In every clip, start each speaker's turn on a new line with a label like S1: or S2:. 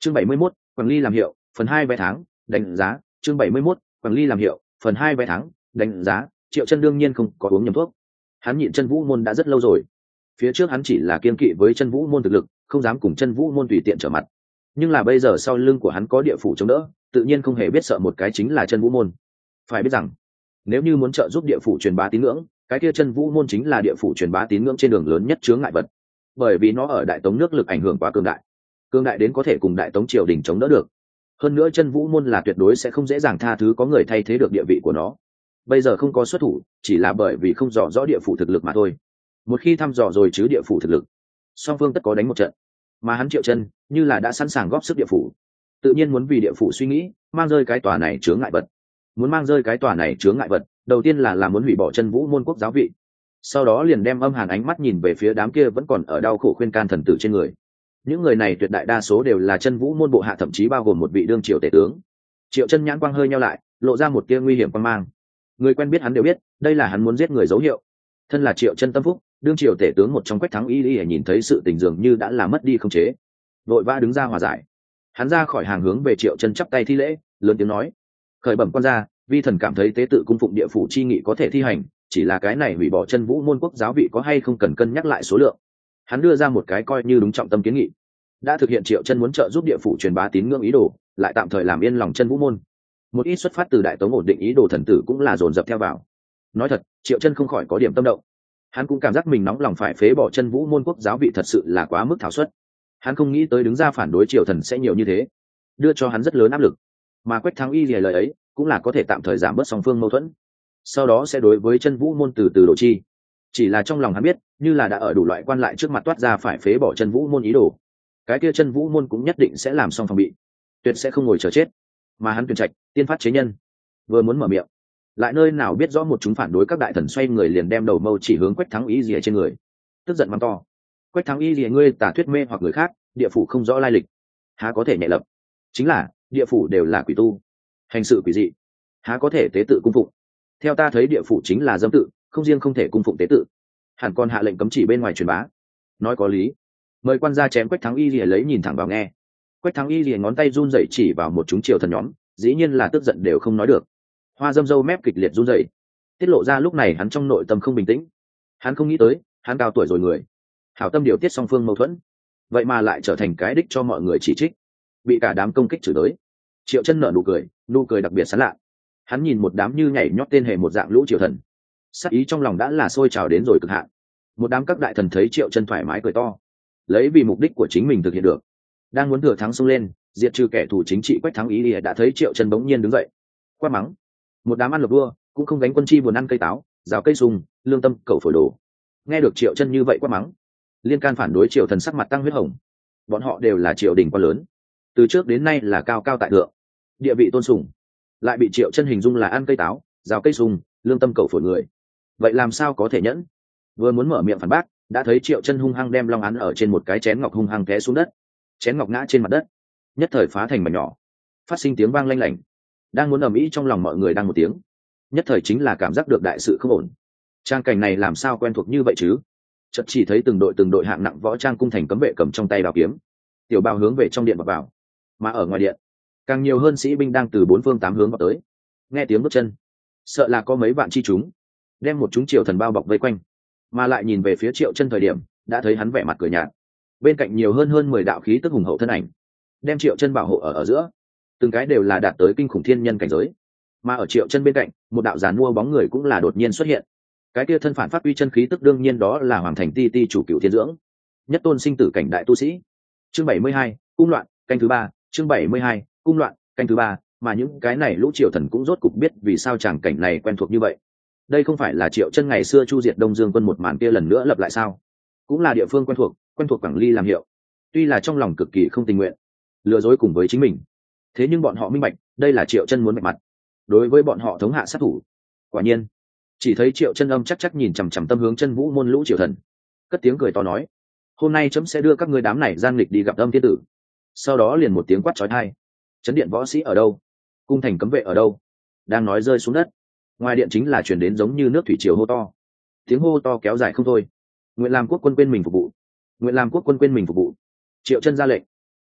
S1: Chương 71, Quảng Ly làm hiệu, phần 2 vé tháng, đánh giá. Chương 71, Quảng Ly làm hiệu, phần 2 vé tháng, đánh giá. Triệu Chân đương nhiên không có uống nhầm thuốc. Hắn nhịn Chân Vũ môn đã rất lâu rồi. Phía trước hắn chỉ là kiên kỵ với Chân Vũ môn thực lực, không dám cùng Chân Vũ môn tùy tiện trở mặt. Nhưng là bây giờ sau lưng của hắn có địa phủ chống đỡ, tự nhiên không hề biết sợ một cái chính là Chân Vũ môn. Phải biết rằng, nếu như muốn trợ giúp địa phủ truyền bá tín ngưỡng, cái kia Chân Vũ môn chính là địa phủ truyền bá tín ngưỡng trên đường lớn nhất chướng ngại vật. Bởi vì nó ở Đại Tống nước lực ảnh hưởng quá cường đại đến có thể cùng Đại Tống triều đình chống đỡ được. Hơn nữa Chân Vũ môn là tuyệt đối sẽ không dễ dàng tha thứ có người thay thế được địa vị của nó. Bây giờ không có xuất thủ, chỉ là bởi vì không rõ rõ địa phủ thực lực mà thôi. Một khi thăm dò rồi chứ địa phủ thực lực, song phương tất có đánh một trận. Mà hắn Triệu Chân như là đã sẵn sàng góp sức địa phủ, tự nhiên muốn vì địa phủ suy nghĩ, mang rơi cái tòa này chướng ngại vật. Muốn mang rơi cái tòa này chướng ngại vật, đầu tiên là muốn hủy bỏ Chân Vũ môn quốc giáo vị, sau đó liền đem âm hàn ánh mắt nhìn về phía đám kia vẫn còn ở đau khổ khuyên can thần tử trên người. Những người này tuyệt đại đa số đều là Chân Vũ môn bộ hạ, thậm chí bao gồm một vị đương triều tể tướng. Triệu Chân nhãn quang hơi nheo lại, lộ ra một tia nguy hiểm quan mang. Người quen biết hắn đều biết, đây là hắn muốn giết người dấu hiệu. Thân là Triệu Chân tâm phúc, đương triều tể tướng một trong Quách Thắng Y nhìn thấy sự tình dường như đã làm mất đi khống chế, vội vã đứng ra hòa giải. Hắn ra khỏi hàng hướng về Triệu Chân chắp tay thi lễ, lớn tiếng nói: "Khởi bẩm quan gia, vi thần cảm thấy tế tự cung phụng địa phủ chi nghị có thể thi hành, chỉ là cái này hủy bỏ Chân Vũ môn quốc giáo vị có hay không cần cân nhắc lại số lượng." Hắn đưa ra một cái coi như đúng trọng tâm kiến nghị. Đã thực hiện Triệu Chân muốn trợ giúp địa phủ truyền bá tín ngưỡng ý đồ, lại tạm thời làm yên lòng Chân Vũ môn. Một ít xuất phát từ Đại Tống ổn định ý đồ thần tử cũng là dồn dập theo vào. Nói thật, Triệu Chân không khỏi có điểm tâm động. Hắn cũng cảm giác mình nóng lòng phải phế bỏ Chân Vũ môn quốc giáo vị thật sự là quá mức thảo suất. Hắn không nghĩ tới đứng ra phản đối triều thần sẽ nhiều như thế, đưa cho hắn rất lớn áp lực. Mà Quách Thắng Y lời ấy cũng là có thể tạm thời giảm bớt song phương mâu thuẫn, sau đó sẽ đối với Chân Vũ môn từ từ đổ chi. Chỉ là trong lòng hắn biết, như là đã ở đủ loại quan lại trước mặt toát ra phải phế bỏ Chân Vũ môn ý đồ, cái kia Chân Vũ môn cũng nhất định sẽ làm xong phòng bị, tuyệt sẽ không ngồi chờ chết. Mà hắn tuyển trạch tiên phát chế nhân, vừa muốn mở miệng, lại nơi nào biết rõ một chúng phản đối các đại thần xoay người liền đem đầu mâu chỉ hướng Quách Thắng Y trên người, tức giận mắng to: "Quách Thắng Y, ngươi tà thuyết mê hoặc người khác, địa phủ không rõ lai lịch, há có thể nhẹ lập? Chính là địa phủ đều là quỷ tu, hành sự quỷ dị, há có thể tế tự cung phụng? Theo ta thấy địa phủ chính là dâm tự, không riêng không thể cung phụng tế tự, hẳn còn hạ lệnh cấm chỉ bên ngoài truyền bá." Nói có lý. Mời quan gia chém Quách Thắng Y lấy nhìn thẳng vào nghe. Quách Thắng Y ngón tay run rẩy chỉ vào một chúng triều thần nhóm, dĩ nhiên là tức giận đều không nói được. Hoa Dâm râu mép kịch liệt run rẩy, tiết lộ ra lúc này hắn trong nội tâm không bình tĩnh. Hắn không nghĩ tới, hắn cao tuổi rồi người, hảo tâm điều tiết song phương mâu thuẫn, vậy mà lại trở thành cái đích cho mọi người chỉ trích, bị cả đám công kích chửi tới. Triệu Chân nở nụ cười đặc biệt sán lạ. Hắn nhìn một đám như nhảy nhót tên hề một dạng lũ triều thần, sắc ý trong lòng đã là sôi trào đến rồi cực hạn. Một đám các đại thần thấy Triệu Chân thoải mái cười to, lấy vì mục đích của chính mình thực hiện được, đang muốn thừa thắng xông lên diệt trừ kẻ thù chính trị. Quách Thắng Ý đã thấy Triệu Chân bỗng nhiên đứng dậy, quát mắng: "Một đám ăn lộc đua, cũng không gánh quân chi buồn ăn cây táo, rào cây sung, lương tâm cẩu phổi đồ." Nghe được Triệu Chân như vậy quát mắng, liên can phản đối triều thần sắc mặt tăng huyết hồng. Bọn họ đều là triều đình quan lớn, từ trước đến nay là cao cao tại thượng, địa vị tôn sùng, lại bị Triệu Chân hình dung là ăn cây táo, rào cây sung, lương tâm cẩu phổi người, vậy làm sao có thể nhẫn? Vừa muốn mở miệng phản bác, đã thấy Triệu Chân hung hăng đem long án ở trên một cái chén ngọc hung hăng té xuống đất. Chén ngọc ngã trên mặt đất, nhất thời phá thành mảnh nhỏ, phát sinh tiếng vang lanh lảnh. Đang muốn ầm ĩ trong lòng mọi người đang một tiếng, nhất thời chính là cảm giác được đại sự không ổn. Trang cảnh này làm sao quen thuộc như vậy chứ? Chợt chỉ thấy từng đội hạng nặng võ trang cung thành cấm vệ cầm trong tay đao kiếm, tiểu bào hướng về trong điện vào. Mà ở ngoài điện, càng nhiều hơn sĩ binh đang từ bốn phương tám hướng vào tới. Nghe tiếng bước chân, sợ là có mấy vạn chi chúng, đem một chúng triều thần bao bọc vây quanh. Mà lại nhìn về phía Triệu Chân thời điểm, đã thấy hắn vẻ mặt cười nhạt, bên cạnh nhiều hơn 10 đạo khí tức hùng hậu thân ảnh, đem Triệu Chân bảo hộ ở giữa, từng cái đều là đạt tới kinh khủng thiên nhân cảnh giới. Mà ở Triệu Chân bên cạnh, một đạo giàn mua bóng người cũng là đột nhiên xuất hiện. Cái kia thân phản phát uy chân khí tức đương nhiên đó là Hoàng Thành Ti chủ Cửu Thiên Dưỡng, nhất tôn sinh tử cảnh đại tu sĩ. Chương 72, cung loạn, canh thứ 3, chương 72, cung loạn, canh thứ 3, mà những cái này lũ triều thần cũng rốt cục biết vì sao tràng cảnh này quen thuộc như vậy. Đây không phải là Triệu Chân ngày xưa chu diệt Đông Dương quân một màn kia lần nữa lập lại sao? Cũng là địa phương quen thuộc Quảng Ly làm hiệu. Tuy là trong lòng cực kỳ không tình nguyện, lừa dối cùng với chính mình, thế nhưng bọn họ minh bạch, đây là Triệu Chân muốn vạch mặt, đối với bọn họ thống hạ sát thủ. Quả nhiên, chỉ thấy Triệu Chân âm chắc nhìn chằm chằm tâm hướng Chân Vũ môn lũ triều thần, cất tiếng cười to nói: "Hôm nay chấm sẽ đưa các ngươi đám này gian nghịch đi gặp Âm Thiên Tử." Sau đó liền một tiếng quát chói tai: "Chấn điện võ sĩ ở đâu? Cung thành cấm vệ ở đâu?" Đang nói rơi xuống đất, ngoài điện chính là truyền đến giống như nước thủy triều hô to. Tiếng hô to kéo dài không thôi. "Nguyện làm quốc quân quên mình phục vụ, nguyện làm quốc quân quên mình phục vụ." Triệu Chân ra lệnh,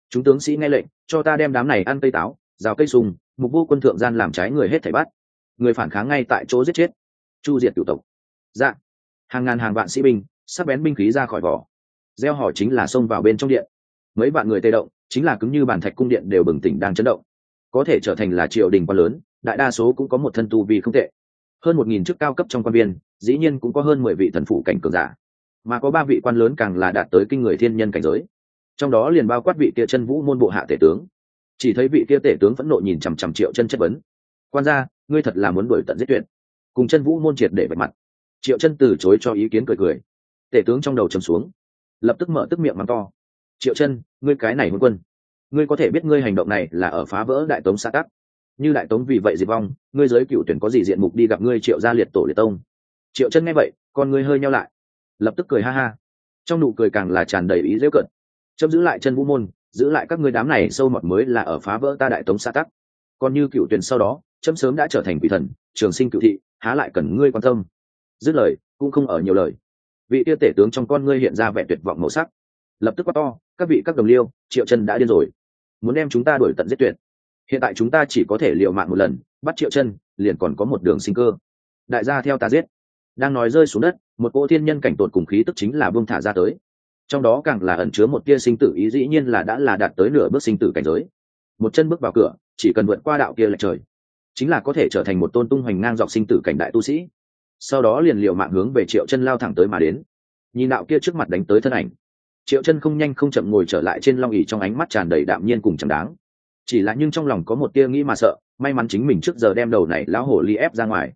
S1: Chúng tướng sĩ nghe lệnh, cho ta đem đám này ăn cây táo, rào cây sung, mục vô quân thượng gian làm trái người hết thảy bắt. Người phản kháng ngay tại chỗ giết chết, chu diệt cửu tộc. Dạ. Hàng ngàn hàng vạn sĩ binh sắc bén binh khí ra khỏi vỏ, gieo hò chính là xông vào bên trong điện. Mấy vạn người tê động, chính là cứng như bàn thạch, cung điện đều bừng tỉnh đang chấn động. Có thể trở thành là triều đình quá lớn, đại đa số cũng có một thân tu vi không tệ. Hơn 1000 chức cao cấp trong quan viên, dĩ nhiên cũng có hơn 10 vị thần phụ cảnh cường giả, mà có 3 vị quan lớn càng là đạt tới kinh người thiên nhân cảnh giới. Trong đó liền bao quát vị kia Chân Vũ môn bộ hạ tể tướng. Chỉ thấy vị kia tể tướng phẫn nộ nhìn chằm chằm Triệu Chân chất vấn: "Quan gia, ngươi thật là muốn đuổi tận giết tuyệt, cùng Chân Vũ môn triệt để vạch mặt?" Triệu Chân từ chối cho ý kiến, cười cười. Tể tướng trong đầu trầm xuống, lập tức mở tức miệng mắng to: "Triệu Chân, ngươi cái này hôn quân, ngươi có thể biết ngươi hành động này là ở phá vỡ Đại Tống xã tắc. Như Đại Tống vì vậy diệt vong, ngươi giới cựu tuyển có gì diện mục đi gặp ngươi Triệu gia liệt tổ liệt tông?" Triệu Chân nghe vậy, con ngươi hơi nheo lại, lập tức cười ha ha, trong nụ cười càng là tràn đầy ý giễu cợt: "Chấm giữ lại Chân Vũ môn, giữ lại các ngươi đám này sâu mọt mới là ở phá vỡ ta Đại Tống xã tắc. Còn như cựu tuyển sau đó, chấm sớm đã trở thành quỷ thần, trường sinh cựu thị, há lại cần ngươi quan tâm." Dứt lời, cũng không ở nhiều lời. Vị tiêu tể tướng trong con ngươi hiện ra vẻ tuyệt vọng màu sắc, lập tức quát to: "Các vị các đồng liêu, Triệu Chân đã điên rồi, muốn đem chúng ta đuổi tận giết tuyệt. Hiện tại chúng ta chỉ có thể liều mạng một lần, bắt Triệu Chân, liền còn có một đường sinh cơ. Đại gia theo ta giết." Đang nói rơi xuống đất, một cỗ thiên nhân cảnh tột cùng khí tức chính là buông thả ra tới. Trong đó càng là ẩn chứa một tia sinh tử ý, dĩ nhiên là đã là đạt tới nửa bước sinh tử cảnh giới. Một chân bước vào cửa, chỉ cần vượt qua đạo kia lệch trời, chính là có thể trở thành một tôn tung hoành ngang dọc sinh tử cảnh đại tu sĩ. Sau đó liền liều mạng hướng về Triệu Chân lao thẳng tới mà đến. Nhìn đạo kia trước mặt đánh tới thân ảnh, Triệu Chân không nhanh không chậm ngồi trở lại trên long ỷ, trong ánh mắt tràn đầy đạm nhiên cùng chẳng đáng. Chỉ là nhưng trong lòng có một tia nghĩ mà sợ, may mắn chính mình trước giờ đem đầu này lão hồ ly ép ra ngoài.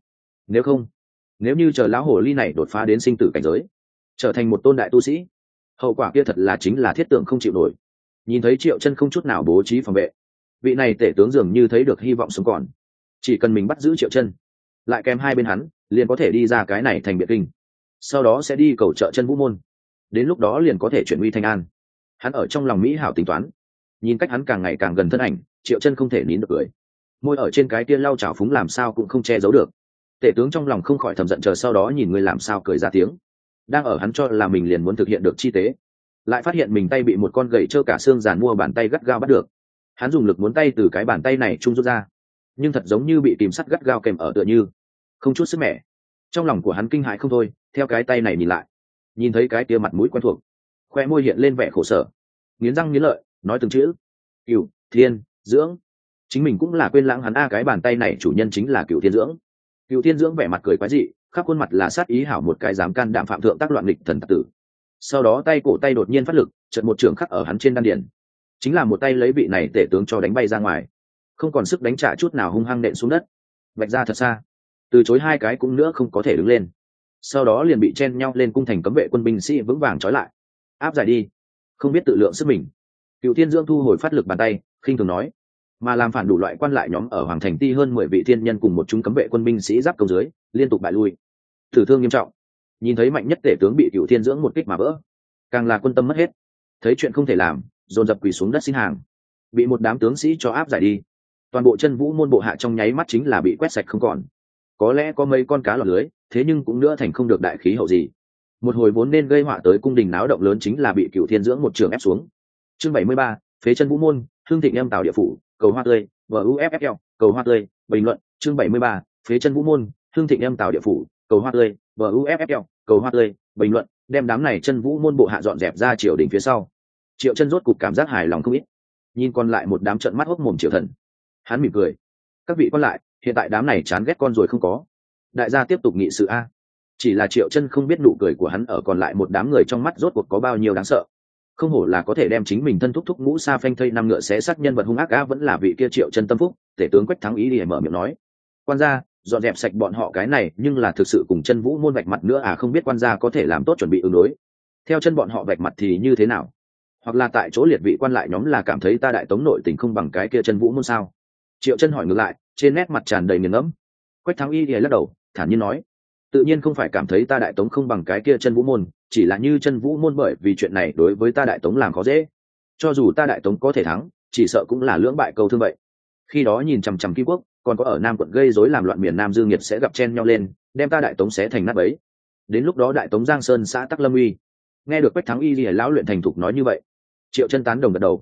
S1: Nếu như chờ lão hồ ly này đột phá đến sinh tử cảnh giới, trở thành một tôn đại tu sĩ, hậu quả kia thật là chính là thiết tượng không chịu nổi. Nhìn thấy Triệu Chân không chút nào bố trí phòng vệ, vị này tể tướng dường như thấy được hy vọng sống còn. Chỉ cần mình bắt giữ Triệu Chân, lại kèm hai bên hắn, liền có thể đi ra cái này thành Biệt Kinh, sau đó sẽ đi cầu trợ Chân Vũ môn, đến lúc đó liền có thể chuyển uy thành an. Hắn ở trong lòng mỹ hảo tính toán. Nhìn cách hắn càng ngày càng gần thân ảnh, Triệu Chân không thể nín được cười, môi ở trên cái kia lau chảo phúng làm sao cũng không che giấu được. Tể tướng trong lòng không khỏi thầm giận, chờ sau đó nhìn người làm sao cười ra tiếng. Đang ở hắn cho là mình liền muốn thực hiện được chi tế, lại phát hiện mình tay bị một con gậy trơ cả xương giàn mua bàn tay gắt gao bắt được. Hắn dùng lực muốn tay từ cái bàn tay này trung rút ra, nhưng thật giống như bị kìm sắt gắt gao kèm ở, tựa như không chút sức mẻ. Trong lòng của hắn kinh hãi không thôi, theo cái tay này nhìn lại, nhìn thấy cái kia mặt mũi quen thuộc, khoe môi hiện lên vẻ khổ sở, nghiến răng nghiến lợi nói từng chữ: Cửu Thiên Dưỡng. Chính mình cũng là quên lãng hắn cái bàn tay này chủ nhân chính là Cửu Thiên Dưỡng. Cửu Thiên Dưỡng vẻ mặt cười quái dị, khắp khuôn mặt là sát ý, hảo một cái dám can đảm phạm thượng tác loạn nghịch thần tặc tử. Sau đó cổ tay đột nhiên phát lực, chợt một trường khắc ở hắn trên đan điền, chính là một tay lấy vị này tể tướng cho đánh bay ra ngoài, không còn sức đánh trả chút nào, hung hăng nện xuống đất, vạch ra thật xa, từ chối hai cái cũng nữa không có thể đứng lên. Sau đó liền bị chen nhau lên cung thành cấm vệ quân binh sĩ vững vàng trói lại. Áp giải đi, không biết tự lượng sức mình. Cửu Thiên Dưỡng thu hồi phát lực bàn tay, khinh thường nói. Mà làm phản đủ loại quan lại nhóm ở Hoàng Thành Ti hơn 10 vị thiên nhân cùng một chúng cấm vệ quân binh sĩ giáp công dưới, liên tục bại lui, tử thương nghiêm trọng. Nhìn thấy mạnh nhất tể tướng bị Cửu Thiên Dưỡng một kích mà vỡ, càng là quân tâm mất hết. Thấy chuyện không thể làm, dồn dập quỳ xuống đất xin hàng, bị một đám tướng sĩ cho áp giải đi. Toàn bộ Chân Vũ môn bộ hạ trong nháy mắt chính là bị quét sạch không còn. Có lẽ có mấy con cá lọt lưới, thế nhưng cũng nữa thành không được đại khí hậu gì. Một hồi vốn nên gây họa tới cung đình náo động lớn chính là bị Cửu Thiên Dưỡng một trường ép xuống. Chương 73, phế Chân Vũ môn, hương thịnh em Tào địa phủ, cầu hoa tươi, VUFFL, cầu hoa tươi, bình luận. Chương 73, phế Chân Vũ môn, hương thịnh em Tào địa phủ, cầu hoa tươi, VUFFL, cầu hoa tươi, bình luận. Đem đám này Chân Vũ môn bộ hạ dọn dẹp ra triều đình phía sau, Triệu Chân rốt cục cảm giác hài lòng không ít. Nhìn còn lại một đám trợn mắt hốc mồm Triệu Thần, hắn mỉm cười: các vị quan lại, hiện tại đám này chán ghét con rồi không có, đại gia tiếp tục nghị sự a. Chỉ là Triệu Chân không biết nụ cười của hắn ở còn lại một đám người trong mắt rốt cuộc có bao nhiêu đáng sợ. Không hổ là có thể đem chính mình thân thúc thúc ngũ sa phanh thây năm ngựa xé xác nhân vật hung ác á, vẫn là vị kia Triệu Chân tâm phúc. Tể tướng Quách Thắng ý để mở miệng nói: quan gia, dọn dẹp sạch bọn họ cái này, nhưng là thực sự cùng Chân Vũ môn vạch mặt nữa à? Không biết quan gia có thể làm tốt chuẩn bị ứng đối, theo chân bọn họ vạch mặt thì như thế nào? Hoặc là tại chỗ liệt vị quan lại nhóm là cảm thấy ta Đại Tống nội tình không bằng cái kia Chân Vũ môn sao? Triệu Chân hỏi ngược lại, trên nét mặt tràn đầy nghiền ngẫm. Quách Thắng y thì lắc đầu, thản nhiên nói: tự nhiên không phải cảm thấy ta Đại Tống không bằng cái kia Chân Vũ môn, chỉ là như Chân Vũ môn bởi vì chuyện này đối với ta Đại Tống làm khó dễ. Cho dù ta Đại Tống có thể thắng, chỉ sợ cũng là lưỡng bại câu thương vậy. Khi đó nhìn chằm chằm Kim Quốc, còn có ở Nam quận gây rối làm loạn miền Nam Dương Nghiệt sẽ gặp chen nhau lên, đem ta Đại Tống xé thành nát bấy. Đến lúc đó Đại Tống Giang Sơn xã Tắc Lâm uy. Nghe được Quách Thắng y thì lão luyện thành thục nói như vậy, Triệu Chân tán đồng gật đầu.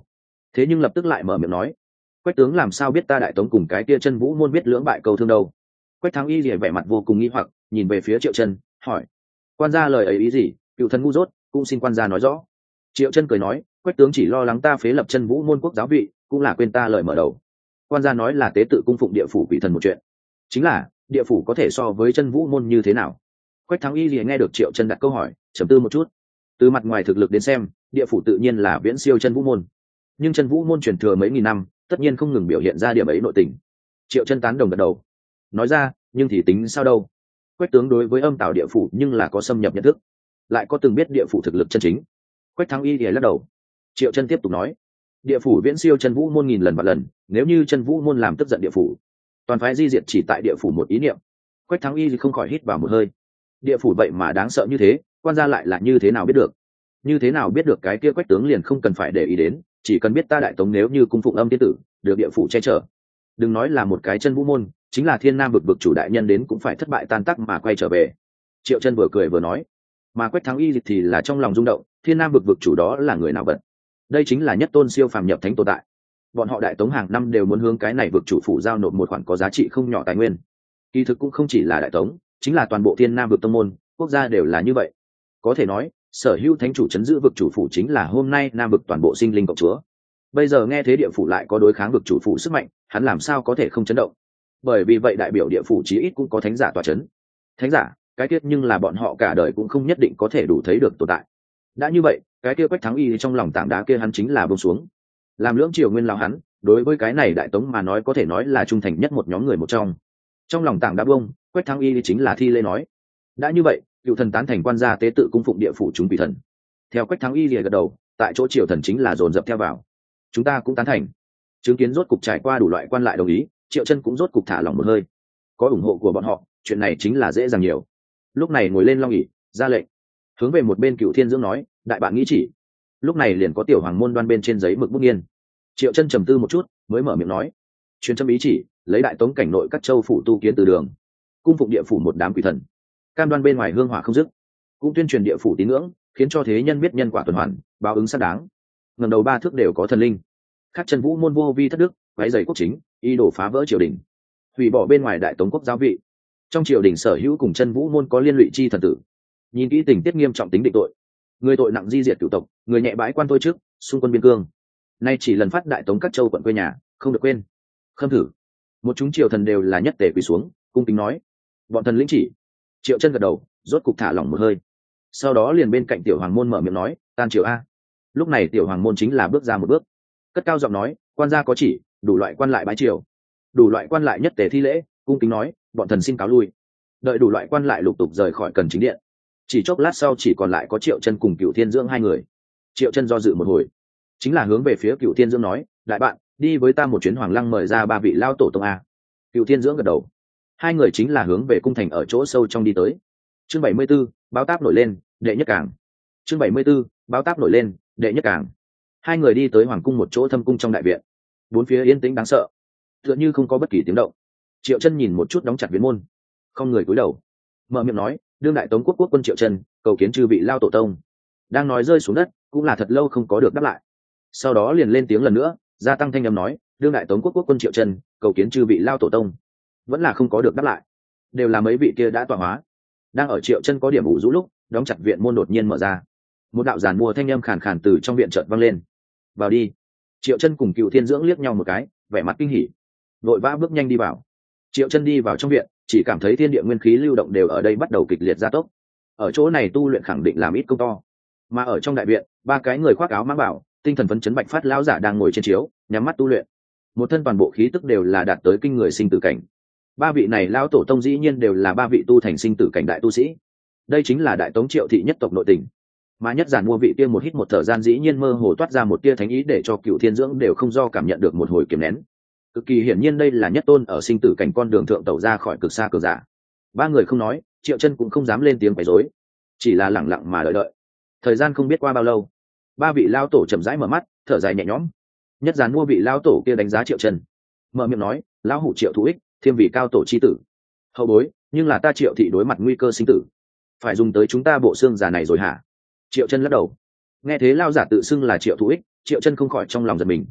S1: thế nhưng lập tức lại mở miệng nói, quách tướng làm sao biết ta đại tống cùng cái kia chân vũ môn biết lưỡng bại câu thương đâu? Quách Thắng Y lìa vẻ mặt vô cùng nghi hoặc nhìn về phía Triệu Chân hỏi, quan gia lời ấy ý gì? Cựu thần ngu dốt, cũng xin quan gia nói rõ. Triệu Chân cười nói, quách tướng chỉ lo lắng ta phế lập chân vũ môn quốc giáo vị, cũng là quên ta lời mở đầu. Quan gia nói là tế tự cung phụng địa phủ quỷ thần một chuyện, chính là địa phủ có thể so với chân vũ môn như thế nào? Quách Thắng Y lìa nghe được Triệu Chân đặt câu hỏi, trầm tư một chút. Từ mặt ngoài thực lực đến xem, địa phủ tự nhiên là viễn siêu chân vũ môn, nhưng chân vũ môn truyền thừa mấy nghìn năm, tất nhiên không ngừng biểu hiện ra điểm ấy nội tình. Triệu Chân tán đồng gật đầu, nói ra, nhưng thì tính sao đâu? Quách tướng đối với âm tào địa phủ nhưng là có xâm nhập nhận thức, lại có từng biết địa phủ thực lực chân chính. Quách Thắng Y lìa lắc đầu. Triệu Chân tiếp tục nói, địa phủ viễn siêu chân vũ môn nghìn lần vạn lần, nếu như chân vũ môn làm tức giận địa phủ, toàn phái di diệt chỉ tại địa phủ một ý niệm. Quách Thắng Y không khỏi hít vào một hơi. Địa phủ vậy mà đáng sợ như thế, quan gia lại là như thế nào biết được? Như thế nào biết được? Cái kia Quách tướng liền không cần phải để ý đến, chỉ cần biết ta đại tống nếu như cung phụng âm tiên tử, được địa phủ che chở, đừng nói là một cái chân vũ môn, chính là thiên nam vực vực chủ đại nhân đến cũng phải thất bại tan tác mà quay trở về. Triệu Chân vừa cười vừa nói, mà Quách Thắng Y thì là trong lòng rung động, thiên nam vực vực chủ đó là người nào vật? Đây chính là nhất tôn siêu phàm nhập thánh tồn tại, bọn họ đại tống hàng năm đều muốn hướng cái này vực chủ phủ giao nộp một khoản có giá trị không nhỏ tài nguyên. Kỳ thực cũng không chỉ là đại tống, chính là toàn bộ thiên nam vực tông môn quốc gia đều là như vậy. Có thể nói sở hữu thánh chủ chấn giữ vực chủ phủ chính là hôm nay nam vực toàn bộ sinh linh cộng chúa. Bây giờ nghe thế địa phủ lại có đối kháng vực chủ phủ sức mạnh, hắn làm sao có thể không chấn động? Bởi vì vậy đại biểu địa phủ chí ít cũng có thánh giả tọa chấn. Thánh giả cái tiết nhưng là bọn họ cả đời cũng không nhất định có thể đủ thấy được tồn tại. Đã như vậy cái kia Quách Thắng Y trong lòng tảng đá kia hắn chính là buông xuống. Làm lưỡng triều nguyên lão hắn, đối với cái này đại tống mà nói có thể nói là trung thành nhất một nhóm người một trong lòng tảng đá buông. Quách Thắng Y chính là thi lễ nói, đã như vậy cựu thần tán thành quan gia tế tự cung phụng địa phủ chúng quỷ thần. Theo Quách Thắng Y lìa gật đầu, tại chỗ triều thần chính là dồn dập theo vào. Chúng ta cũng tán thành. Chứng kiến rốt cục trải qua đủ loại quan lại đồng ý, Triệu Chân cũng rốt cục thả lòng một hơi. Có ủng hộ của bọn họ, chuyện này chính là dễ dàng nhiều. Lúc này ngồi lên long ỷ, ra lệnh, hướng về một bên Cựu Thiên Dưỡng nói, đại bạn nghĩ chỉ. Lúc này liền có tiểu hoàng môn đoan bên trên giấy mực bút nghiên. Triệu Chân trầm tư một chút, mới mở miệng nói, truyền châm ý chỉ, lấy đại tống cảnh nội các châu phủ tu kiến từ đường, cung phụng địa phủ một đám quỷ thần, cam đoan bên ngoài hương hỏa không dứt, cũng tuyên truyền địa phủ tín ngưỡng, khiến cho thế nhân biết nhân quả tuần hoàn, báo ứng xác đáng. Ngẩng đầu ba thước đều có thần linh. Khác chân vũ môn vô vi thất đức, váy giày quốc chính, ý đồ phá vỡ triều đình, hủy bỏ bên ngoài đại tống quốc giáo vị. Trong triều đình sở hữu cùng chân vũ môn có liên lụy chi thần tử, nhìn kỹ tình tiết nghiêm trọng tính định tội. Người tội nặng di diệt cửu tộc, người nhẹ bãi quan thôi trước, xung quân biên cương. Nay chỉ lần phát đại tống các châu quận quê nhà, không được quên. Khâm thử. Một chúng triều thần đều là nhất tề quỳ xuống, cung kính nói, bọn thần lĩnh chỉ. Triệu Chân gật đầu, rốt cục thả lỏng một hơi. Sau đó liền bên cạnh tiểu hoàng môn mở miệng nói, tan triều a. Lúc này tiểu hoàng môn chính là bước ra một bước, cất cao giọng nói, quan gia có chỉ, đủ loại quan lại bái triều. Đủ loại quan lại nhất tề thi lễ, cung kính nói, bọn thần xin cáo lui. Đợi đủ loại quan lại lục tục rời khỏi cần chính điện. Chỉ chốc lát sau chỉ còn lại có Triệu Chân cùng Cựu Thiên Dưỡng hai người. Triệu Chân do dự một hồi, chính là hướng về phía Cựu Thiên Dưỡng nói, đại bạn, đi với ta một chuyến Hoàng Lăng mời ra ba vị lao tổ tông a. Cựu Thiên Dưỡng gật đầu. Hai người chính là hướng về cung thành ở chỗ sâu trong đi tới. Chương 74, báo táp nổi lên, đệ nhất cảng. Chương 74, báo táp nổi lên, đệ nhất cảng. Hai người đi tới hoàng cung một chỗ thâm cung trong đại viện. Bốn phía yên tĩnh đáng sợ, tựa như không có bất kỳ tiếng động. Triệu Chân nhìn một chút đóng chặt viện môn, không người cúi đầu, mở miệng nói, đương đại tống quốc quốc quân Triệu Chân, cầu kiến chư vị lao tổ tông. Đang nói rơi xuống đất, cũng là thật lâu không có được đáp lại. Sau đó liền lên tiếng lần nữa, gia tăng thanh âm nói, đương đại tống quốc quốc quân Triệu Chân, cầu kiến chư vị lao tổ tông. Vẫn là không có được đáp lại, đều là mấy vị kia đã tọa hóa. Đang ở Triệu Chân có điểm ủ rũ lúc, đóng chặt viện môn đột nhiên mở ra, một đạo giàn mua thanh âm khàn khàn từ trong viện chợt vang lên, vào đi. Triệu Chân cùng Cựu Thiên Dưỡng liếc nhau một cái, vẻ mặt kinh hỉ, vội vã bước nhanh đi vào. Triệu Chân đi vào trong viện, chỉ cảm thấy thiên địa nguyên khí lưu động đều ở đây bắt đầu kịch liệt gia tốc. Ở chỗ này tu luyện khẳng định làm ít công to. Mà ở trong đại viện, ba cái người khoác áo mãng bảo, tinh thần phấn chấn bạch phát lão giả đang ngồi trên chiếu, nhắm mắt tu luyện. Một thân toàn bộ khí tức đều là đạt tới kinh người sinh tử cảnh. Ba vị này lão tổ tông dĩ nhiên đều là ba vị tu thành sinh tử cảnh đại tu sĩ. Đây chính là đại tống Triệu thị nhất tộc nội tình. Mà nhất giản mua vị kia một hít một thở gian dĩ nhiên mơ hồ toát ra một tia thánh ý, để cho Cựu Thiên Dưỡng đều không do cảm nhận được một hồi kiềm nén. Cực kỳ hiển nhiên đây là nhất tôn ở sinh tử cảnh con đường thượng tẩu ra khỏi cực xa cường giả. Ba người không nói, Triệu Chân cũng không dám lên tiếng quấy rối, chỉ là lặng lặng mà đợi. Thời gian không biết qua bao lâu, ba vị lao tổ chậm rãi mở mắt, thở dài nhẹ nhõm. Nhất giản mua vị lao tổ kia đánh giá Triệu Chân, mở miệng nói, lão hủ Triệu Thủ Ích, thêm vị cao tổ chi tử. Hậu bối, nhưng là ta Triệu thị đối mặt nguy cơ sinh tử, phải dùng tới chúng ta bộ xương già này rồi hả? Triệu Chân lắc đầu. Nghe thế lao giả tự xưng là Triệu Thủ Ích, Triệu Chân không khỏi trong lòng giật mình,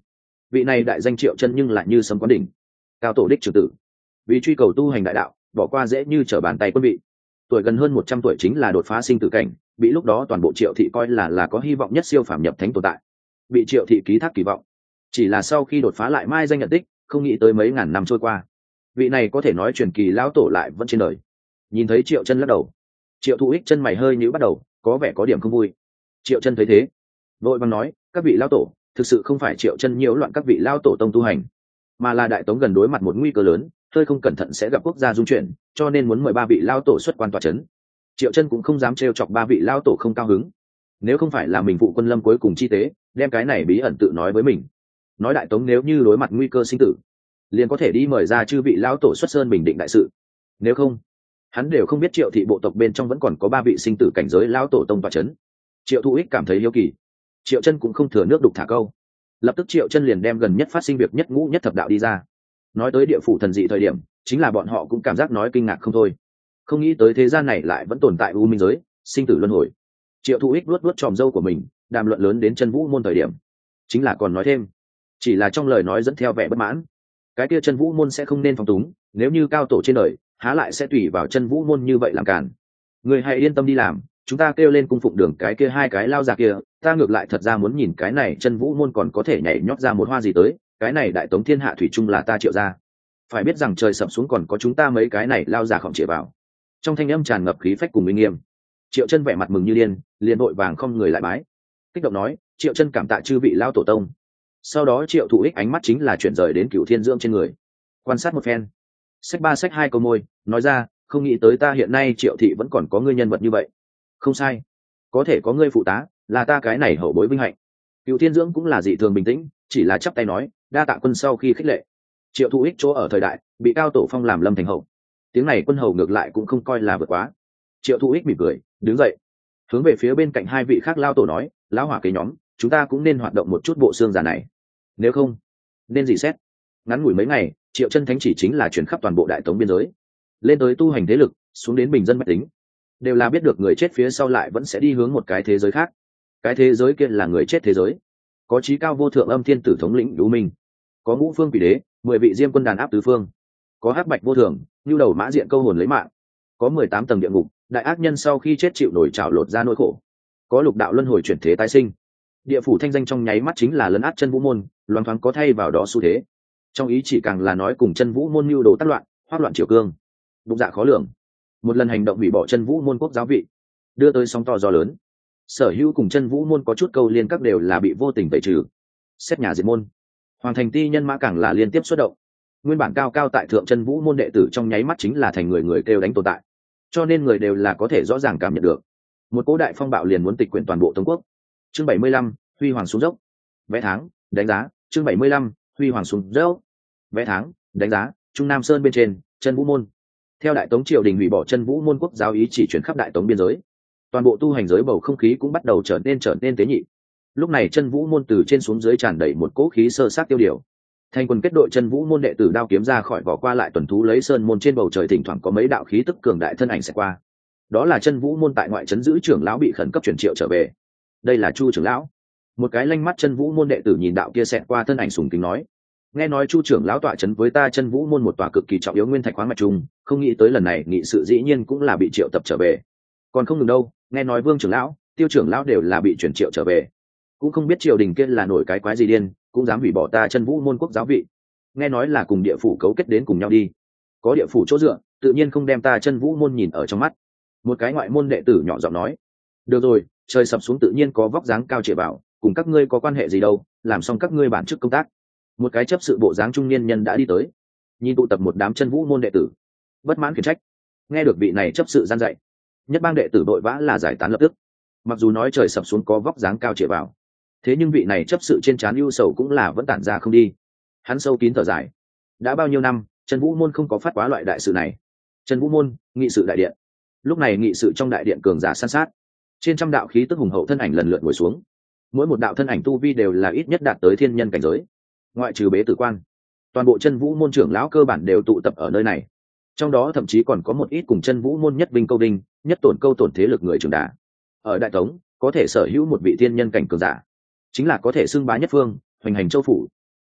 S1: vị này đại danh Triệu Chân nhưng lại như sấm quán đỉnh, cao tổ đích trưởng tử, vì truy cầu tu hành đại đạo bỏ qua dễ như trở bàn tay quân vị, tuổi gần hơn 100 tuổi chính là đột phá sinh tử cảnh, bị lúc đó toàn bộ Triệu thị coi là có hy vọng nhất siêu phàm nhập thánh tồn tại, bị Triệu thị ký thác kỳ vọng. Chỉ là sau khi đột phá lại mai danh nhận tích, không nghĩ tới mấy ngàn năm trôi qua, vị này có thể nói truyền kỳ lão tổ lại vẫn trên đời. Nhìn thấy Triệu Chân lắc đầu, Triệu Thụ Ích chân mày hơi nhíu bắt đầu, có vẻ có điểm không vui. Triệu Chân thấy thế, vội vàng nói, các vị lão tổ, thực sự không phải Triệu Chân nhiễu loạn các vị lão tổ tông tu hành, mà là Đại Tống gần đối mặt một nguy cơ lớn, hơi không cẩn thận sẽ gặp quốc gia dung chuyển, cho nên muốn mời ba vị lão tổ xuất quan tọa chấn. Triệu Chân cũng không dám trêu chọc ba vị lão tổ không cao hứng, nếu không phải là mình phụ quân lâm cuối cùng chi tế, đem cái này bí ẩn tự nói với mình, nói Đại Tống nếu như đối mặt nguy cơ sinh tử, liền có thể đi mời ra chư vị lão tổ xuất sơn bình định đại sự, nếu không hắn đều không biết Triệu thị bộ tộc bên trong vẫn còn có ba vị sinh tử cảnh giới lão tổ tông tọa chấn. Triệu Thụ Ích cảm thấy hiếu kỳ, Triệu Chân cũng không thừa nước đục thả câu, lập tức Triệu Chân liền đem gần nhất phát sinh việc nhất ngũ nhất thập đạo đi ra, nói tới địa phủ thần dị thời điểm, chính là bọn họ cũng cảm giác nói kinh ngạc không thôi, không nghĩ tới thế gian này lại vẫn tồn tại u minh giới, sinh tử luân hồi. Triệu Thụ Ích luốt luốt tròm râu của mình, đàm luận lớn đến Chân Vũ môn thời điểm, chính là còn nói thêm, chỉ là trong lời nói dẫn theo vẻ bất mãn, cái kia Chân Vũ môn sẽ không nên phóng túng, nếu như cao tổ trên đời, há lại sẽ tùy vào Chân Vũ môn như vậy làm cản. Người hãy yên tâm đi làm, chúng ta kêu lên cung phụng đường cái kia hai cái lao già kia, ta ngược lại thật ra muốn nhìn cái này Chân Vũ môn còn có thể nhảy nhót ra một hoa gì tới, cái này Đại Tống thiên hạ thủy chung là ta Triệu gia, phải biết rằng trời sập xuống còn có chúng ta mấy cái này lao già khổng chĩa vào. Trong thanh âm tràn ngập khí phách cùng uy nghiêm, Triệu Chân vẻ mặt mừng như điên, liền vội vàng không người lại bái, kích động nói, Triệu Chân cảm tạ chư vị lao tổ tông. Sau đó Triệu Thụ Ích ánh mắt chính là chuyển rời đến Cửu Thiên Dưỡng trên người, quan sát một phen, xách ba xách hai câu môi, nói ra, không nghĩ tới ta hiện nay Triệu thị vẫn còn có ngươi nhân vật như vậy. Không sai, có thể có ngươi phụ tá, là ta cái này hậu bối vinh hạnh. Cửu Thiên Dưỡng cũng là dị thường bình tĩnh, chỉ là chắp tay nói, đa tạ quân sau khi khích lệ. Triệu Thụ Ích chỗ ở thời đại, bị cao tổ phong làm lâm thành hậu, tiếng này quân hầu ngược lại cũng không coi là vượt quá. Triệu Thụ Ích mỉm cười, đứng dậy, hướng về phía bên cạnh hai vị khác lao tổ nói, lão hỏa kế nhóm, chúng ta cũng nên hoạt động một chút bộ xương già này, nếu không nên gì xét. Ngắn ngủi mấy ngày, Triệu Chân thánh chỉ chính là chuyển khắp toàn bộ Đại Tống biên giới, lên tới tu hành thế lực, xuống đến bình dân bách tính, đều là biết được người chết phía sau lại vẫn sẽ đi hướng một cái thế giới khác. Cái thế giới kia là người chết thế giới, có chí cao vô thượng âm thiên tử thống lĩnh Đũ Minh, có ngũ phương quỷ đế, 10 vị diêm quân đàn áp tứ phương, có hắc bạch vô thường, như đầu mã diện câu hồn lấy mạng, có 18 tầng địa ngục, đại ác nhân sau khi chết chịu nổi trảo lột ra nỗi khổ, có lục đạo luân hồi chuyển thế tái sinh. Địa phủ thanh danh trong nháy mắt chính là lấn át Chân Vũ môn, loáng thoáng có thay vào đó xu thế. Trong ý chỉ càng là nói cùng Chân Vũ môn mưu đồ tác loạn, hoắc loạn triều cương, bụng dạ khó lường. Một lần hành động hủy bỏ Chân Vũ môn quốc giáo vị, đưa tới sóng to gió lớn. Sở hữu cùng Chân Vũ môn có chút câu liên các đều là bị vô tình tẩy trừ, xét nhà diệt môn. Hoàng thành ti nhân mã càng là liên tiếp xuất động, nguyên bản cao cao tại thượng Chân Vũ môn đệ tử trong nháy mắt chính là thành người người kêu đánh tồn tại, cho nên người đều là có thể rõ ràng cảm nhận được một cỗ đại phong bạo liền muốn tịch quyển toàn bộ Tống quốc. Chương 75, huy hoàng xuống dốc. Vé tháng, đánh giá. Chương 75, huy hoàng xuống dốc. Vé tháng, đánh giá. Trung Nam Sơn bên trên, Chân Vũ môn. Theo Đại Tống triều đình hủy bỏ Chân Vũ môn quốc giáo ý chỉ chuyển khắp Đại Tống biên giới, toàn bộ tu hành giới bầu không khí cũng bắt đầu trở nên tế nhị. Lúc này Chân Vũ môn từ trên xuống dưới tràn đầy một cỗ khí sơ sát tiêu điều. Thành quân kết đội Chân Vũ môn đệ tử đao kiếm ra khỏi vỏ qua lại tuần thú lấy sơn môn, trên bầu trời thỉnh thoảng có mấy đạo khí tức cường đại thân ảnh sẽ qua. Đó là Chân Vũ môn tại ngoại trấn giữ trưởng lão bị khẩn cấp chuyển triệu trở về. Đây là Chu trưởng lão. Một cái lanh mắt Chân Vũ môn đệ tử nhìn đạo kia xẹt qua thân ảnh sùng kính nói, nghe nói Chu trưởng lão tọa trấn với ta Chân Vũ môn một tòa cực kỳ trọng yếu nguyên thạch khoáng mạch trung, không nghĩ tới lần này nghị sự dĩ nhiên cũng là bị triệu tập trở về. Còn không ngừng đâu, nghe nói Vương trưởng lão, Tiêu trưởng lão đều là bị chuyển triệu trở về, cũng không biết triều đình kia là nổi cái quái gì điên, cũng dám hủy bỏ ta Chân Vũ môn quốc giáo vị. Nghe nói là cùng địa phủ cấu kết đến cùng nhau đi, có địa phủ chỗ dựa, tự nhiên không đem ta Chân Vũ môn nhìn ở trong mắt. Một cái ngoại môn đệ tử nhỏ giọng nói, được rồi, trời sập xuống tự nhiên có vóc dáng cao chĩa vào, cùng các ngươi có quan hệ gì đâu, làm xong các ngươi bản chức công tác. Một cái chấp sự bộ dáng trung niên nhân đã đi tới, nhìn tụ tập một đám Chân Vũ môn đệ tử, bất mãn khiển trách. Nghe được vị này chấp sự gian dạy, nhất bang đệ tử đội vã là giải tán lập tức. Mặc dù nói trời sập xuống có vóc dáng cao chĩa vào, thế nhưng vị này chấp sự trên trán ưu sầu cũng là vẫn tản ra không đi. Hắn sâu kín thở dài, đã bao nhiêu năm Chân Vũ môn không có phát quá loại đại sự này. Chân Vũ môn nghị sự đại điện, lúc này nghị sự trong đại điện cường giả san sát, trên trăm đạo khí tức hùng hậu thân ảnh lần lượt ngồi xuống, mỗi một đạo thân ảnh tu vi đều là ít nhất đạt tới thiên nhân cảnh giới, ngoại trừ bế tử quan, toàn bộ Chân Vũ môn trưởng lão cơ bản đều tụ tập ở nơi này. Trong đó thậm chí còn có một ít cùng Chân Vũ môn nhất vinh câu đinh, nhất tổn câu tổn thế lực người trưởng đà. Ở Đại Tống có thể sở hữu một vị thiên nhân cảnh cường giả, chính là có thể xưng bá nhất phương, hoành hành châu phủ.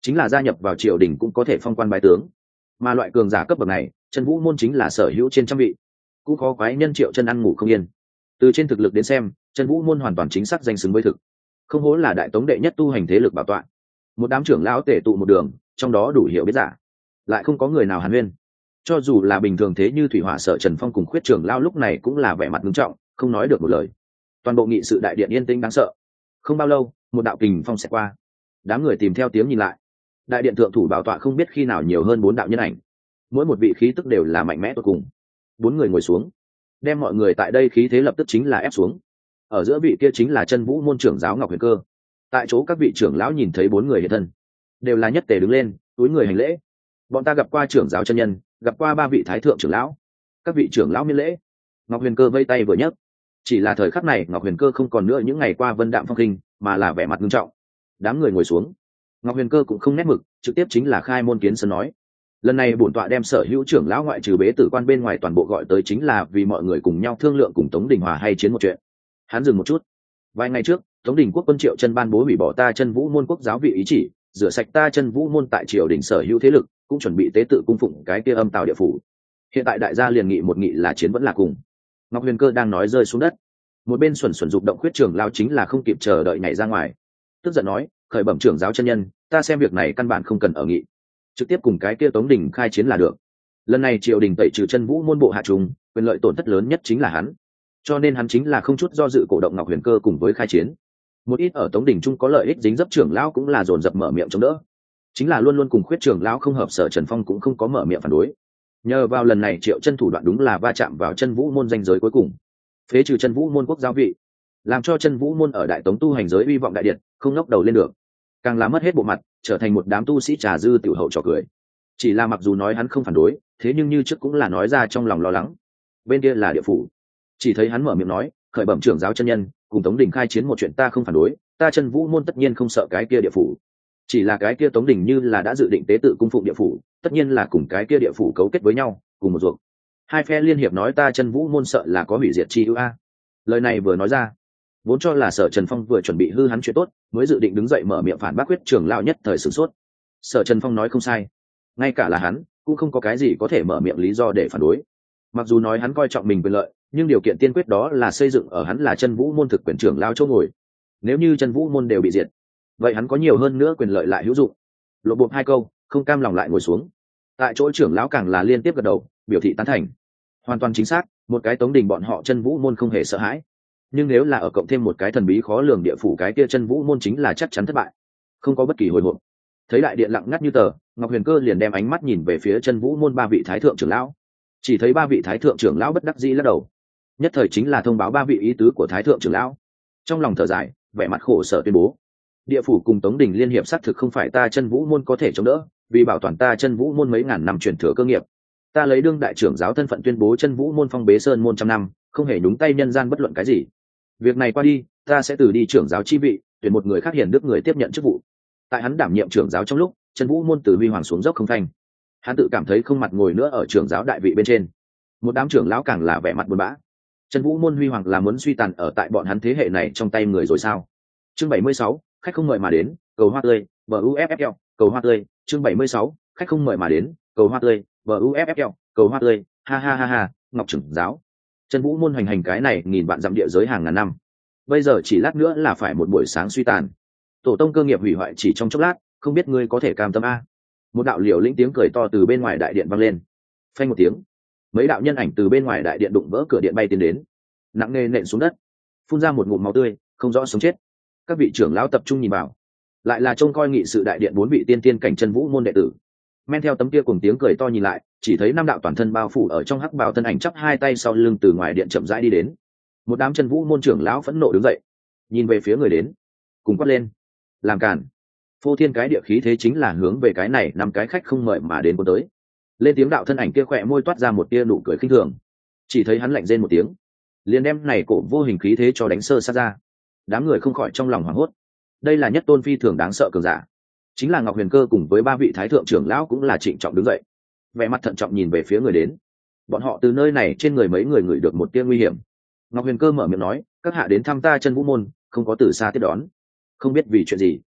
S1: chính là gia nhập vào triều đình cũng có thể phong quan bái tướng, mà loại cường giả cấp bậc này chân vũ môn chính là sở hữu trên trăm vị, cũng có quái nhân Triệu Chân ăn ngủ không yên. Từ trên thực lực đến xem, chân vũ môn hoàn toàn chính xác danh xứng với thực, không hổ là đại tống đệ nhất tu hành thế lực bảo tọa. Một đám trưởng lão tề tụ một đường, trong đó đủ hiểu biết giả, lại không có người nào hàn huyên. Cho dù là bình thường thế như thủy hỏa Sở Trần Phong cùng Khuyết trưởng lão lúc này cũng là vẻ mặt nghiêm trọng, không nói được một lời. Toàn bộ nghị sự đại điện yên tĩnh đáng sợ. Không bao lâu, một đạo kình phong sẽ qua, đám người tìm theo tiếng nhìn lại. Đại điện thượng thủ bảo tọa không biết khi nào nhiều hơn 4 đạo nhân ảnh, mỗi một vị khí tức đều là mạnh mẽ tột cùng. 4 người ngồi xuống, đem mọi người tại đây khí thế lập tức chính là ép xuống. Ở giữa vị kia chính là chân vũ môn trưởng giáo Ngọc Huyền Cơ. Tại chỗ các vị trưởng lão nhìn thấy 4 người hiện thân, đều là nhất tề đứng lên, túi người hành lễ. Bọn ta gặp qua trưởng giáo chân nhân, gặp qua 3 vị thái thượng trưởng lão, các vị trưởng lão miễn lễ. Ngọc Huyền Cơ vây tay vừa nhấc, chỉ là thời khắc này Ngọc Huyền Cơ không còn nữa những ngày qua vân đạm phong khinh, mà là vẻ mặt nghiêm trọng. Đám người ngồi xuống, Ngọc Huyền Cơ cũng không nét mực, trực tiếp chính là khai môn kiến sơn nói: lần này bổn tọa đem sở hữu trưởng lão ngoại trừ bế tử quan bên ngoài toàn bộ gọi tới, chính là vì mọi người cùng nhau thương lượng cùng Tống Đình Hòa hay chiến một chuyện. Hắn dừng một chút. Vài ngày trước, Tống Đình quốc quân Triệu Chân ban bố hủy bỏ ta Chân Vũ môn quốc giáo vị ý chỉ, rửa sạch ta Chân Vũ môn tại triều đình sở hữu thế lực, cũng chuẩn bị tế tự cung phụng cái kia âm tào địa phủ. Hiện tại đại gia liền nghị một nghị là chiến vẫn là cùng. Ngọc Huyền Cơ đang nói rơi xuống đất. Một bên xuẩn xuẩn dục động Khuyết trưởng lao chính là không kịp chờ đợi nhảy ra ngoài, tức giận nói: khởi bẩm trưởng giáo chân nhân, ta xem việc này căn bản không cần ở nghị, trực tiếp cùng cái kia Tống Đình khai chiến là được. Lần này triều đình tẩy trừ Chân Vũ môn bộ hạ trùng, quyền lợi tổn thất lớn nhất chính là hắn, cho nên hắn chính là không chút do dự cổ động Ngọc Huyền Cơ cùng với khai chiến. Một ít ở Tống Đình trung có lợi ích dính dấp trưởng lão cũng là dồn dập mở miệng chống đỡ, chính là luôn luôn cùng Khuyết trưởng lão không hợp Sở Trần Phong cũng không có mở miệng phản đối. Nhờ vào lần này Triệu Chân thủ đoạn đúng là va chạm vào Chân Vũ môn danh giới cuối cùng, phế trừ Chân Vũ môn quốc giáo vị, làm cho Chân Vũ môn ở đại tống tu hành giới uy vọng đại điện không ngóc đầu lên được, càng làm mất hết bộ mặt, trở thành một đám tu sĩ trà dư tiểu hậu trò cười. Chỉ là mặc dù nói hắn không phản đối, thế nhưng như trước cũng là nói ra trong lòng lo lắng. Bên kia là địa phủ, chỉ thấy hắn mở miệng nói: khởi bẩm trưởng giáo chân nhân, cùng Tống Đình khai chiến một chuyện ta không phản đối, ta Chân Vũ môn tất nhiên không sợ cái kia địa phủ. Chỉ là cái kia Tống Đình như là đã dự định tế tự cung phụng địa phủ, tất nhiên là cùng cái kia địa phủ cấu kết với nhau, cùng một ruột. Hai phe liên hiệp nói ta Chân Vũ môn sợ là có hủy diệt chi ưu a. Lời này vừa nói ra, vốn cho là Sở Trần Phong vừa chuẩn bị hư hắn chuyện tốt, mới dự định đứng dậy mở miệng phản bác Khuyết trưởng lão nhất thời sửng sốt. Sở Trần Phong nói không sai, ngay cả là hắn cũng không có cái gì có thể mở miệng lý do để phản đối. Mặc dù nói hắn coi trọng mình quyền lợi, nhưng điều kiện tiên quyết đó là xây dựng ở hắn là Chân Vũ môn thực quyền trưởng lão chỗ ngồi. Nếu như Chân Vũ môn đều bị diệt, vậy hắn có nhiều hơn nữa quyền lợi lại hữu dụng. Lộ bộ 2 câu, không cam lòng lại ngồi xuống. Tại chỗ trưởng lão càng là liên tiếp gật đầu, biểu thị tán thành. Hoàn toàn chính xác, một cái Tống Đình bọn họ Chân Vũ môn không hề sợ hãi. Nhưng nếu là ở cộng thêm một cái thần bí khó lường địa phủ, cái kia Chân Vũ môn chính là chắc chắn thất bại, không có bất kỳ hồi hộp. Thấy đại điện lặng ngắt như tờ, Ngọc Huyền Cơ liền đem ánh mắt nhìn về phía Chân Vũ môn 3 vị thái thượng trưởng lão. Chỉ thấy 3 vị thái thượng trưởng lão bất đắc dĩ lắc đầu, nhất thời chính là thông báo 3 vị ý tứ của thái thượng trưởng lão. Trong lòng thở dài, vẻ mặt khổ sở tuyên bố: địa phủ cùng Tống Đình liên hiệp xác thực không phải ta Chân Vũ môn có thể chống đỡ, vì bảo toàn ta Chân Vũ môn mấy ngàn năm truyền thừa cơ nghiệp, ta lấy đương đại trưởng giáo thân phận tuyên bố Chân Vũ môn phong bế sơn môn trăm năm, không hề nhúng tay nhân gian bất luận cái gì. Việc này qua đi, ta sẽ từ đi trưởng giáo chi vị, tuyển một người khác hiền đức người tiếp nhận chức vụ. Tại hắn đảm nhiệm trưởng giáo trong lúc, Chân Vũ môn từ huy hoàng xuống dốc không thành, hắn tự cảm thấy không mặt ngồi nữa ở trưởng giáo đại vị bên trên. Một đám trưởng lão càng là vẻ mặt buồn bã. Chân Vũ môn huy hoàng là muốn suy tàn ở tại bọn hắn thế hệ này trong tay người rồi sao? Chương 76, khách không mời mà đến, cầu hoa tươi, BUFFL, cầu hoa tươi, chương 76, khách không mời mà đến, cầu hoa tươi, BUFFL, cầu hoa tươi, ha ha ha ha, Ngọc trưởng giáo. Chân Vũ môn hoành hành cái này nghìn vạn dặm địa giới hàng ngàn năm, bây giờ chỉ lát nữa là phải một buổi sáng suy tàn. Tổ tông cơ nghiệp hủy hoại chỉ trong chốc lát, không biết ngươi có thể cam tâm a? Một đạo liều lĩnh tiếng cười to từ bên ngoài đại điện vang lên. Phanh một tiếng, mấy đạo nhân ảnh từ bên ngoài đại điện đụng vỡ cửa điện bay tiến đến, nặng nề nện xuống đất, phun ra một ngụm máu tươi, không rõ sống chết. Các vị trưởng lão tập trung nhìn vào, lại là trông coi nghị sự đại điện 4 vị tiên tiên cảnh Chân Vũ môn đệ tử. Men theo tấm kia cùng tiếng cười to nhìn lại, chỉ thấy 5 đạo toàn thân bao phủ ở trong hắc bào thân ảnh chắp 2 tay sau lưng từ ngoài điện chậm rãi đi đến. Một đám Chân Vũ môn trưởng lão phẫn nộ đứng dậy, nhìn về phía người đến, cùng quát lên: làm cản! Phô thiên cái địa khí thế chính là hướng về cái này 5 cái khách không mời mà đến cuốn tới. Lên tiếng đạo thân ảnh kia khỏe môi toát ra một tia nụ cười khinh thường, chỉ thấy hắn lạnh rên một tiếng, liền đem này cổ vô hình khí thế cho đánh sơ sát ra. Đám người không khỏi trong lòng hoảng hốt. Đây là nhất tôn phi thường đáng sợ cường giả, chính là Ngọc Huyền Cơ cùng với 3 vị thái thượng trưởng lão cũng là trịnh trọng đứng dậy, vẻ mặt thận trọng nhìn về phía người đến. Bọn họ từ nơi này trên người mấy người ngửi được một tia nguy hiểm. Ngọc Huyền Cơ mở miệng nói: các hạ đến thăm ta Chân Vũ môn, không có từ xa tiếp đón, không biết vì chuyện gì.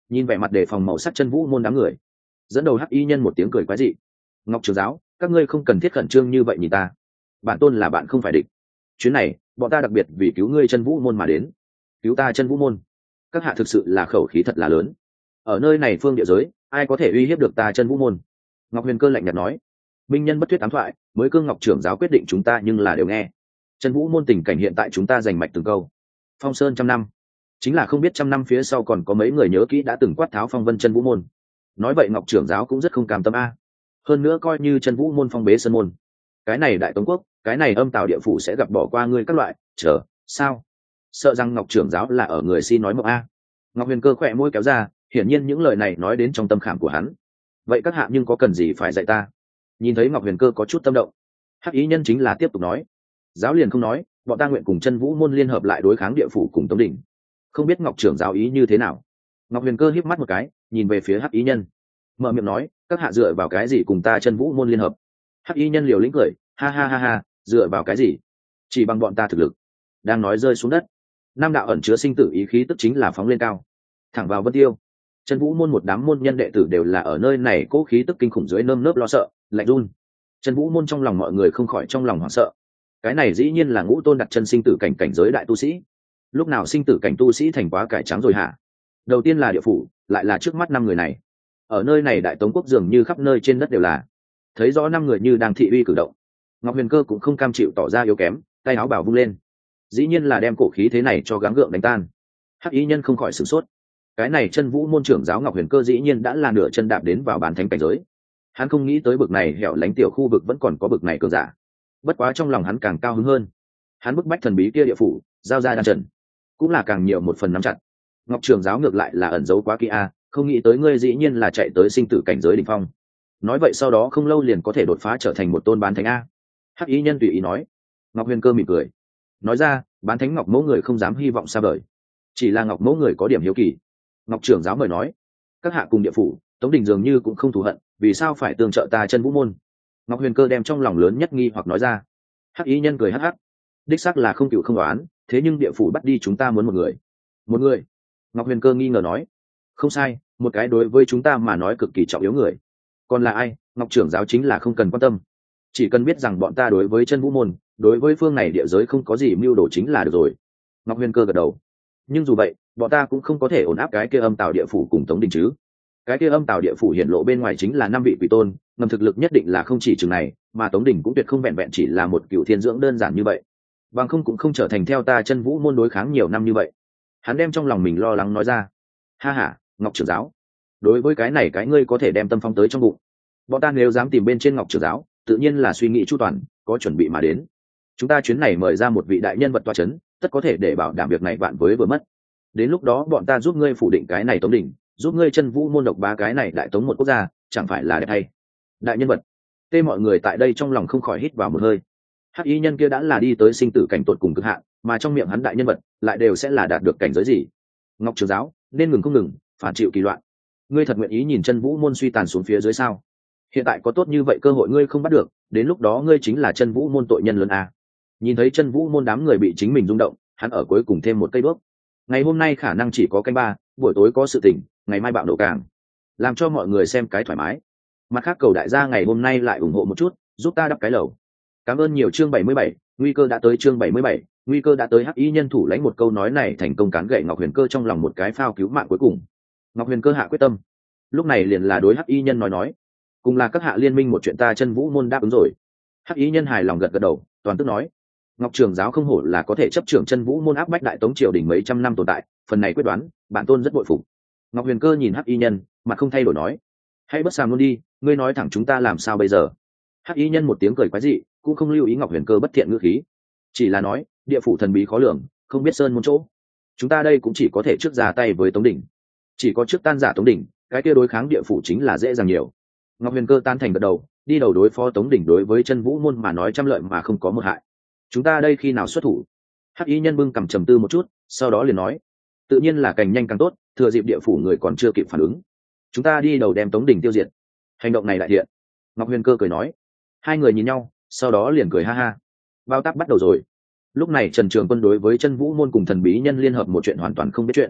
S1: nhìn vẻ mặt đề phòng màu sắc chân vũ môn đám người, dẫn đầu hắc y nhân một tiếng cười quái dị. Ngọc trưởng giáo, các ngươi không cần thiết khẩn trương như vậy nhìn ta, bản tôn là bạn không phải địch. Chuyến này bọn ta đặc biệt vì cứu ngươi chân vũ môn mà đến. Cứu ta chân vũ môn? Các hạ thực sự là khẩu khí thật là lớn. Ở nơi này phương địa giới, ai có thể uy hiếp được ta chân vũ môn? Ngọc Huyền Cơ lạnh nhạt nói. Minh nhân bất thuyết ám thoại, mới cương Ngọc trưởng giáo quyết định chúng ta nhưng là đều nghe. Chân vũ môn tình cảnh hiện tại chúng ta giành mạch từng câu. Phong sơn trăm năm, chính là không biết trăm năm phía sau còn có mấy người nhớ kỹ đã từng quát tháo phong vân chân vũ môn. Nói vậy Ngọc trưởng giáo cũng rất không cam tâm a. Hơn nữa coi như chân vũ môn phong bế sơn môn, cái này đại tống quốc, cái này âm tào địa phủ sẽ gặp bỏ qua ngươi các loại, chờ sao? Sợ rằng Ngọc trưởng giáo là ở người xin nói mộng a. Ngọc Huyền Cơ khỏe môi kéo ra, hiển nhiên những lời này nói đến trong tâm khảm của hắn. Vậy các hạ nhưng có cần gì phải dạy ta? Nhìn thấy Ngọc Huyền Cơ có chút tâm động, hắc ý nhân chính là tiếp tục nói. Giáo liền không nói, bọn ta nguyện cùng chân vũ môn liên hợp lại đối kháng địa phủ cùng tống đỉnh. Không biết Ngọc trưởng giáo ý như thế nào? Ngọc Huyền Cơ híp mắt một cái, nhìn về phía hắc ý nhân, mở miệng nói, các hạ dựa vào cái gì cùng ta chân vũ môn liên hợp? Hắc y nhân liều lĩnh cười, ha ha ha ha, dựa vào cái gì? Chỉ bằng bọn ta thực lực. Đang nói rơi xuống đất, nam đạo ẩn chứa sinh tử ý khí tức chính là phóng lên cao, thẳng vào vân tiêu. Chân vũ môn một đám môn nhân đệ tử đều là ở nơi này cố khí tức kinh khủng dưới nơm nớp lo sợ, lạnh run. Chân vũ môn trong lòng mọi người không khỏi trong lòng hoảng sợ. Cái này dĩ nhiên là ngũ tôn đặt chân sinh tử cảnh cảnh giới đại tu sĩ. Lúc nào sinh tử cảnh tu sĩ thành quá cải trắng rồi hả? Đầu tiên là địa phủ, lại là trước mắt năm người này. Ở nơi này đại tống quốc dường như khắp nơi trên đất đều là. Thấy rõ năm người như đang thị uy cử động, Ngọc Huyền Cơ cũng không cam chịu tỏ ra yếu kém, tay áo bảo vung lên, dĩ nhiên là đem cổ khí thế này cho gắng gượng đánh tan. Hắc ý nhân không khỏi sửng sốt. Cái này chân vũ môn trưởng giáo Ngọc Huyền Cơ dĩ nhiên đã là nửa chân đạp đến vào bán thánh cảnh giới. Hắn không nghĩ tới bực này hẻo lánh tiểu khu vực vẫn còn có bực này cường giả. Bất quá trong lòng hắn càng cao hứng hơn. Hắn bức bách thần bí kia địa phủ, giao ra đan trần, cũng là càng nhiều một phần nắm chặt. Ngọc trưởng giáo ngược lại là ẩn giấu quá kỹ a, không nghĩ tới ngươi dĩ nhiên là chạy tới sinh tử cảnh giới đỉnh phong. Nói vậy sau đó không lâu liền có thể đột phá trở thành một tôn bán thánh a. Hắc ý nhân tùy ý nói. Ngọc Huyền Cơ mỉm cười, nói ra, bán thánh Ngọc mẫu người không dám hy vọng xa vời, chỉ là Ngọc mẫu người có điểm hiếu kỳ. Ngọc trưởng giáo mời nói, các hạ cùng địa phủ tống đình dường như cũng không thù hận, vì sao phải tương trợ ta chân vũ môn? Ngọc Huyền Cơ đem trong lòng lớn nhất nghi hoặc nói ra. Hắc ý nhân cười hắc hắc, đích xác là không cựu không đoán, thế nhưng địa phủ bắt đi chúng ta muốn một người. Một người? Ngọc Huyền Cơ nghi ngờ nói. Không sai, một cái đối với chúng ta mà nói cực kỳ trọng yếu người. Còn là ai? Ngọc trưởng giáo chính là không cần quan tâm, chỉ cần biết rằng bọn ta đối với chân vũ môn, đối với phương này địa giới không có gì mưu đồ chính là được rồi. Ngọc Huyền Cơ gật đầu. Nhưng dù vậy, bọn ta cũng không có thể ổn áp cái kia âm tào địa phủ cùng tống đình chứ. Cái kia âm tào địa phủ hiển lộ bên ngoài chính là năm vị quỷ tôn, ngầm thực lực nhất định là không chỉ chừng này, mà tống đình cũng tuyệt không vẹn vẹn chỉ là một cựu thiên dưỡng đơn giản như vậy, bằng không cũng không trở thành theo ta chân vũ môn đối kháng nhiều năm như vậy. Hắn đem trong lòng mình lo lắng nói ra. Ha ha, Ngọc trưởng giáo, đối với cái này cái ngươi có thể đem tâm phong tới trong bụng. Bọn ta nếu dám tìm bên trên Ngọc trưởng giáo, tự nhiên là suy nghĩ chu toàn, có chuẩn bị mà đến. Chúng ta chuyến này mời ra một vị đại nhân vật toa chấn, tất có thể để bảo đảm việc này vạn với vừa mất. Đến lúc đó bọn ta giúp ngươi phủ định cái này tống đỉnh, giúp ngươi chân vũ môn độc bá cái này đại tống một quốc gia, chẳng phải là đẹp hay? Đại nhân vật. Tê mọi người tại đây trong lòng không khỏi hít vào một hơi. Hắc y nhân kia đã là đi tới sinh tử cảnh tột cùng cực hạn, mà trong miệng hắn đại nhân vật lại đều sẽ là đạt được cảnh giới gì? Ngọc trưởng giáo, nên ngừng không ngừng, phản chịu kỳ loạn. Ngươi thật nguyện ý nhìn chân vũ môn suy tàn xuống phía dưới sao? Hiện tại có tốt như vậy cơ hội ngươi không bắt được, đến lúc đó ngươi chính là chân vũ môn tội nhân lớn à? Nhìn thấy chân vũ môn đám người bị chính mình rung động, hắn ở cuối cùng thêm một cây bước. Ngày hôm nay khả năng chỉ có canh ba, buổi tối có sự tình, ngày mai bạo nổ càng, làm cho mọi người xem cái thoải mái. Mặt khác cầu đại gia ngày hôm nay lại ủng hộ một chút, giúp ta đắp cái lầu. Cảm ơn nhiều. Chương 77, nguy cơ đã tới. Chương 77, nguy cơ đã tới. Hắc y nhân thủ lãnh một câu nói này thành công cán gậy Ngọc Huyền Cơ trong lòng một cái phao cứu mạng cuối cùng. Ngọc Huyền Cơ hạ quyết tâm, lúc này liền là đối Hắc y nhân nói, cùng là các hạ liên minh một chuyện ta chân vũ môn đáp ứng rồi. Hắc y nhân hài lòng gật gật đầu, toàn tức nói, Ngọc trưởng giáo không hổ là có thể chấp trưởng chân vũ môn áp bách đại tống triều đình mấy trăm năm tồn tại, phần này quyết đoán bản tôn rất bội phục. Ngọc Huyền Cơ nhìn Hắc y nhân, mặt không thay đổi nói, hãy bất sàm luôn đi, ngươi nói thẳng chúng ta làm sao bây giờ? Hắc y nhân một tiếng cười quái dị, cũng không lưu ý Ngọc Huyền Cơ bất thiện ngữ khí, chỉ là nói, địa phủ thần bí khó lường, không biết sơn môn chỗ, chúng ta đây cũng chỉ có thể trước ra tay với tống đỉnh, chỉ có trước tan giả tống đỉnh, cái kia đối kháng địa phủ chính là dễ dàng nhiều. Ngọc Huyền Cơ tan thành gật đầu, đi đầu đối phó tống đỉnh đối với chân vũ môn mà nói trăm lợi mà không có một hại. Chúng ta đây khi nào xuất thủ? Hắc y nhân bưng cầm trầm tư một chút, sau đó liền nói, tự nhiên là càng nhanh càng tốt, thừa dịp địa phủ người còn chưa kịp phản ứng, chúng ta đi đầu đem tống đỉnh tiêu diệt. Hành động này đại thiện. Ngọc Huyền Cơ cười nói. Hai người nhìn nhau, sau đó liền cười ha ha. Bao tác bắt đầu rồi. Lúc này Trần Trường Quân đối với chân vũ môn cùng thần bí nhân liên hợp một chuyện hoàn toàn không biết chuyện.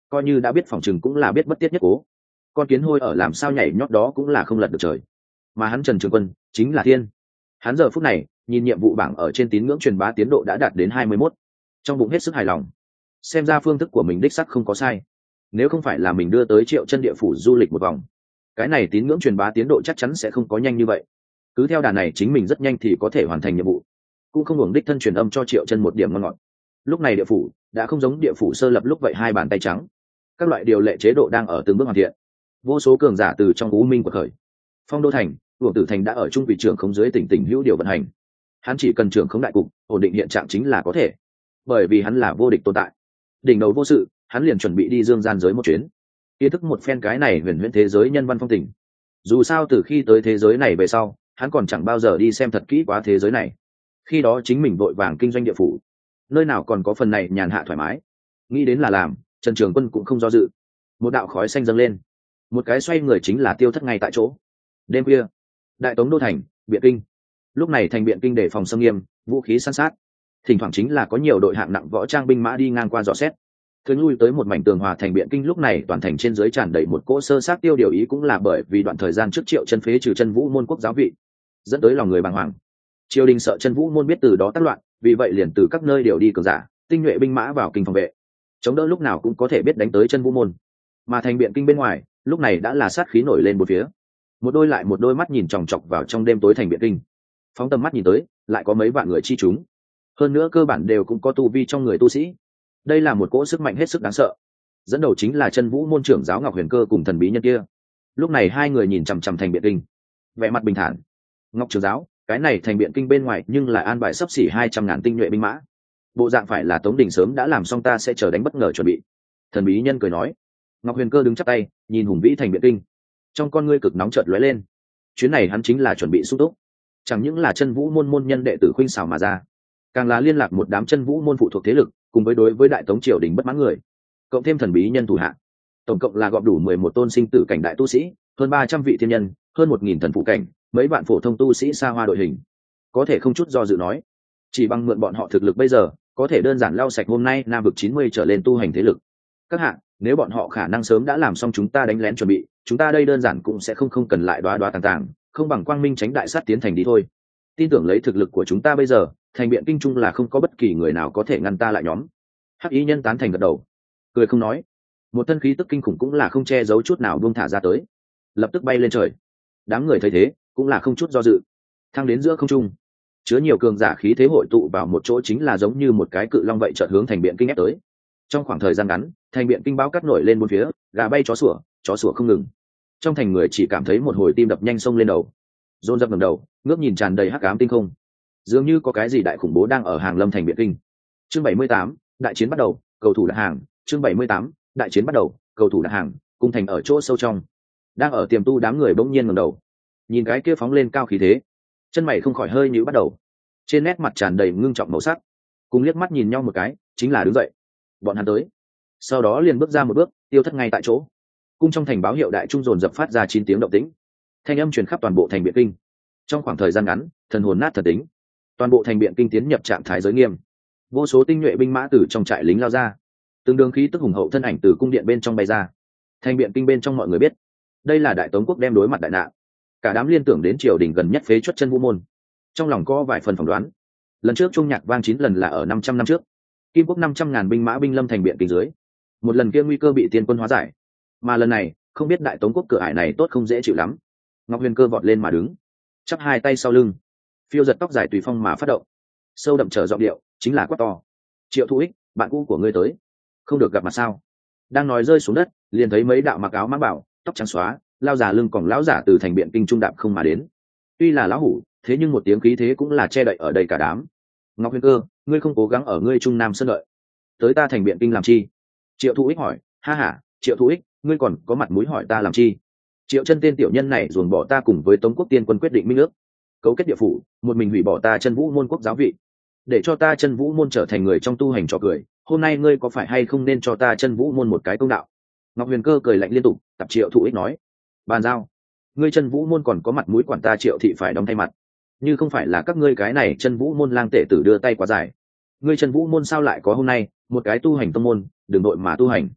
S1: coi như đã biết phòng chừng cũng là biết bất tiết nhất cố. Con kiến hôi ở làm sao nhảy nhót đó cũng là không lật được trời. Mà hắn Trần Trường Quân chính là thiên. Hắn giờ phút này nhìn nhiệm vụ bảng ở trên tín ngưỡng truyền bá tiến độ đã đạt đến 21, trong bụng hết sức hài lòng. Xem ra phương thức của mình đích sắc không có sai. Nếu không phải là mình đưa tới Triệu Chân địa phủ du lịch một vòng, cái này tín ngưỡng truyền bá tiến độ chắc chắn sẽ không có nhanh như vậy. Cứ theo đà này chính mình rất nhanh thì có thể hoàn thành nhiệm vụ, cũng không hưởng đích thân truyền âm cho Triệu Chân một điểm ngon ngọt. Lúc này địa phủ đã không giống địa phủ sơ lập lúc vậy hai bàn tay trắng, các loại điều lệ chế độ đang ở từng bước hoàn thiện. Vô số cường giả từ trong u minh quật khởi. Phong Đô thành, Uổng Tử thành đã ở trung vị trưởng khống dưới tỉnh tỉnh hữu điều vận hành. Hắn chỉ cần trưởng khống đại cục, ổn định hiện trạng chính là có thể, bởi vì hắn là vô địch tồn tại. Đỉnh đầu vô sự, hắn liền chuẩn bị đi dương gian giới một chuyến, kiến thức một phen cái này huyền huyễn thế giới nhân văn phong tình. Dù sao từ khi tới thế giới này về sau, hắn còn chẳng bao giờ đi xem thật kỹ quá thế giới này. Khi đó chính mình vội vàng kinh doanh địa phủ, nơi nào còn có phần này nhàn hạ thoải mái. Nghĩ đến là làm, Trần Trường Quân cũng không do dự. Một đạo khói xanh dâng lên, một cái xoay người chính là tiêu thất ngay tại chỗ. Đêm khuya, Đại Tống đô thành, Biện Kinh. Lúc này thành Biện Kinh đề phòng xâm nghiêm, vũ khí san sát, thỉnh thoảng chính là có nhiều đội hạng nặng võ trang binh mã đi ngang qua dò xét. Thường lui tới một mảnh tường hòa thành Biện Kinh lúc này toàn thành trên dưới tràn đầy một cỗ sơ sát tiêu điều ý, cũng là bởi vì đoạn thời gian trước Triệu Chân phế trừ Chân Vũ môn quốc giáo vị, dẫn tới lòng người bàng hoàng. Triều đình sợ Chân Vũ môn biết từ đó tác loạn, vì vậy liền từ các nơi điều đi cường giả, tinh nhuệ binh mã vào kinh phòng vệ, chống đỡ lúc nào cũng có thể biết đánh tới Chân Vũ môn. Mà thành Biện Kinh bên ngoài lúc này đã là sát khí nổi lên một phía, một đôi lại một đôi mắt nhìn chòng chọc vào trong đêm tối thành Biện Kinh. Phóng tầm mắt nhìn tới, lại có mấy vạn người chi chúng, hơn nữa cơ bản đều cũng có tu vi trong người tu sĩ. Đây là một cỗ sức mạnh hết sức đáng sợ. Dẫn đầu chính là Chân Vũ môn trưởng giáo Ngọc Huyền Cơ cùng thần bí nhân kia. Lúc này hai người nhìn chằm chằm thành Biện Kinh, vẻ mặt bình thản. Ngọc trưởng giáo, cái này thành Biện Kinh bên ngoài nhưng lại an bài sắp xỉ 200.000 tinh nhuệ binh mã, bộ dạng phải là Tống Đình sớm đã làm xong, ta sẽ chờ đánh bất ngờ chuẩn bị. Thần bí nhân cười nói. Ngọc Huyền Cơ đứng chắp tay nhìn hùng vĩ thành Biện Kinh, trong con ngươi cực nóng chợt lóe lên. Chuyến này hắn chính là chuẩn bị xúc túc, chẳng những là Chân Vũ môn môn nhân đệ tử khuynh xảo mà ra, càng là liên lạc một đám Chân Vũ môn phụ thuộc thế lực, cùng với đối với Đại Tống triều đình bất mãn người, cộng thêm thần bí nhân thủ hạ, tổng cộng là gọp đủ 11 tôn sinh tử cảnh đại tu sĩ, hơn 300 vị thiên nhân, hơn 1.000 thần phụ cảnh, mấy vạn phổ thông tu sĩ xa hoa đội hình. Có thể không chút do dự nói, chỉ bằng mượn bọn họ thực lực bây giờ, có thể đơn giản lau sạch hôm nay Nam vực 90 trở lên tu hành thế lực. Các hạ, nếu bọn họ khả năng sớm đã làm xong chúng ta đánh lén chuẩn bị, chúng ta đây đơn giản cũng sẽ không cần lại đoá đoá tàng, không bằng quang minh tránh đại sát tiến thành đi thôi. Tin tưởng lấy thực lực của chúng ta bây giờ, thành Biện Kinh trung là không có bất kỳ người nào có thể ngăn ta lại nhóm. Hắc ý nhân tán thành gật đầu, cười không nói. Một thân khí tức kinh khủng cũng là không che giấu chút nào buông thả ra tới, lập tức bay lên trời. Đám người thấy thế cũng là không chút do dự, thăng đến giữa không trung. Chứa nhiều cường giả khí thế hội tụ vào một chỗ, chính là giống như một cái cự long vậy chợt hướng thành Biện Kinh ép tới. Trong khoảng thời gian ngắn, thành Biện Kinh báo cắt nổi lên bốn phía, gà bay chó sủa không ngừng. Trong thành người chỉ cảm thấy một hồi tim đập nhanh xông lên đầu, dồn dập ngẩng đầu ngước nhìn tràn đầy hắc ám tinh không, dường như có cái gì đại khủng bố đang ở hàng lâm thành Biện Kinh. Chương 78, đại chiến bắt đầu, cầu thủ đặt hàng. Chương 78, đại chiến bắt đầu, cầu thủ đặt hàng. Cung thành ở chỗ sâu trong, đang ở tiềm tu đám người bỗng nhiên ngẩng đầu, nhìn cái kia phóng lên cao khí thế, chân mày không khỏi hơi nhíu bắt đầu, trên nét mặt tràn đầy ngưng trọng màu sắc, cùng liếc mắt nhìn nhau một cái chính là đứng dậy. Bọn hắn tới, sau đó liền bước ra một bước, tiêu thất ngay tại chỗ. Cung trong thành báo hiệu đại trung dồn dập phát ra 9 tiếng động tĩnh, thanh âm truyền khắp toàn bộ thành Biện Kinh. Trong khoảng thời gian ngắn, thần hồn nát thần tính, toàn bộ thành Biện Kinh tiến nhập trạng thái giới nghiêm. Vô số tinh nhuệ binh mã từ trong trại lính lao ra, từng đường khí tức hùng hậu thân ảnh từ cung điện bên trong bay ra. Thành Biện Kinh bên trong mọi người biết, đây là Đại Tống quốc đem đối mặt đại nạn. Cả đám liên tưởng đến triều đình gần nhất phế truất Chân Vũ môn, trong lòng có vài phần phỏng đoán. Lần trước trung nhạc vang 9 lần là ở 500 năm trước, Kim quốc 500.000 binh mã binh lâm thành Biện Kinh dưới, một lần kia nguy cơ bị tiên quân hóa giải, mà lần này không biết Đại Tống quốc cửa ải này tốt không dễ chịu lắm. Ngọc Huyền Cơ vọt lên mà đứng, chắp hai tay sau lưng, phiêu giật tóc dài tùy phong mà phát động, sâu đậm trở giọng điệu chính là quát to: Triệu Thu Ích, bạn cũ của ngươi tới, không được gặp mặt sao? Đang nói rơi xuống đất, liền thấy mấy đạo mặc áo mãng bảo, tóc trắng xóa, lao giả lưng còng lão giả từ thành Biện Kinh trung đạp không mà đến. Tuy là lão hủ, thế nhưng một tiếng khí thế cũng là che đậy ở đây cả đám. Ngọc Huyền Cơ, ngươi không cố gắng ở ngươi trung nam sơn lợi, tới ta thành Biện Kinh làm chi? Triệu Thu Ích hỏi. Ha ha, Triệu Thu Ích, ngươi còn có mặt mũi hỏi ta làm chi? Triệu Chân tên tiểu nhân này ruồng bỏ ta cùng với Tống quốc tiên quân quyết định minh ước, cấu kết địa phủ, một mình hủy bỏ ta Chân Vũ môn quốc giáo vị, để cho ta Chân Vũ môn trở thành người trong tu hành trò cười. Hôm nay ngươi có phải hay không nên cho ta Chân Vũ môn một cái công đạo? Ngọc Huyền Cơ cười lạnh liên tục, tập Triệu Thụ Ích nói: Bàn giao, ngươi Chân Vũ môn còn có mặt mũi quản ta Triệu thị phải đóng thay mặt, như không phải là các ngươi cái này Chân Vũ môn lang tể tử đưa tay quá dài, ngươi Chân Vũ môn sao lại có hôm nay? Một cái tu hành tông môn, đường đội mà tu hành,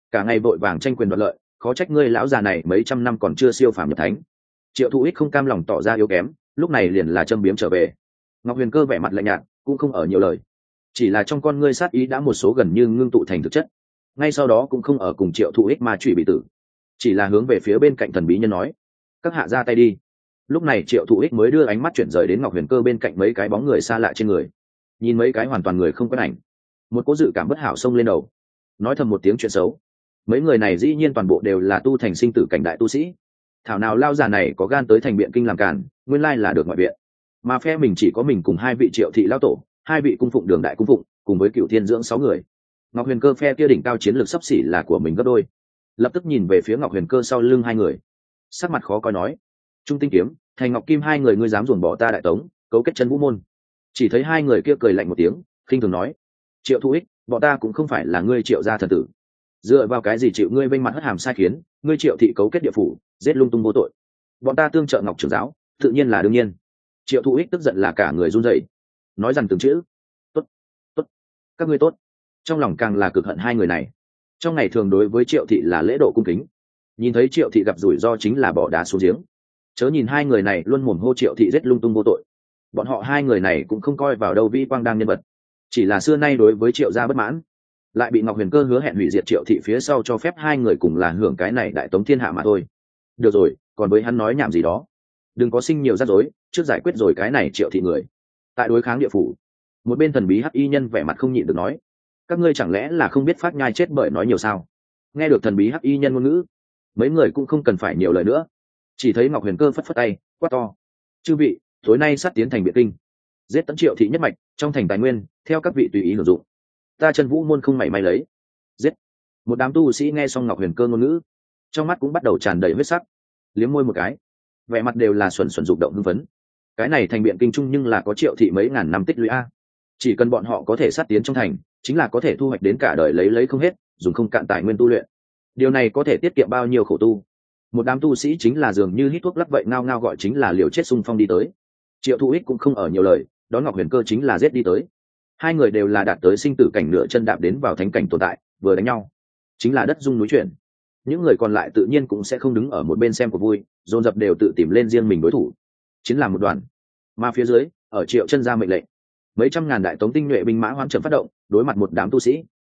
S1: cả ngày vội vàng tranh quyền đoạt lợi, khó trách ngươi lão già này mấy trăm năm còn chưa siêu phàm nhập thánh. Triệu Thụ Ích không cam lòng tỏ ra yếu kém, lúc này liền là châm biếm trở về. Ngọc Huyền Cơ vẻ mặt lạnh nhạt, cũng không ở nhiều lời, chỉ là trong con ngươi sát ý đã một số gần như ngưng tụ thành thực chất. Ngay sau đó cũng không ở cùng Triệu Thụ Ích mà chửi bị tử, chỉ là hướng về phía bên cạnh thần bí nhân nói: các hạ ra tay đi. Lúc này Triệu Thụ Ích mới đưa ánh mắt chuyển rời đến Ngọc Huyền Cơ bên cạnh mấy cái bóng người xa lạ trên người, nhìn mấy cái hoàn toàn người không quen ảnh, một cố dự cảm bất hảo xông lên đầu, nói thầm một tiếng chuyện xấu. Mấy người này dĩ nhiên toàn bộ đều là tu thành sinh tử cảnh đại tu sĩ, thảo nào lao già này có gan tới thành biện kinh làm cản, nguyên lai là được ngoại viện. Mà phe mình chỉ có mình cùng hai vị Triệu thị lão tổ, hai vị cung phụng đường đại cung phụng, cùng với Cựu Thiên dưỡng 6 người. Ngọc Huyền Cơ phe kia đỉnh cao chiến lược sắp xỉ là của mình gấp đôi. Lập tức nhìn về phía Ngọc Huyền Cơ sau lưng hai người, sắc mặt khó coi nói: Trung Tinh Kiếm, Thành Ngọc Kim, hai người ngươi dám ruồng bỏ ta Đại Tống, cấu kết chân vũ môn. Chỉ thấy hai người kia cười lạnh một tiếng, khinh thường nói: Triệu Thụ Ích, bọn ta cũng không phải là ngươi Triệu gia thần tử, dựa vào cái gì chịu ngươi vênh mặt hất hàm sai khiến, ngươi Triệu thị cấu kết địa phủ, giết lung tung vô tội, bọn ta tương trợ Ngọc trưởng giáo, tự nhiên là đương nhiên. Triệu Thụ Ích tức giận là cả người run rẩy, nói rằng từng chữ: tốt, tốt, các ngươi tốt. Trong lòng càng là cực hận hai người này. Trong ngày thường đối với Triệu thị là lễ độ cung kính, nhìn thấy Triệu thị gặp rủi ro chính là bỏ đá xuống giếng. Chớ nhìn hai người này luôn mồm hô Triệu thị giết lung tung vô tội, bọn họ hai người này cũng không coi vào đâu vi quang đang nhân vật, chỉ là xưa nay đối với Triệu gia bất mãn, lại bị Ngọc Huyền Cơ hứa hẹn hủy diệt Triệu thị phía sau cho phép hai người cùng là hưởng cái này đại tống thiên hạ mà thôi. Được rồi, còn với hắn nói nhảm gì đó, đừng có sinh nhiều rắc rối, trước giải quyết rồi cái này Triệu thị người. Tại đối kháng địa phủ, một bên thần bí hắc y nhân vẻ mặt không nhịn được nói: các ngươi chẳng lẽ là không biết phát nhai chết bởi nói nhiều sao? Nghe được thần bí hắc y nhân ngôn ngữ, mấy người cũng không cần phải nhiều lời nữa, chỉ thấy Ngọc Huyền Cơ phất phất tay quát to: chư vị, tối nay sát tiến thành Biện Kinh, giết tận Triệu thị nhất mạch, trong thành tài nguyên theo các vị tùy ý hưởng dụng, ta Chân Vũ môn không mảy may lấy. Giết. Một đám tu sĩ nghe xong Ngọc Huyền Cơ ngôn ngữ, trong mắt cũng bắt đầu tràn đầy huyết sắc, liếm môi một cái, vẻ mặt đều là xuẩn xuẩn dục động hưng phấn. Cái này thành Biện Kinh chung nhưng là có Triệu thị mấy ngàn năm tích lũy a, chỉ cần bọn họ có thể sát tiến trong thành, chính là có thể thu hoạch đến cả đời lấy không hết, dùng không cạn tài nguyên tu luyện. Điều này có thể tiết kiệm bao nhiêu khổ tu. Một đám tu sĩ chính là dường như hít thuốc lắc vậy, ngao ngao gọi chính là liều chết xung phong đi tới. Triệu Thụ Ích cũng không ở nhiều lời, đón Ngọc Huyền Cơ chính là giết đi tới. Hai người đều là đạt tới sinh tử cảnh nửa chân đạp đến vào thánh cảnh tồn tại, vừa đánh nhau chính là đất rung núi chuyển. Những người còn lại tự nhiên cũng sẽ không đứng ở một bên xem cuộc vui, dồn dập đều tự tìm lên riêng mình đối thủ, chiến làm một đoàn. Mà phía dưới, ở Triệu chân ra mệnh lệnh, mấy trăm ngàn đại tống tinh nhuệ binh mã hoãn trầm phát động, đối mặt một đám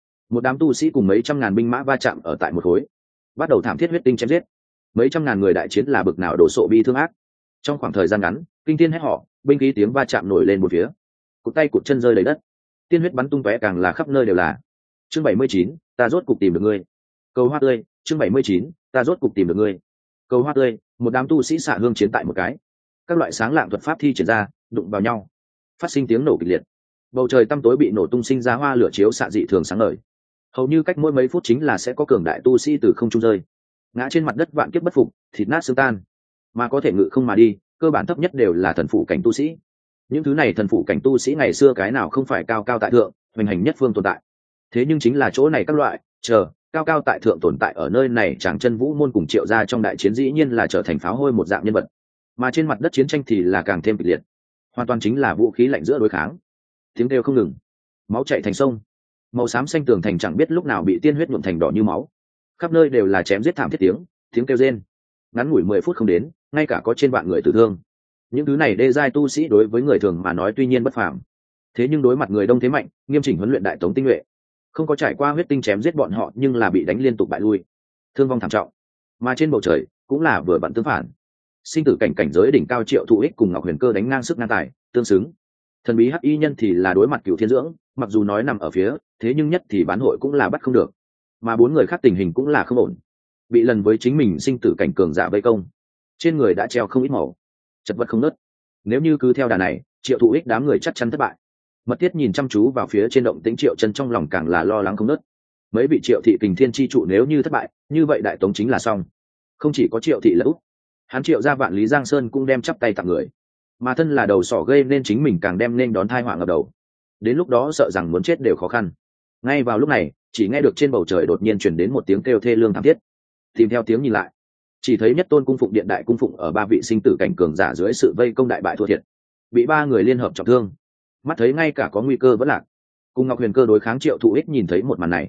S1: tu sĩ cùng mấy trăm ngàn binh mã va chạm ở tại một khối, bắt đầu thảm thiết huyết tinh chém giết. Mấy trăm ngàn người đại chiến là bực nào đổ sộ bi thương ác. Trong khoảng thời gian ngắn, kinh thiên hét họ, binh khí tiếng va chạm nổi lên một phía, cụt tay cụt chân rơi đầy đất, tiên huyết bắn tung tóe càng là khắp nơi đều là. Chương 79, ta rốt cục tìm được ngươi. Cầu hoa tươi. Chương 79, ta rốt cục tìm được ngươi. Cầu hoa tươi. Một đám tu sĩ xạ hương chiến tại một cái, các loại sáng lạng thuật pháp thi triển ra, đụng vào nhau, phát sinh tiếng nổ kịch liệt. Bầu trời tăm tối bị nổ tung, sinh ra hoa lửa chiếu xạ dị thường sáng ngời. Hầu như cách mỗi mấy phút chính là sẽ có cường đại tu sĩ từ không trung rơi, ngã trên mặt đất vạn kiếp bất phục, thịt nát xương tan. Mà có thể ngự không mà đi, cơ bản thấp nhất đều là thần phụ cảnh tu sĩ. Những thứ này thần phụ cảnh tu sĩ ngày xưa cái nào không phải cao cao tại thượng, hoành hành nhất phương tồn tại. Thế nhưng chính là chỗ này các loại cao cao tại thượng tồn tại ở nơi này, Tràng Chân Vũ môn cùng Triệu gia trong đại chiến dĩ nhiên là trở thành pháo hôi một dạng nhân vật. Mà trên mặt đất chiến tranh thì là càng thêm kịch liệt, hoàn toàn chính là vũ khí lạnh giữa đối kháng, tiếng kêu không ngừng, máu chảy thành sông, màu xám xanh tường thành chẳng biết lúc nào bị tiên huyết nhuộm thành đỏ như máu, khắp nơi đều là chém giết thảm thiết tiếng kêu rên. Ngắn ngủi 10 phút không đến, ngay cả có trên vạn người tử thương. Những thứ này đê giai tu sĩ đối với người thường mà nói tuy nhiên bất phàm, thế nhưng đối mặt người đông thế mạnh, nghiêm chỉnh huấn luyện đại tống tinh nhuệ, không có trải qua huyết tinh chém giết bọn họ, nhưng là bị đánh liên tục bại lui, thương vong thảm trọng. Mà trên bầu trời cũng là vừa vặn tương phản, sinh tử cảnh cảnh giới đỉnh cao Triệu Thụ Ích cùng Ngọc Huyền Cơ đánh ngang sức ngang tài, tương xứng. Thần bí hắc y nhân thì là đối mặt Cửu Thiên dưỡng, mặc dù nói nằm ở phía, thế nhưng nhất thì bán hội cũng là bắt không được. Mà 4 người khác tình hình cũng là không ổn, bị lần với chính mình sinh tử cảnh cường giả vây công, trên người đã treo không ít màu, chật vật không nớt. Nếu như cứ theo đà này, Triệu Thụ Ích đám người chắc chắn thất bại. Mật Thiết nhìn chăm chú vào phía trên động tĩnh Triệu chân, trong lòng càng là lo lắng không nớt. Mấy vị Triệu thị kình thiên chi trụ nếu như thất bại, như vậy đại tống chính là xong. Không chỉ có Triệu thị lẫn, hắn Triệu gia vạn lý Giang Sơn cũng đem chắp tay tặng người, mà thân là đầu sỏ gây nên chính mình càng đem nên đón tai họa ngập đầu. Đến lúc đó sợ rằng muốn chết đều khó khăn. Ngay vào lúc này, chỉ nghe được trên bầu trời đột nhiên truyền đến một tiếng kêu thê lương thảm thiết. Tìm theo tiếng nhìn lại, chỉ thấy Nhất Tôn cung phụng điện đại cung phụng ở 3 vị sinh tử cảnh cường giả dưới sự vây công đại bại thua thiệt, bị 3 người liên hợp trọng thương. Mắt thấy ngay cả có nguy cơ vẫn lạc, cùng Ngọc Huyền Cơ đối kháng Triệu Thụ Ích nhìn thấy một màn này,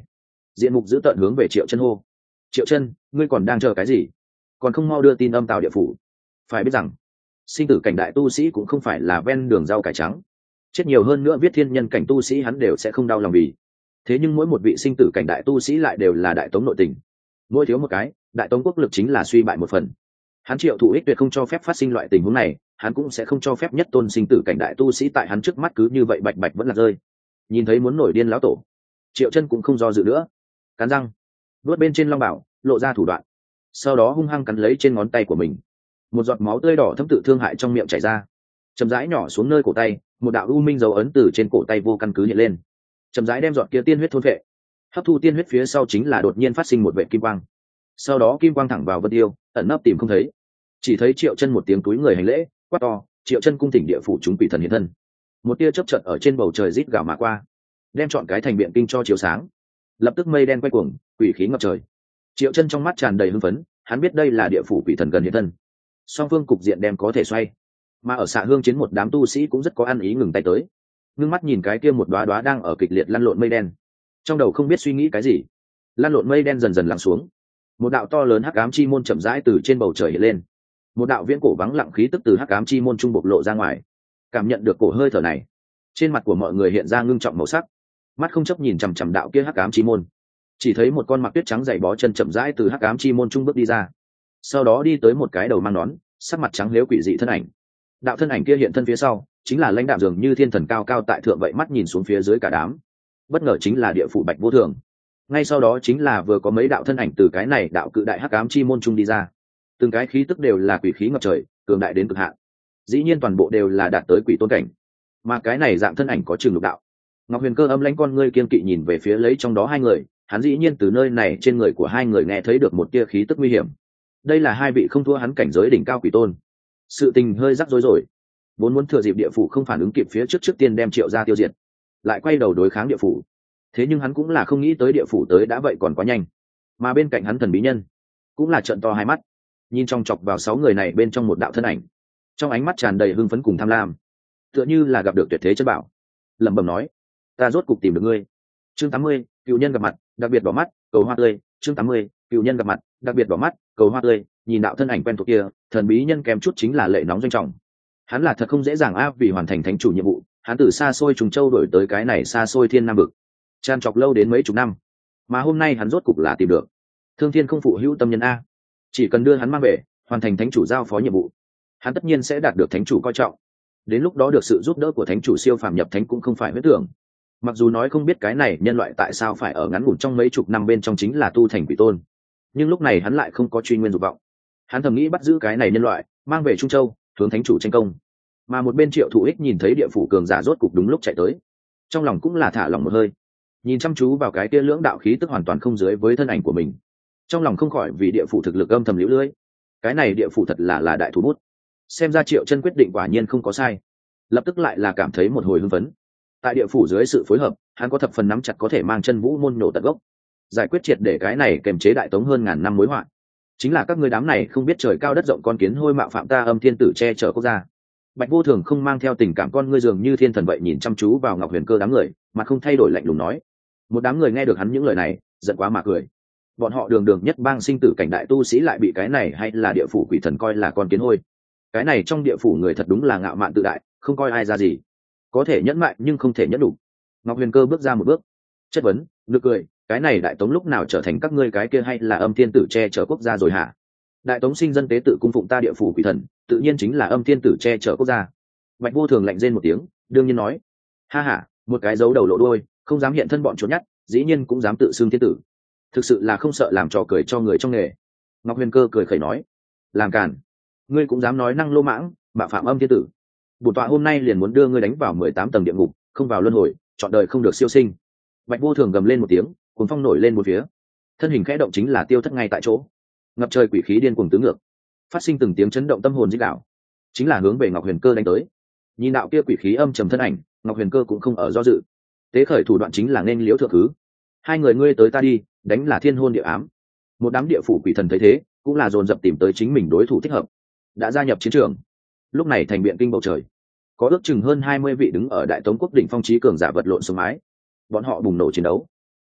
S1: diện mục giữ tợn hướng về Triệu Chân hô. Triệu Chân, ngươi còn đang chờ cái gì? Còn không mau đưa tin âm tào địa phủ. Phải biết rằng sinh tử cảnh đại tu sĩ cũng không phải là ven đường rau cải trắng, chết nhiều hơn nữa viết thiên nhân cảnh tu sĩ hắn đều sẽ không đau lòng vì. Thế nhưng mỗi một vị sinh tử cảnh đại tu sĩ lại đều là đại tống nội tình, mỗi thiếu một cái đại tống quốc lực chính là suy bại một phần. Hắn Triệu Thụ Ích tuyệt không cho phép phát sinh loại tình huống này, hắn cũng sẽ không cho phép nhất tôn sinh tử cảnh đại tu sĩ tại hắn trước mắt cứ như vậy bạch bạch vẫn là rơi. Nhìn thấy muốn nổi điên lão tổ, Triệu Chân cũng không do dự nữa, cắn răng vuốt bên trên long bảo lộ ra thủ đoạn, sau đó hung hăng cắn lấy trên ngón tay của mình. Một giọt máu tươi đỏ thấm tự thương hại trong miệng chảy ra, chậm rãi nhỏ xuống nơi cổ tay, một đạo u minh dấu ấn từ trên cổ tay vô căn cứ hiện lên, chậm rãi đem giọt kia tiên huyết thôn phệ. Hấp thu tiên huyết phía sau chính là đột nhiên phát sinh một vệt kim quang, sau đó kim quang thẳng vào Vân Tiêu, ẩn nấp tìm không thấy. Chỉ thấy Triệu Chân một tiếng túi người hành lễ, quát to, Triệu Chân cung thỉnh địa phủ chúng quỷ thần hiện thân. Một tia chớp chợt ở trên bầu trời rít gào mà qua, đem trọn cái thành biện kinh cho chiếu sáng. Lập tức mây đen quay cuồng, quỷ khí ngập trời. Triệu Chân trong mắt tràn đầy hưng phấn, hắn biết đây là địa phủ quỷ thần gần hiện thân, song phương cục diện đem có thể xoay. Mà ở Xạ Hương chiến một đám tu sĩ cũng rất có ăn ý ngừng tay tới, ngưng mắt nhìn cái kia một đóa đóa đang ở kịch liệt lăn lộn mây đen, trong đầu không biết suy nghĩ cái gì. Lăn lộn mây đen dần dần lắng xuống, một đạo to lớn hắc ám chi môn chậm rãi từ trên bầu trời hiện lên, một đạo viễn cổ vắng lặng khí tức từ hắc ám chi môn trung bộc lộ ra ngoài. Cảm nhận được cổ hơi thở này, trên mặt của mọi người hiện ra ngưng trọng màu sắc, mắt không chấp nhìn chằm chằm đạo kia hắc ám chi môn. Chỉ thấy một con mặc tuyết trắng dày bó chân chậm rãi từ hắc ám chi môn trung bước đi ra, sau đó đi tới một cái đầu mang nón, sắc mặt trắng liếu quỷ dị thân ảnh. Đạo thân ảnh kia hiện thân phía sau chính là lãnh đạo dường như thiên thần cao cao tại thượng vậy, mắt nhìn xuống phía dưới cả đám. Bất ngờ chính là địa phủ Bạch Vô Thường. Ngay sau đó chính là vừa có mấy đạo thân ảnh từ cái này đạo cự đại hắc ám chi môn trung đi ra, từng cái khí tức đều là quỷ khí ngập trời, cường đại đến cực hạn. Dĩ nhiên toàn bộ đều là đạt tới quỷ tôn cảnh, mà cái này dạng thân ảnh có chừng lục đạo. Ngọc Huyền Cơ âm lãnh con ngươi kiên kỵ nhìn về phía lấy trong đó hai người, hắn dĩ nhiên từ nơi này trên người của hai người nghe thấy được một tia khí tức nguy hiểm. Đây là hai vị không thua hắn cảnh giới đỉnh cao quỷ tôn. Sự tình hơi rắc rối rồi, vốn muốn thừa dịp địa phủ không phản ứng kịp phía trước tiên đem Triệu gia tiêu diệt, lại quay đầu đối kháng địa phủ. Thế nhưng hắn cũng là không nghĩ tới địa phủ tới đã vậy còn quá nhanh. Mà bên cạnh hắn thần bí nhân cũng là trợn to hai mắt, nhìn trong chọc vào 6 người này bên trong một đạo thân ảnh, trong ánh mắt tràn đầy hưng phấn cùng tham lam, tựa như là gặp được tuyệt thế chân bảo. Lẩm bẩm nói, ta rốt cục tìm được ngươi. Chương 80, cựu nhân gặp mặt, đặc biệt đỏ mắt, cầu hoa tươi. Chương 80, cựu nhân gặp mặt, đặc biệt đỏ mắt, cầu hoa tươi. Nhìn đạo thân ảnh quen thuộc kia, thần bí nhân kém chút chính là lệ nóng doanh trọng. Hắn là thật không dễ dàng vì hoàn thành thánh chủ nhiệm vụ, hắn từ xa xôi Trùng Châu đổi tới cái này xa xôi Thiên Nam vực, tràn trọc lâu đến mấy chục năm, mà hôm nay hắn rốt cục là tìm được. Thương Thiên không phụ hữu tâm nhân a, chỉ cần đưa hắn mang về, hoàn thành thánh chủ giao phó nhiệm vụ, hắn tất nhiên sẽ đạt được thánh chủ coi trọng. Đến lúc đó được sự giúp đỡ của thánh chủ siêu phàm nhập thánh cũng không phải huyết tưởng. Mặc dù nói không biết cái này nhân loại tại sao phải ở ngắn ngủn trong mấy chục năm bên trong chính là tu thành quỷ tôn, nhưng lúc này hắn lại không có truy nguyên dục vọng. Hắn thầm nghĩ bắt giữ cái này nhân loại, mang về Trung Châu, hướng thánh chủ tranh công. Mà một bên Triệu Thụ Ích nhìn thấy địa phủ cường giả rốt cục đúng lúc chạy tới, trong lòng cũng là thả lỏng một hơi, nhìn chăm chú vào cái kia lưỡng đạo khí tức hoàn toàn không dưới với thân ảnh của mình, trong lòng không khỏi vì địa phủ thực lực âm thầm liễu lưỡi. Cái này địa phủ thật là đại thủ bút, xem ra Triệu Chân quyết định quả nhiên không có sai. Lập tức lại là cảm thấy một hồi hưng phấn. Tại địa phủ dưới sự phối hợp, hắn có thập phần nắm chặt có thể mang Chân Vũ môn nổ tận gốc, giải quyết triệt để cái này kềm chế đại tống hơn ngàn năm mối họa. Chính là các ngươi đám này không biết trời cao đất rộng con kiến hôi mạo phạm ta Âm Thiên Tử che chở quốc gia. Bạch Vô Thường không mang theo tình cảm con ngươi dường như thiên thần vậy nhìn chăm chú vào Ngọc Huyền Cơ đám người, mà không thay đổi lạnh lùng nói. Một đám người nghe được hắn những lời này, giận quá mà cười. Bọn họ đường nhất bang sinh tử cảnh đại tu sĩ lại bị cái này hay là địa phủ quỷ thần coi là con kiến hôi. Cái này trong địa phủ người thật đúng là ngạo mạn tự đại, không coi ai ra gì. Có thể nhẫn mại nhưng không thể nhẫn đủ. Ngọc Huyền Cơ bước ra một bước, chất vấn, nực cười, cái này đại tống lúc nào trở thành các ngươi cái kia hay là Âm Thiên Tử che chở quốc gia rồi hả? Đại tống sinh dân tế tự cung phụng ta địa phủ quỷ thần, tự nhiên chính là Âm Thiên Tử che chở quốc gia. Bạch Vô Thường lạnh rên một tiếng, đương nhiên nói, ha ha, một cái giấu đầu lộ đuôi, không dám hiện thân bọn chuột nhắt, dĩ nhiên cũng dám tự xưng thiên tử, thực sự là không sợ làm trò cười cho người trong nghề. Ngọc Huyền Cơ cười khẩy nói, làm càn, ngươi cũng dám nói năng lô mãng, mạo phạm Âm Thiên Tử. Bổn tọa hôm nay liền muốn đưa ngươi đánh vào 18 tầng địa ngục, không vào luân hồi, trọn đời không được siêu sinh. Bạch Vô Thường gầm lên một tiếng, cuồng phong nổi lên một phía, thân hình khẽ động chính là tiêu thất ngay tại chỗ. Ngập trời quỷ khí điên cuồng tứ ngược, phát sinh từng tiếng chấn động tâm hồn dích đạo, chính là hướng về Ngọc Huyền Cơ đánh tới. Nhìn đạo kia quỷ khí âm trầm thân ảnh, Ngọc Huyền Cơ cũng không ở do dự, tế khởi thủ đoạn chính là nên liễu thượng thứ. Hai người ngươi tới ta đi, đánh là thiên hôn địa ám. Một đám địa phủ quỷ thần thấy thế, cũng là dồn dập tìm tới chính mình đối thủ thích hợp, đã gia nhập chiến trường. Lúc này thành biện kinh bầu trời, có ước chừng hơn 20 vị đứng ở đại tống quốc đỉnh phong chí cường giả vật lộn xuống mái, bọn họ bùng nổ chiến đấu.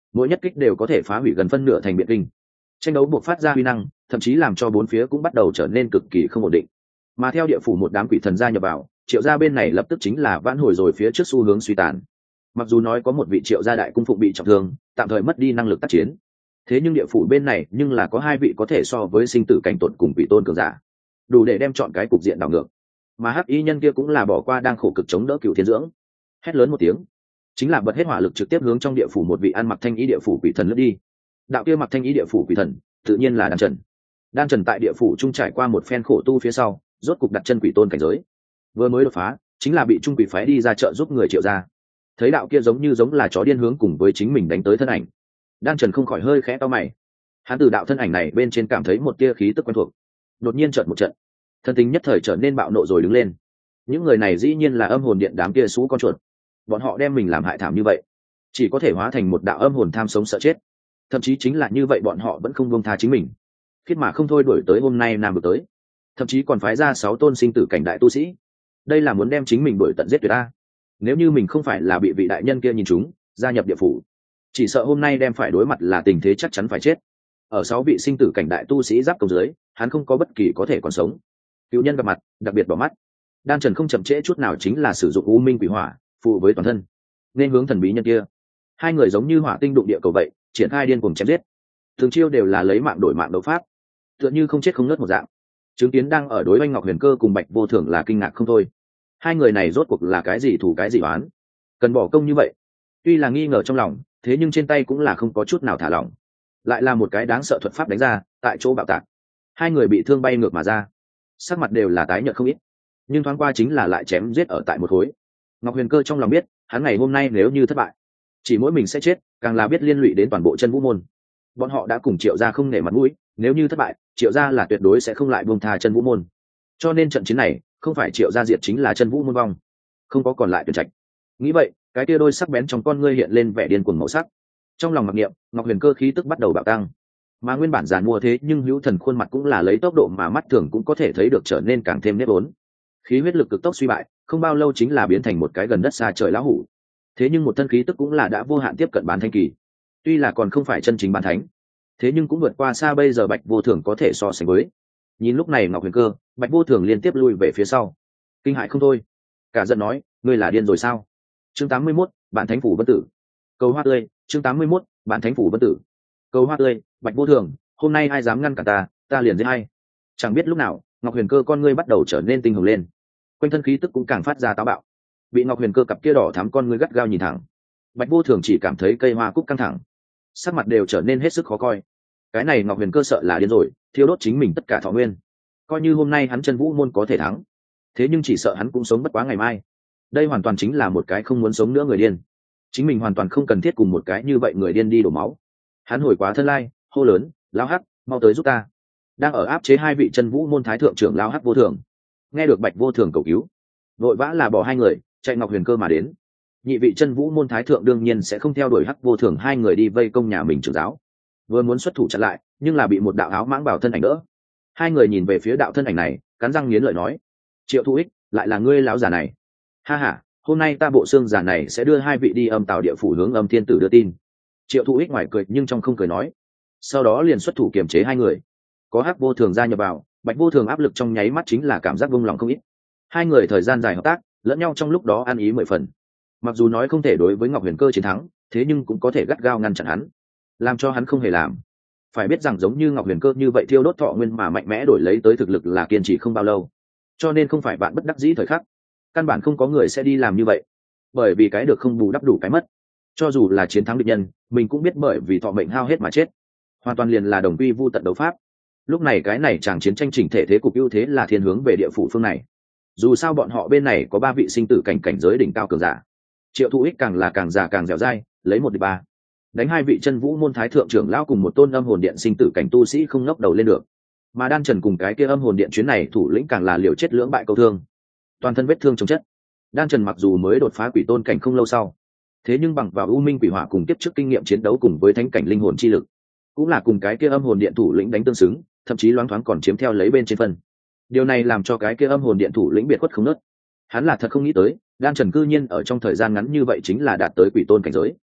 S1: mỗi nhất kích đều có thể phá hủy gần phân nửa thành biện kinh. Tranh đấu buộc phát ra uy năng, thậm chí làm cho bốn phía cũng bắt đầu trở nên cực kỳ không ổn định. Mà theo địa phủ một đám quỷ thần gia nhập vào, Triệu gia bên này lập tức chính là vãn hồi rồi phía trước xu hướng suy tàn. Mặc dù nói có một vị Triệu gia đại cung phụng bị trọng thương, tạm thời mất đi năng lực tác chiến, thế nhưng địa phủ bên này nhưng là có hai vị có thể so với sinh tử cảnh tuột cùng vị tôn cường giả, đủ để đem chọn cái cục diện đảo ngược. Mà hắc y nhân kia cũng là bỏ qua đang khổ cực chống đỡ Cửu Thiên dưỡng, hét lớn một tiếng, chính là bật hết hỏa lực trực tiếp hướng trong địa phủ một vị ăn mặc thanh ý địa phủ quỷ thần lướt đi. Đạo kia mặc thanh ý địa phủ quỷ thần tự nhiên là Đan Trần. Đan Trần tại địa phủ trung trải qua một phen khổ tu phía sau, rốt cục đặt chân quỷ tôn cảnh giới. Vừa mới đột phá, chính là bị trung quỷ phái đi ra trợ giúp người Triệu gia. Thấy đạo kia giống là chó điên hướng cùng với chính mình đánh tới thân ảnh, Đan Trần không khỏi hơi khẽ cau mày. Hắn từ đạo thân ảnh này bên trên cảm thấy một tia khí tức quen thuộc, đột nhiên chợt một trận, thân tính nhất thời trở nên bạo nộ rồi đứng lên. Những người này dĩ nhiên là âm hồn điện đám kia xú con chuột, bọn họ đem mình làm hại thảm như vậy, chỉ có thể hóa thành một đạo âm hồn tham sống sợ chết. Thậm chí chính là như vậy bọn họ vẫn không buông tha chính mình, khiết mà không thôi đuổi tới hôm nay Nam được tới, thậm chí còn phái ra 6 tôn sinh tử cảnh đại tu sĩ. Đây là muốn đem chính mình đuổi tận giết tuyệt ta. Nếu như mình không phải là bị vị đại nhân kia nhìn trúng, gia nhập địa phủ, chỉ sợ hôm nay đem phải đối mặt là tình thế chắc chắn phải chết. Ở 6 vị sinh tử cảnh đại tu sĩ giáp công dưới, hắn không có bất kỳ có thể còn sống. Cựu nhân gặp mặt, đặc biệt bỏ mắt. Đan Trần không chậm trễ chút nào chính là sử dụng U Minh Quỷ Hỏa, phụ với toàn thân, nên hướng thần bí nhân kia. Hai người giống như hỏa tinh đụng địa cầu vậy, triển khai điên cuồng chém giết. Thường chiêu đều là lấy mạng đổi mạng đấu pháp, tựa như không chết không nứt một dạng. Chứng kiến đang ở đối oanh Ngọc Huyền Cơ cùng Bạch Vô Thường là kinh ngạc không thôi. Hai người này rốt cuộc là cái gì thủ cái gì oán, cần bỏ công như vậy? Tuy là nghi ngờ trong lòng, thế nhưng trên tay cũng là không có chút nào thả lỏng. Lại là một cái đáng sợ thuật pháp đánh ra, tại chỗ bạo tạc. Hai người bị thương bay ngược mà ra, sắc mặt đều là tái nhợt không ít, nhưng thoáng qua chính là lại chém giết ở tại một khối. Ngọc Huyền Cơ trong lòng biết, hắn ngày hôm nay nếu như thất bại, chỉ mỗi mình sẽ chết, càng là biết liên lụy đến toàn bộ Chân Vũ môn. Bọn họ đã cùng Triệu gia không nể mặt mũi, nếu như thất bại, Triệu gia là tuyệt đối sẽ không lại buông tha Chân Vũ môn. Cho nên trận chiến này, không phải Triệu gia diệt chính là Chân Vũ môn vong, không có còn lại tuyển trạch. Nghĩ vậy, cái kia đôi sắc bén trong con ngươi hiện lên vẻ điên cuồng màu sắc. Trong lòng mặc niệm, Ngọc Huyền Cơ khí tức bắt đầu bạo tăng, mà nguyên bản giàn mua thế nhưng hữu thần khuôn mặt cũng là lấy tốc độ mà mắt thường cũng có thể thấy được trở nên càng thêm nếp vốn. Khí huyết lực cực tốc suy bại, không bao lâu chính là biến thành một cái gần đất xa trời lão hủ. Thế nhưng một thân khí tức cũng là đã vô hạn tiếp cận bán thánh kỳ. Tuy là còn không phải chân chính bán thánh, thế nhưng cũng vượt qua xa bây giờ Bạch Vô Thường có thể so sánh với. Nhìn lúc này Ngọc Huyền Cơ, Bạch Vô Thường liên tiếp lui về phía sau, kinh hãi không thôi, cả giận nói: ngươi là điên rồi sao? Chương 81, bản thánh phủ vân tử. Cầu hoa tươi, chương 81, bản thánh phủ vân tử. Cầu hoa tươi, Bạch Vô Thường, hôm nay ai dám ngăn cản ta liền giết hay. Chẳng biết lúc nào, Ngọc Huyền Cơ con ngươi bắt đầu trở nên tinh hồng lên, quanh thân khí tức cũng càng phát ra táo bạo. Bị Ngọc Huyền Cơ cặp kia đỏ thắm con ngươi gắt gao nhìn thẳng, Bạch Vô Thường chỉ cảm thấy cây hoa cúc căng thẳng, sắc mặt đều trở nên hết sức khó coi. Cái này Ngọc Huyền Cơ sợ là điên rồi, thiêu đốt chính mình tất cả thọ nguyên. Coi như hôm nay hắn Chân Vũ môn có thể thắng, thế nhưng chỉ sợ hắn cũng sống bất quá ngày mai. Đây hoàn toàn chính là một cái không muốn sống nữa người điên. Chính mình hoàn toàn không cần thiết cùng một cái như vậy người điên đi đổ máu. Hắn hồi quá thân lai, hô lớn: lão hắc, mau tới giúp ta! Đang ở áp chế hai vị Chân Vũ môn thái thượng trưởng lão Hắc Vô Thường, nghe được Bạch Vô Thường cầu cứu, vội vã là bỏ hai người chạy Ngọc Huyền Cơ mà đến. Nhị vị Chân Vũ môn thái thượng đương nhiên sẽ không theo đuổi Hắc Vô Thường hai người đi vây công nhà mình trưởng giáo, vừa muốn xuất thủ chặn lại, nhưng là bị một đạo áo mãng bảo thân ảnh đỡ. Hai người nhìn về phía đạo thân ảnh này, cắn răng nghiến lợi nói: Triệu Thu Ích, lại là ngươi lão già này? Ha ha, hôm nay ta bộ xương già này sẽ đưa hai vị đi âm tào địa phủ hướng âm thiên tử đưa tin. Triệu Thu Ích ngoài cười nhưng trong không cười nói, sau đó liền xuất thủ kiềm chế hai người. Có Hắc Vô Thường gia nhập vào, Bạch Vô Thường áp lực trong nháy mắt chính là cảm giác vung lòng không ít. Hai người thời gian dài hợp tác, lẫn nhau trong lúc đó ăn ý 10 phần. Mặc dù nói không thể đối với Ngọc Huyền Cơ chiến thắng, thế nhưng cũng có thể gắt gao ngăn chặn hắn, làm cho hắn không hề làm. Phải biết rằng giống như Ngọc Huyền Cơ như vậy thiêu đốt thọ nguyên mà mạnh mẽ đổi lấy tới thực lực là kiên trì không bao lâu, cho nên không phải bạn bất đắc dĩ thời khắc, căn bản không có người sẽ đi làm như vậy, bởi vì cái được không bù đắp đủ cái mất. Cho dù là chiến thắng địch nhân, mình cũng biết bởi vì thọ mệnh hao hết mà chết, hoàn toàn liền là đồng quy vu tận đấu pháp. Lúc này cái này chàng chiến tranh chỉnh thể thế cục ưu thế là thiên hướng về địa phủ phương này. Dù sao bọn họ bên này có 3 vị sinh tử cảnh giới đỉnh cao cường giả, Triệu Thu Ích càng là càng già càng dẻo dai, lấy 1 địch 3, đánh hai vị Chân Vũ môn thái thượng trưởng lão cùng một tôn âm hồn điện sinh tử cảnh tu sĩ không ngóc đầu lên được. Mà Đan Trần cùng cái kia âm hồn điện chuyến này thủ lĩnh càng là liều chết lưỡng bại câu thương, toàn thân vết thương chồng chất. Đan Trần mặc dù mới đột phá quỷ tôn cảnh không lâu sau, thế nhưng bằng vào U Minh Quỷ Hỏa cùng tiếp trước kinh nghiệm chiến đấu cùng với thánh cảnh linh hồn chi lực, cũng là cùng cái kia âm hồn điện thủ lĩnh đánh tương xứng, thậm chí loáng thoáng còn chiếm theo lấy bên trên phân. Điều này làm cho cái kia âm hồn điện thủ lĩnh biệt khuất không nớt. Hắn là thật không nghĩ tới, Đan Trần cư nhiên ở trong thời gian ngắn như vậy chính là đạt tới quỷ tôn cảnh giới.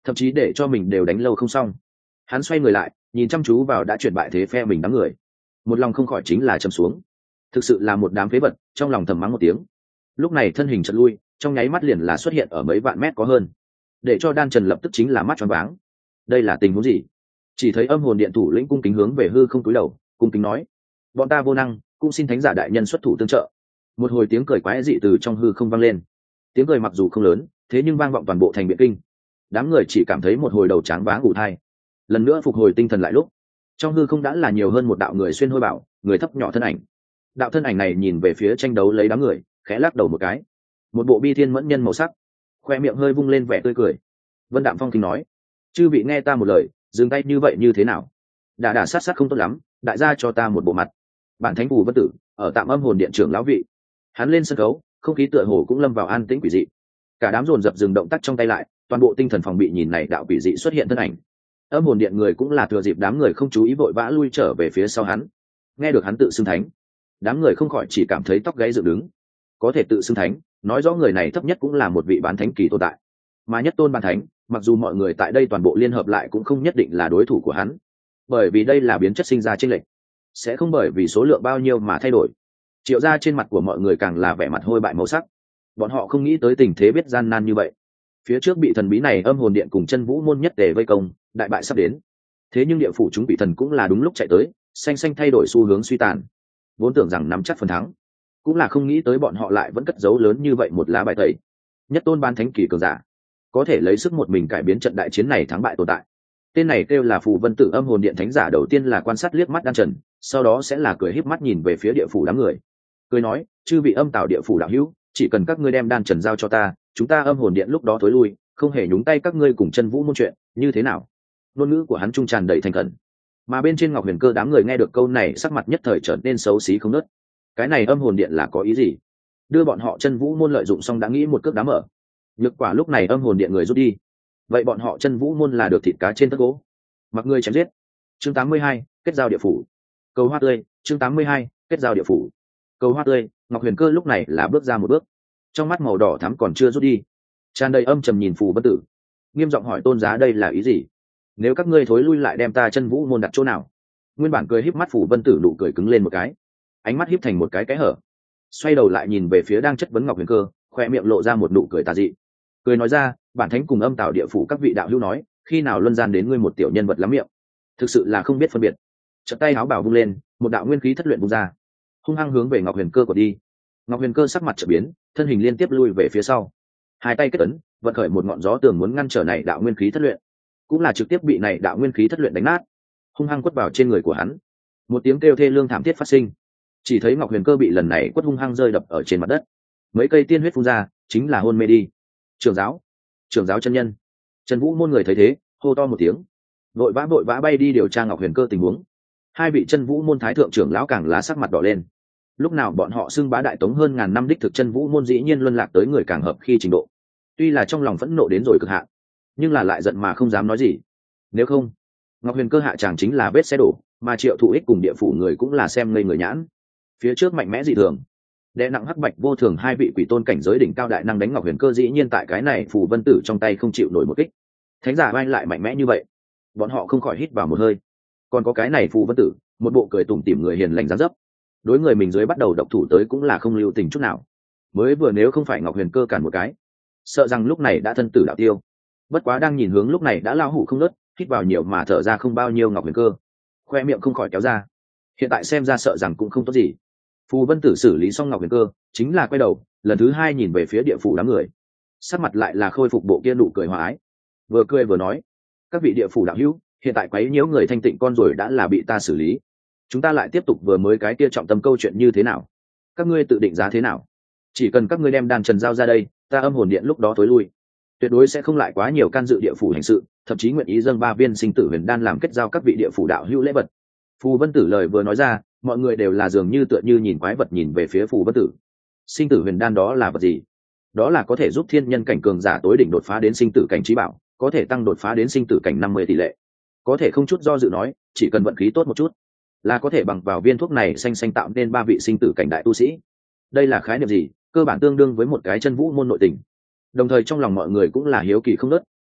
S1: thậm chí để cho mình đều đánh lâu không xong. Hắn xoay người lại nhìn chăm chú vào đã chuyển bại thế phe mình đám người, một lòng không khỏi chính là châm xuống. Thực sự là một đám phế vật, trong lòng thầm mắng một tiếng. Lúc này thân hình chợt lui, trong nháy mắt liền là xuất hiện ở mấy vạn mét có hơn, để cho Đan Trần lập tức chính là mắt choáng váng. Đây là tình huống gì? Chỉ thấy âm hồn điện thủ lĩnh cung kính hướng về hư không cúi đầu, cung kính nói: bọn ta vô năng, cũng xin thánh giả đại nhân xuất thủ tương trợ. Một hồi tiếng cười quái dị từ trong hư không vang lên. Tiếng cười mặc dù không lớn, thế nhưng vang vọng toàn bộ thành Biện Kinh. Đám người chỉ cảm thấy một hồi đầu tráng váng ù tai. Lần nữa phục hồi tinh thần lại lúc, trong hư không đã là nhiều hơn một đạo người xuyên hôi bảo, người thấp nhỏ thân ảnh. Đạo thân ảnh này nhìn về phía tranh đấu lấy đám người, khẽ lắc đầu một cái. Một bộ bi thiên mẫn nhân màu sắc, khoe miệng hơi vung lên vẻ tươi cười. Vân Đạm Phong kinh nói: chư vị nghe ta một lời, dừng tay như vậy như thế nào? Đả sát sát không tốt lắm, đại gia cho ta một bộ mặt. Bản thánh Phù Vân Tử ở tạm âm hồn điện trưởng lão vị. Hắn lên sân khấu, không khí tựa hồ cũng lâm vào an tĩnh quỷ dị. Cả đám dồn dập dừng động tác trong tay lại, toàn bộ tinh thần phòng bị nhìn này đạo quỷ dị xuất hiện thân ảnh. Âm hồn điện người cũng là thừa dịp đám người không chú ý vội vã lui trở về phía sau hắn. Nghe được hắn tự xưng thánh, đám người không khỏi chỉ cảm thấy tóc gáy dựng đứng. Có thể tự xưng thánh, nói rõ người này thấp nhất cũng là một vị bán thánh kỳ tồn tại, mà nhất tôn bán thánh, mặc dù mọi người tại đây toàn bộ liên hợp lại cũng không nhất định là đối thủ của hắn, bởi vì đây là biến chất sinh ra chênh lệch, sẽ không bởi vì số lượng bao nhiêu mà thay đổi. Triệu ra trên mặt của mọi người càng là vẻ mặt hôi bại màu sắc. Bọn họ không nghĩ tới tình thế biết gian nan như vậy. Phía trước bị thần bí này âm hồn điện cùng chân vũ môn nhất tề vây công, đại bại sắp đến. Thế nhưng địa phủ chúng bị thần cũng là đúng lúc chạy tới, xanh xanh thay đổi xu hướng suy tàn. Vốn tưởng rằng nắm chắc phần thắng, cũng là không nghĩ tới bọn họ lại vẫn cất giấu lớn như vậy một lá bài tẩy. Nhất tôn ban thánh kỳ cường giả, có thể lấy sức một mình cải biến trận đại chiến này thắng bại tồn tại. Tên này kêu là Phù Vân Tử âm hồn điện thánh giả, đầu tiên là quan sát liếc mắt Đan Trần, sau đó sẽ là cười híp mắt nhìn về phía địa phủ đám người, cười nói: chư vị âm tạo địa phủ đạo hữu, chỉ cần các ngươi đem Đan Trần giao cho ta, chúng ta âm hồn điện lúc đó thối lui, không hề nhúng tay các ngươi cùng chân vũ môn chuyện, như thế nào? Ngôn ngữ của hắn trung tràn đầy thành khẩn. Mà bên trên Ngọc Huyền Cơ đám người nghe được câu này sắc mặt nhất thời trở nên xấu xí không nớt. Cái này âm hồn điện là có ý gì? Đưa bọn họ chân vũ môn lợi dụng xong đã nghĩ một cước đá mở. Nhược quả lúc này âm hồn điện người rút đi, vậy bọn họ chân vũ môn là được thịt cá trên tất gỗ, mặc người chém giết. Chương 82, kết giao địa phủ. Cầu hoa tươi. Chương 82, kết giao địa phủ. Cầu hoa tươi. Ngọc Huyền Cơ lúc này là bước ra một bước, trong mắt màu đỏ thắm còn chưa rút đi, tràn đầy âm trầm nhìn Phù Vân Tử, nghiêm giọng hỏi: tôn giá đây là ý gì? Nếu các ngươi thối lui lại đem ta chân vũ môn đặt chỗ nào? Nguyên bản cười híp mắt Phù Vân Tử nụ cười cứng lên một cái, ánh mắt híp thành một cái hở, xoay đầu lại nhìn về phía đang chất vấn Ngọc Huyền Cơ, khoe miệng lộ ra một nụ cười tà dị, cười nói ra: bản thánh cùng âm tạo địa phủ các vị đạo hữu nói, khi nào luân gian đến ngươi một tiểu nhân vật lắm miệng, thực sự là không biết phân biệt. Chợt tay áo bảo vung lên, một đạo nguyên khí thất luyện bung ra, hung hăng hướng về Ngọc Huyền Cơ của đi. Ngọc Huyền Cơ sắc mặt chợt biến, thân hình liên tiếp lui về phía sau, hai tay kết ấn, vận khởi một ngọn gió tường muốn ngăn trở này đạo nguyên khí thất luyện, cũng là trực tiếp bị này đạo nguyên khí thất luyện đánh nát, hung hăng quất vào trên người của hắn. Một tiếng kêu thê lương thảm thiết phát sinh, chỉ thấy Ngọc Huyền Cơ bị lần này quất hung hăng rơi đập ở trên mặt đất, mấy cây tiên huyết phun ra, chính là hôn mê đi. Trưởng giáo chân nhân, Trần Vũ môn người thấy thế, hô to một tiếng, vội vã bay đi điều tra Ngọc Huyền Cơ tình huống. Hai vị chân vũ môn thái thượng trưởng lão càng lá sắc mặt đỏ lên. Lúc nào bọn họ xưng bá đại tống hơn ngàn năm đích thực chân vũ môn dĩ nhiên luân lạc tới người càng hợp khi trình độ. Tuy là trong lòng phẫn nộ đến rồi cực hạn, nhưng là lại giận mà không dám nói gì. Nếu không, Ngọc Huyền Cơ hạ chàng chính là vết xe đổ, mà Triệu Thụ Ích cùng địa phủ người cũng là xem ngây người nhãn. Phía trước mạnh mẽ dị thường, đè nặng hắc bạch vô thường hai vị quỷ tôn cảnh giới đỉnh cao đại năng đánh Ngọc Huyền Cơ, dĩ nhiên tại cái này Phù Vân Tử trong tay không chịu nổi một kích. Thánh giả bay lại mạnh mẽ như vậy, bọn họ không khỏi hít vào một hơi. Còn có cái này Phù Vân Tử, một bộ cười tủm tỉm người hiền lành dáng dấp, đối người mình dưới bắt đầu độc thủ tới cũng là không lưu tình chút nào. Mới vừa nếu không phải Ngọc Huyền Cơ cản một cái, sợ rằng lúc này đã thân tử đạo tiêu. Bất quá đang nhìn hướng lúc này đã lao hủ không nớt, hít vào nhiều mà thở ra không bao nhiêu Ngọc Huyền Cơ, khoe miệng không khỏi kéo ra. Hiện tại xem ra sợ rằng cũng không tốt gì. Phù Vân Tử xử lý xong Ngọc Huyền Cơ, chính là quay đầu lần thứ hai nhìn về phía địa phủ đám người, sắc mặt lại là khôi phục bộ kia nụ cười hòa ái, vừa cười vừa nói: các vị địa phủ đạo hữu, hiện tại quấy nhiễu người thanh tịnh con rồi đã là bị ta xử lý, chúng ta lại tiếp tục vừa mới cái kia trọng tâm câu chuyện như thế nào? Các ngươi tự định giá thế nào? Chỉ cần các ngươi đem Đan Trần giao ra đây, ta âm hồn điện lúc đó tối lui, tuyệt đối sẽ không lại quá nhiều can dự địa phủ hành sự, thậm chí nguyện ý dâng 3 viên sinh tử huyền đan làm kết giao các vị địa phủ đạo hữu lễ vật. Phù Vân Tử lời vừa nói ra, mọi người đều là dường như tựa như nhìn quái vật nhìn về phía Phù Vân Tử. Sinh tử huyền đan đó là vật gì? Đó là có thể giúp thiên nhân cảnh cường giả tối đỉnh đột phá đến sinh tử cảnh trí bảo, có thể tăng đột phá đến sinh tử cảnh 50 tỷ lệ. Có thể không chút do dự nói, chỉ cần vận khí tốt một chút, là có thể bằng vào viên thuốc này xanh tạo nên 3 vị sinh tử cảnh đại tu sĩ. Đây là khái niệm gì? Cơ bản tương đương với một cái chân vũ môn nội tình. Đồng thời trong lòng mọi người cũng là hiếu kỳ không nớt,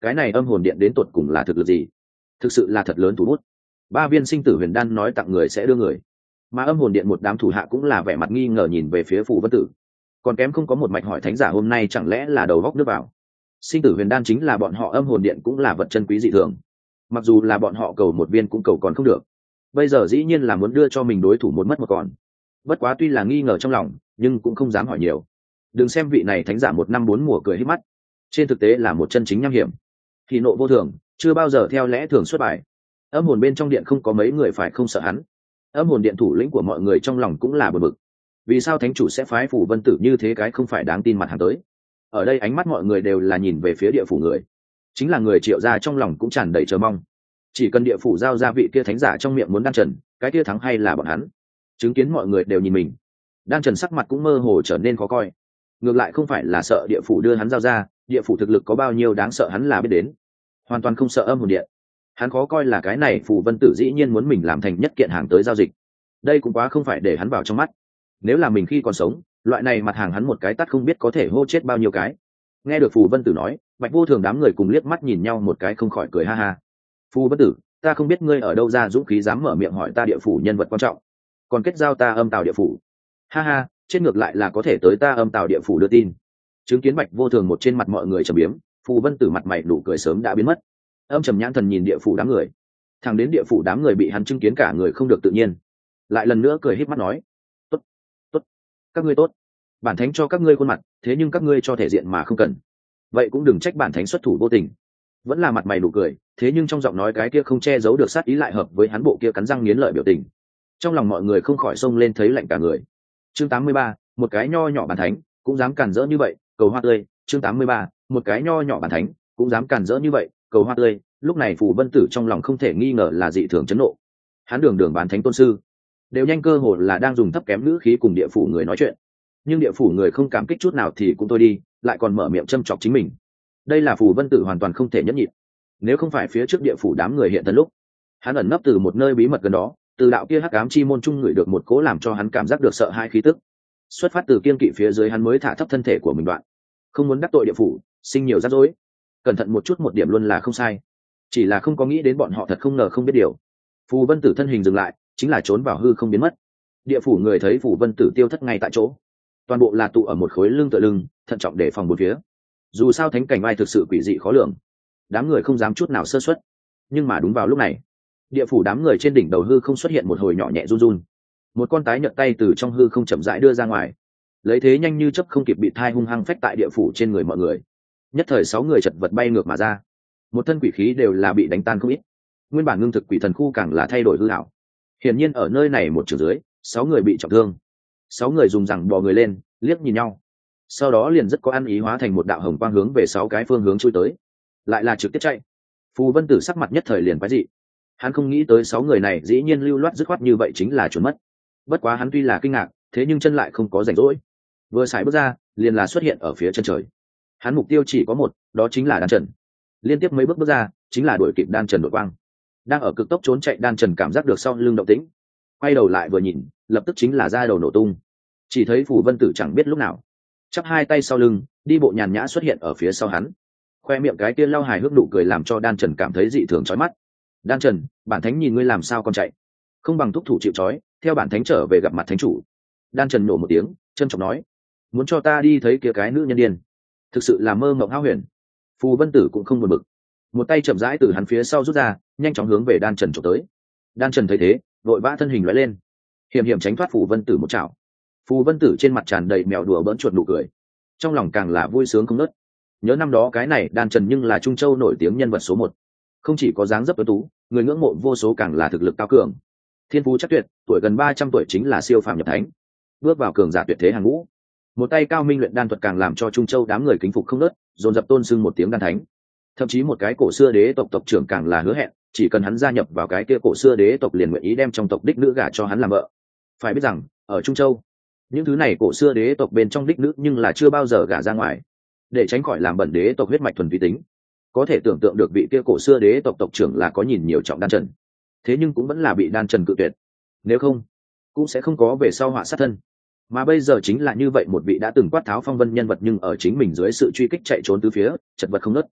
S1: cái này âm hồn điện đến tột cùng là thực lực gì? Thực sự là thật lớn thủ bút. 3 viên sinh tử huyền đan nói tặng người sẽ đưa người, mà âm hồn điện một đám thủ hạ cũng là vẻ mặt nghi ngờ nhìn về phía Phù Vân Tử, còn kém không có một mạch hỏi thánh giả hôm nay chẳng lẽ là đầu góc nước vào. Sinh tử huyền đan chính là bọn họ âm hồn điện cũng là vật chân quý dị thường, mặc dù là bọn họ cầu một viên cũng cầu còn không được, bây giờ dĩ nhiên là muốn đưa cho mình đối thủ một mất một còn. Bất quá tuy là nghi ngờ trong lòng nhưng cũng không dám hỏi nhiều. Đừng xem vị này thánh giả 1 năm 4 mùa cười hết mắt, trên thực tế là một chân chính nham hiểm, thì nộ vô thường, chưa bao giờ theo lẽ thường xuất bài. Âm hồn bên trong điện không có mấy người phải không sợ hắn. Âm hồn điện thủ lĩnh của mọi người trong lòng cũng là bực bực, vì sao thánh chủ sẽ phái Phù Vân Tử như thế cái không phải đáng tin mặt hàng tới. Ở đây ánh mắt mọi người đều là nhìn về phía địa phủ người, chính là người Triệu gia trong lòng cũng tràn đầy chờ mong. Chỉ cần địa phủ giao ra vị kia thánh giả trong miệng muốn đan trần, cái kia thắng hay là bọn hắn. Chứng kiến mọi người đều nhìn mình, đan trần sắc mặt cũng mơ hồ trở nên khó coi. Ngược lại không phải là sợ địa phủ đưa hắn giao ra, địa phủ thực lực có bao nhiêu đáng sợ hắn là biết đến, hoàn toàn không sợ âm hồn điện. Hắn khó coi là cái này Phù Vân Tử dĩ nhiên muốn mình làm thành nhất kiện hàng tới giao dịch, đây cũng quá không phải để hắn vào trong mắt. Nếu là mình khi còn sống, loại này mặt hàng hắn một cái tắt không biết có thể hô chết bao nhiêu cái. Nghe được Phù Vân Tử nói, Bạch Vô Thường đám người cùng liếc mắt nhìn nhau một cái không khỏi cười ha ha. Phù Vân Tử, ta không biết ngươi ở đâu ra dũng khí dám mở miệng hỏi ta địa phủ nhân vật quan trọng, còn kết giao ta âm tào địa phủ. Ha ha, chết ngược lại là có thể tới ta âm tào địa phủ đưa tin. Chứng kiến Bạch Vô Thường một trên mặt mọi người trầm biếm, Phù Vân Tử mặt mày nụ cười sớm đã biến mất, âm trầm nhãn thần nhìn địa phủ đám người. Thằng đến địa phủ đám người bị hắn chứng kiến cả người không được tự nhiên, lại lần nữa cười híp mắt nói: tốt, tốt, các ngươi tốt, bản thánh cho các ngươi khuôn mặt, thế nhưng các ngươi cho thể diện mà không cần, vậy cũng đừng trách bản thánh xuất thủ vô tình. Vẫn là mặt mày nụ cười, thế nhưng trong giọng nói cái kia không che giấu được sát ý lại hợp với hắn bộ kia cắn răng nghiến lợi biểu tình. Trong lòng mọi người không khỏi xông lên thấy lạnh cả người. Chương 83, một cái nho nhỏ bản thánh cũng dám cản rỡ như vậy, cầu hoa tươi. Chương 83, một cái nho nhỏ bản thánh cũng dám cản rỡ như vậy, cầu hoa tươi. Lúc này Phù Vân Tử trong lòng không thể nghi ngờ là dị thường chấn nộ. Hắn đường đường bản thánh tôn sư, đều nhanh cơ hồ là đang dùng thấp kém ngữ khí cùng địa phủ người nói chuyện, nhưng địa phủ người không cảm kích chút nào thì cũng thôi đi, lại còn mở miệng châm chọc chính mình. Đây là Phù Vân Tử hoàn toàn không thể nhẫn nhịn. Nếu không phải phía trước địa phủ đám người hiện thân lúc, hắn ẩn nấp từ một nơi bí mật gần đó, từ đạo kia hắc ám chi môn trung ngửi được một cố làm cho hắn cảm giác được sợ hãi khí tức, xuất phát từ kiên kỵ phía dưới hắn mới thả thấp thân thể của mình đoạn, không muốn đắc tội địa phủ, sinh nhiều rắc rối, cẩn thận một chút một điểm luôn là không sai. Chỉ là không có nghĩ đến bọn họ thật không ngờ không biết điều. Phù Vân Tử thân hình dừng lại, chính là trốn vào hư không biến mất. Địa phủ người thấy Phù Vân Tử tiêu thất ngay tại chỗ, toàn bộ là tụ ở một khối lưng tựa lưng, thận trọng để phòng bốn phía. Dù sao thánh cảnh ai thực sự quỷ dị khó lường, đám người không dám chút nào sơ suất. Nhưng mà đúng vào lúc này, địa phủ đám người trên đỉnh đầu hư không xuất hiện một hồi nhỏ nhẹ run run, một con tái nhợt tay từ trong hư không chậm rãi đưa ra ngoài, lấy thế nhanh như chớp không kịp bị thai hung hăng phách tại địa phủ trên người mọi người. Nhất thời 6 người chật vật bay ngược mà ra, một thân quỷ khí đều là bị đánh tan không ít, nguyên bản ngưng thực quỷ thần khu càng là thay đổi hư ảo. Hiển nhiên ở nơi này một trường dưới, 6 người bị trọng thương. 6 người dùng rằng bò người lên, liếc nhìn nhau, sau đó liền rất có ăn ý hóa thành một đạo hồng quang hướng về 6 cái phương hướng chui tới, lại là trực tiếp chạy. Phù Vân Tử sắc mặt nhất thời liền quái dị, hắn không nghĩ tới 6 người này dĩ nhiên lưu loát dứt khoát như vậy chính là chuẩn mất. Bất quá hắn tuy là kinh ngạc, thế nhưng chân lại không có rảnh rỗi, vừa xài bước ra liền là xuất hiện ở phía chân trời. Hắn mục tiêu chỉ có một, đó chính là đan trần. Liên tiếp mấy bước ra chính là đuổi kịp đan trần đội quang. Đang ở cực tốc trốn chạy đan trần cảm giác được sau lưng động tĩnh, quay đầu lại vừa nhìn, lập tức chính là ra đầu nổ tung. Chỉ thấy Phù Vân Tử chẳng biết lúc nào chắp hai tay sau lưng, đi bộ nhàn nhã xuất hiện ở phía sau hắn, khoe miệng cái kia lau hài hước nụ cười làm cho đan trần cảm thấy dị thường chói mắt. Đan trần, bản thánh nhìn ngươi làm sao còn chạy, không bằng thúc thủ chịu trói, theo bản thánh trở về gặp mặt thánh chủ. Đan trần nổ một tiếng, trân trọng nói: muốn cho ta đi thấy kia cái nữ nhân điên, thực sự là mơ mộng hão huyền. Phù Vân Tử cũng không buồn bực, một tay chậm rãi từ hắn phía sau rút ra, nhanh chóng hướng về đan trần trộm tới. Đan trần thấy thế, vội vã thân hình lóe lên, hiểm hiểm tránh thoát Phù Vân Tử một chảo. Phù Vân Tử trên mặt tràn đầy mèo đùa bỡn chuột nụ cười, trong lòng càng là vui sướng không nớt. Nhớ năm đó cái này đan trần nhưng là Trung Châu nổi tiếng nhân vật số 1, không chỉ có dáng dấp tuấn tú, người ngưỡng mộ vô số, càng là thực lực cao cường, thiên phú chắc tuyệt, tuổi gần 300 tuổi chính là siêu phàm nhập thánh, bước vào cường giả tuyệt thế hàng ngũ. Một tay cao minh luyện đan thuật càng làm cho Trung Châu đám người kính phục không nớt, dồn dập tôn xưng một tiếng đan thánh. Thậm chí một cái cổ xưa đế tộc tộc trưởng càng là hứa hẹn, chỉ cần hắn gia nhập vào cái kia cổ xưa đế tộc liền nguyện ý đem trong tộc đích nữ gả cho hắn làm vợ. Phải biết rằng ở Trung Châu, những thứ này cổ xưa đế tộc bên trong đích nữ nhưng là chưa bao giờ gả ra ngoài, để tránh khỏi làm bẩn đế tộc huyết mạch thuần vi tính. Có thể tưởng tượng được vị kia cổ xưa đế tộc tộc trưởng là có nhìn nhiều trọng đan trần, thế nhưng cũng vẫn là bị đan trần cự tuyệt, nếu không cũng sẽ không có về sau họa sát thân. Mà bây giờ chính là như vậy một vị đã từng quát tháo phong vân nhân vật, nhưng ở chính mình dưới sự truy kích chạy trốn tứ phía, chật vật không nớt.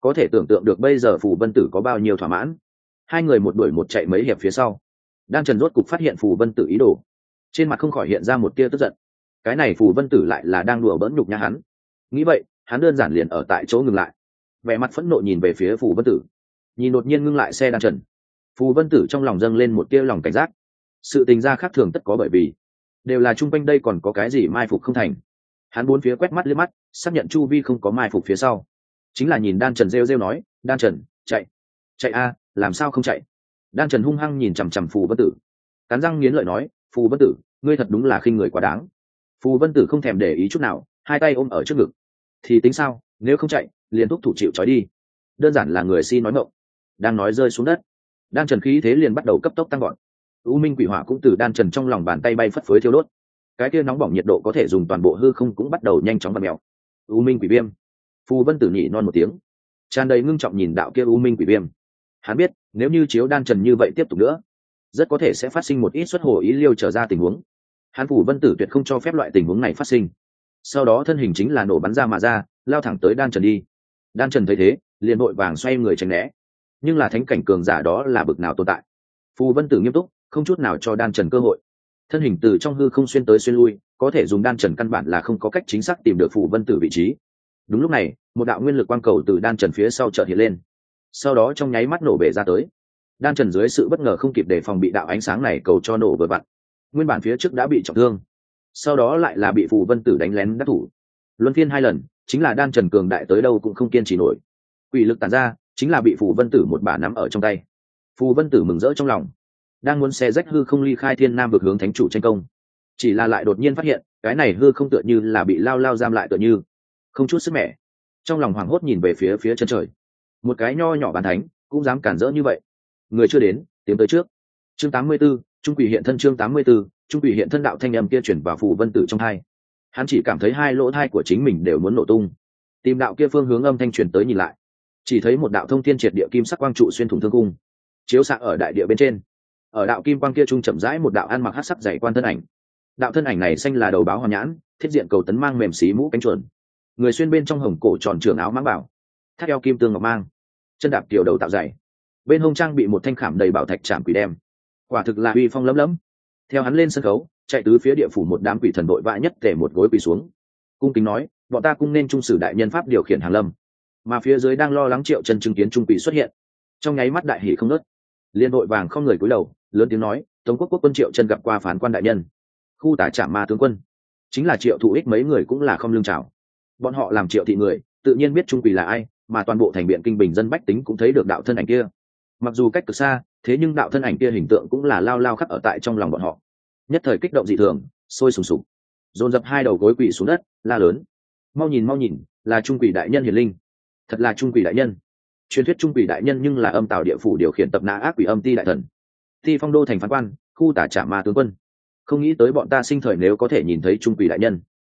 S1: có thể tưởng tượng được bây giờ Phù Vân Tử có bao nhiêu thỏa mãn. Hai người một đuổi một chạy mấy hiệp phía sau, Đan Trần rốt cục phát hiện Phù Vân Tử ý đồ, trên mặt không khỏi hiện ra một tia tức giận. Cái này Phù Vân Tử lại là đang đùa bỡn nhục nhã hắn. Nghĩ vậy, hắn đơn giản liền ở tại chỗ ngừng lại, vẻ mặt phẫn nộ nhìn về phía Phù Vân Tử. Nhìn đột nhiên ngưng lại xe Đan Trần, Phù Vân Tử trong lòng dâng lên một tia lòng cảnh giác. Sự tình ra khác thường tất có bởi vì đều là chung quanh đây còn có cái gì mai phục không thành. Hắn bốn phía quét mắt liếc mắt, xác nhận chu vi không có mai phục phía sau, chính là nhìn Đan Trần rêu rêu nói, Đan Trần, chạy chạy a, làm sao không chạy. Đan Trần hung hăng nhìn chằm chằm Phù Vân Tử, cắn răng nghiến lợi nói, Phù Vân Tử, ngươi thật đúng là khinh người quá đáng. Phù Vân Tử không thèm để ý chút nào, hai tay ôm ở trước ngực. Thì tính sao, nếu không chạy liền thúc thủ chịu trói đi, đơn giản là người si nói ngọng. Đang nói rơi xuống đất, Đan Trần khí thế liền bắt đầu cấp tốc tăng gọn. U minh quỷ hỏa cũng từ Đan Trần trong lòng bàn tay bay phất phới thiêu đốt, cái kia nóng bỏng nhiệt độ có thể dùng toàn bộ hư không cũng bắt đầu nhanh chóng vặn mèo. U minh quỷ viêm. Phù Vân Tử nhị non một tiếng, tràn đầy ngưng trọng nhìn đạo kia u minh quỷ viêm. Hắn biết nếu như chiếu Đan Trần như vậy tiếp tục nữa, rất có thể sẽ phát sinh một ít xuất hồ ý liêu trở ra tình huống. Hắn Phù Vân Tử tuyệt không cho phép loại tình huống này phát sinh. Sau đó thân hình chính là nổ bắn ra mà ra, lao thẳng tới Đan Trần đi. Đan Trần thấy thế, liền vội vàng xoay người tránh né. Nhưng là thánh cảnh cường giả đó là bực nào tồn tại. Phù Vân Tử nghiêm túc, không chút nào cho Đan Trần cơ hội. Thân hình từ trong hư không xuyên tới xuyên lui, có thể dùng Đan Trần căn bản là không có cách chính xác tìm được Phù Vân Tử vị trí. Đúng lúc này, một đạo nguyên lực quang cầu từ Đan Trần phía sau chợt hiện lên, sau đó trong nháy mắt nổ bể ra tới. Đan Trần dưới sự bất ngờ không kịp đề phòng bị đạo ánh sáng này cầu cho nổ vừa vặn. Nguyên bản phía trước đã bị trọng thương, sau đó lại là bị Phù Vân Tử đánh lén đắc thủ. Luân phiên hai lần, chính là Đan Trần cường đại tới đâu cũng không kiên trì nổi. Quỷ lực tản ra, chính là bị Phù Vân Tử một bả nắm ở trong tay. Phù Vân Tử mừng rỡ trong lòng, đang muốn xé rách hư không ly khai Thiên Nam vực hướng thánh chủ tranh công, chỉ là lại đột nhiên phát hiện cái này hư không tựa như là bị lao giam lại, tựa như không chút sức mẻ. Trong lòng hoảng hốt nhìn về phía chân trời, một cái nho nhỏ bán thánh cũng dám cản rỡ như vậy. Người chưa đến, tiến tới trước. Chương 84, Trung Quỷ hiện thân. Chương 84, Trung Quỷ hiện thân. Đạo thanh âm kia chuyển vào Phù Vân Tử trong tai. Hắn chỉ cảm thấy hai lỗ tai của chính mình đều muốn nổ tung. Tìm đạo kia phương hướng âm thanh truyền tới nhìn lại, chỉ thấy một đạo thông thiên triệt địa kim sắc quang trụ xuyên thủng thương cung, chiếu xạ ở đại địa bên trên. Ở đạo kim quang kia trung chậm rãi một đạo ăn mặc hắc sắc dày quan thân ảnh. Đạo thân ảnh này xanh là đầu báo hoa nhãn, thiết diện cầu tấn, mang mềm xí mũ cánh chuồn, người xuyên bên trong hồng cổ tròn trường áo mãng bảo, thắt eo kim tương ngọc mang, chân đạp kiểu đầu tạo dày, bên hông trang bị một thanh khảm đầy bảo thạch trảm quỷ đem, quả thực là uy phong lấm lấm. Theo hắn lên sân khấu, chạy tứ phía địa phủ một đám quỷ thần đội vã nhất tề một gối quỳ xuống, cung kính nói, bọn ta cung nên trung sử đại nhân pháp điều khiển hàng lâm. Mà phía dưới đang lo lắng Triệu Chân chứng kiến trung quỷ xuất hiện, trong nháy mắt đại hỉ không nớt, liên đội vàng không người cúi đầu, lớn tiếng nói, Tống quốc quốc quân Triệu Chân gặp qua phán quan đại nhân. Khu tả trạm ma tướng quân chính là Triệu Thụ Ích, mấy người cũng là không lương chào. Bọn họ làm Triệu thị người, tự nhiên biết trung quỷ là ai, mà toàn bộ thành biện kinh bình dân bách tính cũng thấy được đạo thân ảnh kia. Mặc dù cách cực xa, thế nhưng đạo thân ảnh kia hình tượng cũng là lao lao khắc ở tại trong lòng bọn họ. Nhất thời kích động dị thường, sôi sùng sục, dồn dập hai đầu gối quỳ xuống đất, la lớn, mau nhìn, là trung quỷ đại nhân hiển linh, thật là trung quỷ đại nhân. Truyền thuyết trung quỷ đại nhân nhưng là âm tào địa phủ điều khiển tập nã ác quỷ âm ti đại thần, ti phong đô thành phán quan, khu tả trạm ma tướng quân. Không nghĩ tới bọn ta sinh thời nếu có thể nhìn thấy trung quỷ đại nhân.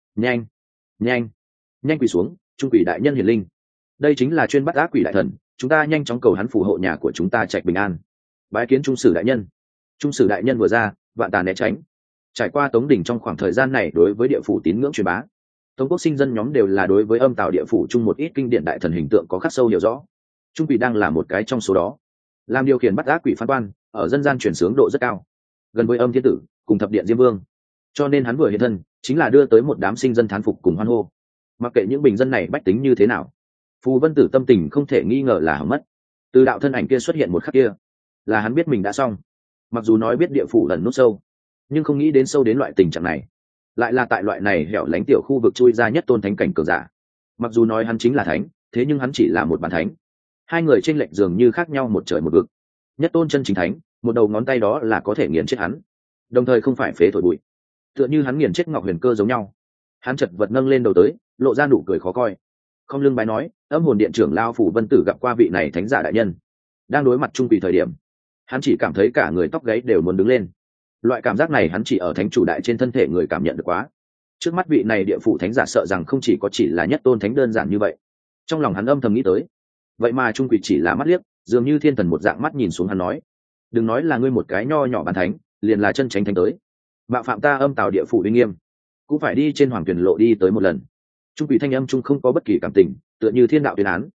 S1: Nhanh quỳ xuống, trung quỷ đại nhân hiển linh, đây chính là chuyên bắt ác quỷ đại thần, chúng ta nhanh chóng cầu hắn phù hộ nhà của chúng ta trạch bình an. Bái kiến trung sử đại nhân. Trung sử đại nhân vừa ra, vạn tà né tránh. Trải qua Tống đỉnh trong khoảng thời gian này đối với địa phủ tín ngưỡng truyền bá, Tống quốc sinh dân nhóm đều là đối với âm tào địa phủ chung một ít kinh điển đại thần hình tượng có khắc sâu hiểu rõ. Trung quỷ đang là một cái trong số đó, làm điều khiển bắt ác quỷ phán quan, ở dân gian truyền sướng độ rất cao, gần với âm thiên tử cùng thập điện diêm vương, cho nên hắn vừa hiện thân chính là đưa tới một đám sinh dân thán phục cùng hoan hô. Mặc kệ những bình dân này bách tính như thế nào, Phù Vân Tử tâm tình không thể nghi ngờ là hỏng mất. Từ đạo thân ảnh kia xuất hiện một khắc kia, là hắn biết mình đã xong. Mặc dù nói biết địa phủ lần nút sâu, nhưng không nghĩ đến sâu đến loại tình trạng này, lại là tại loại này hẻo lánh tiểu khu vực chui ra nhất tôn thánh cảnh cường giả. Mặc dù nói hắn chính là thánh, thế nhưng hắn chỉ là một bản thánh, hai người trên lệnh dường như khác nhau một trời một vực. Nhất tôn chân chính thánh, một đầu ngón tay đó là có thể nghiền chết hắn, đồng thời không phải phế thổi bụi, tựa như hắn nghiền chết Ngọc Huyền Cơ giống nhau. Hắn chật vật nâng lên đầu tới, lộ ra nụ cười khó coi, không lưng bái nói, âm hồn điện trưởng lao Phù Vân Tử gặp qua vị này thánh giả đại nhân. Đang đối mặt trung quỷ thời điểm, hắn chỉ cảm thấy cả người tóc gáy đều muốn đứng lên. Loại cảm giác này hắn chỉ ở thánh chủ đại trên thân thể người cảm nhận được quá. Trước mắt vị này địa phủ thánh giả sợ rằng không chỉ là nhất tôn thánh đơn giản như vậy. Trong lòng hắn âm thầm nghĩ tới, vậy mà trung quỷ chỉ là mắt liếc, dường như thiên thần một dạng mắt nhìn xuống hắn nói, đừng nói là ngươi một cái nho nhỏ bàn thánh, liền là chân chánh thánh tới, mạo phạm ta âm tào địa phủ uy nghiêm, cũng phải đi trên hoàng tuyển lộ đi tới một lần. Trung quỷ thanh âm trung không có bất kỳ cảm tình, tựa như thiên đạo tuyên án.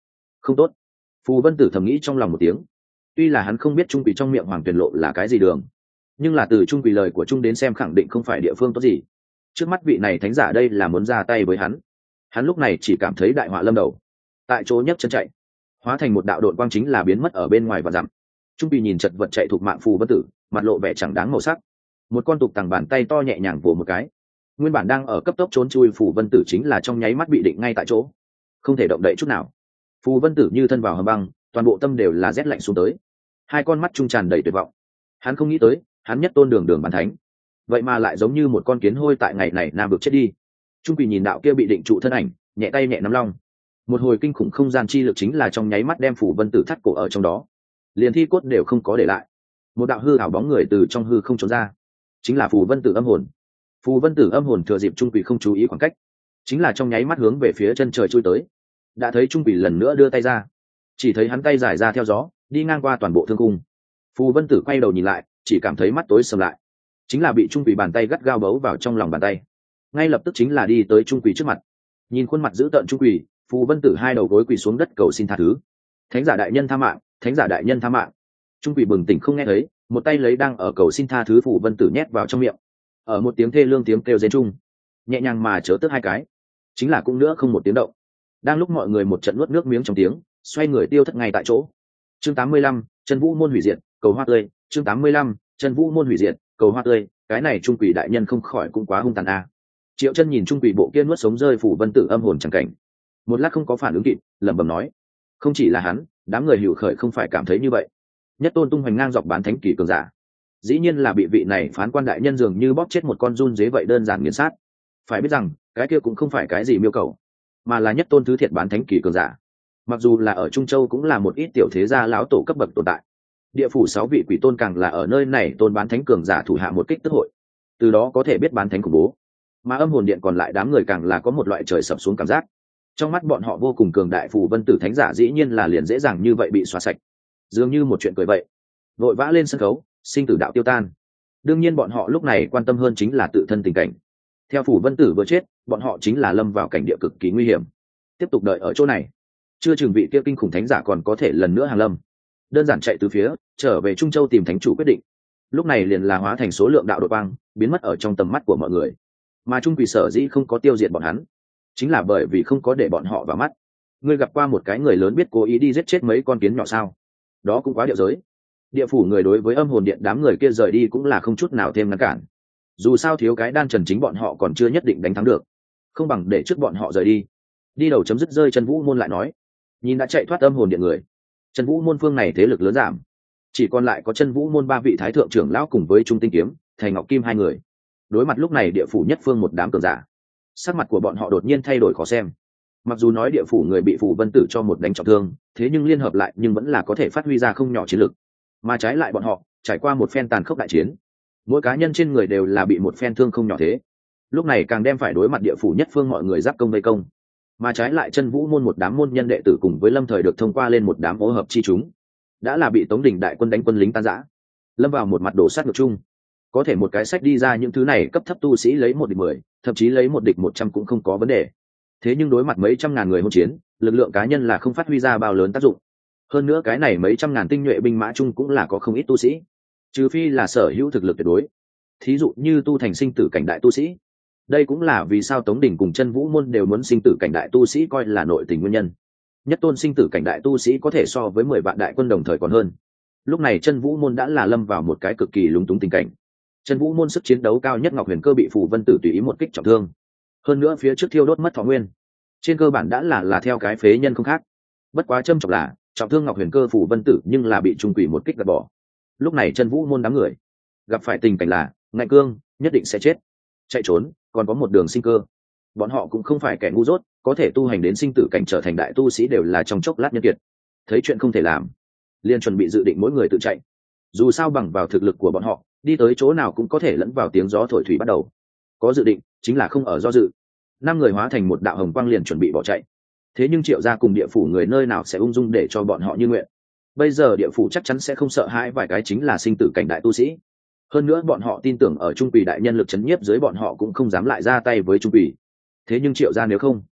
S1: Không tốt. Phù Vân Tử thầm nghĩ trong lòng một tiếng. Tuy là hắn không biết trung quỷ trong miệng Hoàng Tuyền Lộ là cái gì đường, nhưng là từ trung quỷ lời của trung đến xem khẳng định không phải địa phương tốt gì. Trước mắt vị này thánh giả đây là muốn ra tay với hắn. Hắn lúc này chỉ cảm thấy đại họa lâm đầu, tại chỗ nhấc chân chạy, hóa thành một đạo độn quang chính là biến mất ở bên ngoài và dặm. Trung quỷ nhìn chật vật chạy thuộc mạng Phù Vân Tử, mặt lộ vẻ chẳng đáng màu sắc. Một con tục tằng bàn tay to nhẹ nhàng vồ một cái, nguyên bản đang ở cấp tốc trốn chui Phù Vân Tử chính là trong nháy mắt bị định ngay tại chỗ, không thể động đậy chút nào. Phù Vân Tử như thân vào hầm băng, toàn bộ tâm đều là rét lạnh xuống tới, hai con mắt trung tràn đầy tuyệt vọng. Hắn không nghĩ tới, hắn nhất tôn đường đường bán thánh, vậy mà lại giống như một con kiến hôi tại ngày này nam vực chết đi. Trung quỷ nhìn đạo kia bị định trụ thân ảnh, nhẹ tay nhẹ nắm long, một hồi kinh khủng không gian chi lực chính là trong nháy mắt đem Phù Vân Tử thắt cổ ở trong đó, liền thi cốt đều không có để lại. Một đạo hư ảo bóng người từ trong hư không trốn ra, chính là Phù Vân Tử âm hồn. Phù Vân Tử âm hồn thừa dịp trung quỷ không chú ý khoảng cách, chính là trong nháy mắt hướng về phía chân trời chui tới. Đã thấy trung quỷ lần nữa đưa tay ra, chỉ thấy hắn tay dài ra theo gió đi ngang qua toàn bộ thương cung. Phù Vân Tử quay đầu nhìn lại, chỉ cảm thấy mắt tối sầm lại, chính là bị trung quỷ bàn tay gắt gao bấu vào trong lòng bàn tay. Ngay lập tức chính là đi tới trung quỷ trước mặt, nhìn khuôn mặt dữ tợn trung quỷ, Phù Vân Tử hai đầu gối quỳ xuống đất cầu xin tha thứ. Thánh giả đại nhân tha mạng, thánh giả đại nhân tha mạng. Trung quỷ bừng tỉnh không nghe thấy, một tay lấy đang ở cầu xin tha thứ Phù Vân Tử nhét vào trong miệng. Ở một tiếng thê lương tiếng kêu rên chung, nhẹ nhàng mà chớ tức hai cái, chính là cũng nữa không một tiếng động. Đang lúc mọi người một trận nuốt nước miếng trong tiếng, xoay người tiêu thất ngay tại chỗ. Chương 85, chân vũ môn hủy diệt, cầu hoa tươi. Chương 85, chân vũ môn hủy diệt, cầu hoa tươi. Cái này trung quỷ đại nhân không khỏi cũng quá hung tàn a. Triệu Chân nhìn trung quỷ bộ kia nuốt sống rơi Phù Vân Tử âm hồn chẳng cảnh, một lát không có phản ứng kịp, lẩm bẩm nói: không chỉ là hắn, đám người hữu khởi không phải cảm thấy như vậy. Nhất tôn tung hoành ngang dọc bán thánh kỳ cường giả, dĩ nhiên là bị vị này phán quan đại nhân dường như bóp chết một con run dế vậy đơn giản nghiền sát. Phải biết rằng cái kia cũng không phải cái gì miêu cầu, mà là nhất tôn thứ thiệt bán thánh kỳ cường giả. Mặc dù là ở Trung Châu cũng là một ít tiểu thế gia lão tổ cấp bậc tồn tại. Địa phủ 6 vị quỷ tôn càng là ở nơi này tôn bán thánh cường giả thủ hạ một kích tức hội, từ đó có thể biết bán thánh khủng bố. Mà âm hồn điện còn lại đám người càng là có một loại trời sập xuống cảm giác. Trong mắt bọn họ vô cùng cường đại Phù Vân Tử thánh giả dĩ nhiên là liền dễ dàng như vậy bị xóa sạch, dường như một chuyện cười vậy. Vội vã lên sân khấu, sinh tử đạo tiêu tan. Đương nhiên bọn họ lúc này quan tâm hơn chính là tự thân tình cảnh. Theo Phù Vân Tử vừa chết, bọn họ chính là lâm vào cảnh địa cực kỳ nguy hiểm. Tiếp tục đợi ở chỗ này, chưa chừng vị kia kinh khủng thánh giả còn có thể lần nữa hàng lâm. Đơn giản chạy từ phía trở về Trung Châu tìm thánh chủ quyết định. Lúc này liền là hóa thành số lượng đạo đột quang, biến mất ở trong tầm mắt của mọi người. Mà trung quỷ sở dĩ không có tiêu diệt bọn hắn, chính là bởi vì không có để bọn họ vào mắt. Ngươi gặp qua một cái người lớn biết cố ý đi giết chết mấy con kiến nhỏ sao? Đó cũng quá điệu giới. Địa phủ người đối với âm hồn điện đám người kia rời đi cũng là không chút nào thêm ngăn cản. Dù sao thiếu cái đan trần chính bọn họ còn chưa nhất định đánh thắng được, không bằng để trước bọn họ rời đi. Đi đầu chấm dứt rơi Chân Vũ môn lại nói, nhìn đã chạy thoát âm hồn điện người, Chân Vũ môn phương này thế lực lớn giảm, chỉ còn lại có Chân Vũ môn 3 vị thái thượng trưởng lão cùng với Trung Tinh Kiếm, Thành Ngọc Kim 2 người. Đối mặt lúc này địa phủ nhất phương một đám cường giả, sắc mặt của bọn họ đột nhiên thay đổi khó xem. Mặc dù nói địa phủ người bị Phù Vân Tử cho một đánh trọng thương, thế nhưng liên hợp lại nhưng vẫn là có thể phát huy ra không nhỏ chiến lực. Mà trái lại bọn họ trải qua một phen tàn khốc đại chiến, mỗi cá nhân trên người đều là bị một phen thương không nhỏ thế. Lúc này càng đem phải đối mặt địa phủ nhất phương mọi người giáp công vây công. Mà trái lại Chân Vũ môn một đám môn nhân đệ tử cùng với Lâm Thời được thông qua lên một đám ô hợp chi chúng, đã là bị Tống Đình đại quân đánh quân lính tan rã, lâm vào một mặt đổ sát ngược chung. Có thể một cái sách đi ra những thứ này cấp thấp tu sĩ lấy 1 địch 10, thậm chí lấy 1 địch 100 cũng không có vấn đề. Thế nhưng đối mặt mấy trăm ngàn người hỗn chiến, lực lượng cá nhân là không phát huy ra bao lớn tác dụng. Hơn nữa cái này mấy trăm ngàn tinh nhuệ binh mã chung cũng là có không ít tu sĩ, trừ phi là sở hữu thực lực tuyệt đối, thí dụ như tu thành sinh tử cảnh đại tu sĩ. Đây cũng là vì sao Tống Đình cùng Chân Vũ môn đều muốn sinh tử cảnh đại tu sĩ coi là nội tình nguyên nhân. Nhất tôn sinh tử cảnh đại tu sĩ có thể so với 10 vạn đại quân đồng thời còn hơn. Lúc này Chân Vũ môn đã là lâm vào một cái cực kỳ lúng túng tình cảnh. Chân Vũ môn sức chiến đấu cao nhất Ngọc Huyền Cơ bị Phù Vân Tử tùy ý một kích trọng thương, hơn nữa phía trước thiêu đốt mất thọ nguyên, trên cơ bản đã là theo cái phế nhân không khác. Bất quá châm trọng là trọng thương Ngọc Huyền Cơ Phù Vân Tử nhưng là bị trung quỷ một kích gạt bỏ. Lúc này Chân Vũ môn đám người gặp phải tình cảnh là ngạnh cương, nhất định sẽ chết. Chạy trốn còn có một đường sinh cơ. Bọn họ cũng không phải kẻ ngu dốt, có thể tu hành đến sinh tử cảnh trở thành đại tu sĩ đều là trong chốc lát nhân kiệt. Thấy chuyện không thể làm, liền chuẩn bị dự định mỗi người tự chạy. Dù sao bằng vào thực lực của bọn họ, đi tới chỗ nào cũng có thể lẫn vào tiếng gió thổi thủy bắt đầu. Có dự định chính là không ở do dự. 5 người hóa thành một đạo hồng quang liền chuẩn bị bỏ chạy. Thế nhưng Triệu gia cùng địa phủ người nơi nào sẽ ung dung để cho bọn họ như nguyện. Bây giờ địa phủ chắc chắn sẽ không sợ hãi vài cái chính là sinh tử cảnh đại tu sĩ. Hơn nữa bọn họ tin tưởng ở trung quỷ đại nhân lực chấn nhiếp dưới bọn họ cũng không dám lại ra tay với trung quỷ. Thế nhưng Triệu gia nếu không,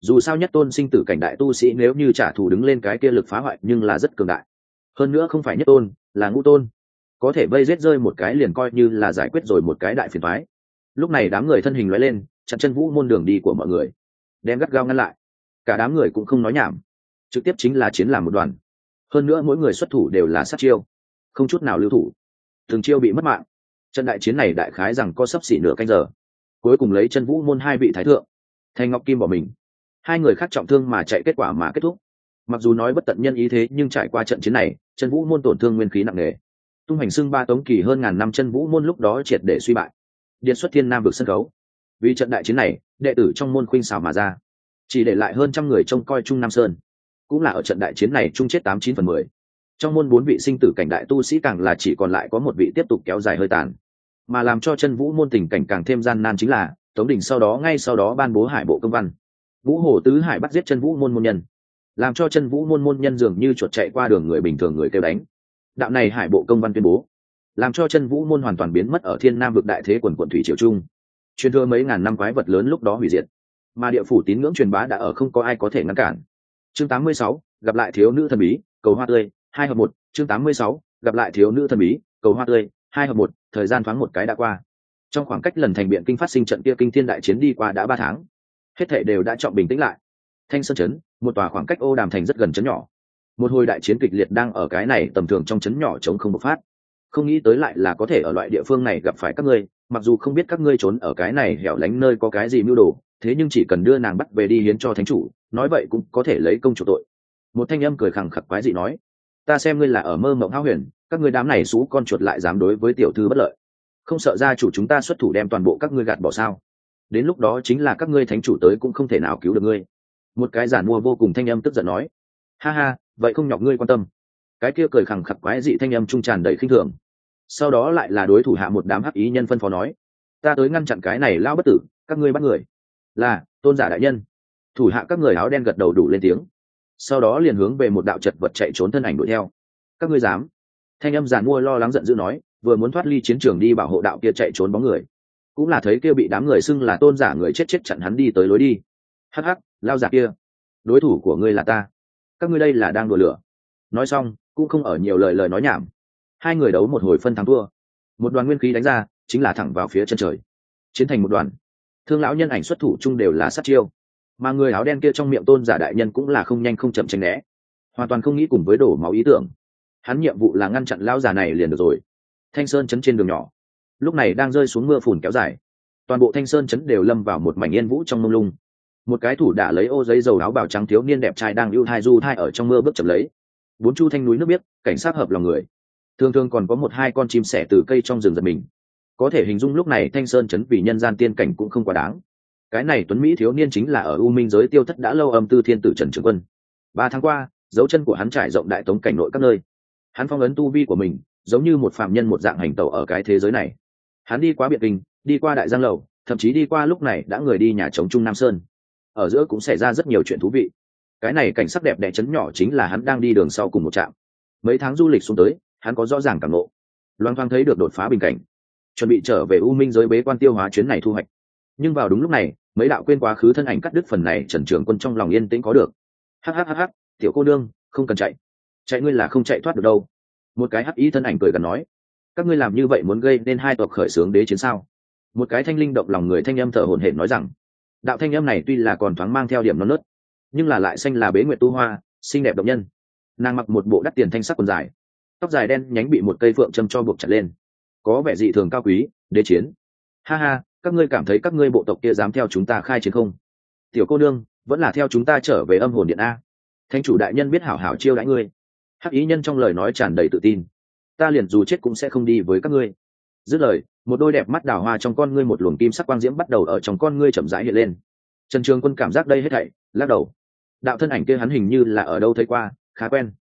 S1: dù sao nhất tôn sinh tử cảnh đại tu sĩ nếu như trả thù đứng lên cái kia lực phá hoại nhưng là rất cường đại. Hơn nữa không phải nhất tôn, là ngũ tôn, có thể vây giết rơi một cái liền coi như là giải quyết rồi một cái đại phiền toái. Lúc này đám người thân hình lóe lên, chặn chân vũ môn đường đi của mọi người, đem gắt gao ngăn lại. Cả đám người cũng không nói nhảm, trực tiếp chính là chiến làm một đoàn. Hơn nữa mỗi người xuất thủ đều là sát chiêu, không chút nào lưu thủ, từng chiêu bị mất mạng. Trận đại chiến này đại khái rằng có sấp xỉ nửa canh giờ, cuối cùng lấy chân vũ môn hai vị thái thượng Thanh Ngọc Kim bỏ mình, hai người khác trọng thương mà chạy, kết quả mà kết thúc. Mặc dù nói bất tận nhân ý thế nhưng trải qua trận chiến này, chân vũ môn tổn thương nguyên khí nặng nề. Tung hành xưng ba tống kỳ hơn ngàn năm chân vũ môn lúc đó triệt để suy bại, điện xuất thiên nam vực sân khấu. Vì trận đại chiến này, đệ tử trong môn khuynh xảo mà ra, chỉ để lại hơn trăm người trông coi Trung Nam Sơn. Cũng là ở trận đại chiến này chung chết 89/10. Trong môn 4 vị sinh tử cảnh đại tu sĩ càng là chỉ còn lại có một vị tiếp tục kéo dài hơi tàn. Mà làm cho chân vũ môn tình cảnh càng thêm gian nan chính là Tống Đình ngay sau đó ban bố hải bộ công văn, Vũ Hổ Tứ Hải bắt giết chân vũ môn môn nhân, làm cho chân vũ môn môn nhân dường như chuột chạy qua đường người bình thường người kêu đánh. Đạo này hải bộ công văn tuyên bố, làm cho chân vũ môn hoàn toàn biến mất ở thiên nam vực đại thế quần quận thủy triều trung, truyền thừa mấy ngàn năm quái vật lớn lúc đó hủy diệt, mà địa phủ tín ngưỡng truyền bá đã ở không có ai có thể ngăn cản. Chương 86, gặp lại thiếu nữ thần bí, cầu hoa tươi, 2 hợp 1. Chương 86, gặp lại thiếu nữ thần bí, cầu hoa tươi, 2 hợp 1. Thời gian thoáng một cái đã qua. Trong khoảng cách lần thành biện kinh phát sinh trận kia kinh thiên đại chiến đi qua đã 3 tháng, hết thảy đều đã trọng bình tĩnh lại. Thanh Sơn trấn, một tòa khoảng cách Ô Đàm thành rất gần trấn nhỏ. Một hồi đại chiến kịch liệt đang ở cái này tầm thường trong trấn nhỏ chống không bộc phát. Không nghĩ tới lại là có thể ở loại địa phương này gặp phải các ngươi, mặc dù không biết các ngươi trốn ở cái này hẻo lánh nơi có cái gì mưu đồ, thế nhưng chỉ cần đưa nàng bắt về đi hiến cho thánh chủ, nói vậy cũng có thể lấy công chủ tội. Một thanh âm cười khẳng khặc quái dị nói, ta xem ngươi là ở mơ mộng hão huyền, các ngươi đám này xú con chuột lại dám đối với tiểu thư bất lợi, không sợ gia chủ chúng ta xuất thủ đem toàn bộ các ngươi gạt bỏ sao? Đến lúc đó chính là các ngươi thánh chủ tới cũng không thể nào cứu được ngươi. Một cái giản mua vô cùng thanh âm tức giận nói, ha ha, vậy không nhọc ngươi quan tâm. Cái kia cười khẳng khặc quái dị thanh âm trung tràn đầy khinh thường. Sau đó lại là đối thủ hạ một đám hắc ý nhân phân phó nói, ta tới ngăn chặn cái này lao bất tử, các ngươi bắt người. Là tôn giả đại nhân. Thủ hạ các người áo đen gật đầu đủ lên tiếng, sau đó liền hướng về một đạo chật vật chạy trốn thân ảnh đuổi theo. Các ngươi dám? Thanh âm giản mua lo lắng giận dữ nói, vừa muốn thoát ly chiến trường đi bảo hộ đạo kia chạy trốn bóng người, cũng là thấy kia bị đám người xưng là tôn giả người chết chặn hắn đi tới lối đi. Hắc hắc, lao giả kia, đối thủ của ngươi là ta, các ngươi đây là đang đùa lửa. Nói xong cũng không ở nhiều lời nói nhảm, hai người đấu một hồi phân thắng thua. Một đoàn nguyên khí đánh ra chính là thẳng vào phía chân trời, chiến thành một đoàn. Thương lão nhân ảnh xuất thủ chung đều là sát chiêu, mà người áo đen kia trong miệng tôn giả đại nhân cũng là không nhanh không chậm tránh né, hoàn toàn không nghĩ cùng với đổ máu ý tưởng. Hắn nhiệm vụ là ngăn chặn lão già này liền được rồi. Thanh Sơn trấn trên đường nhỏ lúc này đang rơi xuống mưa phùn kéo dài, toàn bộ Thanh Sơn trấn đều lâm vào một mảnh yên vũ trong mông lung. Một cái thủ đã lấy ô giấy dầu áo bào trắng thiếu niên đẹp trai đang ưu thai du thai ở trong mưa bước chậm lấy. Bốn chu thanh núi nước biếc, cảnh sát hợp lòng người. Thường thường còn có một hai con chim sẻ từ cây trong rừng giật mình. Có thể hình dung lúc này Thanh Sơn trấn vì nhân gian tiên cảnh cũng không quá đáng. Cái này tuấn mỹ thiếu niên chính là ở U Minh giới tiêu thất đã lâu âm tư thiên tử Trần Trường Quân. 3 tháng qua, dấu chân của hắn trải rộng đại tống cảnh nội các nơi. Hắn phong ấn tu vi của mình, giống như một phàm nhân một dạng hành tẩu ở cái thế giới này. Hắn đi qua Biện Kinh, đi qua Đại Giang Lầu, thậm chí đi qua lúc này đã người đi nhà trống Trung Nam Sơn. Ở giữa cũng xảy ra rất nhiều chuyện thú vị. Cái này cảnh sắc đẹp đẽ trấn nhỏ chính là hắn đang đi đường sau cùng một trạm. Mấy tháng du lịch xuống tới, hắn có rõ ràng cảm ngộ, loang thoáng thấy được đột phá bình cảnh, chuẩn bị trở về U Minh giới bế quan tiêu hóa chuyến này thu hoạch. Nhưng vào đúng lúc này, mấy đạo quên quá khứ thân ảnh cắt đứt phần này Trần Trường Quân trong lòng yên tĩnh có được. Hắc, tiểu cô nương, không cần chạy, chạy ngươi là không chạy thoát được đâu. Một cái hắc ý thân ảnh cười gần nói, các ngươi làm như vậy muốn gây nên hai tộc khởi xướng đế chiến sao? Một cái thanh linh động lòng người thanh âm thở hổn hển nói rằng, đạo thanh âm này tuy là còn thoáng mang theo điểm non nớt, nhưng là lại xanh là bế nguyệt tu hoa, xinh đẹp động nhân. Nàng mặc một bộ đắt tiền thanh sắc quần dài, tóc dài đen nhánh bị một cây phượng châm cho buộc chặt lên, có vẻ dị thường cao quý. Đế chiến? Ha ha, các ngươi cảm thấy các ngươi bộ tộc kia dám theo chúng ta khai chiến không? Tiểu cô nương, vẫn là theo chúng ta trở về âm hồn điện a. Thánh chủ đại nhân biết hảo hảo chiêu đãi ngươi. Hắc ý nhân trong lời nói tràn đầy tự tin, ta liền dù chết cũng sẽ không đi với các ngươi. Dứt lời, một đôi đẹp mắt đào hoa trong con ngươi một luồng kim sắc quang diễm bắt đầu ở trong con ngươi chậm rãi hiện lên. Trần Trường Quân cảm giác đây hết thảy, lắc đầu. Đạo thân ảnh kia hắn hình như là ở đâu thấy qua, khá quen.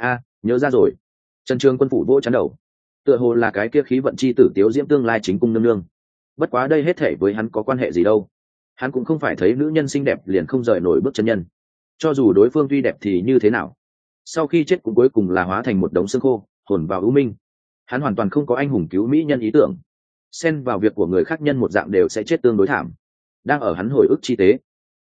S1: Nhớ ra rồi. Trần Trường Quân phủ vỗ chán đầu, tựa hồ là cái kia khí vận chi tử Tiếu Diễm tương lai chính cung nương nương. Bất quá đây hết thảy với hắn có quan hệ gì đâu, hắn cũng không phải thấy nữ nhân xinh đẹp liền không rời nổi bước chân nhân. Cho dù đối phương tuy đẹp thì như thế nào, sau khi chết cũng cuối cùng là hóa thành một đống xương khô, hồn vào ưu minh. Hắn hoàn toàn không có anh hùng cứu mỹ nhân ý tưởng, xen vào việc của người khác nhân một dạng đều sẽ chết tương đối thảm. Đang ở hắn hồi ức chi tế,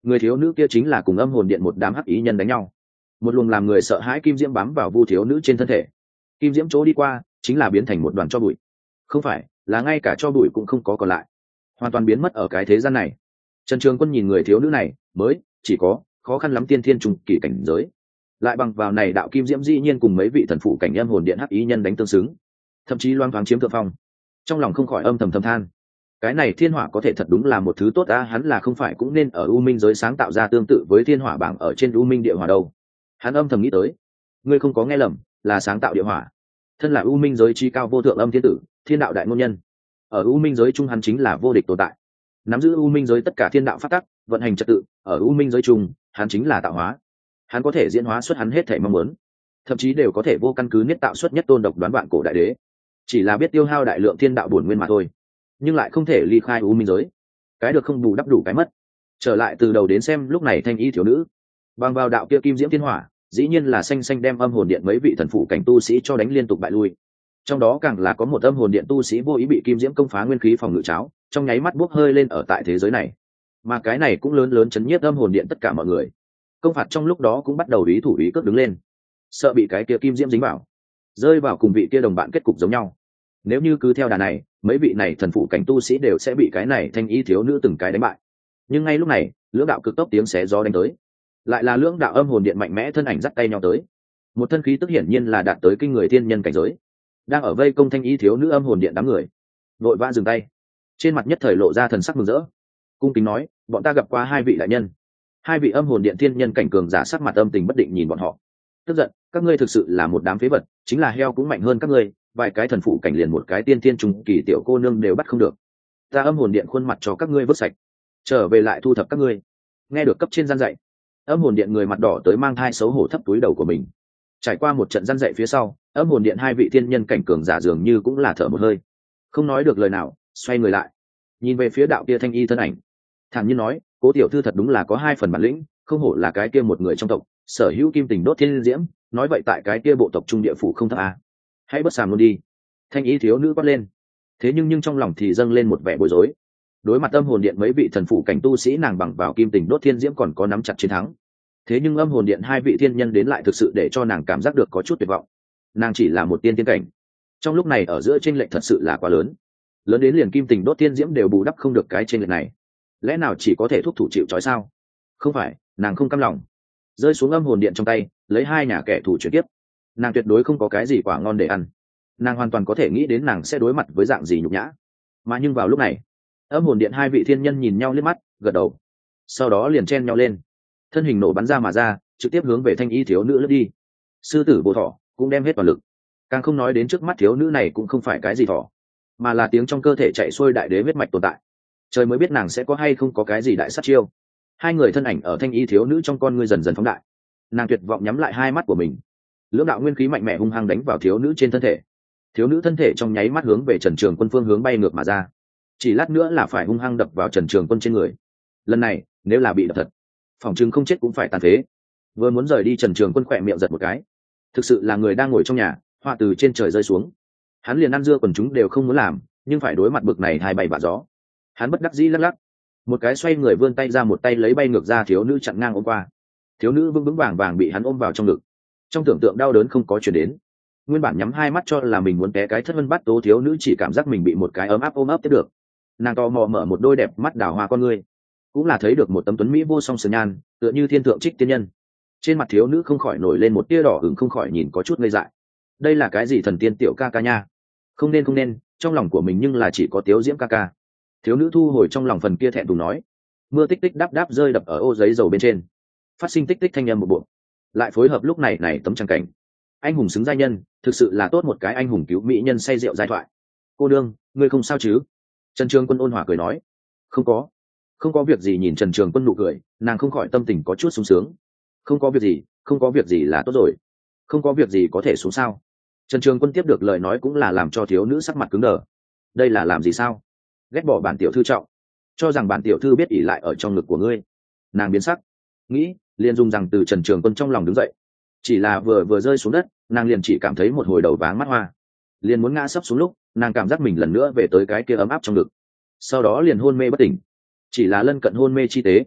S1: người thiếu nữ kia chính là cùng âm hồn điện một đám hắc ý nhân đánh nhau, một luồng làm người sợ hãi kim diễm bám vào vu thiếu nữ trên thân thể. Kim diễm chỗ đi qua chính là biến thành một đoàn tro bụi, không phải là ngay cả tro bụi cũng không có còn lại, hoàn toàn biến mất ở cái thế gian này. Trần Trường Quân nhìn người thiếu nữ này mới chỉ có khó khăn lắm tiên thiên trùng kỳ cảnh giới, lại bằng vào này đạo kim diễm dĩ nhiên cùng mấy vị thần phụ cảnh âm hồn điện hắc ý nhân đánh tương xứng, thậm chí loan thoáng chiếm thượng phong. Trong lòng không khỏi âm thầm thầm than, cái này thiên hỏa có thể thật đúng là một thứ tốt a, hắn là không phải cũng nên ở u minh giới sáng tạo ra tương tự với thiên hỏa bảng ở trên u minh địa hỏa đâu. Hắn âm thầm nghĩ tới. Ngươi không có nghe lầm, là sáng tạo địa hỏa. Thân là u minh giới chi cao vô thượng âm thiên tử, thiên đạo đại ngôn nhân, ở u minh giới chung hắn chính là vô địch tồn tại, nắm giữ u minh giới tất cả thiên đạo pháp tắc vận hành trật tự. Ở u minh giới chung hắn chính là tạo hóa, hắn có thể diễn hóa xuất hắn hết thể mong muốn, thậm chí đều có thể vô căn cứ niết tạo xuất nhất tôn độc đoán vạn cổ đại đế, chỉ là biết tiêu hao đại lượng thiên đạo bổn nguyên mà thôi, nhưng lại không thể ly khai u minh giới. Cái được không bù đắp đủ cái mất. Trở lại từ đầu đến xem, lúc này thanh y thiếu nữ bằng vào đạo kia kim diễm thiên hỏa dĩ nhiên là xanh xanh đem âm hồn điện mấy vị thần phụ cảnh tu sĩ cho đánh liên tục bại lui. Trong đó càng là có một âm hồn điện tu sĩ vô ý bị kim diễm công phá nguyên khí phòng ngự cháo, trong nháy mắt bốc hơi lên ở tại thế giới này, mà cái này cũng lớn lớn chấn nhiếp âm hồn điện tất cả mọi người. Công phạt trong lúc đó cũng bắt đầu ý thủ ý cước đứng lên, sợ bị cái kia kim diễm dính vào, rơi vào cùng vị kia đồng bạn kết cục giống nhau. Nếu như cứ theo đà này, mấy vị này thần phụ cảnh tu sĩ đều sẽ bị cái này thanh y thiếu nữ từng cái đánh bại. Nhưng ngay lúc này, lưỡng đạo cực tốc tiếng xé gió đánh tới, lại là lưỡng đạo âm hồn điện mạnh mẽ thân ảnh dắt tay nhau tới. Một thân khí tức hiển nhiên là đạt tới kinh người thiên nhân cảnh giới, đang ở vây công thanh y thiếu nữ âm hồn điện đám người, vội vã dừng tay, trên mặt nhất thời lộ ra thần sắc mừng rỡ, cung kính nói: bọn ta gặp qua hai vị đại nhân. Hai vị âm hồn điện thiên nhân cảnh cường giả sắc mặt âm tình bất định nhìn bọn họ, tức giận: các ngươi thực sự là một đám phế vật, chính là heo cũng mạnh hơn các ngươi, vài cái thần phụ cảnh liền một cái tiên thiên trung kỳ tiểu cô nương đều bắt không được, ta âm hồn điện khuôn mặt cho các ngươi vứt sạch, trở về lại thu thập các ngươi. Nghe được cấp trên gian dạy, âm hồn điện người mặt đỏ tới mang thai xấu hổ thấp túi đầu của mình. Trải qua một trận gian dạy phía sau, âm hồn điện hai vị thiên nhân cảnh cường giả dường như cũng là thở một hơi, không nói được lời nào, xoay người lại nhìn về phía đạo kia thanh y thân ảnh, thản nhiên nói: cố tiểu thư thật đúng là có hai phần bản lĩnh, không hổ là cái kia một người trong tộc, sở hữu kim tình đốt thiên diễm, nói vậy tại cái kia bộ tộc trung địa phủ không thấp à. Hãy bất sàm luôn đi. Thanh y thiếu nữ quát lên. Thế nhưng trong lòng thì dâng lên một vẻ bối rối. Đối mặt âm hồn điện mấy vị thần phụ cảnh tu sĩ, nàng bằng vào kim tình đốt thiên diễm còn có nắm chặt chiến thắng. Thế nhưng âm hồn điện hai vị thiên nhân đến lại thực sự để cho nàng cảm giác được có chút tuyệt vọng. Nàng chỉ là một tiên tiên cảnh, trong lúc này ở giữa chênh lệch thật sự là quá lớn, lớn đến liền kim tình đốt thiên diễm đều bù đắp không được cái chênh lệch này. Lẽ nào chỉ có thể thúc thủ chịu trói sao? Không phải, nàng không cam lòng. Rơi xuống âm hồn điện trong tay, lấy hai nhà kẻ thù chuyển tiếp, nàng tuyệt đối không có cái gì quả ngon để ăn. Nàng hoàn toàn có thể nghĩ đến nàng sẽ đối mặt với dạng gì nhục nhã. Mà nhưng vào lúc này, âm hồn điện hai vị thiên nhân nhìn nhau liếc mắt, gật đầu, sau đó liền chen nhau lên, thân hình nổ bắn ra mà ra, trực tiếp hướng về thanh y thiếu nữ lướt đi. Sư tử Vô Thọ cũng đem hết toàn lực, càng không nói đến trước mắt thiếu nữ này cũng không phải cái gì thỏ, mà là tiếng trong cơ thể chạy xuôi đại đế huyết mạch tồn tại. Trời mới biết nàng sẽ có hay không có cái gì đại sát chiêu. Hai người thân ảnh ở thanh y thiếu nữ trong con ngươi dần dần phóng đại, nàng tuyệt vọng nhắm lại hai mắt của mình. Lưỡng đạo nguyên khí mạnh mẽ hung hăng đánh vào thiếu nữ trên thân thể. Thiếu nữ thân thể trong nháy mắt hướng về Trần Trường Quân phương hướng bay ngược mà ra, chỉ lát nữa là phải hung hăng đập vào Trần Trường Quân trên người. Lần này nếu là bị đập thật, phỏng chừng không chết cũng phải tàn phế. Vừa muốn rời đi, Trần Trường Quân khỏe miệng giật một cái, thực sự là người đang ngồi trong nhà, họa từ trên trời rơi xuống. Hắn liền ăn dưa quần chúng đều không muốn làm, nhưng phải đối mặt bực này hai bay vạ gió. Hắn bất đắc dĩ lắc lắc, một cái xoay người vươn tay ra, một tay lấy bay ngược ra thiếu nữ chặn ngang ôm qua. Thiếu nữ vững vững vàng vàng bị hắn ôm vào trong ngực, trong tưởng tượng đau đớn không có chuyển đến. Nguyên bản nhắm hai mắt cho là mình muốn té cái thất vân bát tố thiếu nữ chỉ cảm giác mình bị một cái ấm áp ôm ấp tiếp được. Nàng to mò mở một đôi đẹp mắt đào hoa con ngươi, cũng là thấy được một tấm tuấn mỹ vô song sườn nhan, tựa như thiên thượng trích tiên nhân. Trên mặt thiếu nữ không khỏi nổi lên một tia đỏ ửng, không khỏi nhìn có chút ngây dại. Đây là cái gì thần tiên tiểu ca ca nha? Không nên, trong lòng của mình nhưng là chỉ có Tiếu Diễm ca ca. Thiếu nữ thu hồi trong lòng phần kia thẹn thùng nói. Mưa tích tích đáp đáp rơi đập ở ô giấy dầu bên trên, phát sinh tích tích thanh âm một bộ, lại phối hợp lúc này tấm trang cảnh anh hùng xứng giai nhân, thực sự là tốt một cái anh hùng cứu mỹ nhân say rượu giai thoại. Cô đương, ngươi không sao chứ? Trần Trường Quân ôn hòa cười nói. Không có việc gì. Nhìn Trần Trường Quân nụ cười, nàng không khỏi tâm tình có chút sung sướng. Không có việc gì là tốt rồi. Không có việc gì có thể xuống sao? Trần Trường Quân tiếp được lời nói cũng là làm cho thiếu nữ sắc mặt cứng đờ. Đây là làm gì sao? Ghét bỏ bản tiểu thư trọng, cho rằng bản tiểu thư biết ỷ lại ở trong ngực của ngươi. Nàng biến sắc, nghĩ liền dùng rằng từ Trần Trường Quân trong lòng đứng dậy. Chỉ là vừa rơi xuống đất, nàng liền chỉ cảm thấy một hồi đầu váng mắt hoa, liền muốn ngã sấp xuống lúc nàng cảm giác mình lần nữa về tới cái kia ấm áp trong ngực, sau đó liền hôn mê bất tỉnh. Chỉ là lân cận hôn mê chi tế,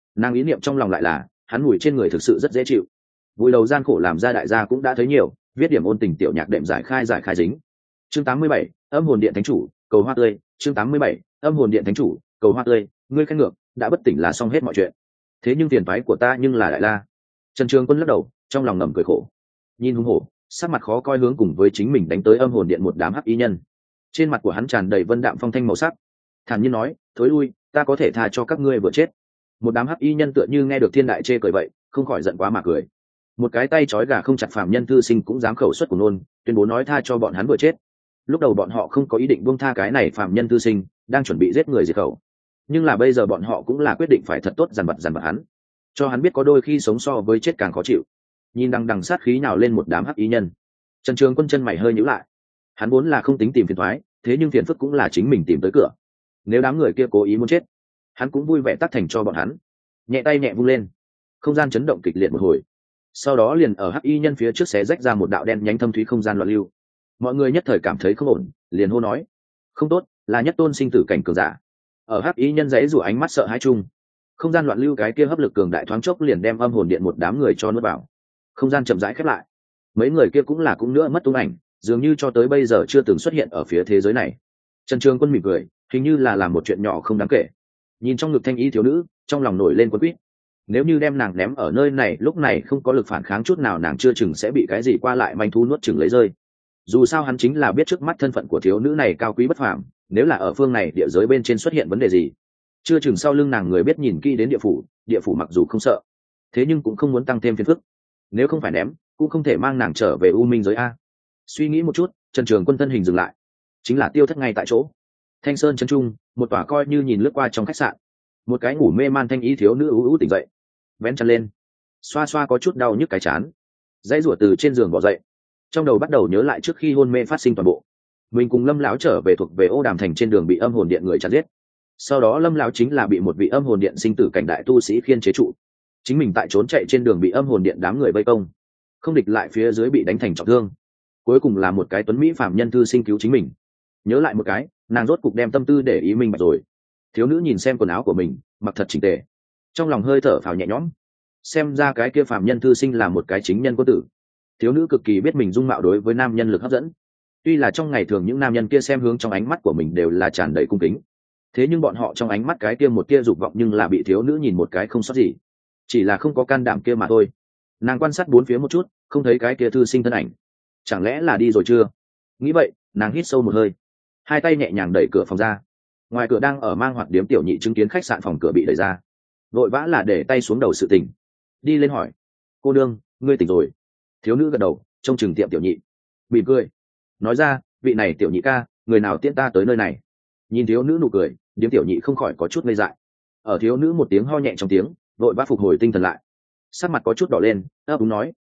S1: Nàng ý niệm trong lòng lại là hắn mùi trên người thực sự rất dễ chịu. Vui đầu gian khổ làm ra đại gia cũng đã thấy nhiều, viết điểm ôn tình tiểu nhạc đệm giải khai dính. Chương 87, âm hồn điện thánh chủ, cầu hoa tươi. Chương 87, âm hồn điện thánh chủ, cầu hoa tươi. Ngươi khen ngược, đã bất tỉnh là xong hết mọi chuyện. Thế nhưng tiền phái của ta nhưng là đại la. Trần Trường Quân lắc đầu, trong lòng ngầm cười khổ. Nhìn hung hổ, sắc mặt khó coi hướng cùng với chính mình đánh tới âm hồn điện một đám hắc y nhân. Trên mặt của hắn tràn đầy vân đạm phong thanh màu sắc, thản nhiên nói, thối lui, ta có thể tha cho các ngươi vừa chết. Một đám hắc y nhân tựa như nghe được thiên đại chê cười vậy, không khỏi giận quá mà cười. Một cái tay trói gà không chặt phàm nhân thư sinh cũng dám khẩu xuất của nôn, tuyên bố nói tha cho bọn hắn vừa chết. Lúc đầu bọn họ không có ý định buông tha cái này phàm nhân thư sinh, đang chuẩn bị giết người diệt khẩu. Nhưng là bây giờ bọn họ cũng là quyết định phải thật tốt dằn vặt hắn, cho hắn biết có đôi khi sống so với chết càng khó chịu. Nhìn đằng sát khí nào lên một đám hắc y nhân, Trần Trường Quân chân mày hơi nhíu lại. Hắn vốn là không tính tìm phiền toái, thế nhưng phiền phức cũng là chính mình tìm tới cửa. Nếu đám người kia cố ý muốn chết, hắn cũng vui vẻ tác thành cho bọn hắn. Nhẹ tay nhẹ vung lên, không gian chấn động kịch liệt một hồi, sau đó liền ở hắc y nhân phía trước xé rách ra một đạo đen nhánh thâm thúy không gian loạn lưu. Mọi người nhất thời cảm thấy không ổn, liền hô nói, không tốt, là nhất tôn sinh tử cảnh cường giả. Ở hắc y nhân giấy rủa ánh mắt sợ hãi chung, không gian loạn lưu cái kia hấp lực cường đại thoáng chốc liền đem âm hồn điện một đám người cho nuốt vào. Không gian chậm rãi khép lại, mấy người kia cũng nữa mất tung ảnh, dường như cho tới bây giờ chưa từng xuất hiện ở phía thế giới này. Trần Trường Quân mỉm cười, hình như là làm một chuyện nhỏ không đáng kể. Nhìn trong ngực thanh y thiếu nữ, trong lòng nổi lên quấn quýt. Nếu như đem nàng ném ở nơi này, lúc này không có lực phản kháng chút nào, nàng chưa chừng sẽ bị cái gì qua lại manh thu nuốt chừng lấy rơi. Dù sao hắn chính là biết trước mắt thân phận của thiếu nữ này cao quý bất phàm, nếu là ở phương này địa giới bên trên xuất hiện vấn đề gì, chưa chừng sau lưng nàng người biết nhìn kỹ đến địa phủ mặc dù không sợ, thế nhưng cũng không muốn tăng thêm phiền phức. Nếu không phải ném, cũng không thể mang nàng trở về u minh giới a. Suy nghĩ một chút, Trần Trường Quân thân hình dừng lại, chính là tiêu thất ngay tại chỗ. Thanh Sơn trấn trung, một tòa coi như nhìn lướt qua trong khách sạn. Một cái ngủ mê man thanh ý thiếu nữ ú tỉnh dậy, vén chăn lên, xoa xoa có chút đau nhức cái chán, dãy rủa từ trên giường bỏ dậy, trong đầu bắt đầu nhớ lại trước khi hôn mê phát sinh toàn bộ. Mình cùng Lâm lão trở về thuộc về Ô Đàm thành trên đường bị âm hồn điện người chặt giết. Sau đó Lâm lão chính là bị một vị âm hồn điện sinh tử cảnh đại tu sĩ khiên chế trụ. Chính mình tại trốn chạy trên đường bị âm hồn điện đám người vây công, không địch lại phía dưới bị đánh thành trọng thương. Cuối cùng là một cái tuấn mỹ phạm nhân thư sinh cứu chính mình. Nhớ lại một cái, nàng rốt cục đem tâm tư để ý mình bạch rồi. Thiếu nữ nhìn xem quần áo của mình, mặc thật chỉnh tề, trong lòng hơi thở phào nhẹ nhõm. Xem ra cái kia phạm nhân thư sinh là một cái chính nhân quân tử. Thiếu nữ cực kỳ biết mình dung mạo đối với nam nhân lực hấp dẫn. Tuy là trong ngày thường những nam nhân kia xem hướng trong ánh mắt của mình đều là tràn đầy cung kính, thế nhưng bọn họ trong ánh mắt cái kia một tia dục vọng nhưng là bị thiếu nữ nhìn một cái không sót gì, chỉ là không có can đảm kia mà thôi. Nàng quan sát bốn phía một chút, không thấy cái kia thư sinh thân ảnh, chẳng lẽ là đi rồi chưa? Nghĩ vậy, nàng hít sâu một hơi, hai tay nhẹ nhàng đẩy cửa phòng ra. Ngoài cửa đang ở mang hoạt điếm tiểu nhị chứng kiến khách sạn phòng cửa bị đẩy ra, vội vã là để tay xuống đầu sự tình, đi lên hỏi, cô nương, ngươi tỉnh rồi? Thiếu nữ gật đầu, trông chừng tiệm tiểu nhị, mỉm cười nói ra, vị này tiểu nhị ca, người nào tiễn ta tới nơi này? Nhìn thiếu nữ nụ cười, điếm tiểu nhị không khỏi có chút ngây dại. Ở thiếu nữ một tiếng ho nhẹ trong tiếng, vội vã phục hồi tinh thần lại, sắc mặt có chút đỏ lên, ấp úng nói,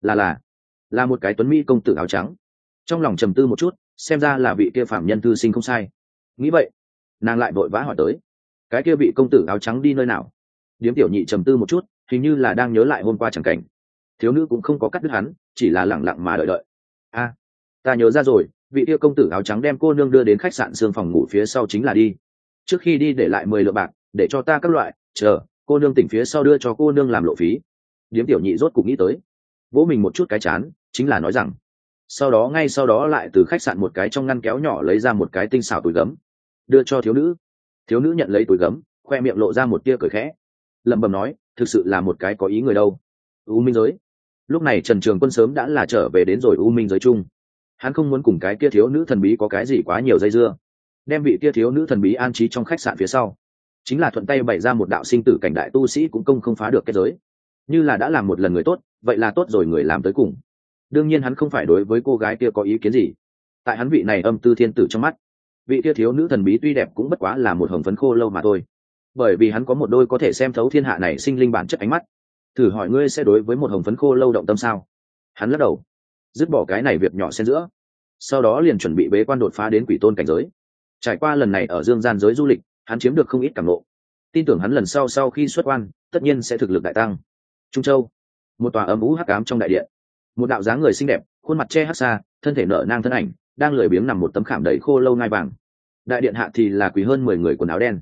S1: là một cái tuấn mỹ công tử áo trắng. Trong lòng trầm tư một chút, xem ra là vị kia phạm nhân thư sinh không sai. Nghĩ vậy, nàng lại vội vã hỏi tới, cái kia vị công tử áo trắng đi nơi nào? Điếm tiểu nhị trầm tư một chút, hình như là đang nhớ lại hôm qua chẳng cảnh. Thiếu nữ cũng không có cắt đứt hắn, chỉ là lẳng lặng mà đợi. A, ta nhớ ra rồi, vị kia công tử áo trắng đem cô nương đưa đến khách sạn xương phòng ngủ phía sau chính là đi. Trước khi đi để lại 10 lượng bạc, để cho ta các loại, chờ cô nương tỉnh phía sau đưa cho cô nương làm lộ phí. Điếm tiểu nhị rốt cục nghĩ tới, vỗ mình một chút cái chán, chính là nói rằng, ngay sau đó lại từ khách sạn một cái trong ngăn kéo nhỏ lấy ra một cái tinh xảo túi gấm, đưa cho thiếu nữ. Thiếu nữ nhận lấy túi gấm, khoe miệng lộ ra một tia cười khẽ, lẩm bẩm nói, thực sự là một cái có ý người đâu. U minh giới. Lúc này Trần Trường Quân sớm đã là trở về đến rồi u minh giới chung. Hắn không muốn cùng cái kia thiếu nữ thần bí có cái gì quá nhiều dây dưa, đem vị kia thiếu nữ thần bí an trí trong khách sạn phía sau, chính là thuận tay bày ra một đạo sinh tử cảnh đại tu sĩ cũng không phá được kết giới. Như là đã làm một lần người tốt, vậy là tốt rồi, người làm tới cùng. Đương nhiên hắn không phải đối với cô gái kia có ý kiến gì. Tại hắn vị này âm tư thiên tử trong mắt, vị kia thiếu nữ thần bí tuy đẹp cũng bất quá là một hồng phấn khô lâu mà thôi. Bởi vì hắn có một đôi có thể xem thấu thiên hạ này sinh linh bản chất ánh mắt. Thử hỏi ngươi sẽ đối với một hồng phấn khô lâu động tâm sao? Hắn lắc đầu, dứt bỏ cái này việc nhỏ xen giữa, sau đó liền chuẩn bị bế quan đột phá đến quỷ tôn cảnh giới. Trải qua lần này ở dương gian giới du lịch, hắn chiếm được không ít cảm ngộ, tin tưởng hắn lần sau khi xuất quan tất nhiên sẽ thực lực đại tăng. Trung Châu, một tòa ấm ú hắc ám trong đại điện, một đạo dáng người xinh đẹp, khuôn mặt che hắc xa, thân thể nở nang thân ảnh đang lười biếng nằm một tấm khảm đầy khô lâu ngai vàng. Đại điện hạ thì là quỳ hơn 10 người quần áo đen,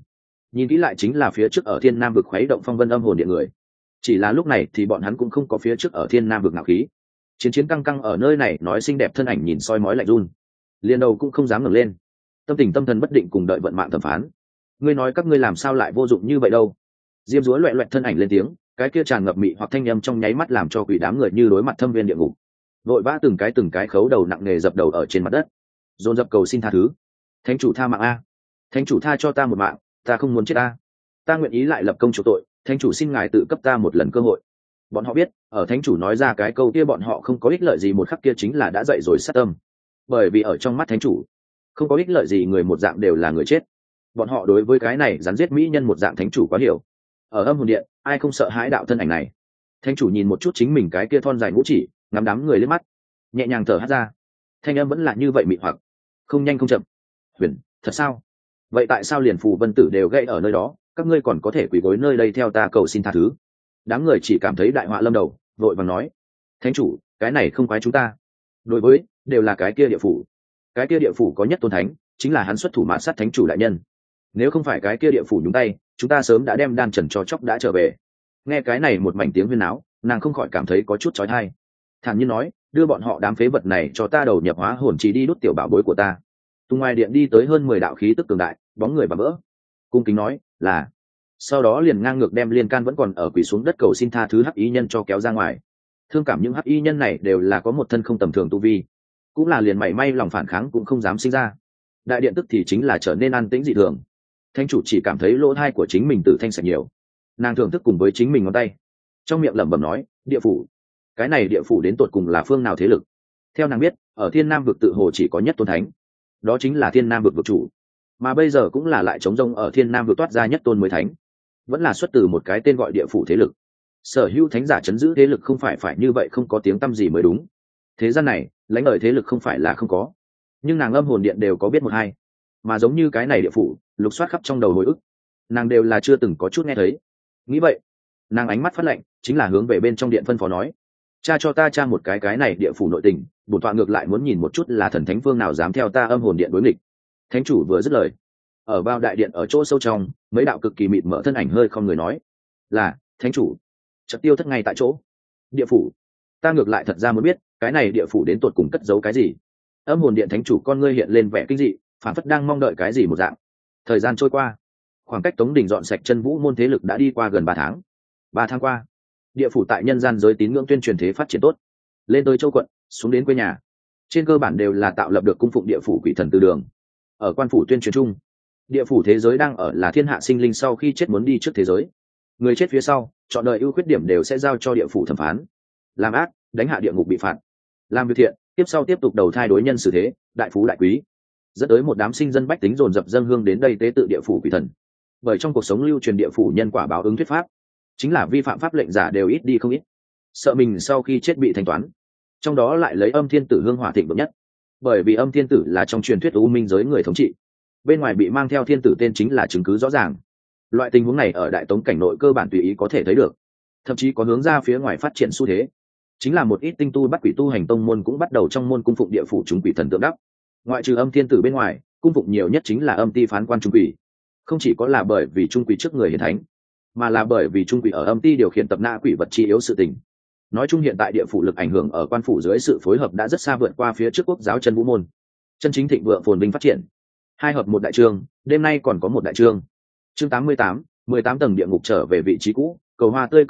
S1: nhìn kỹ lại chính là phía trước ở thiên nam vực khuấy động phong vân âm hồn điện người. Chỉ là lúc này thì bọn hắn cũng không có phía trước ở thiên nam vực ngạo khí. Chiến chiến căng căng ở nơi này nói xinh đẹp thân ảnh nhìn soi mói lạnh run, liền đầu cũng không dám ngẩng lên, tâm tình tâm thần bất định cùng đợi vận mạng thẩm phán. Ngươi nói các ngươi làm sao lại vô dụng như vậy đâu? Diêm Dúa loẹt loẹt thân ảnh lên tiếng, cái kia tràn ngập mị hoặc thanh âm trong nháy mắt làm cho quỷ đám người như đối mặt thâm viên địa ngục, vội vã từng cái khấu đầu nặng nề dập đầu ở trên mặt đất, dồn dập cầu xin tha thứ. Thánh chủ tha mạng a, thánh chủ tha cho ta một mạng, ta không muốn chết a, ta nguyện ý lại lập công chuộc tội, thánh chủ xin ngài tự cấp ta một lần cơ hội. Bọn họ biết ở thánh chủ nói ra cái câu kia bọn họ không có ích lợi gì một khắc kia chính là đã dậy rồi sát tâm, bởi vì ở trong mắt thánh chủ không có ích lợi gì, người một dạng đều là người chết. Bọn họ đối với cái này rắn giết mỹ nhân một dạng thánh chủ quá hiểu. Ở âm hồn điện ai không sợ hãi đạo thân ảnh này. Thánh chủ nhìn một chút chính mình cái kia thon dài ngũ chỉ, ngắm đám người lên mắt, nhẹ nhàng thở hắt ra, thanh âm vẫn là như vậy mị hoặc, không nhanh không chậm. Huyền, thật sao? Vậy tại sao liền phù vân tử đều gãy ở nơi đó, các ngươi còn có thể quỳ gối nơi đây theo ta cầu xin tha thứ? Đám người chỉ cảm thấy đại họa lâm đầu, vội vàng nói: thánh chủ, cái này không quái chúng ta, đối với đều là cái kia địa phủ, cái kia địa phủ có nhất tôn thánh, chính là hắn xuất thủ mạn sát thánh chủ đại nhân. Nếu không phải cái kia địa phủ nhúng tay, chúng ta sớm đã đem đan trần cho chóc đã trở về. Nghe cái này một mảnh tiếng huyên náo, nàng không khỏi cảm thấy có chút chói tai, thản nhiên nói: đưa bọn họ đám phế vật này cho ta đầu nhập hóa hồn chỉ đi đốt tiểu bảo bối của ta. Tung ngoài điện đi tới hơn 10 đạo khí tức cường đại, bóng người và vỡ, cung kính nói là, sau đó liền ngang ngược đem liên can vẫn còn ở quỳ xuống đất cầu xin tha thứ hắc y nhân cho kéo ra ngoài. Thương cảm những hắc y nhân này đều là có một thân không tầm thường tu vi, cũng là liền mảy may lòng phản kháng cũng không dám sinh ra. Đại điện tức thì chính là trở nên an tĩnh dị thường. Thánh chủ chỉ cảm thấy lỗ tai của chính mình tử thanh sạch nhiều, nàng thưởng thức cùng với chính mình ngón tay, trong miệng lẩm bẩm nói: địa phủ, cái này địa phủ đến tột cùng là phương nào thế lực? Theo nàng biết, ở thiên nam vực tự hồ chỉ có nhất tôn thánh, đó chính là thiên nam vực vực chủ, mà bây giờ cũng là lại trống rông ở thiên nam vực toát ra nhất tôn mới thánh, vẫn là xuất từ một cái tên gọi địa phủ thế lực. Sở hữu thánh giả chấn giữ thế lực không phải như vậy không có tiếng tăm gì mới đúng. Thế gian này lãnh lợi thế lực không phải là không có, nhưng nàng âm hồn điện đều có biết một hai, mà giống như cái này địa phủ lục soát khắp trong đầu hồi ức, nàng đều là chưa từng có chút nghe thấy. Nghĩ vậy, nàng ánh mắt phát lạnh, chính là hướng về bên trong điện phân phó nói: cha cho ta tra một cái này địa phủ nội tình, bổn tọa ngược lại muốn nhìn một chút là thần thánh phương nào dám theo ta âm hồn điện đối nghịch. Thánh chủ vừa dứt lời, ở bao đại điện ở chỗ sâu trong, mấy đạo cực kỳ mịt mở thân ảnh hơi không người nói: là thánh chủ. Chợt tiêu thất ngay tại chỗ. Địa phủ, ta ngược lại thật ra muốn biết cái này địa phủ đến tột cùng cất giấu cái gì. Âm hồn điện thánh chủ con ngươi hiện lên vẻ kinh dị, phản phất đang mong đợi cái gì một dạng. Thời gian trôi qua, khoảng cách Tống Đình dọn sạch chân vũ môn thế lực đã đi qua gần 3 tháng. 3 tháng qua, địa phủ tại nhân gian giới tín ngưỡng tuyên truyền thế phát triển tốt, lên tới châu quận, xuống đến quê nhà, trên cơ bản đều là tạo lập được cung phụng địa phủ quỷ thần từ đường. Ở quan phủ tuyên truyền chung, địa phủ thế giới đang ở là thiên hạ sinh linh sau khi chết muốn đi trước thế giới, người chết phía sau chọn đời ưu khuyết điểm đều sẽ giao cho địa phủ thẩm phán, làm ác đánh hạ địa ngục bị phạt, làm việc thiện tiếp sau tiếp tục đầu thai đối nhân xử thế, đại phú đại quý, dẫn tới một đám sinh dân bách tính dồn dập dâng hương đến đây tế tự địa phủ quỷ thần. Bởi trong cuộc sống lưu truyền địa phủ nhân quả báo ứng thuyết pháp, chính là vi phạm pháp lệnh giả đều ít đi không ít, sợ mình sau khi chết bị thanh toán. Trong đó lại lấy âm thiên tử hương hỏa thịnh vượng nhất, bởi vì âm thiên tử là trong truyền thuyết u minh giới người thống trị, bên ngoài bị mang theo thiên tử tên chính là chứng cứ rõ ràng. Loại tình huống này ở đại tống cảnh nội cơ bản tùy ý có thể thấy được, thậm chí có hướng ra phía ngoài phát triển xu thế. Chính là một ít tinh tu bắt quỷ tu hành tông môn cũng bắt đầu trong môn cung phụng địa phủ chúng quỷ thần tượng đắp. Ngoại trừ âm thiên tử bên ngoài, cung phụng nhiều nhất chính là âm ti phán quan trung quỷ. Không chỉ có là bởi vì trung quỷ trước người hiển thánh, mà là bởi vì trung quỷ ở âm ti điều khiển tập nã quỷ vật chi yếu sự tình. Nói chung hiện tại địa phủ lực ảnh hưởng ở quan phủ dưới sự phối hợp đã rất xa vượt qua phía trước quốc giáo chân vũ môn, chân chính thịnh vượng phồn vinh phát triển. 2 hợp 1 đại chương, đêm nay còn có 1 đại chương. Chương 88, 18 tầng địa ngục trở về vị trí cũ, cầu hoa tươi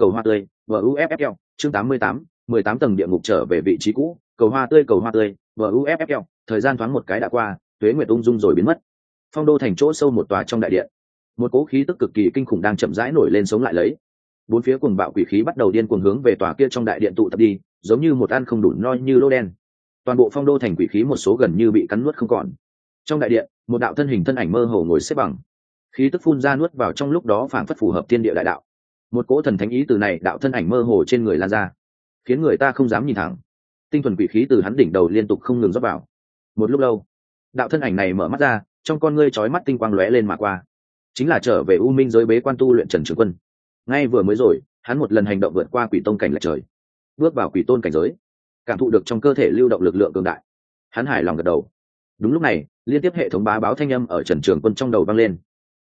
S1: VUFFL. Chương 88, 18 tầng địa ngục trở về vị trí cũ, cầu hoa tươi VUFFL. Thời gian thoáng một cái đã qua, tuế nguyệt ung dung rồi biến mất. Phong đô thành chỗ sâu một tòa trong đại điện, một cỗ khí tức cực kỳ kinh khủng đang chậm rãi nổi lên sống lại lấy. Bốn phía cuồng bạo quỷ khí bắt đầu điên cuồng hướng về tòa kia trong đại điện tụ tập đi, giống như một ăn không đủ no như lô đen. Toàn bộ phong đô thành quỷ khí một số gần như bị cắn nuốt không còn. Trong đại điện, một đạo thân hình thân ảnh mơ hồ ngồi xếp bằng, khí tức phun ra nuốt vào trong lúc đó phảng phất phù hợp thiên địa đại đạo. Một cỗ thần thánh ý từ này đạo thân ảnh mơ hồ trên người lan ra, khiến người ta không dám nhìn thẳng. Tinh thuần quỷ khí từ hắn đỉnh đầu liên tục không ngừng rót vào. Một lúc lâu, đạo thân ảnh này mở mắt ra, trong con ngươi chói mắt tinh quang lóe lên mà qua, chính là trở về u minh giới bế quan tu luyện Trần Trường Quân. Ngay vừa mới rồi, hắn một lần hành động vượt qua quỷ tông cảnh lệch trời, bước vào quỷ tôn cảnh giới, cảm thụ được trong cơ thể lưu động lực lượng cường đại, hắn hài lòng gật đầu. Đúng lúc này, liên tiếp hệ thống bá báo thanh âm ở Trần Trường Quân trong đầu vang lên. Keng,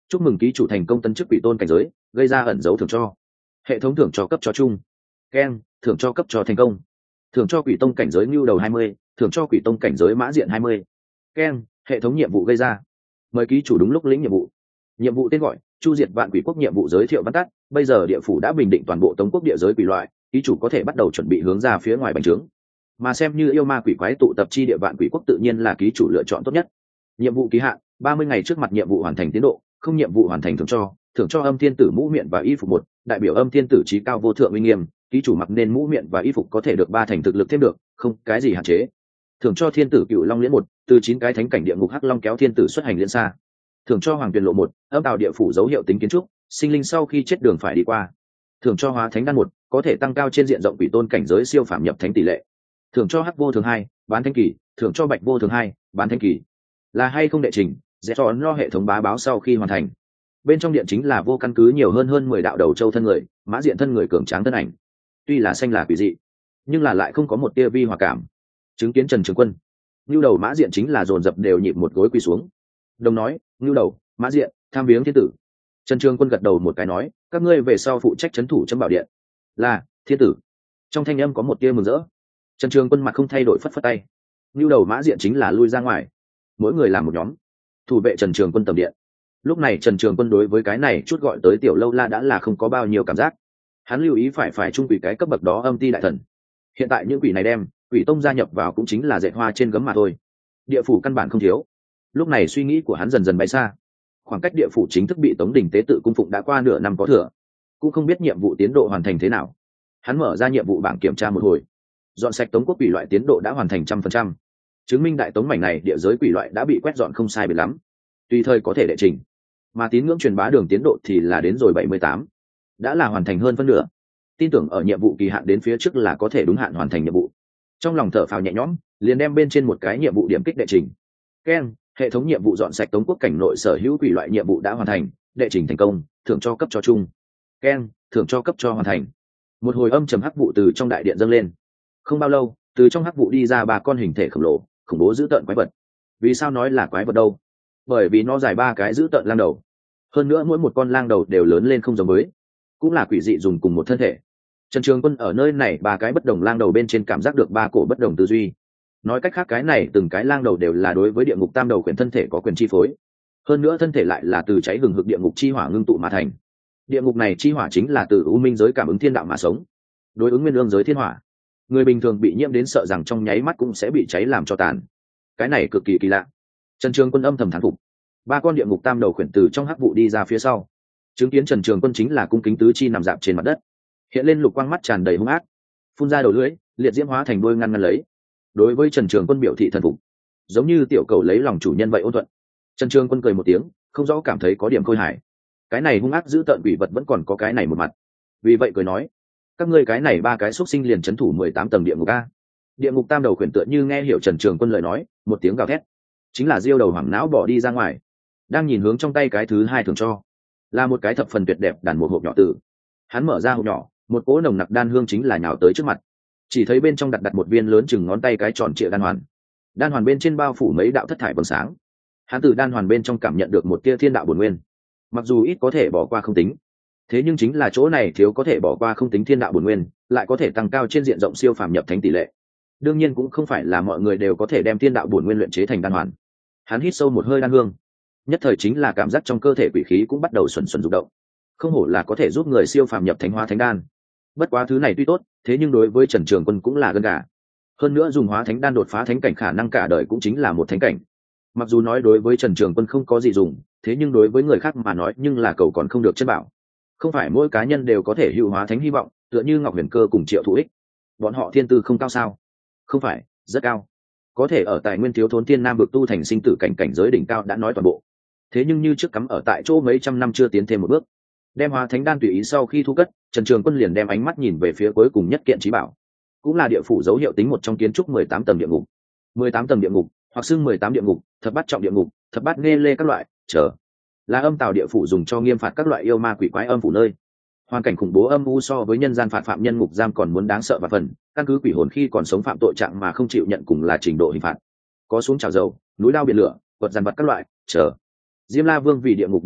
S1: chúc mừng ký chủ thành công tấn chức quỷ tôn cảnh giới, gây ra ẩn dấu thưởng cho. Hệ thống thưởng cho cấp cho chung. Ken, thưởng cho cấp cho thành công. Thưởng cho quỷ tông cảnh giới nhu đầu 20, thưởng cho quỷ tông cảnh giới mã diện 20. Ken, hệ thống nhiệm vụ gây ra. Mời ký chủ đúng lúc lĩnh nhiệm vụ. Nhiệm vụ tên gọi: chu diệt vạn quỷ quốc. Nhiệm vụ giới thiệu văn tắt: bây giờ địa phủ đã bình định toàn bộ Tống quốc địa giới quỷ loại, ký chủ có thể bắt đầu chuẩn bị hướng ra phía ngoài bành trướng. Mà xem như yêu ma quỷ quái tụ tập chi địa vạn quỷ quốc tự nhiên là ký chủ lựa chọn tốt nhất. Nhiệm vụ ký hạn: 30 ngày trước mặt nhiệm vụ hoàn thành tiến độ, không nhiệm vụ hoàn thành thưởng cho âm thiên tử mũ miệng và y phục 1, đại biểu âm thiên tử chí cao vô thượng uy nghiêm, ký chủ mặc nên mũ miệng và y phục có thể được 3 thành thực lực thêm được, không cái gì hạn chế. Thưởng cho thiên tử cựu long liễn 1, từ 9 cái thánh cảnh địa ngục hắc long kéo thiên tử xuất hành liễn xa. Thưởng cho hoàng tuyền lộ 1, âm tào địa phủ dấu hiệu tính kiến trúc, sinh linh sau khi chết đường phải đi qua. Thưởng cho hóa thánh đan 1, có thể tăng cao trên diện rộng quỷ tôn cảnh giới siêu phạm nhập thánh tỷ lệ. Thưởng cho hắc vô thường 2, bán thánh kỳ. Thưởng cho bạch vô thường 2, bán thánh kỳ. Là hay không đệ trình, sẽ cho lo hệ thống bá báo sau khi hoàn thành. Bên trong điện chính là vô căn cứ nhiều hơn 10 đạo đầu châu thân người, mã diện thân người cường tráng thân ảnh. Tuy là xanh là quỷ dị, nhưng là lại không có một tia vi hòa cảm. Chứng kiến Trần Trường Quân, Nưu đầu mã diện chính là dồn dập đều nhịp một gối quỳ xuống. Đồng nói: Nưu đầu, mã diện, tham viếng thiên tử. Trần Trường Quân gật đầu một cái nói: các ngươi về sau phụ trách trấn thủ Trấn Bảo Điện. Là, thiên tử. Trong thanh âm có một tia mừng rỡ. Trần Trường Quân mặt không thay đổi phất phất tay. Nưu đầu mã diện chính là lui ra ngoài, mỗi người làm một nhóm, thủ vệ Trần Trường Quân tầm điện. Lúc này Trần Trường Quân đối với cái này chút gọi tới tiểu lâu la đã là không có bao nhiêu cảm giác. Hắn lưu ý phải trung quỷ cái cấp bậc đó âm ti đại thần. Hiện tại những quỷ này đem quỷ tông gia nhập vào cũng chính là dệt hoa trên gấm mà thôi, địa phủ căn bản không thiếu. Lúc này suy nghĩ của hắn dần dần bay xa. Khoảng cách địa phủ chính thức bị Tống Đình tế tự cung phụng đã qua nửa năm có thừa, cũng không biết nhiệm vụ tiến độ hoàn thành thế nào. Hắn mở ra nhiệm vụ bảng kiểm tra một hồi, dọn sạch Tống quốc quỷ loại tiến độ đã hoàn thành 100%, chứng minh đại Tống mảnh này địa giới quỷ loại đã bị quét dọn không sai biệt lắm, tùy thời có thể đệ trình. Mà tín ngưỡng truyền bá đường tiến độ thì là đến rồi 78, đã là hoàn thành hơn phân nửa. Tin tưởng ở nhiệm vụ kỳ hạn đến phía trước là có thể đúng hạn hoàn thành nhiệm vụ. Trong lòng thở phào nhẹ nhõm, liền đem bên trên một cái nhiệm vụ điểm kích đệ trình. Ken, hệ thống nhiệm vụ dọn sạch Tống quốc cảnh nội sở hữu quỷ loại nhiệm vụ đã hoàn thành, đệ trình thành công, thưởng cho cấp cho chung. Ken, thưởng cho cấp cho hoàn thành. Một hồi âm trầm hắc vụ từ trong đại điện dâng lên. Không bao lâu, từ trong hắc vụ đi ra 3 con hình thể khổng lồ, khủng bố dữ tợn quái vật. Vì sao nói là quái vật đâu? Bởi vì nó dài 3 cái dữ tợn lang đầu, hơn nữa mỗi một con lang đầu đều lớn lên không giống với, cũng là quỷ dị dùng cùng một thân thể. Trần Trường Quân ở nơi này 3 cái bất đồng lang đầu bên trên cảm giác được 3 cổ bất đồng tư duy. Nói cách khác, cái này từng cái lang đầu đều là đối với địa ngục tam đầu quyền thân thể có quyền chi phối, hơn nữa thân thể lại là từ cháy hừng hực địa ngục chi hỏa ngưng tụ mà thành. Địa ngục này chi hỏa chính là từ u minh giới cảm ứng thiên đạo mà sống, đối ứng nguyên lương giới thiên hỏa. Người bình thường bị nhiễm đến sợ rằng trong nháy mắt cũng sẽ bị cháy làm cho tàn. Cái này cực kỳ kỳ lạ. Trần Trường Quân âm thầm thán phục. 3 con địa ngục tam đầu khuyển từ trong hắc vụ đi ra phía sau, chứng kiến Trần Trường Quân chính là cung kính tứ chi nằm dạp trên mặt đất, hiện lên lục quang mắt tràn đầy hung ác, phun ra đầu lưỡi, liệt diễm hóa thành đôi ngăn lấy. Đối với Trần Trường Quân biểu thị thần phục, giống như tiểu cầu lấy lòng chủ nhân vậy ôn thuận. Trần Trường Quân cười một tiếng, không rõ cảm thấy có điểm khôi hài. Cái này hung ác giữ tợn quỷ vật vẫn còn có cái này một mặt, vì vậy cười nói: các ngươi cái này 3 cái xuất sinh liền trấn thủ 18 tầng địa ngục a. Địa ngục tam đầu khuyển tựa như nghe hiểu Trần Trường Quân lời nói, một tiếng gào thét, chính là diêu đầu hoảng não bỏ đi ra ngoài. Đang nhìn hướng trong tay cái thứ 2 thường cho, là một cái thập phần tuyệt đẹp đàn một hộp nhỏ tử. Hắn mở ra hộp nhỏ, một cỗ nồng nặc đan hương chính là nhào tới trước mặt. Chỉ thấy bên trong đặt một viên lớn chừng ngón tay cái tròn trịa đan hoàn. Đan hoàn bên trên bao phủ mấy đạo thất thải vầng sáng. Hắn từ đan hoàn bên trong cảm nhận được một tia thiên đạo bổn nguyên. Mặc dù ít có thể bỏ qua không tính, thế nhưng chính là chỗ này thiếu có thể bỏ qua không tính thiên đạo bổn nguyên, lại có thể tăng cao trên diện rộng siêu phàm nhập thánh tỷ lệ. Đương nhiên cũng không phải là mọi người đều có thể đem thiên đạo bổn nguyên luyện chế thành đan hoàn. Hắn hít sâu một hơi đan hương, nhất thời chính là cảm giác trong cơ thể quỷ khí cũng bắt đầu xuẩn xuẩn rụng động. Không hổ là có thể giúp người siêu phàm nhập thánh hóa thánh đan. Bất quá thứ này tuy tốt, thế nhưng đối với Trần Trường Quân cũng là gân gà. Hơn nữa dùng hóa thánh đan đột phá thánh cảnh khả năng cả đời cũng chính là một thánh cảnh. Mặc dù nói đối với Trần Trường Quân không có gì dùng, thế nhưng đối với người khác mà nói nhưng là cầu còn không được chân bảo. Không phải mỗi cá nhân đều có thể hữu hóa thánh hy vọng, tựa như Ngọc Huyền Cơ cùng Triệu Thủ Ích. Bọn họ thiên tư không cao sao? Không phải, rất cao. Có thể ở tài nguyên thiếu thốn thiên nam vực tu thành sinh tử cảnh cảnh giới đỉnh cao đã nói toàn bộ. Thế nhưng như trước cắm ở tại chỗ mấy trăm năm chưa tiến thêm một bước. Đem hóa thánh đan tùy ý sau khi thu cất, Trần Trường Quân liền đem ánh mắt nhìn về phía cuối cùng nhất kiện trí bảo, cũng là địa phủ dấu hiệu tính một trong kiến trúc 18 tầng địa ngục. 18 tầng địa ngục, hoặc xưng 18 địa ngục, thập bát trọng địa ngục, thập bát nghe lê các loại, trở là âm tào địa phủ dùng cho nghiêm phạt các loại yêu ma quỷ quái âm phủ nơi. Hoàn cảnh khủng bố âm u so với nhân gian phạt phạm nhân ngục giam còn muốn đáng sợ và phần, căn cứ quỷ hồn khi còn sống phạm tội trạng mà không chịu nhận cùng là trình độ hình phạt. Có xuống trào dầu, núi đao biển lửa, quật dàn vật các loại, trở Diêm La Vương vì địa ngục đứng đầu,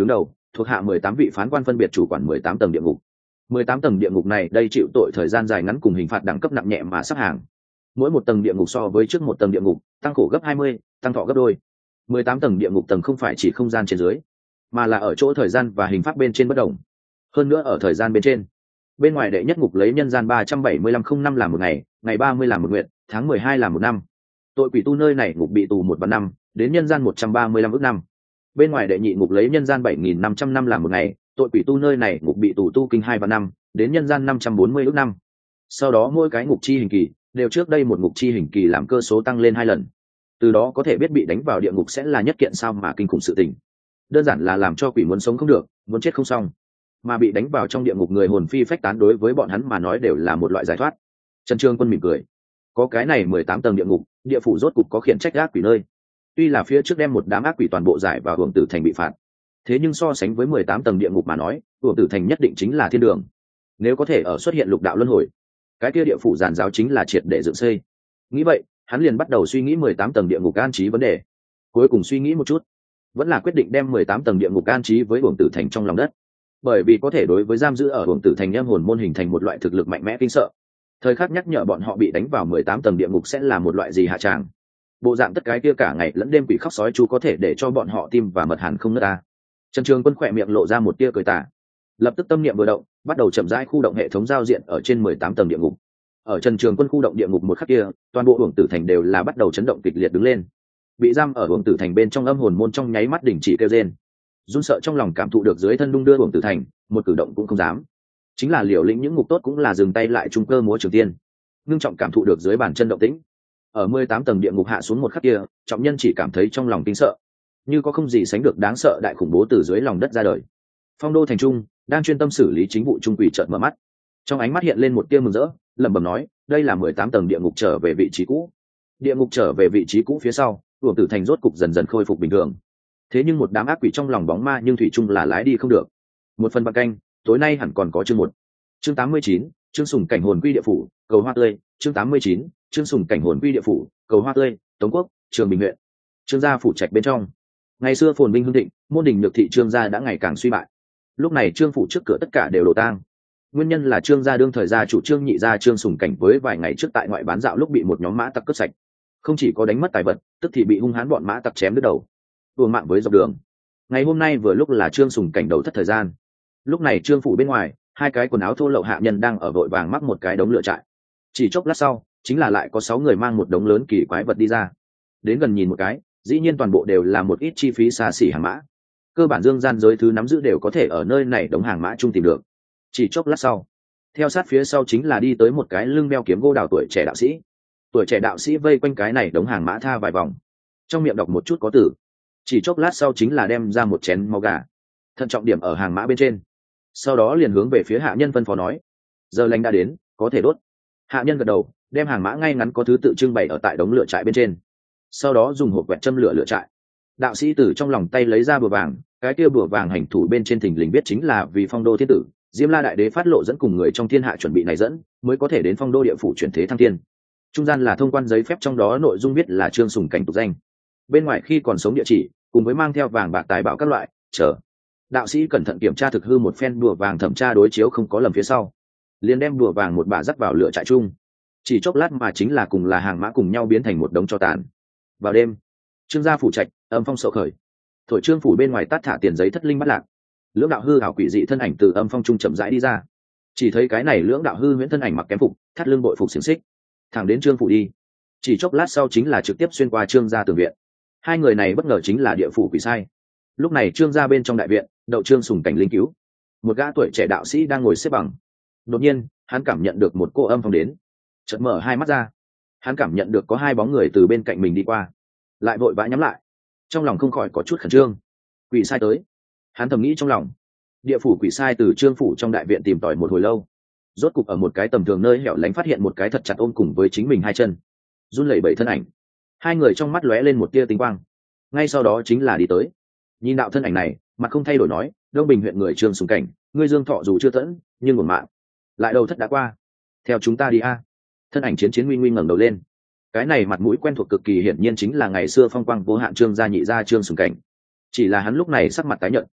S1: thuộc hạ 18 vị phán quan phân biệt chủ quản 18 tầng địa ngục. 18 tầng địa ngục này đây chịu tội thời gian dài ngắn cùng hình phạt đẳng cấp nặng nhẹ mà sắp hàng. Mỗi một tầng địa ngục so với trước một tầng địa ngục tăng khổ gấp 20, tăng thọ gấp đôi. 18 tầng địa ngục tầng không phải chỉ không gian trên dưới, mà là ở chỗ thời gian và hình pháp bên trên bất đồng. Hơn nữa ở thời gian bên trên, bên ngoài đệ nhất ngục lấy nhân gian 375 năm làm một ngày, ngày 30 làm một nguyện, tháng 12 làm một năm. Tội quỷ tu nơi này ngục bị tù 1 vạn năm, đến nhân gian 135 ức năm. Bên ngoài đệ nhị ngục lấy nhân gian 7.500 năm làm một ngày, tội quỷ tu nơi này ngục bị tù tu kinh 2 vạn năm, đến nhân gian 540 ức năm. Sau đó mỗi cái ngục chi hình kỳ đều trước đây một ngục chi hình kỳ làm cơ số tăng lên 2 lần. Từ đó có thể biết bị đánh vào địa ngục sẽ là nhất kiện sao mà kinh khủng sự tình. Đơn giản là làm cho quỷ muốn sống không được, muốn chết không xong. Mà bị đánh vào trong địa ngục người hồn phi phách tán đối với bọn hắn mà nói đều là một loại giải thoát. Trần Trương Quân mỉm cười. Có cái này 18 tầng địa ngục, địa phủ rốt cục có khiển trách ác quỷ nơi. Tuy là phía trước đem một đám ác quỷ toàn bộ giải vào Hưởng Tử Thành bị phạt, thế nhưng so sánh với 18 tầng địa ngục mà nói, Hưởng Tử Thành nhất định chính là thiên đường. Nếu có thể ở xuất hiện lục đạo luân hồi, cái kia địa phủ giàn giáo chính là triệt để dựng xây. Nghĩ vậy, hắn liền bắt đầu suy nghĩ 18 tầng địa ngục an trí vấn đề. Cuối cùng suy nghĩ một chút, vẫn là quyết định đem 18 tầng địa ngục an trí với Hưởng Tử Thành trong lòng đất, bởi vì có thể đối với giam giữ ở Hưởng Tử Thành âm hồn môn hình thành một loại thực lực mạnh mẽ kinh sợ. Thời khắc nhắc nhở bọn họ bị đánh vào 18 tầng địa ngục sẽ là một loại gì hạ tràng. Bộ dạng tất cái kia cả ngày lẫn đêm quỷ khóc sói chú có thể để cho bọn họ tim và mật hàn không ngớt ta. Trần Trường Quân khỏe miệng lộ ra một tia cười tà, lập tức tâm niệm vừa động, bắt đầu chậm rãi khu động hệ thống giao diện ở trên 18 tầng địa ngục. Ở Trần Trường Quân khu động địa ngục một khắc kia, toàn bộ Hưởng Tử Thành đều là bắt đầu chấn động kịch liệt đứng lên. Bị giam ở Hưởng Tử Thành bên trong âm hồn môn trong nháy mắt đình chỉ kêu rên, run sợ trong lòng cảm thụ được dưới thân đung đưa Hưởng Tử Thành, một cử động cũng không dám. Chính là liều lĩnh những ngục tốt cũng là dừng tay lại trung cơ múa trường tiên, ngưng trọng cảm thụ được dưới bàn chân động tĩnh. Ở 18 tầng địa ngục hạ xuống một khắc kia, trọng nhân chỉ cảm thấy trong lòng kinh sợ, như có không gì sánh được đáng sợ đại khủng bố từ dưới lòng đất ra đời. Phong đô thành trung, đang chuyên tâm xử lý chính vụ trung quỷ chợt mở mắt, trong ánh mắt hiện lên một tia mừng rỡ, lẩm bẩm nói, đây là 18 tầng địa ngục trở về vị trí cũ. Địa ngục trở về vị trí cũ phía sau, Hưởng Tử Thành rốt cục dần dần khôi phục bình thường. Thế nhưng một đám ác quỷ trong lòng bóng ma nhưng thủy chung là lái đi không được. Một phần bạc canh, tối nay hẳn còn có chương 1. Chương 89, chương sùng cảnh hồn quy địa phủ, cầu hoa tươi, chương 89, chương sùng cảnh hồn quy địa phủ, cầu hoa tươi, Tống Quốc, Trường Bình huyện. Trương gia phủ trạch bên trong. Ngày xưa phồn vinh hưng thịnh, môn đình nhược thị Trương gia đã ngày càng suy bại. Lúc này Trương phủ trước cửa tất cả đều đổ tang. Nguyên nhân là Trương gia đương thời gia chủ Trương nhị gia Trương sùng cảnh với vài ngày trước tại ngoại bán dạo lúc bị một nhóm mã tặc cướp sạch. Không chỉ có đánh mất tài vật, tức thì bị hung hãn bọn mã tặc chém đứt đầu, đuổi mạng với dọc đường. Ngày hôm nay vừa lúc là Trương sùng cảnh đầu thất thời gian. Lúc này Trương phủ bên ngoài, hai cái quần áo thô lậu hạ nhân đang ở vội vàng mắc một cái đống lửa trại. Chỉ chốc lát sau, chính là lại có 6 người mang một đống lớn kỳ quái vật đi ra. Đến gần nhìn một cái, dĩ nhiên toàn bộ đều là một ít chi phí xa xỉ hàng mã. Cơ bản dương gian giới thứ nắm giữ đều có thể ở nơi này đống hàng mã chung tìm được. Chỉ chốc lát sau, theo sát phía sau chính là đi tới một cái lưng đeo kiếm gỗ đào tuổi trẻ đạo sĩ. Tuổi trẻ đạo sĩ vây quanh cái này đống hàng mã tha vài vòng, trong miệng đọc một chút có từ. Chỉ chốc lát sau chính là đem ra một chén máu gà, thận trọng điểm ở hàng mã bên trên. Sau đó liền hướng về phía hạ nhân phân phó nói, giờ lành đã đến, có thể đốt. Hạ nhân gật đầu, đem hàng mã ngay ngắn có thứ tự trưng bày ở tại đống lửa trại bên trên. Sau đó dùng hộp quẹt châm lửa lửa trại. Đạo sĩ từ trong lòng tay lấy ra bùa vàng, cái kia bùa vàng hành thủ bên trên thình lình biết chính là vì Phong đô thiên tử Diêm La đại đế phát lộ dẫn cùng người trong thiên hạ chuẩn bị này dẫn, mới có thể đến Phong đô địa phủ chuyển thế thăng thiên. Trung gian là thông quan giấy phép, trong đó nội dung viết là Trương sùng cảnh tục danh, bên ngoài khi còn sống địa chỉ, cùng với mang theo vàng bạc tài bảo các loại. Đạo sĩ cẩn thận kiểm tra thực hư một phen bùa vàng, thẩm tra đối chiếu không có lầm phía sau, liền đem bùa vàng một bà dắt vào lửa trại chung. Chỉ chốc lát mà chính là cùng là hàng mã cùng nhau biến thành một đống tro tàn. Vào đêm, Trương gia phủ trạch âm phong sậu khởi, thổi Trương phủ bên ngoài tát thả tiền giấy thất linh bắt lạc. Lưỡng đạo hư hảo quỷ dị thân ảnh từ âm phong trung chậm rãi đi ra. Chỉ thấy cái này lưỡng đạo hư huyễn thân ảnh mặc kém phục, thắt lưng bội phục xiềng xích, thẳng đến Trương phủ đi. Chỉ chốc lát sau chính là trực tiếp xuyên qua Trương gia tường viện. Hai người này bất ngờ chính là địa phủ quỷ sai. Lúc này Trương gia bên trong đại viện, đậu Trương sùng cảnh linh cứu, một gã tuổi trẻ đạo sĩ đang ngồi xếp bằng. Đột nhiên hắn cảm nhận được một cô âm phong đến, chợt mở hai mắt ra. Hắn cảm nhận được có hai bóng người từ bên cạnh mình đi qua, lại vội vã nhắm lại, trong lòng không khỏi có chút khẩn trương. Quỷ sai tới, hắn thầm nghĩ trong lòng. Địa phủ quỷ sai từ Trương phủ trong đại viện tìm tòi một hồi lâu, rốt cục ở một cái tầm thường nơi hẻo lánh phát hiện một cái thật chặt ôm cùng với chính mình hai chân, run lẩy bẩy thân ảnh. Hai người trong mắt lóe lên một tia tinh quang, ngay sau đó chính là đi tới. Nhìn đạo thân ảnh này, mặt không thay đổi nói, Đông Bình huyện người Trương sùng cảnh, ngươi Dương thọ dù chưa tẫn, nhưng một mạng lại đầu thất đã qua, theo chúng ta đi a. Thân ảnh chiến nguy nguy ngẩng đầu lên. Cái này mặt mũi quen thuộc cực kỳ, hiển nhiên chính là ngày xưa phong quang vô hạn Trương gia nhị gia Trương sùng cảnh. Chỉ là hắn lúc này sắc mặt tái nhợt,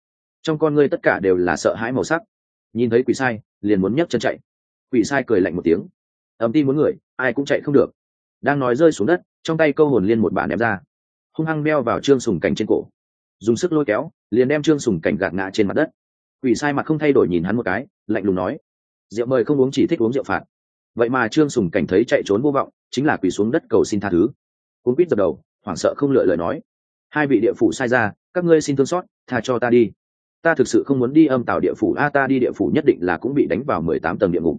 S1: trong con ngươi tất cả đều là sợ hãi màu sắc. Nhìn thấy quỷ sai liền muốn nhấc chân chạy. Quỷ sai cười lạnh một tiếng, ầm ti muốn người ai cũng chạy không được. Đang nói rơi xuống đất, trong tay câu hồn liên một bản ném ra, hung hăng đeo vào Trương Sùng Cảnh trên cổ, dùng sức lôi kéo liền đem Trương Sùng Cảnh gạt ngã trên mặt đất. Quỷ sai mặt không thay đổi nhìn hắn một cái, lạnh lùng nói: rượu mời không uống, chỉ thích uống rượu phạt. Vậy mà Trương Sùng Cảnh thấy chạy trốn vô vọng, chính là quỳ xuống đất cầu xin tha thứ. Cuốn quýt dập đầu, hoảng sợ không lựa lời nói: hai vị địa phủ sai ra, các ngươi xin thương xót, tha cho ta đi. Ta thực sự không muốn đi âm tào địa phủ, ta đi địa phủ nhất định là cũng bị đánh vào 18 tầng địa ngục.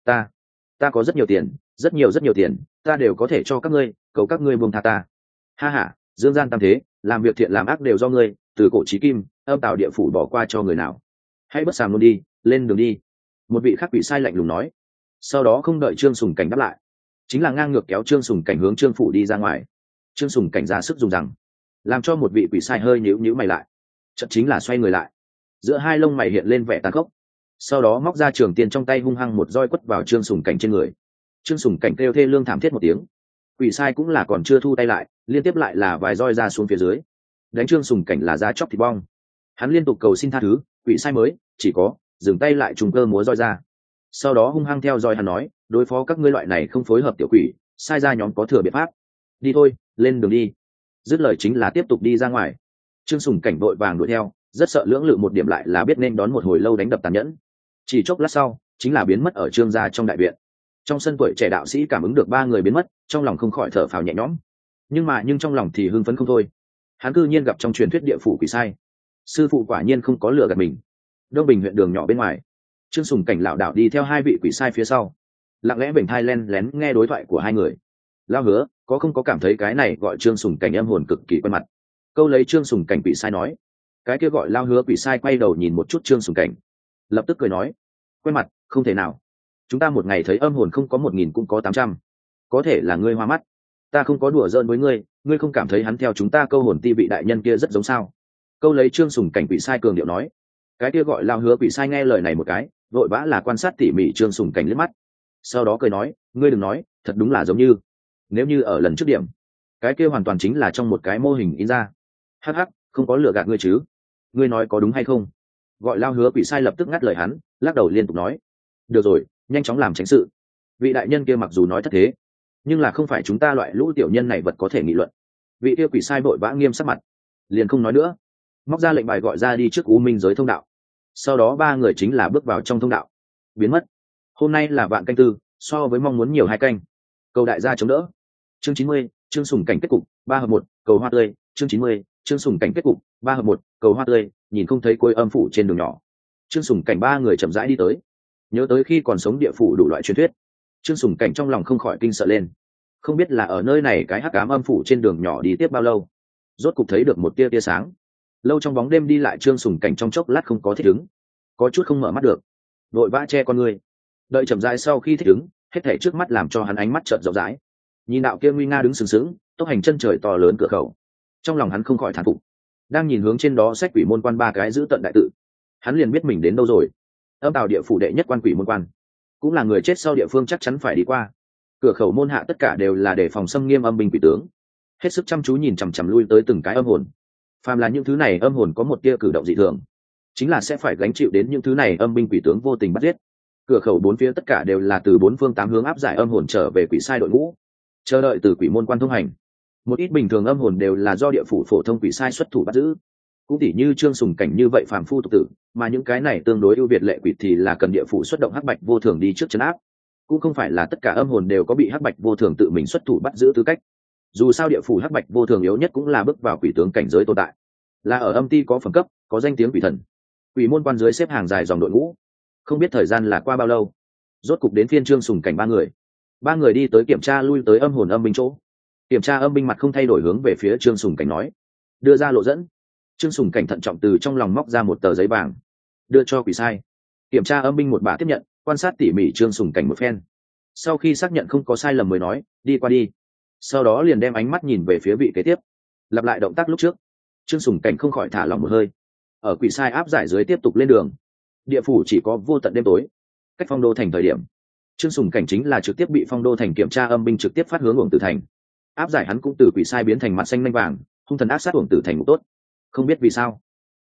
S1: Ta có rất nhiều tiền, rất nhiều tiền, ta đều có thể cho các ngươi, cầu các ngươi buông tha ta. Ha ha, dương gian tam thế, làm việc thiện làm ác đều do ngươi, từ cổ chí kim, âm tào địa phủ bỏ qua cho người nào. Hãy bất sàm luôn đi, lên đường đi. Một vị khác quỷ sai lạnh lùng nói. Sau đó không đợi Trương Sùng Cảnh đáp lại, chính là ngang ngược kéo Trương Sùng Cảnh hướng Trương phủ đi ra ngoài. Trương Sùng Cảnh ra sức dùng rằng, làm cho một vị quỷ sai hơi nhíu mày lại, chợt chính là xoay người lại, giữa hai lông mày hiện lên vẻ tàn khốc, sau đó móc ra trường tiên trong tay hung hăng một roi quất vào Trương Sùng Cảnh trên người. Trương Sùng Cảnh kêu thê lương thảm thiết một tiếng. Quỷ sai cũng là còn chưa thu tay lại, liên tiếp lại là vài roi ra xuống phía dưới, đánh Trương Sùng Cảnh là da chóc thịt bong. Hắn liên tục cầu xin tha thứ, quỷ sai mới chỉ có dừng tay lại, trùng cơ múa roi ra, sau đó hung hăng theo roi hắn nói: đối phó các ngươi loại này không phối hợp tiểu quỷ, sai ra nhóm có thừa biện pháp. Đi thôi, lên đường đi. Dứt lời chính là tiếp tục đi ra ngoài. Trương Sùng Cảnh vội vàng đuổi theo, rất sợ lưỡng lự một điểm lại là biết nên đón một hồi lâu đánh đập tàn nhẫn. Chỉ chốc lát sau chính là biến mất ở Trương gia trong đại viện. Trong sân tuổi trẻ đạo sĩ cảm ứng được ba người biến mất, trong lòng không khỏi thở phào nhẹ nhõm, nhưng trong lòng thì hưng phấn không thôi. Hắn cư nhiên gặp trong truyền thuyết địa phủ quỷ sai, sư phụ quả nhiên không có lừa gạt mình. Đông Bình huyện đường nhỏ bên ngoài, Trương Sùng Cảnh lảo đảo đi theo hai vị quỷ sai phía sau, lặng lẽ vểnh thai len lén nghe đối thoại của hai người. Lao Hứa, có không có cảm thấy cái này gọi Trương Sùng Cảnh âm hồn cực kỳ quen mặt? Câu lấy Trương Sùng Cảnh quỷ sai nói. Cái kia gọi Lao Hứa quỷ sai quay đầu nhìn một chút Trương Sùng Cảnh, lập tức cười nói: quen mặt, không thể nào. Chúng ta một ngày thấy âm hồn không có 1000 cũng có 800. Có thể là ngươi hoa mắt. Ta không có đùa giỡn với ngươi, ngươi không cảm thấy hắn theo chúng ta câu hồn ti vị đại nhân kia rất giống sao? Câu lấy Trương Sùng Cảnh quỷ sai cường điệu nói. Cái kia gọi Lao Hứa quỷ sai nghe lời này một cái, vội vã là quan sát tỉ mỉ Trương Sùng Cảnh liếc mắt, sau đó cười nói: ngươi đừng nói, thật đúng là giống như. Nếu như ở lần trước điểm, cái kia hoàn toàn chính là trong một cái mô hình in ra. Hắc hắc, không có lừa gạt ngươi chứ? Ngươi nói có đúng hay không? Gọi Lao Hứa quỷ sai lập tức ngắt lời hắn, lắc đầu liên tục nói: được rồi, nhanh chóng làm tránh sự. Vị đại nhân kia mặc dù nói thất thế, nhưng là không phải chúng ta loại lũ tiểu nhân này vật có thể nghị luận. Vị kia quỷ sai vội vã nghiêm sắc mặt, liền không nói nữa, móc ra lệnh bài gọi ra đi trước U Minh giới thông đạo. Sau đó ba người chính là bước vào trong thông đạo, biến mất. Hôm nay là vạn canh tư, so với mong muốn nhiều 2 canh. Cầu đại gia chống đỡ. Chương 90, Trương Sùng Cảnh kết cục 3 hợp 1, cầu hoa tươi. Chương 90, Trương Sùng Cảnh kết cục 3 hợp 1, cầu hoa tươi. Nhìn không thấy cối âm phủ trên đường nhỏ, Trương Sùng Cảnh ba người chậm rãi đi tới. Nhớ tới khi còn sống địa phủ đủ loại truyền thuyết, Trương Sùng Cảnh trong lòng không khỏi kinh sợ lên. Không biết là ở nơi này cái hắc ám âm phủ trên đường nhỏ đi tiếp bao lâu, rốt cục thấy được một tia sáng. Lâu trong bóng đêm đi lại, Trương Sùng Cảnh trong chốc lát không có thích ứng, có chút không mở mắt được, vội vã che con người, đợi chậm rãi sau khi thích ứng, hết thảy trước mắt làm cho hắn ánh mắt chợt rộng rãi. Nhìn đạo kia nguy nga đứng sừng sững, tốc hành chân trời to lớn cửa khẩu, trong lòng hắn không khỏi thán phục. Đang nhìn hướng trên đó sách quỷ môn quan 3 cái giữ tận đại tự, hắn liền biết mình đến đâu rồi. Âm tào địa phủ đệ nhất quan quỷ môn quan, cũng là người chết sau địa phương chắc chắn phải đi qua. Cửa khẩu môn hạ tất cả đều là để phòng xâm nghiêm âm binh quỷ tướng, hết sức chăm chú nhìn chằm chằm lui tới từng cái âm hồn. Phàm là những thứ này âm hồn có một tia cử động dị thường, chính là sẽ phải gánh chịu đến những thứ này âm binh quỷ tướng vô tình bắt giết. Cửa khẩu 4 phía tất cả đều là từ 4 phương 8 hướng áp giải âm hồn trở về quỷ sai đội ngũ, chờ đợi từ quỷ môn quan thông hành. Một ít bình thường âm hồn đều là do địa phủ phổ thông quỷ sai xuất thủ bắt giữ, cũng tỉ như Trương Sùng Cảnh như vậy phàm phu tục tử, mà những cái này tương đối ưu việt lệ quỷ thì là cần địa phủ xuất động hắc bạch vô thường đi trước trấn áp. Cũng không phải là tất cả âm hồn đều có bị hắc bạch vô thường tự mình xuất thủ bắt giữ tư cách. Dù sao địa phủ hắc bạch vô thường yếu nhất cũng là bước vào quỷ tướng cảnh giới tồn tại, là ở âm ti có phẩm cấp, có danh tiếng quỷ thần. Quỷ môn quan dưới xếp hàng dài dòng đội ngũ, không biết thời gian là qua bao lâu, rốt cục đến phiên Trương Sùng Cảnh ba người đi tới kiểm tra lui tới âm hồn âm binh chỗ. Kiểm tra âm binh mặt không thay đổi hướng về phía Trương Sùng Cảnh nói, đưa ra lộ dẫn. Trương Sùng Cảnh thận trọng từ trong lòng móc ra một tờ giấy vàng, đưa cho quỷ sai. Kiểm tra âm binh một bà tiếp nhận, quan sát tỉ mỉ Trương Sùng Cảnh một phen, sau khi xác nhận không có sai lầm mới nói, đi qua đi. Sau đó liền đem ánh mắt nhìn về phía vị kế tiếp, lặp lại động tác lúc trước. Trương Sùng Cảnh không khỏi thả lỏng một hơi. Ở quỷ sai áp giải dưới tiếp tục lên đường. Địa phủ chỉ có vô tận đêm tối. Cách Phong Đô thành thời điểm, Trương Sùng Cảnh chính là trực tiếp bị Phong Đô thành kiểm tra âm binh trực tiếp phát hướng Uổng Tử thành. Áp giải hắn cũng từ quỷ sai biến thành mặt xanh nanh vàng, hung thần ác sát Uổng Tử thành ngục tốt. Không biết vì sao,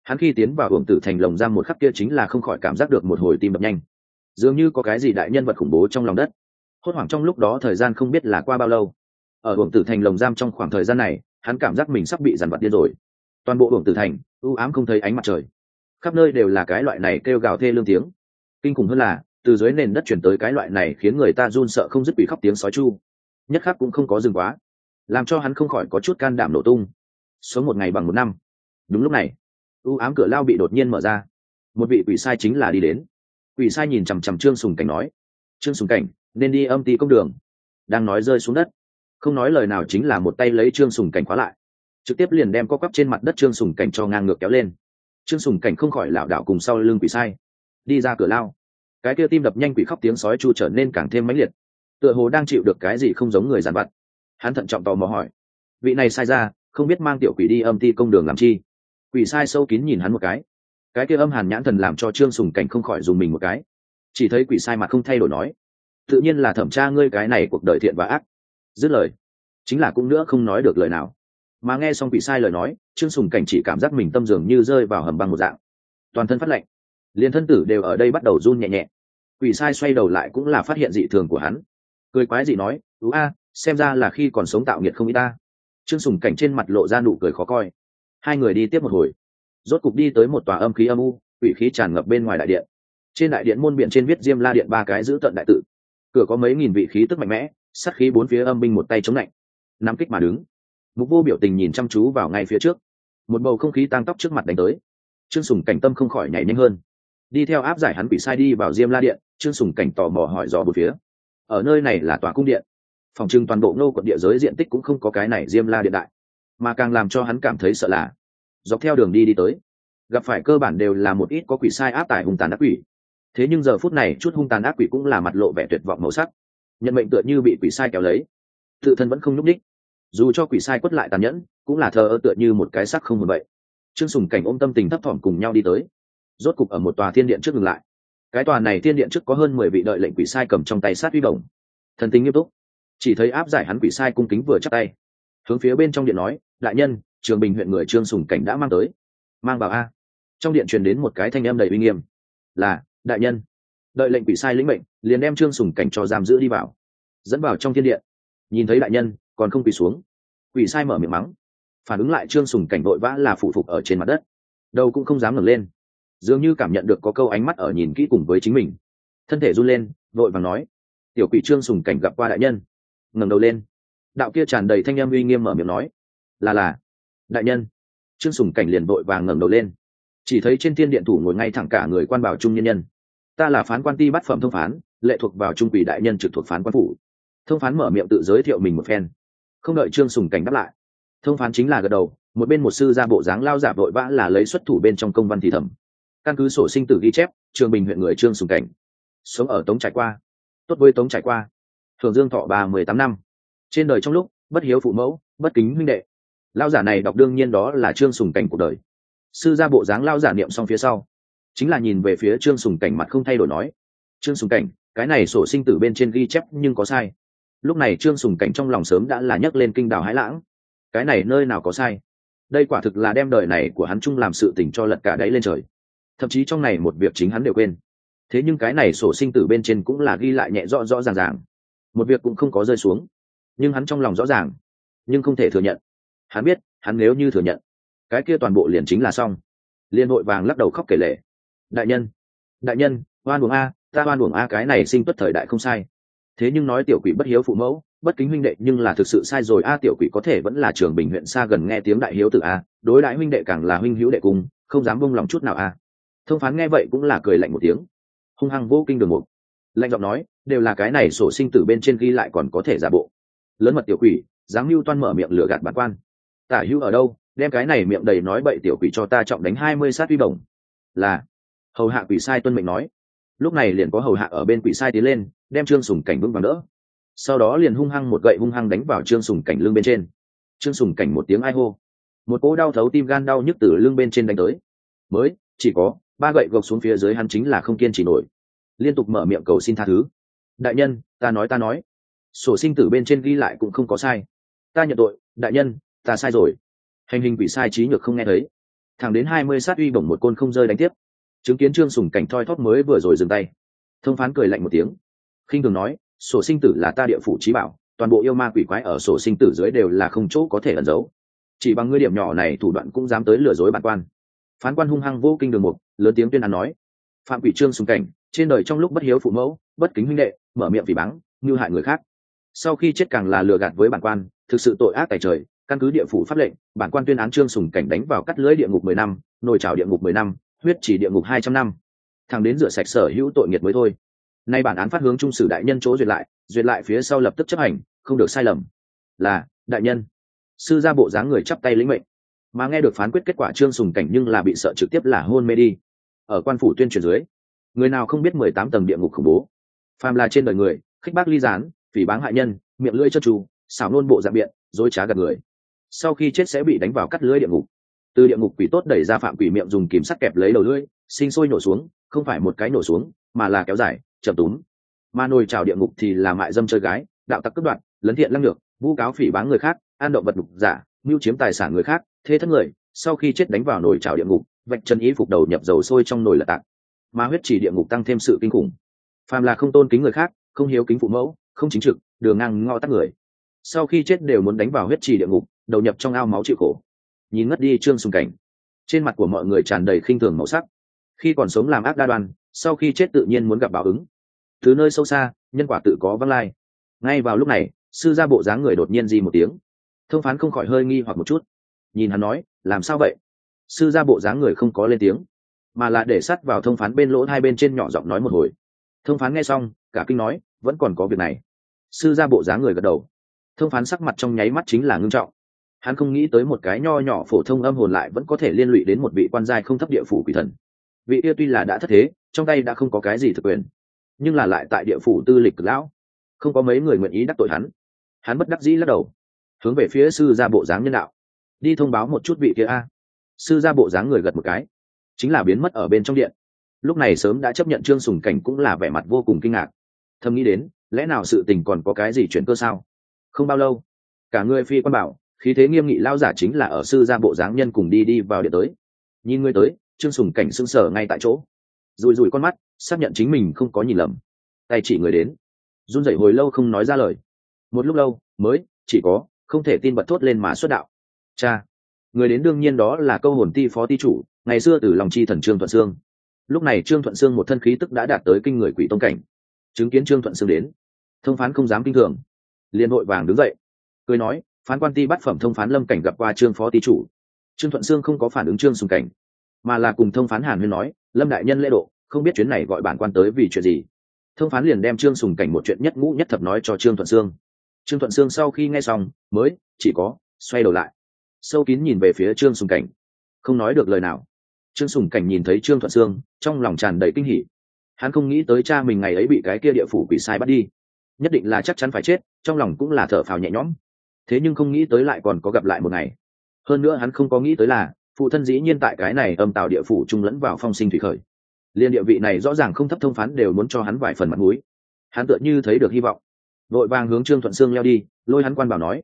S1: Hắn khi tiến vào hưởng tử thành lồng giam một khắc kia chính là không khỏi cảm giác được một hồi tim đập nhanh, dường như có cái gì đại nhân vật khủng bố trong lòng đất. Hốt hoảng trong lúc đó thời gian không biết là qua bao lâu. Ở hưởng tử thành lồng giam trong khoảng thời gian này, hắn cảm giác mình sắp bị dằn vặt điên rồi. Toàn bộ hưởng tử thành u ám không thấy ánh mặt trời, khắp nơi đều là cái loại này kêu gào thê lương tiếng. Kinh khủng hơn là từ dưới nền đất chuyển tới cái loại này khiến người ta run sợ không dứt quỷ khóc tiếng sói chu, nhất khắc cũng không có dừng quá, làm cho hắn không khỏi có chút can đảm nổ tung. Sống một ngày bằng một năm. Đúng lúc này, u ám cửa lao bị đột nhiên mở ra, một vị quỷ sai chính là đi đến. Quỷ sai nhìn chằm chằm Trương Sùng Cảnh nói: Trương Sùng Cảnh, nên đi âm ty công đường. Đang nói rơi xuống đất, không nói lời nào chính là một tay lấy Trương Sùng Cảnh khóa lại, trực tiếp liền đem co quắp trên mặt đất Trương Sùng Cảnh cho ngang ngược kéo lên. Trương Sùng Cảnh không khỏi lảo đảo cùng sau lưng quỷ sai đi ra cửa lao. Cái kia tim đập nhanh quỷ khóc tiếng sói chu trở nên càng thêm mãnh liệt, tựa hồ đang chịu được cái gì không giống người giàn vặt. Hắn thận trọng tò mò hỏi: vị này sai ra không biết mang tiểu quỷ đi âm ty công đường làm chi? Quỷ sai sâu kín nhìn hắn một cái kia âm hàn nhãn thần làm cho Trương Sùng Cảnh không khỏi dùng mình một cái. Chỉ thấy quỷ sai mặt không thay đổi nói: tự nhiên là thẩm tra ngươi cái này cuộc đời thiện và ác. Dứt lời chính là cũng nữa không nói được lời nào. Mà nghe xong quỷ sai lời nói, Trương Sùng Cảnh chỉ cảm giác mình tâm dường như rơi vào hầm băng một dạng, toàn thân phát lạnh, liền thân tử đều ở đây bắt đầu run nhẹ nhẹ. Quỷ sai xoay đầu lại cũng là phát hiện dị thường của hắn, cười quái dị nói: xem ra là khi còn sống tạo nghiệt không ít ta. Trương Sùng Cảnh trên mặt lộ ra nụ cười khó coi. Hai người đi tiếp một hồi, rốt cục đi tới một tòa âm khí âm u, quỷ khí tràn ngập bên ngoài đại điện. Trên đại điện môn biện trên viết Diêm La Điện ba cái giữ tận đại tự, cửa có mấy nghìn vị khí tức mạnh mẽ, sát khí bốn phía âm binh một tay chống lạnh, nắm kích mà đứng. Mục Vô biểu tình nhìn chăm chú vào ngay phía trước, một bầu không khí tang tóc trước mặt đánh tới. Trương Sùng Cảnh tâm không khỏi nhảy nhanh hơn, đi theo áp giải hắn quỷ sai đi vào Diêm La Điện. Trương Sùng Cảnh tò mò hỏi dò bốn phía. Ở nơi này là tòa cung điện, phòng trưng toàn bộ Ngô quận địa giới diện tích cũng không có cái này Diêm La Điện đại. Mà càng làm cho hắn cảm thấy sợ là dọc theo đường đi tới, gặp phải cơ bản đều là một ít có quỷ sai áp tải hung tàn ác quỷ. Thế nhưng giờ phút này chút hung tàn ác quỷ cũng là mặt lộ vẻ tuyệt vọng màu sắc, nhận mệnh tựa như bị quỷ sai kéo lấy, tự thân vẫn không nhúc đích. Dù cho quỷ sai quất lại tàn nhẫn, cũng là thờ ơ tựa như một cái xác không hồn vậy. Trương Sùng Cảnh ôm tâm tình thấp thỏm cùng nhau đi tới, rốt cục ở một tòa thiên điện trước dừng lại. Cái tòa này thiên điện trước có hơn 10 vị đợi lệnh quỷ sai cầm trong tay sát uy bổng, thần tình nghiêm túc. Chỉ thấy áp giải hắn quỷ sai cung kính vừa chắp tay, hướng phía bên trong điện nói: đại nhân, Trường Bình huyện người Trương Sùng Cảnh đã mang tới. Mang vào a. Trong điện truyền đến một cái thanh âm đầy uy nghiêm: là đại nhân. Đợi lệnh quỷ sai lĩnh mệnh, liền đem Trương Sùng Cảnh cho giam giữ đi vào, dẫn vào trong thiên điện. Nhìn thấy đại nhân còn không quỳ xuống, quỷ sai mở miệng mắng. Phản ứng lại Trương Sùng Cảnh vội vã là phụ phục ở trên mặt đất, đầu cũng không dám ngẩng lên, dường như cảm nhận được có câu ánh mắt ở nhìn kỹ cùng với chính mình. Thân thể run lên, vội vàng nói: tiểu quỷ Trương Sùng Cảnh gặp qua đại nhân. Ngẩng đầu lên, đạo kia tràn đầy thanh âm uy nghiêm mở miệng nói: là đại nhân. Trương Sùng Cảnh liền vội vàng ngẩng đầu lên, chỉ thấy trên thiên điện thủ ngồi ngay thẳng cả người quan bảo trung nhân nhân. Ta là phán quan ti bát phẩm thông phán, lệ thuộc vào trung quỷ đại nhân trực thuộc phán quan phủ. Thông phán mở miệng tự giới thiệu mình một phen, không đợi Trương Sùng Cảnh đáp lại, thông phán chính là gật đầu. Một bên một sư ra bộ dáng lao giả vội vã là lấy xuất thủ bên trong công văn thì thầm. Căn cứ sổ sinh tử ghi chép, Trường Bình huyện người Trương Sùng Cảnh sống ở Tống Trải Qua, tốt với Tống Trải Qua, thường dương thọ 18 năm. Trên đời trong lúc bất hiếu phụ mẫu, bất kính huynh đệ. Lao giả này đọc đương nhiên đó là Trương Sùng Cảnh cuộc đời. Sư ra bộ dáng lao giả niệm xong phía sau, chính là nhìn về phía Trương Sùng Cảnh mặt không thay đổi nói: Trương Sùng Cảnh, cái này sổ sinh tử bên trên ghi chép nhưng có sai. Lúc này Trương Sùng Cảnh trong lòng sớm đã là nhấc lên kinh đào hãi lãng. Cái này nơi nào có sai? Đây quả thực là đem đời này của hắn chung làm sự tình cho lật cả đáy lên trời. Thậm chí trong này một việc chính hắn đều quên. Thế nhưng cái này sổ sinh tử bên trên cũng là ghi lại nhẹ rõ rõ ràng ràng, một việc cũng không có rơi xuống. Nhưng hắn trong lòng rõ ràng, nhưng không thể thừa nhận. Hắn biết, hắn nếu như thừa nhận, cái kia toàn bộ liền chính là xong. Liên hội vàng lắc đầu khóc kể lể: đại nhân, oan uổng a, ta oan uổng a, cái này sinh tuất thời đại không sai. Thế nhưng nói tiểu quỷ bất hiếu phụ mẫu, bất kính huynh đệ nhưng là thực sự sai rồi a. Tiểu quỷ có thể vẫn là Trường Bình huyện xa gần nghe tiếng đại hiếu tử a, đối đãi huynh đệ càng là huynh hữu đệ cùng, không dám buông lòng chút nào a. Thông phán nghe vậy cũng là cười lạnh một tiếng, hung hăng vô kinh đường mục, lạnh giọng nói: đều là cái này sổ sinh tử bên trên ghi lại còn có thể giả bộ. Lớn mật tiểu quỷ, dám mưu toan mở miệng lừa gạt bản quan. Tả hữu ở đâu, đem cái này miệng đầy nói bậy tiểu quỷ cho ta trọng đánh 20 sát uy bổng. Là. Hầu hạ quỷ sai tuân mệnh nói. Lúc này liền có hầu hạ ở bên quỷ sai tiến lên, đem Trương Sùng Cảnh vững vàng đỡ. Sau đó liền hung hăng một gậy hung hăng đánh vào Trương Sùng Cảnh lưng bên trên. Trương Sùng Cảnh một tiếng ai hô, một cỗ đau thấu tim gan đau nhức từ lưng bên trên đánh tới. Mới chỉ có 3 gậy gộc xuống phía dưới hắn chính là không kiên trì nổi, liên tục mở miệng cầu xin tha thứ. Đại nhân, ta nói, sổ sinh tử bên trên ghi lại cũng không có sai. Ta nhận tội, đại nhân, ta sai rồi. Hành hình quỷ sai trí nhược không nghe thấy, thẳng đến 20 sát uy bổng một côn không rơi đánh tiếp. Chứng kiến Trương Sùng Cảnh thoi thóp mới vừa rồi dừng tay, thông phán cười lạnh một tiếng, khinh thường nói, sổ sinh tử là ta địa phủ chí bảo, toàn bộ yêu ma quỷ quái ở sổ sinh tử dưới đều là không chỗ có thể ẩn giấu, chỉ bằng ngươi điểm nhỏ này thủ đoạn cũng dám tới lừa dối bản quan. Phán quan hung hăng vô kinh đường mục, lớn tiếng tuyên án nói, phạm quỷ Trương Sùng Cảnh trên đời trong lúc bất hiếu phụ mẫu, bất kính huynh đệ, mở miệng phỉ báng, mưu hại người khác, sau khi chết càng là lừa gạt với bản quan, thực sự tội ác tày trời. Căn cứ địa phủ pháp lệnh, bản quan tuyên án Trương Sùng Cảnh đánh vào cắt lưới địa ngục 10 năm, nồi chảo địa ngục 10 năm, huyết chỉ địa ngục 200 năm, thẳng đến rửa sạch sở hữu tội nghiệt mới thôi. Nay bản án phát hướng trung sử đại nhân chỗ duyệt lại phía sau lập tức chấp hành, không được sai lầm. Là đại nhân. Sư gia bộ dáng người chắp tay lĩnh mệnh. Mà nghe được phán quyết kết quả Trương Sùng Cảnh nhưng là bị sợ trực tiếp là hôn mê đi. Ở quan phủ tuyên truyền dưới, người nào không biết 18 tầng địa ngục khủng bố. Phàm là trên đời người, khích bác ly gián, phỉ báng hại nhân, miệng lưỡi trơn tru, xảo nôn bộ dạng biện, dối trá gạt người, sau khi chết sẽ bị đánh vào cắt lưỡi địa ngục. Từ địa ngục quỷ tốt đẩy ra phạm quỷ miệng dùng kìm sắt kẹp lấy đầu lưỡi, sinh sôi nổ xuống, không phải một cái nổ xuống, mà là kéo dài, chậm túm. Mà nồi chảo địa ngục thì là mại dâm chơi gái, đạo tặc cướp đoạt, lấn thiện lăng nhược, vu cáo phỉ báng người khác, an động vật đục giả, mưu chiếm tài sản người khác, thế thất người, sau khi chết đánh vào nồi chảo địa ngục, vạch chân ý phục đầu nhập dầu sôi trong nồi là tạc. Mà huyết chỉ địa ngục tăng thêm sự kinh khủng. Phàm là không tôn kính người khác, không hiếu kính phụ mẫu, không chính trực, đường ngang ngõ tắt người, sau khi chết đều muốn đánh vào huyết trì địa ngục, đầu nhập trong ao máu chịu khổ. Nhìn ngất đi Trương Sùng Cảnh, trên mặt của mọi người tràn đầy khinh thường màu sắc. Khi còn sống làm ác đa đoan, sau khi chết tự nhiên muốn gặp báo ứng. Từ nơi sâu xa, nhân quả tự có vãng lai. Ngay vào lúc này, sư gia bộ dáng người đột nhiên di một tiếng. Thông phán không khỏi hơi nghi hoặc một chút, nhìn hắn nói, làm sao vậy? Sư gia bộ dáng người không có lên tiếng, mà là để sát vào thông phán bên lỗ hai bên trên nhỏ giọng nói một hồi. Thông phán nghe xong, cả kinh nói, vẫn còn có việc này. Sư gia bộ dáng người gật đầu. Thông phán sắc mặt trong nháy mắt chính là ngưng trọng. Hắn không nghĩ tới một cái nho nhỏ phổ thông âm hồn lại vẫn có thể liên lụy đến một vị quan giai không thấp địa phủ quỷ thần. Vị kia tuy là đã thất thế, trong tay đã không có cái gì thực quyền, nhưng là lại tại địa phủ tư lịch cực lão, không có mấy người nguyện ý đắc tội hắn. Hắn bất đắc dĩ lắc đầu, hướng về phía sư gia bộ dáng nhân đạo, đi thông báo một chút vị kia a. Sư gia bộ dáng người gật một cái, chính là biến mất ở bên trong điện. Lúc này sớm đã chấp nhận Trương Sùng Cảnh cũng là vẻ mặt vô cùng kinh ngạc, thầm nghĩ đến, lẽ nào sự tình còn có cái gì chuyển cơ sao? Không bao lâu, cả người phi quan bảo, khí thế nghiêm nghị lao giả chính là ở sư gia bộ dáng nhân cùng đi vào điện tới. Nhìn người tới, Trương Sùng Cảnh sững sờ ngay tại chỗ, rùi con mắt, xác nhận chính mình không có nhìn lầm, tay chỉ người đến, run rẩy hồi lâu không nói ra lời. Một lúc lâu mới chỉ có không thể tin bật thốt lên mà xuất đạo. Cha, người đến đương nhiên đó là câu hồn ti phó ti chủ, ngày xưa từ lòng chi thần Trương Thuận Sương. Lúc này Trương Thuận Sương một thân khí tức đã đạt tới kinh người quỷ tông cảnh. Chứng kiến Trương Thuận Sương đến, thông phán không dám kinh thường, liền vội vàng đứng dậy, cười nói, phán quan ti bát phẩm thông phán Lâm Cảnh gặp qua Trương phó ti chủ. Trương Thuận Sương không có phản ứng Trương Sùng Cảnh, mà là cùng thông phán Hàn Huyên nói, Lâm đại nhân lễ độ, không biết chuyến này gọi bản quan tới vì chuyện gì. Thông phán liền đem Trương Sùng Cảnh một chuyện nhất ngũ nhất thập nói cho Trương Thuận Sương. Trương Thuận Sương sau khi nghe xong mới chỉ có xoay đầu lại, sâu kín nhìn về phía Trương Sùng Cảnh, không nói được lời nào. Trương Sùng Cảnh nhìn thấy Trương Thuận Sương, trong lòng tràn đầy kinh hỉ. Hắn không nghĩ tới cha mình ngày ấy bị cái kia địa phủ quỷ sai bắt đi, nhất định là chắc chắn phải chết, trong lòng cũng là thở phào nhẹ nhõm. Thế nhưng không nghĩ tới lại còn có gặp lại một ngày. Hơn nữa hắn không có nghĩ tới là phụ thân dĩ nhiên tại cái này âm tào địa phủ trung lẫn vào phong sinh thủy khởi. Liên địa vị này rõ ràng không thấp thông phán đều muốn cho hắn vài phần mặt mũi. Hắn tựa như thấy được hy vọng, vội vàng hướng Trương Thuận Sương leo đi, lôi hắn quan bảo nói,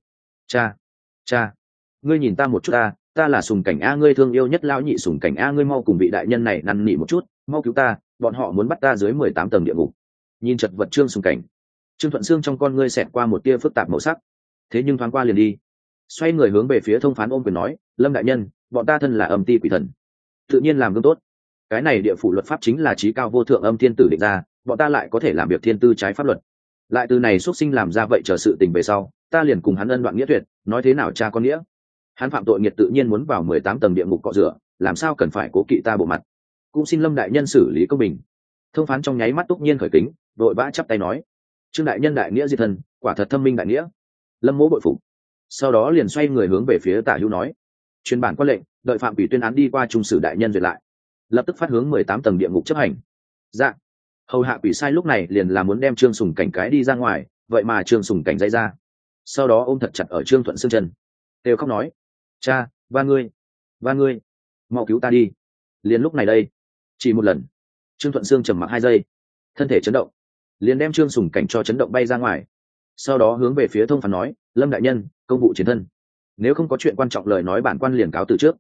S1: cha, ngươi nhìn ta một chút, ta là Sùng Cảnh a, ngươi thương yêu nhất lão nhị Sùng Cảnh a, ngươi mau cùng vị đại nhân này năn nỉ một chút, mau cứu ta, bọn họ muốn bắt ta dưới 18 tầng địa ngục. Nhìn chật vật Trương Sùng Cảnh, Trương Thuận Sương trong con ngươi xẹt qua một tia phức tạp màu sắc, thế nhưng thoáng qua liền đi. Xoay người hướng về phía thông phán ôm quyền nói, Lâm đại nhân, bọn ta thân là âm ti quỷ thần, tự nhiên làm gương tốt. Cái này địa phủ luật pháp chính là chí cao vô thượng âm thiên tử định ra, bọn ta lại có thể làm việc thiên tư trái pháp luật, lại từ này xuất sinh làm ra vậy chờ sự tình về sau, ta liền cùng hắn ân đoạn nghĩa tuyệt, nói thế nào cha con nghĩa. Hắn phạm tội nghiệt tự nhiên muốn vào 18 tầng địa ngục cọ rửa, làm sao cần phải cố kỵ ta bộ mặt. Cũng xin Lâm đại nhân xử lý công bình. Thông phán trong nháy mắt túc nhiên khởi kính, vội vã chắp tay nói, Trương đại nhân đại nghĩa diệt thân, quả thật thâm minh đại nghĩa. Lâm mỗ bội phục. Sau đó liền xoay người hướng về phía Tả Hữu nói, truyền bản quan lệnh, đợi phạm quỷ tuyên án đi qua trung sử đại nhân duyệt lại, lập tức phát hướng 18 tầng địa ngục chấp hành. Dạ. Hầu hạ quỷ sai lúc này liền là muốn đem Trương Sùng Cảnh cái đi ra ngoài, vậy mà Trương Sùng Cảnh dây ra, sau đó ôm thật chặt ở Trương Thuận Sương chân, đều khóc nói, cha, ba ngươi, mau cứu ta đi. Liền lúc này đây, chỉ một lần, Trương Thuận Sương trầm mặc 2 giây, thân thể chấn động, liền đem Trương Sùng Cảnh cho chấn động bay ra ngoài. Sau đó hướng về phía thông phán nói, Lâm đại nhân, công vụ chiến thân, nếu không có chuyện quan trọng lời nói bản quan liền cáo từ trước.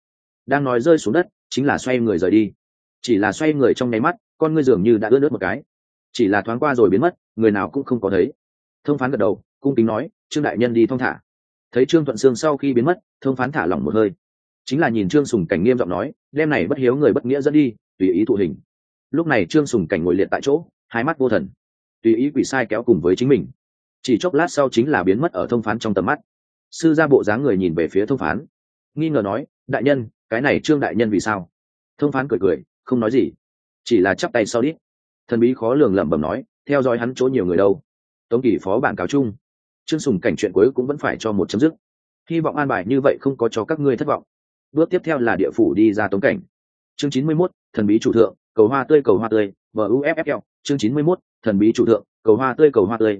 S1: đang nói rơi xuống đất chính là xoay người rời đi. Chỉ là xoay người trong nháy mắt, con ngươi dường như đã ướt nước một cái, chỉ là thoáng qua rồi biến mất, người nào cũng không có thấy. Thông phán gật đầu cung kính nói, Trương đại nhân đi thong thả. Thấy Trương Thuận Sương sau khi biến mất, thông phán thả lỏng một hơi. Chính là nhìn Trương Sùng Cảnh nghiêm giọng nói, đem này bất hiếu người bất nghĩa dẫn đi, tùy ý thụ hình. Lúc này Trương Sùng Cảnh ngồi liệt tại chỗ, hai mắt vô thần, tùy ý quỷ sai kéo cùng với chính mình. Chỉ chốc lát sau chính là biến mất ở thông phán trong tầm mắt. Sư gia bộ dáng người nhìn về phía thông phán, nghi ngờ nói, đại nhân, cái này Trương đại nhân vì sao? Thông phán cười cười không nói gì, chỉ là chắp tay sau đít. Thần bí khó lường lẩm bẩm nói, theo dõi hắn chỗ nhiều người đâu. Tống Kỳ phó bản cáo chung, Trương Sùng Cảnh chuyện cuối cũng vẫn phải cho một chấm dứt. Hy vọng an bài như vậy không có cho các ngươi thất vọng. Bước tiếp theo là địa phủ đi ra Tống Cảnh. Chương 91, thần bí chủ thượng, cầu hoa tươi buffl. Chương 91, thần bí chủ thượng, cầu hoa tươi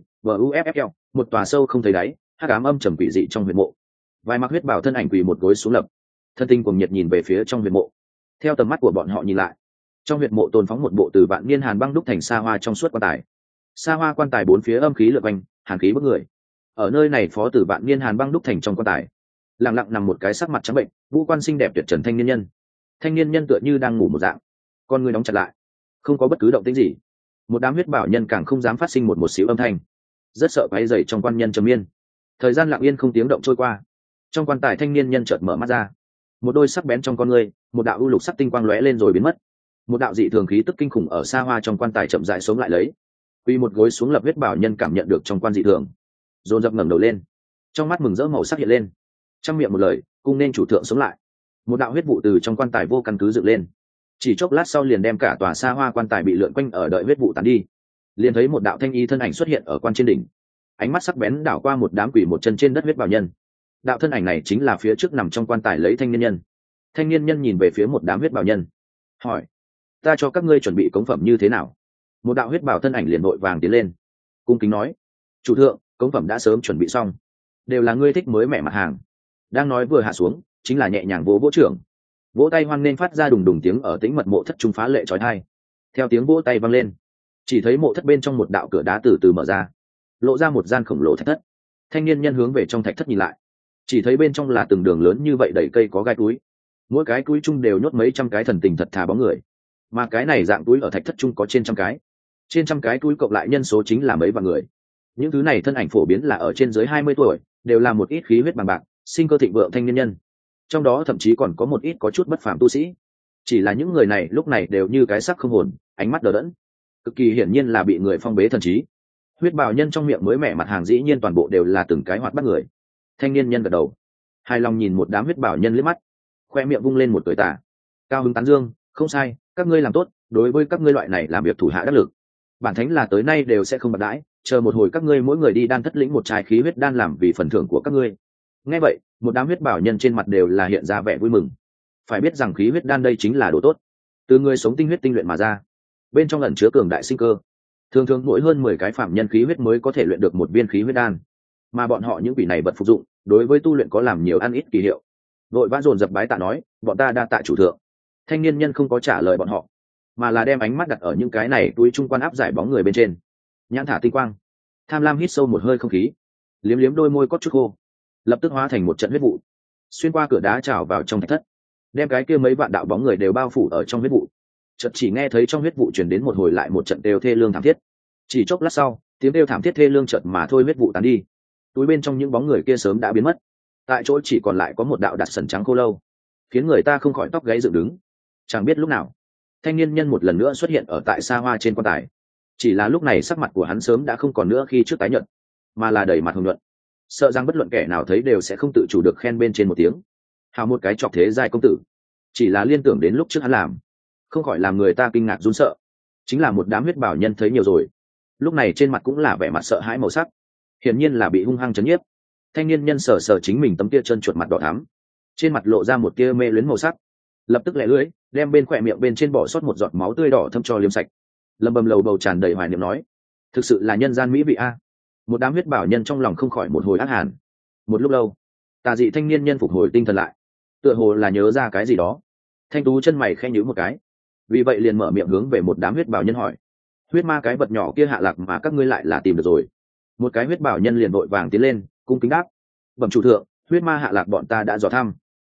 S1: buffl. Một tòa sâu không thấy đáy, hắc ám âm trầm quỷ dị trong huyệt mộ. Vài mặc huyết bảo thân ảnh quỳ một gối xuống lập, thân tinh cuồng nhiệt nhìn về phía trong huyệt mộ. Theo tầm mắt của bọn họ nhìn lại, trong huyệt mộ tồn phóng một bộ từ vạn niên hàn băng đúc thành sa hoa trong suốt quan tài. Sa hoa quan tài bốn phía âm khí lượn quanh, hàn khí bức người. Ở nơi này phó tử vạn niên hàn băng đúc thành trong quan tài, lặng lặng nằm một cái sắc mặt trắng bệnh, vũ quan xinh đẹp tuyệt trần thanh niên nhân. Thanh niên nhân tựa như đang ngủ một dạng, con người đóng chặt lại, không có bất cứ động tĩnh gì. Một đám huyết bảo nhân càng không dám phát sinh một xíu âm thanh, rất sợ quấy rầy trong quan nhân trầm miên. Thời gian lặng yên không tiếng động trôi qua, trong quan tài thanh niên nhân chợt mở mắt ra, một đôi sắc bén trong con người, một đạo u lục sắc tinh quang lóe lên rồi biến mất. Một đạo dị thường khí tức kinh khủng ở xa hoa trong quan tài chậm rãi sống lại lấy. Quy một gối xuống lập huyết bảo nhân cảm nhận được trong quan dị thường, dồn dập ngẩng đầu lên, trong mắt mừng rỡ màu sắc hiện lên, trong miệng một lời, cung nên chủ thượng sống lại. Một đạo huyết vụ từ trong quan tài vô căn cứ dựng lên, chỉ chốc lát sau liền đem cả tòa xa hoa quan tài bị lượn quanh ở đợi huyết vụ tán đi. Liền thấy một đạo thanh y thân ảnh xuất hiện ở quan trên đỉnh, ánh mắt sắc bén đảo qua một đám quỷ một chân trên đất huyết bảo nhân. Đạo thân ảnh này chính là phía trước nằm trong quan tài lấy thanh niên nhân. Thanh niên nhân nhìn về phía một đám huyết bảo nhân, hỏi, ta cho các ngươi chuẩn bị cống phẩm như thế nào? Một đạo huyết bảo thân ảnh liền vội vàng tiến lên, cung kính nói, chủ thượng, cống phẩm đã sớm chuẩn bị xong, đều là ngươi thích mới mẻ mặt hàng. Đang nói vừa hạ xuống, chính là nhẹ nhàng vỗ vỗ trưởng, vỗ tay hoan nên phát ra đùng đùng tiếng ở tĩnh mật mộ thất trung phá lệ trói thai. Theo tiếng vỗ tay vang lên, chỉ thấy mộ thất bên trong một đạo cửa đá từ từ mở ra, lộ ra một gian khổng lồ thạch thất. Thanh niên nhân hướng về trong thạch thất nhìn lại, chỉ thấy bên trong là từng đường lớn như vậy đầy cây có gai túi, mỗi cái túi chung đều nhốt mấy trăm cái thần tình thật thà bóng người, mà cái này dạng túi ở thạch thất chung có trên trăm cái, trên trăm cái túi cộng lại nhân số chính là mấy vạn người. Những thứ này thân ảnh phổ biến là ở trên dưới 20 tuổi, đều là một ít khí huyết bằng bạc, sinh cơ thịnh vượng thanh niên nhân, trong đó thậm chí còn có một ít có chút bất phàm tu sĩ. Chỉ là những người này lúc này đều như cái xác không hồn, ánh mắt đờ đẫn, cực kỳ hiển nhiên là bị người phong bế thần trí. Huyết bào nhân trong miệng mới mẻ mặt hàng dĩ nhiên toàn bộ đều là từng cái hoạt bắt người. Thanh niên nhân gật đầu, hài lòng nhìn một đám huyết bào nhân liếc mắt, khoe miệng vung lên một cười tà, cao hứng tán dương, không sai, các ngươi làm tốt, đối với các ngươi loại này làm việc thủ hạ đắc lực, bản thánh là tới nay đều sẽ không bạc đãi, chờ một hồi các ngươi mỗi người đi đan thất lĩnh một chai khí huyết đan làm vì phần thưởng của các ngươi. Nghe vậy, một đám huyết bảo nhân trên mặt đều là hiện ra vẻ vui mừng. Phải biết rằng khí huyết đan đây chính là đồ tốt, từ người sống tinh huyết tinh luyện mà ra, bên trong ẩn chứa cường đại sinh cơ. Thường thường mỗi hơn 10 cái phạm nhân khí huyết mới có thể luyện được một viên khí huyết đan, mà bọn họ những vị này bật phục dụng, đối với tu luyện có làm nhiều ăn ít kỳ hiệu. Vội vã dồn dập bái tạ nói, bọn ta đa tạ chủ thượng. Thanh niên nhân không có trả lời bọn họ, mà là đem ánh mắt đặt ở những cái này túi trung quan áp giải bóng người bên trên, nhãn thả tinh quang, tham lam hít sâu một hơi không khí, liếm liếm đôi môi có chút khô, lập tức hóa thành một trận huyết vụ, xuyên qua cửa đá trào vào trong thạch thất, đem cái kia mấy vạn đạo bóng người đều bao phủ ở trong huyết vụ. Chợt chỉ nghe thấy trong huyết vụ truyền đến một hồi lại một trận đều thê lương thảm thiết. Chỉ chốc lát sau, tiếng kêu thảm thiết thê lương chợt mà thôi huyết vụ tán đi, túi bên trong những bóng người kia sớm đã biến mất, tại chỗ chỉ còn lại có một đạo đặt sần trắng khô lâu, khiến người ta không khỏi tóc gáy dựng đứng. Chẳng biết lúc nào, thanh niên nhân một lần nữa xuất hiện ở tại xa hoa trên quan tài, chỉ là lúc này sắc mặt của hắn sớm đã không còn nữa khi trước tái nhợt, mà là đầy mặt hồng nhuận, sợ rằng bất luận kẻ nào thấy đều sẽ không tự chủ được khen bên trên một tiếng, hào một cái chọc thế giai công tử. Chỉ là liên tưởng đến lúc trước hắn làm, không khỏi làm người ta kinh ngạc run sợ. Chính là một đám huyết bảo nhân thấy nhiều rồi, lúc này trên mặt cũng là vẻ mặt sợ hãi màu sắc, hiển nhiên là bị hung hăng chấn nhiếp. Thanh niên nhân sờ sờ chính mình tấm kia chân chuột mặt đỏ thắm, trên mặt lộ ra một tia mê luyến màu sắc, lập tức lẹ lưỡi đem bên khỏe miệng bên trên bỏ sót một giọt máu tươi đỏ thâm cho liếm sạch, lầm bầm lầu bầu tràn đầy hoài niệm nói, thực sự là nhân gian mỹ vị a. Một đám huyết bảo nhân trong lòng không khỏi một hồi ác hàn. Một lúc lâu, tà dị thanh niên nhân phục hồi tinh thần lại, tựa hồ là nhớ ra cái gì đó, thanh tú chân mày khẽ nhíu một cái, vì vậy liền mở miệng hướng về một đám huyết bảo nhân hỏi, huyết ma cái vật nhỏ kia hạ lạc mà các ngươi lại là tìm được rồi? Một cái huyết bảo nhân liền vội vàng tiến lên cung kính đáp, bẩm chủ thượng, huyết ma hạ lạc bọn ta đã dò thăm,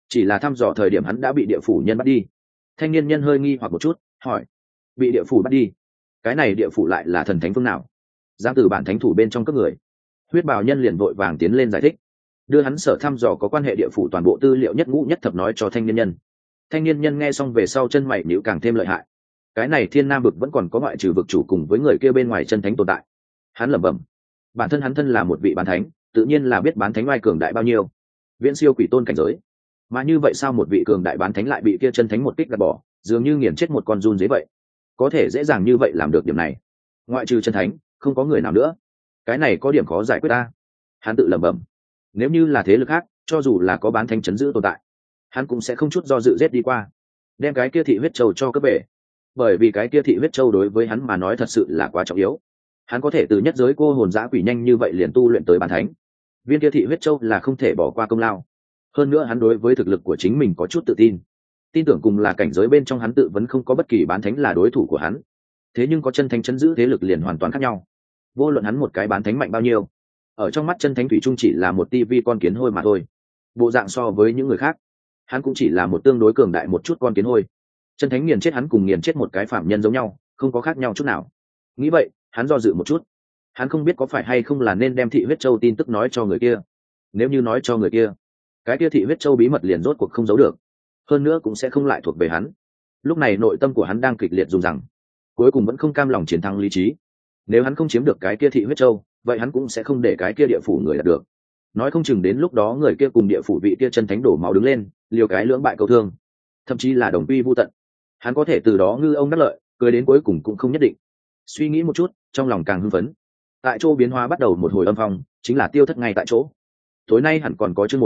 S1: chỉ là thăm dò thời điểm hắn đã bị địa phủ nhân bắt đi. Thanh niên nhân hơi nghi hoặc một chút, hỏi: bị địa phủ bắt đi? Cái này địa phủ lại là thần thánh phương nào dám từ bản thánh thủ bên trong các người? Huyết bào nhân liền vội vàng tiến lên giải thích, đưa hắn sở thăm dò có quan hệ địa phủ toàn bộ tư liệu nhất ngũ nhất thập nói cho thanh niên nhân. Thanh niên nhân nghe xong về sau chân mày nhíu càng thêm lợi hại. Cái này thiên nam vực vẫn còn có ngoại trừ vực chủ cùng với người kia bên ngoài chân thánh tồn tại. Hắn lẩm bẩm, bản thân hắn thân là một vị bán thánh, tự nhiên là biết bán thánh oai cường đại bao nhiêu, viễn siêu quỷ tôn cảnh giới. Mà như vậy sao một vị cường đại bán thánh lại bị kia chân thánh một kích gạt bỏ, dường như nghiền chết một con giun dế vậy? Có thể dễ dàng như vậy làm được điểm này, ngoại trừ chân thánh không có người nào nữa. Cái này có điểm khó giải quyết ta. Hắn tự lẩm bẩm, nếu như là thế lực khác, cho dù là có bán thánh chấn giữ tồn tại, hắn cũng sẽ không chút do dự giết đi qua, đem cái kia thị huyết châu cho cướp về. Bởi vì cái kia thị huyết châu đối với hắn mà nói thật sự là quá trọng yếu. Hắn có thể từ nhất giới cô hồn dã quỷ nhanh như vậy liền tu luyện tới bán thánh, viên kia thị huyết châu là không thể bỏ qua công lao. Hơn nữa hắn đối với thực lực của chính mình có chút tự tin, tin tưởng cùng là cảnh giới bên trong hắn tự vẫn không có bất kỳ bán thánh là đối thủ của hắn. Thế nhưng có chân thánh chấn giữ thế lực liền hoàn toàn khác nhau. Vô luận hắn một cái bán thánh mạnh bao nhiêu, ở trong mắt chân thánh thủy trung chỉ là một tivi con kiến hôi mà thôi. Bộ dạng so với những người khác, hắn cũng chỉ là một tương đối cường đại một chút con kiến hôi. Chân thánh nghiền chết hắn cùng nghiền chết một cái phạm nhân giống nhau, không có khác nhau chút nào. Nghĩ vậy, hắn do dự một chút. Hắn không biết có phải hay không là nên đem thị huyết châu tin tức nói cho người kia. Nếu như nói cho người kia, cái kia thị huyết châu bí mật liền rốt cuộc không giấu được, hơn nữa cũng sẽ không lại thuộc về hắn. Lúc này nội tâm của hắn đang kịch liệt rung rằng, cuối cùng vẫn không cam lòng chiến thắng lý trí. Nếu hắn không chiếm được cái kia thị huyết châu, vậy hắn cũng sẽ không để cái kia địa phủ người đạt được. Nói không chừng đến lúc đó người kia cùng địa phủ vị kia chân thánh đổ máu đứng lên, liều cái lưỡng bại câu thương, thậm chí là đồng quy vu tận. Hắn có thể từ đó ngư ông đắc lợi, cười đến cuối cùng cũng không nhất định. Suy nghĩ một chút, trong lòng càng hưng phấn. Tại chỗ biến hóa bắt đầu một hồi âm phong, chính là tiêu thất ngay tại chỗ. Tối nay hẳn còn có chương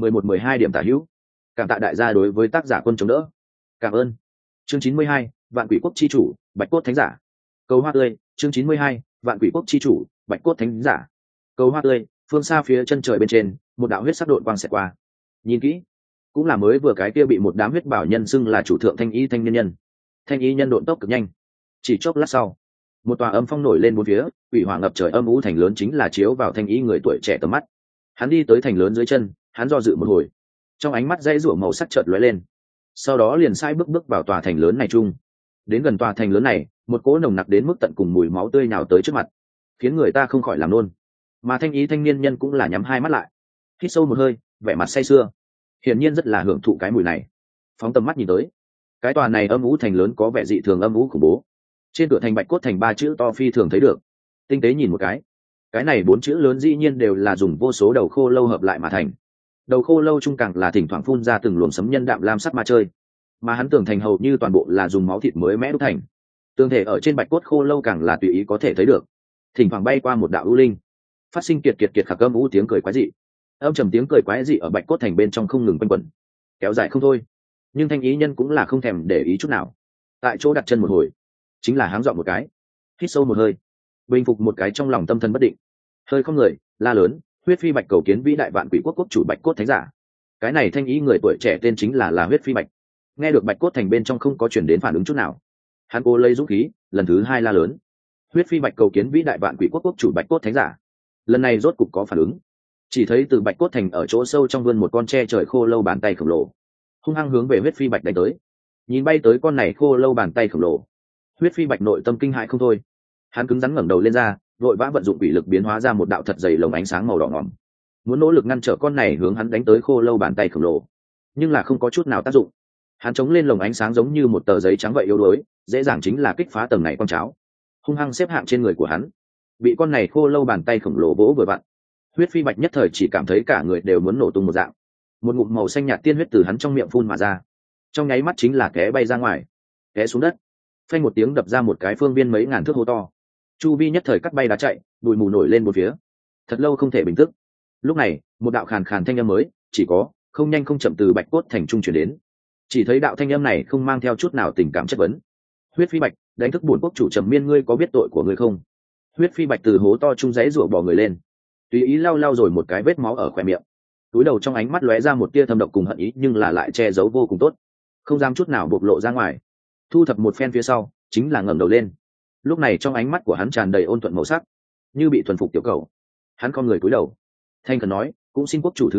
S1: 11 điểm tả hữu. Cảm tạ đại gia đối với tác giả quân chống đỡ. Cảm ơn. Chương 92, Vạn Quỷ Quốc chi chủ, Bạch Cốt Thánh giả. Cầu hoa tươi, chương 92, Vạn Quỷ Quốc chi chủ, Bạch Cốt Thánh giả. Cầu hoa tươi, phương xa phía chân trời bên trên, một đạo huyết sắc độn quang xẹt qua. Nhìn kỹ, cũng là mới vừa cái kia bị một đám huyết bảo nhân xưng là chủ thượng thanh y thanh nhân. Thanh y nhân độn tốc cực nhanh. Chỉ chốc lát sau, một tòa âm phong nổi lên bốn phía, quỷ hỏa ngập trời, âm u thành lớn chính là chiếu vào thanh y người tuổi trẻ tầm mắt. Hắn đi tới thành lớn dưới chân, hắn do dự một hồi, trong ánh mắt dãy rủa màu sắc chợt lóe lên, sau đó liền sai bước vào tòa thành lớn này chung. Đến gần tòa thành lớn này, một cỗ nồng nặc đến mức tận cùng mùi máu tươi nhào tới trước mặt, khiến người ta không khỏi làm nôn. Mà thanh ý thanh niên nhân cũng là nhắm hai mắt lại, hít sâu một hơi, vẻ mặt say sưa, hiển nhiên rất là hưởng thụ cái mùi này. Phóng tầm mắt nhìn tới, cái tòa này âm u thành lớn có vẻ dị thường âm u khủng bố. Trên cửa thành Bạch Cốt Thành 3 chữ to phi thường thấy được. Tinh tế nhìn một cái này 4 chữ lớn dĩ nhiên đều là dùng vô số đầu khô lâu hợp lại mà thành. Đầu khô lâu trung càng là thỉnh thoảng phun ra từng luồng sấm nhân đạm lam sắc ma chơi, mà hắn tường thành hầu như toàn bộ là dùng máu thịt mới mẽ đúc thành. Tường thể ở trên bạch cốt khô lâu càng là tùy ý có thể thấy được, thỉnh thoảng bay qua một đạo ưu linh, phát sinh kiệt khạc âm u tiếng cười quái dị. Âm trầm tiếng cười quái dị ở Bạch Cốt Thành bên trong không ngừng quanh quẩn, kéo dài không thôi. Nhưng thanh ý nhân cũng là không thèm để ý chút nào, tại chỗ đặt chân một hồi, chính là háng dọn một cái, hít sâu một hơi, bình phục một cái trong lòng tâm thần bất định, hơi không người la lớn: Huyết Phi Bạch cầu kiến vĩ đại Vạn Quỷ Quốc quốc chủ Bạch Cốt Thánh giả. Cái này thanh ý người tuổi trẻ tên chính là Huyết Phi Bạch. Nghe được Bạch Cốt Thành bên trong không có chuyển đến phản ứng chút nào, hắn cố lấy dũng khí lần thứ 2 la lớn: Huyết Phi Bạch cầu kiến vĩ đại Vạn Quỷ Quốc quốc chủ Bạch Cốt Thánh giả. Lần này rốt cục có phản ứng, chỉ thấy từ Bạch Cốt Thành ở chỗ sâu trong vươn một con tre trời khô lâu bàn tay khổng lồ, hung hăng hướng về Huyết Phi Bạch đánh tới. Nhìn bay tới con này khô lâu bàn tay khổng lồ, Huyết Phi Bạch nội tâm kinh hãi không thôi. Hắn cứng rắn ngẩng đầu lên ra, vội vã vận dụng quỷ lực biến hóa ra một đạo thật dày lồng ánh sáng màu đỏ ngòm, muốn nỗ lực ngăn trở con này hướng hắn đánh tới khô lâu bàn tay khổng lồ, nhưng là không có chút nào tác dụng. Hắn chống lên lồng ánh sáng giống như một tờ giấy trắng vậy yếu đuối, dễ dàng chính là kích phá tầng này quang cháo, hung hăng xếp hạng trên người của hắn. Bị con này khô lâu bàn tay khổng lồ vỗ vừa vặn, Huyết Phi Bạch nhất thời chỉ cảm thấy cả người đều muốn nổ tung một dạng, một ngụm màu xanh nhạt tiên huyết từ hắn trong miệng phun mà ra, trong nháy mắt chính là té bay ra ngoài, té xuống đất, phanh một tiếng đập ra một cái phương viên mấy ngàn thước hố to. Chu vi nhất thời cắt bay đá chạy, bụi mù nổi lên một phía, thật lâu không thể bình tức. Lúc này một đạo khàn khàn thanh âm mới, chỉ có không nhanh không chậm từ Bạch Cốt Thành trung truyền đến. Chỉ thấy đạo thanh âm này không mang theo chút nào tình cảm chất vấn: Huyết Phi Bạch, đánh thức bổn quốc chủ Trầm Miên, ngươi có biết tội của ngươi không? Huyết Phi Bạch từ hố to trung giấy rủa bò người lên, tùy ý lau rồi một cái vết máu ở khóe miệng, túi đầu trong ánh mắt lóe ra một tia thâm độc cùng hận ý, nhưng là lại che giấu vô cùng tốt, không dám chút nào bộc lộ ra ngoài. Thu thập một phen phía sau, chính là ngẩng đầu lên. Lúc này trong ánh mắt của hắn tràn đầy ôn thuận màu sắc, như bị thuần phục tiểu cầu. Hắn con người cúi đầu, thanh khẩn nói: cũng xin quốc chủ thứ tội,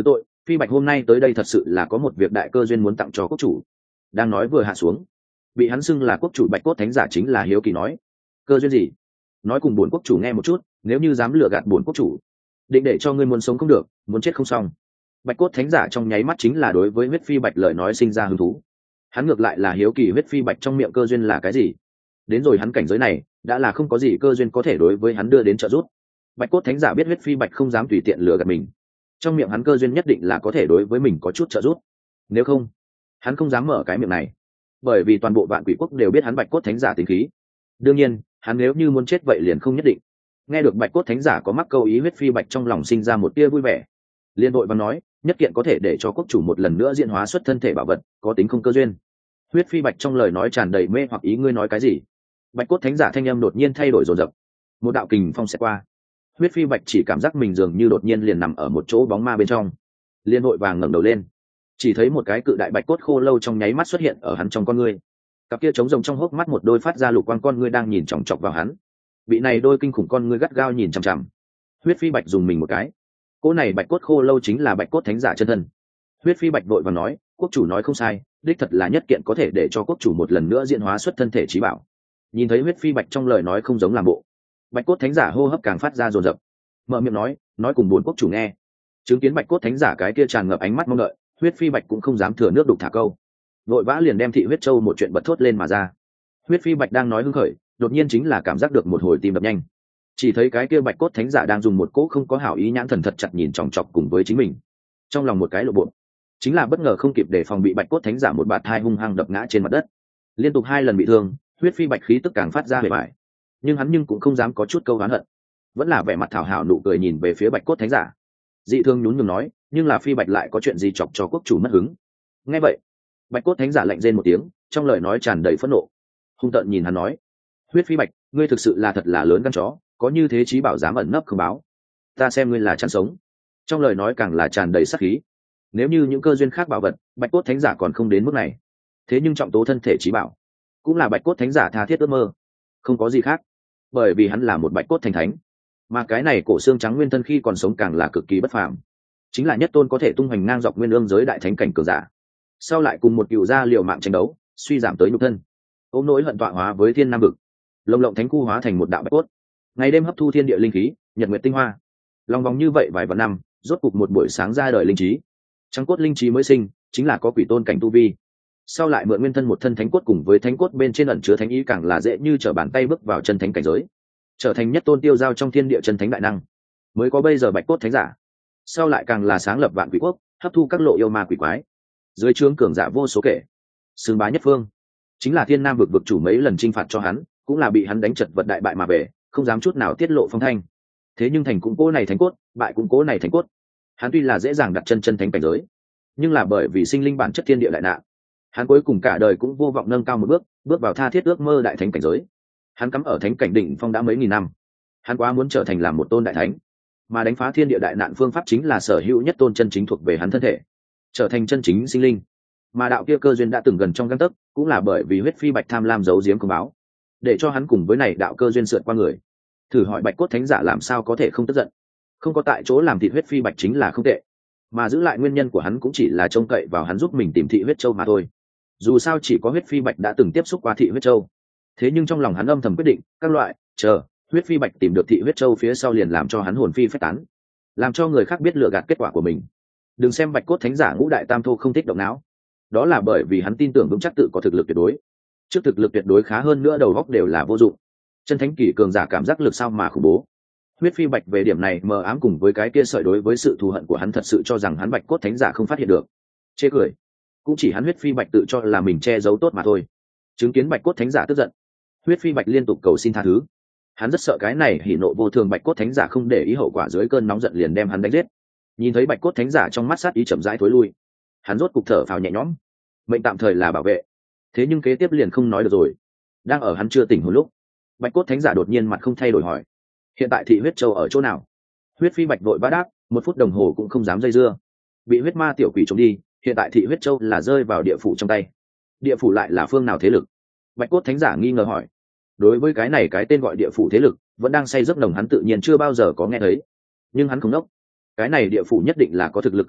S1: Phi Bạch hôm nay tới đây thật sự là có một việc đại cơ duyên muốn tặng cho quốc chủ. Đang nói vừa hạ xuống, bị hắn xưng là quốc chủ Bạch Cốt Thánh Giả chính là hiếu kỳ nói: cơ duyên gì? Nói cùng bổn quốc chủ nghe một chút, nếu như dám lừa gạt bổn quốc chủ, định để cho ngươi muốn sống không được, muốn chết không xong. Bạch Cốt Thánh Giả trong nháy mắt chính là đối với huyết phi bạch lời nói sinh ra hứng thú. Hắn ngược lại là hiếu kỳ huyết phi bạch trong miệng cơ duyên là cái gì. Đến rồi hắn cảnh giới này đã là không có gì cơ duyên có thể đối với hắn đưa đến trợ giúp. Bạch Cốt Thánh Giả biết huyết phi bạch không dám tùy tiện lừa gạt mình, trong miệng hắn cơ duyên nhất định là có thể đối với mình có chút trợ giúp. Nếu không, hắn không dám mở cái miệng này, bởi vì toàn bộ Vạn Quỷ Quốc đều biết hắn Bạch Cốt Thánh Giả tính khí. Đương nhiên, hắn nếu như muốn chết vậy liền không nhất định. Nghe được Bạch Cốt Thánh Giả có mắc câu ý, huyết phi bạch trong lòng sinh ra một tia vui vẻ, liên đội và nói: nhất kiện có thể để cho quốc chủ một lần nữa diễn hóa xuất thân thể bảo vật, có tính không cơ duyên. Huyết phi bạch trong lời nói tràn đầy mê hoặc ý, ngươi nói cái gì? Bạch Cốt Thánh Giả thanh âm đột nhiên thay đổi rồn rập, một đạo kình phong xẹt qua. Huyết phi bạch chỉ cảm giác mình dường như đột nhiên liền nằm ở một chỗ bóng ma bên trong, liên đội vàng ngẩng đầu lên, chỉ thấy một cái cự đại bạch cốt khô lâu trong nháy mắt xuất hiện ở hắn trong con ngươi. Cặp kia trống rồng trong hốc mắt một đôi phát ra lục quang con ngươi đang nhìn chòng chọc vào hắn. Bị này đôi kinh khủng con ngươi gắt gao nhìn chằm chằm. Huyết phi bạch dùng mình một cái, cỗ này bạch cốt khô lâu chính là Bạch Cốt Thánh Giả chân thân. Huyết phi bạch vội và nói: quốc chủ nói không sai, đích thật là nhất kiện có thể để cho quốc chủ một lần nữa diễn hóa xuất thân thể trí bảo. Nhìn thấy huyết phi bạch trong lời nói không giống làm bộ, Bạch Cốt Thánh Giả hô hấp càng phát ra dồn dập, mở miệng nói cùng bốn quốc chủ nghe. Chứng kiến Bạch Cốt Thánh Giả cái kia tràn ngập ánh mắt mong đợi, huyết phi bạch cũng không dám thừa nước đục thả câu, vội vã liền đem thị huyết châu một chuyện bật thốt lên mà ra. Huyết phi bạch đang nói hưng khởi, đột nhiên chính là cảm giác được một hồi tim đập nhanh. Chỉ thấy cái kia Bạch Cốt Thánh Giả đang dùng một cỗ không có hảo ý nhãn thần thật chặt nhìn chòng chọc cùng với chính mình. Trong lòng một cái lộ bộ, chính là bất ngờ không kịp để phòng bị Bạch Cốt Thánh Giả một bạt hai hung hăng đập ngã trên mặt đất, liên tục 2 lần bị thương. Huyết phi bạch khí tức càng phát ra bề bại, nhưng hắn cũng không dám có chút câu oán hận, vẫn là vẻ mặt thảo hảo nụ cười nhìn về phía Bạch Cốt Thánh Giả. Dị thương nhún nhường nói: nhưng là phi bạch lại có chuyện gì chọc cho quốc chủ mất hứng? Nghe vậy, Bạch Cốt Thánh Giả lạnh rên một tiếng, trong lời nói tràn đầy phẫn nộ, hung tợn nhìn hắn nói: huyết phi bạch, ngươi thực sự là thật là lớn gan chó, có như thế chí bảo dám ẩn nấp không báo, ta xem ngươi là chăn sống. Trong lời nói càng là tràn đầy sát khí. Nếu như những cơ duyên khác bảo vật, Bạch Cốt Thánh Giả còn không đến mức này, thế nhưng trọng tố thân thể chí bảo cũng là Bạch Cốt Thánh Giả tha thiết ước mơ, không có gì khác, bởi vì hắn là một Bạch Cốt thành thánh, mà cái này cổ xương trắng nguyên thân khi còn sống càng là cực kỳ bất phàm, chính là nhất tôn có thể tung hoành ngang dọc nguyên ương giới đại thánh cảnh cường giả. Sau lại cùng một cựu gia liều mạng tranh đấu, suy giảm tới nhục thân, ôm nỗi hận tọa hóa với thiên nam vực, lồng lộng thánh khu hóa thành một đạo bạch cốt, ngày đêm hấp thu thiên địa linh khí, nhật nguyệt tinh hoa, lòng vòng như vậy vài vạn năm, rốt cục một buổi sáng ra đời linh trí. Trắng cốt linh trí mới sinh, chính là có quỷ tôn cảnh tu vi. Sau lại mượn nguyên thân một thân thánh cốt cùng với thánh cốt bên trên ẩn chứa thánh ý, càng là dễ như trở bàn tay bước vào chân thánh cảnh giới, trở thành nhất tôn tiêu giao trong thiên địa chân thánh đại năng, mới có bây giờ Bạch Cốt Thánh Giả. Sau lại càng là sáng lập Vạn Quỷ Quốc, hấp thu các lộ yêu ma quỷ quái, dưới trướng cường giả vô số kể, xưng bá nhất phương. Chính là thiên nam vực vực chủ mấy lần chinh phạt cho hắn, cũng là bị hắn đánh chật vật đại bại mà về, không dám chút nào tiết lộ phong thanh. Thế nhưng thành cũng cố này thánh cốt, bại cũng cố này thánh cốt. Hắn tuy là dễ dàng đặt chân chân thánh cảnh giới, nhưng là bởi vì sinh linh bản chất thiên địa đại nạn, hắn cuối cùng cả đời cũng vô vọng nâng cao một bước, bước vào tha thiết ước mơ đại thánh cảnh giới. Hắn cắm ở thánh cảnh đỉnh phong đã mấy nghìn năm, hắn quá muốn trở thành làm một tôn đại thánh, mà đánh phá thiên địa đại nạn phương pháp chính là sở hữu nhất tôn chân chính thuộc về hắn thân thể, trở thành chân chính sinh linh. Mà đạo kia cơ duyên đã từng gần trong gang tấc, cũng là bởi vì huyết phi bạch tham lam giấu giếm công báo, để cho hắn cùng với này đạo cơ duyên sượt qua người. Thử hỏi Bạch Cốt Thánh Giả làm sao có thể không tức giận? Không có tại chỗ làm thịt huyết phi bạch chính là không tệ, mà giữ lại nguyên nhân của hắn cũng chỉ là trông cậy vào hắn giúp mình tìm thị huyết châu mà thôi. Dù sao chỉ có huyết phi bạch đã từng tiếp xúc qua thị huyết châu, thế nhưng trong lòng hắn âm thầm quyết định các loại chờ huyết phi bạch tìm được thị huyết châu phía sau liền làm cho hắn hồn phi phách tán, làm cho người khác biết lừa gạt kết quả của mình. Đừng xem Bạch Cốt Thánh Giả ngũ đại tam thô không thích động não, đó là bởi vì hắn tin tưởng vững chắc tự có thực lực tuyệt đối. Trước thực lực tuyệt đối khá hơn nữa đầu góc đều là vô dụng. Chân thánh kỳ cường giả cảm giác lực sao mà khủng bố. Huyết phi bạch về điểm này mờ ám cùng với cái kia sợi đối với sự thù hận của hắn thật sự cho rằng hắn Bạch Cốt Thánh Giả không phát hiện được, chê cười. Cũng chỉ hắn huyết phi bạch tự cho là mình che giấu tốt mà thôi. Chứng kiến Bạch Cốt Thánh Giả tức giận, huyết phi bạch liên tục cầu xin tha thứ. Hắn rất sợ cái này hỉ nộ vô thường Bạch Cốt Thánh Giả không để ý hậu quả, dưới cơn nóng giận liền đem hắn đánh giết. Nhìn thấy Bạch Cốt Thánh Giả trong mắt sát ý chậm rãi thối lui, hắn rốt cục thở phào nhẹ nhõm, mệnh tạm thời là bảo vệ. Thế nhưng kế tiếp liền không nói được rồi. Đang ở hắn chưa tỉnh hồn lúc, Bạch Cốt Thánh Giả đột nhiên mặt không thay đổi hỏi: hiện tại thị huyết châu ở chỗ nào? Huyết phi bạch vội vã đáp: 1 phút đồng hồ cũng không dám dây dưa, bị huyết ma tiểu quỷ trốn đi, hiện tại thị huyết châu là rơi vào địa phủ trong tay. Địa phủ lại là phương nào thế lực? Bạch Cốt Thánh Giả nghi ngờ hỏi. Đối với cái này cái tên gọi địa phủ thế lực vẫn đang say giấc nồng, hắn tự nhiên chưa bao giờ có nghe thấy, nhưng hắn không ngốc. Cái này địa phủ nhất định là có thực lực không tệ,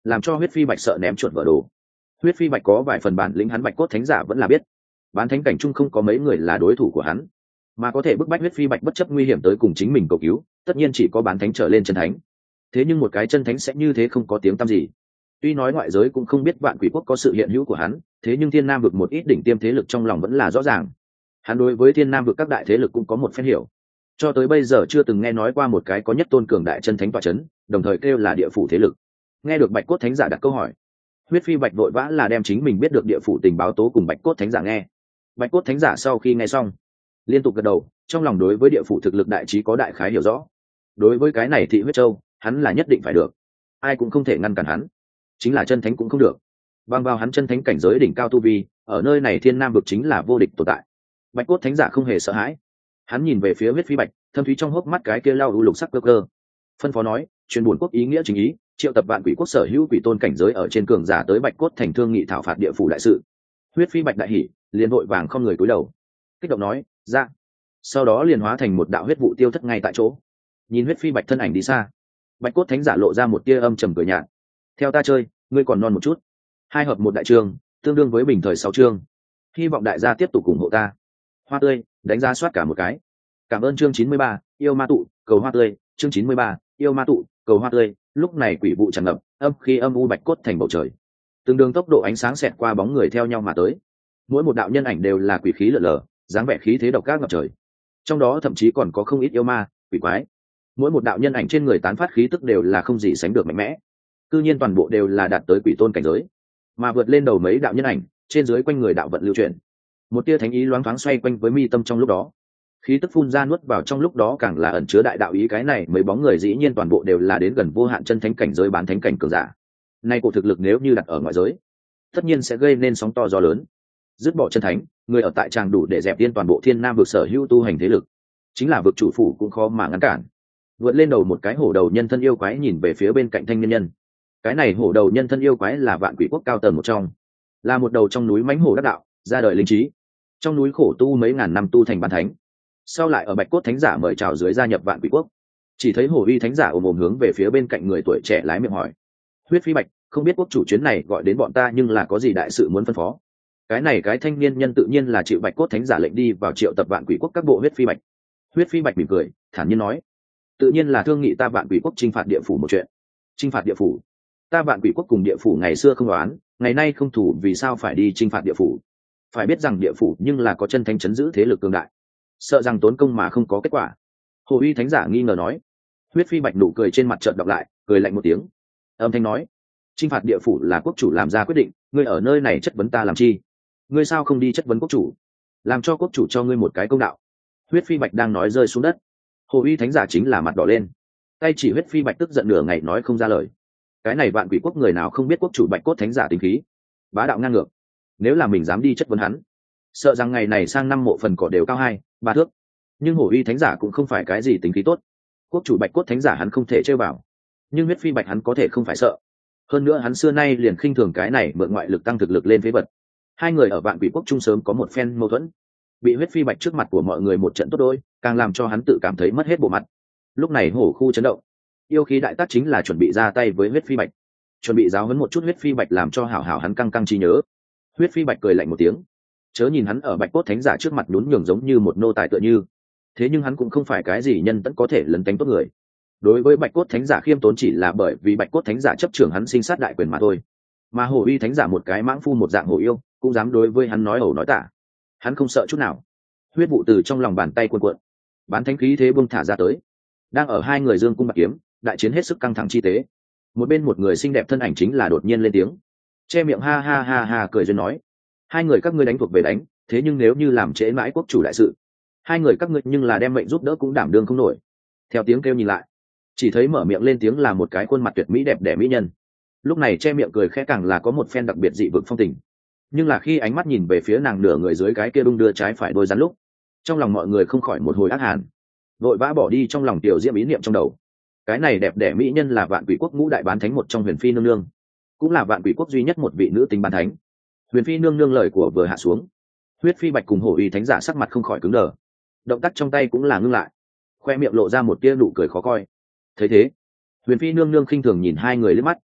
S1: làm cho huyết phi bạch sợ ném chuột vỡ đồ. Huyết phi bạch có vài phần bản lĩnh hắn bạch cốt thánh giả vẫn là biết, bán thánh cảnh chung không có mấy người là đối thủ của hắn, mà có thể bức bách huyết phi bạch bất chấp nguy hiểm tới cùng chính mình cầu cứu tất nhiên chỉ có bán thánh trở lên chân thánh. Thế nhưng một cái chân thánh sẽ như thế không có tiếng tăm gì. Tuy nói ngoại giới cũng không biết vạn quỷ quốc có sự hiện hữu của hắn, thế nhưng thiên nam vực một ít đỉnh tiêm thế lực trong lòng vẫn là rõ ràng. Hắn đối với thiên nam vực các đại thế lực cũng có một phen hiểu, cho tới bây giờ chưa từng nghe nói qua một cái có nhất tôn cường đại chân thánh tọa chấn, đồng thời kêu là địa phủ thế lực. Nghe được bạch cốt thánh giả đặt câu hỏi, huyết phi bạch vội vã là đem chính mình biết được địa phủ tình báo tố cùng bạch cốt thánh giả nghe. Bạch cốt thánh giả sau khi nghe xong liên tục gật đầu, trong lòng đối với địa phủ thực lực đại trí có đại khái hiểu rõ. Đối với cái này thị huyết châu hắn là nhất định phải được, ai cũng không thể ngăn cản hắn, chính là chân thánh cũng không được. Bằng vào hắn chân thánh cảnh giới đỉnh cao tu vi, ở nơi này thiên nam vực chính là vô địch tồn tại. Bạch cốt thánh giả không hề sợ hãi, hắn nhìn về phía huyết phi bạch, thâm thúy trong hốc mắt cái kia lao u lục sắc cơ cơ, phân phó nói truyền buồn quốc ý nghĩa chính ý, triệu tập vạn quỷ quốc sở hữu quỷ tôn cảnh giới ở trên cường giả tới bạch cốt thành thương nghị thảo phạt địa phủ đại sự. Huyết phi bạch đại hỉ, liền vội vàng không người cúi đầu, kích động nói ra, sau đó liền hóa thành một đạo huyết vụ tiêu thất ngay tại chỗ. Nhìn huyết phi bạch thân ảnh đi xa, bạch cốt thánh giả lộ ra một tia âm trầm cười nhạt, theo ta chơi, ngươi còn non một chút. 2 hợp 1 đại chương, tương đương với bình thời 6 chương. Hy vọng đại gia tiếp tục ủng hộ ta. Hoa tươi, đánh ra soát cả một cái. Cảm ơn chương 93, yêu ma tụ, cầu hoa tươi, chương 93, yêu ma tụ, cầu hoa tươi. Lúc này quỷ vụ tràn ngập, âm khi âm u bạch cốt thành bầu trời. Từng đường tốc độ ánh sáng xẹt qua bóng người theo nhau mà tới. Mỗi một đạo nhân ảnh đều là quỷ khí lở lở, dáng vẻ khí thế độc ác ngập trời. Trong đó thậm chí còn có không ít yêu ma, quỷ quái. Mỗi một đạo nhân ảnh trên người tán phát khí tức đều là không gì sánh được mạnh mẽ. Cư nhiên toàn bộ đều là đạt tới quỷ tôn cảnh giới, mà vượt lên đầu mấy đạo nhân ảnh, trên dưới quanh người đạo vận lưu chuyển. Một tia thánh ý loáng thoáng xoay quanh với mi tâm trong lúc đó, khí tức phun ra nuốt vào trong lúc đó càng là ẩn chứa đại đạo ý. Cái này mấy bóng người dĩ nhiên toàn bộ đều là đến gần vô hạn chân thánh cảnh giới bán thánh cảnh cường giả. Nay cổ thực lực nếu như đặt ở ngoại giới, tất nhiên sẽ gây nên sóng to gió lớn. Dứt bỏ chân thánh, người ở tại tràng đủ để dẹp tiên toàn bộ thiên nam vực sở hữu tu hành thế lực, chính là vực chủ phủ cũng khó mà ngăn cản. Vượt lên đầu một cái hổ đầu nhân thân yêu quái nhìn về phía bên cạnh thanh niên nhân. Cái này hổ đầu nhân thân yêu quái là vạn quỷ quốc cao tầng một trong, là một đầu trong núi mãnh hổ đắc đạo, ra đời linh trí, trong núi khổ tu mấy ngàn năm tu thành bán thánh, sau lại ở bạch cốt thánh giả mời chào dưới gia nhập vạn quỷ quốc. Chỉ thấy hổ uy thánh giả ồm ồm hướng về phía bên cạnh người tuổi trẻ lái miệng hỏi, huyết phi bạch, không biết quốc chủ chuyến này gọi đến bọn ta nhưng là có gì đại sự muốn phân phó? Cái này cái thanh niên nhân tự nhiên là chịu bạch cốt thánh giả lệnh đi vào triệu tập vạn quỷ quốc các bộ. Huyết phi bạch mỉm cười thản nhiên nói, tự nhiên là thương nghị ta vạn quỷ quốc chinh phạt địa phủ một chuyện. Chinh phạt địa phủ? Ta vạn quỷ quốc cùng địa phủ ngày xưa không đoán, ngày nay không thủ, vì sao phải đi chinh phạt địa phủ? Phải biết rằng địa phủ nhưng là có chân thánh chấn giữ thế lực cường đại, sợ rằng tốn công mà không có kết quả. Hồ uy thánh giả nghi ngờ nói. Huyết phi bạch nụ cười trên mặt chợt đọc lại, cười lạnh một tiếng, âm thanh nói, chinh phạt địa phủ là quốc chủ làm ra quyết định, ngươi ở nơi này chất vấn ta làm chi? Ngươi sao không đi chất vấn quốc chủ, làm cho quốc chủ cho ngươi một cái công đạo? Huyết phi bạch đang nói rơi xuống đất. Hồ uy thánh giả chính là mặt đỏ lên, tay chỉ huyết phi bạch tức giận nửa ngày nói không ra lời. Cái này vạn quỷ quốc người nào không biết quốc chủ bạch cốt thánh giả tính khí bá đạo ngang ngược, nếu là mình dám đi chất vấn hắn, sợ rằng ngày này sang năm mộ phần cỏ đều cao 2-3 thước. Nhưng hổ uy thánh giả cũng không phải cái gì tính khí tốt, quốc chủ bạch cốt thánh giả hắn không thể chơi vào, nhưng huyết phi bạch hắn có thể không phải sợ. Hơn nữa hắn xưa nay liền khinh thường cái này mượn ngoại lực tăng thực lực lên phế vật. Hai người ở vạn quỷ quốc chung sớm có một phen mâu thuẫn, bị huyết phi bạch trước mặt của mọi người một trận tốt đôi, càng làm cho hắn tự cảm thấy mất hết bộ mặt. Lúc này hổ khu chấn động, yêu khí đại tác chính là chuẩn bị ra tay với huyết phi bạch, chuẩn bị giáo huấn một chút huyết phi bạch làm cho hảo hảo hắn căng căng trí nhớ. Huyết phi bạch cười lạnh một tiếng, chớ nhìn hắn ở bạch cốt thánh giả trước mặt nhún nhường giống như một nô tài tựa như, thế nhưng hắn cũng không phải cái gì nhân tẫn có thể lấn cánh tốt người. Đối với bạch cốt thánh giả khiêm tốn chỉ là bởi vì bạch cốt thánh giả chấp trưởng hắn sinh sát đại quyền mà thôi, mà hổ uy thánh giả một cái mãng phu một dạng hổ yêu cũng dám đối với hắn nói ẩu nói tả, hắn không sợ chút nào. Huyết vụ từ trong lòng bàn tay cuộn cuộn, bán thánh khí thế buông thả ra tới. Đang ở hai người dương cung bạc kiếm, đại chiến hết sức căng thẳng chi tế. Một bên một người xinh đẹp thân ảnh chính là đột nhiên lên tiếng, che miệng ha ha ha ha cười duyên nói, hai người các ngươi đánh thuộc về đánh, thế nhưng nếu như làm trễ mãi quốc chủ đại sự, hai người các ngươi nhưng là đem mệnh giúp đỡ cũng đảm đương không nổi. Theo tiếng kêu nhìn lại, chỉ thấy mở miệng lên tiếng là một cái khuôn mặt tuyệt mỹ đẹp đẽ mỹ nhân. Lúc này che miệng cười khẽ càng là có một phen đặc biệt dị vực phong tình. Nhưng là khi ánh mắt nhìn về phía nàng nửa người dưới cái kia đung đưa trái phải đôi rắn lúc, trong lòng mọi người không khỏi một hồi ác hàn, vội vã bỏ đi trong lòng tiểu diễm ý niệm trong đầu. Cái này đẹp đẽ mỹ nhân là vạn quỷ quốc ngũ đại bán thánh một trong Huyền Phi nương nương, cũng là vạn quỷ quốc duy nhất một vị nữ tính bán thánh. Huyền Phi nương nương lời của vừa hạ xuống, huyết phi bạch cùng hổ uy thánh giả sắc mặt không khỏi cứng đờ, động tác trong tay cũng là ngưng lại, khoe miệng lộ ra một tia nụ cười khó coi. Thấy thế, Huyền Phi nương nương khinh thường nhìn hai người liếc mắt,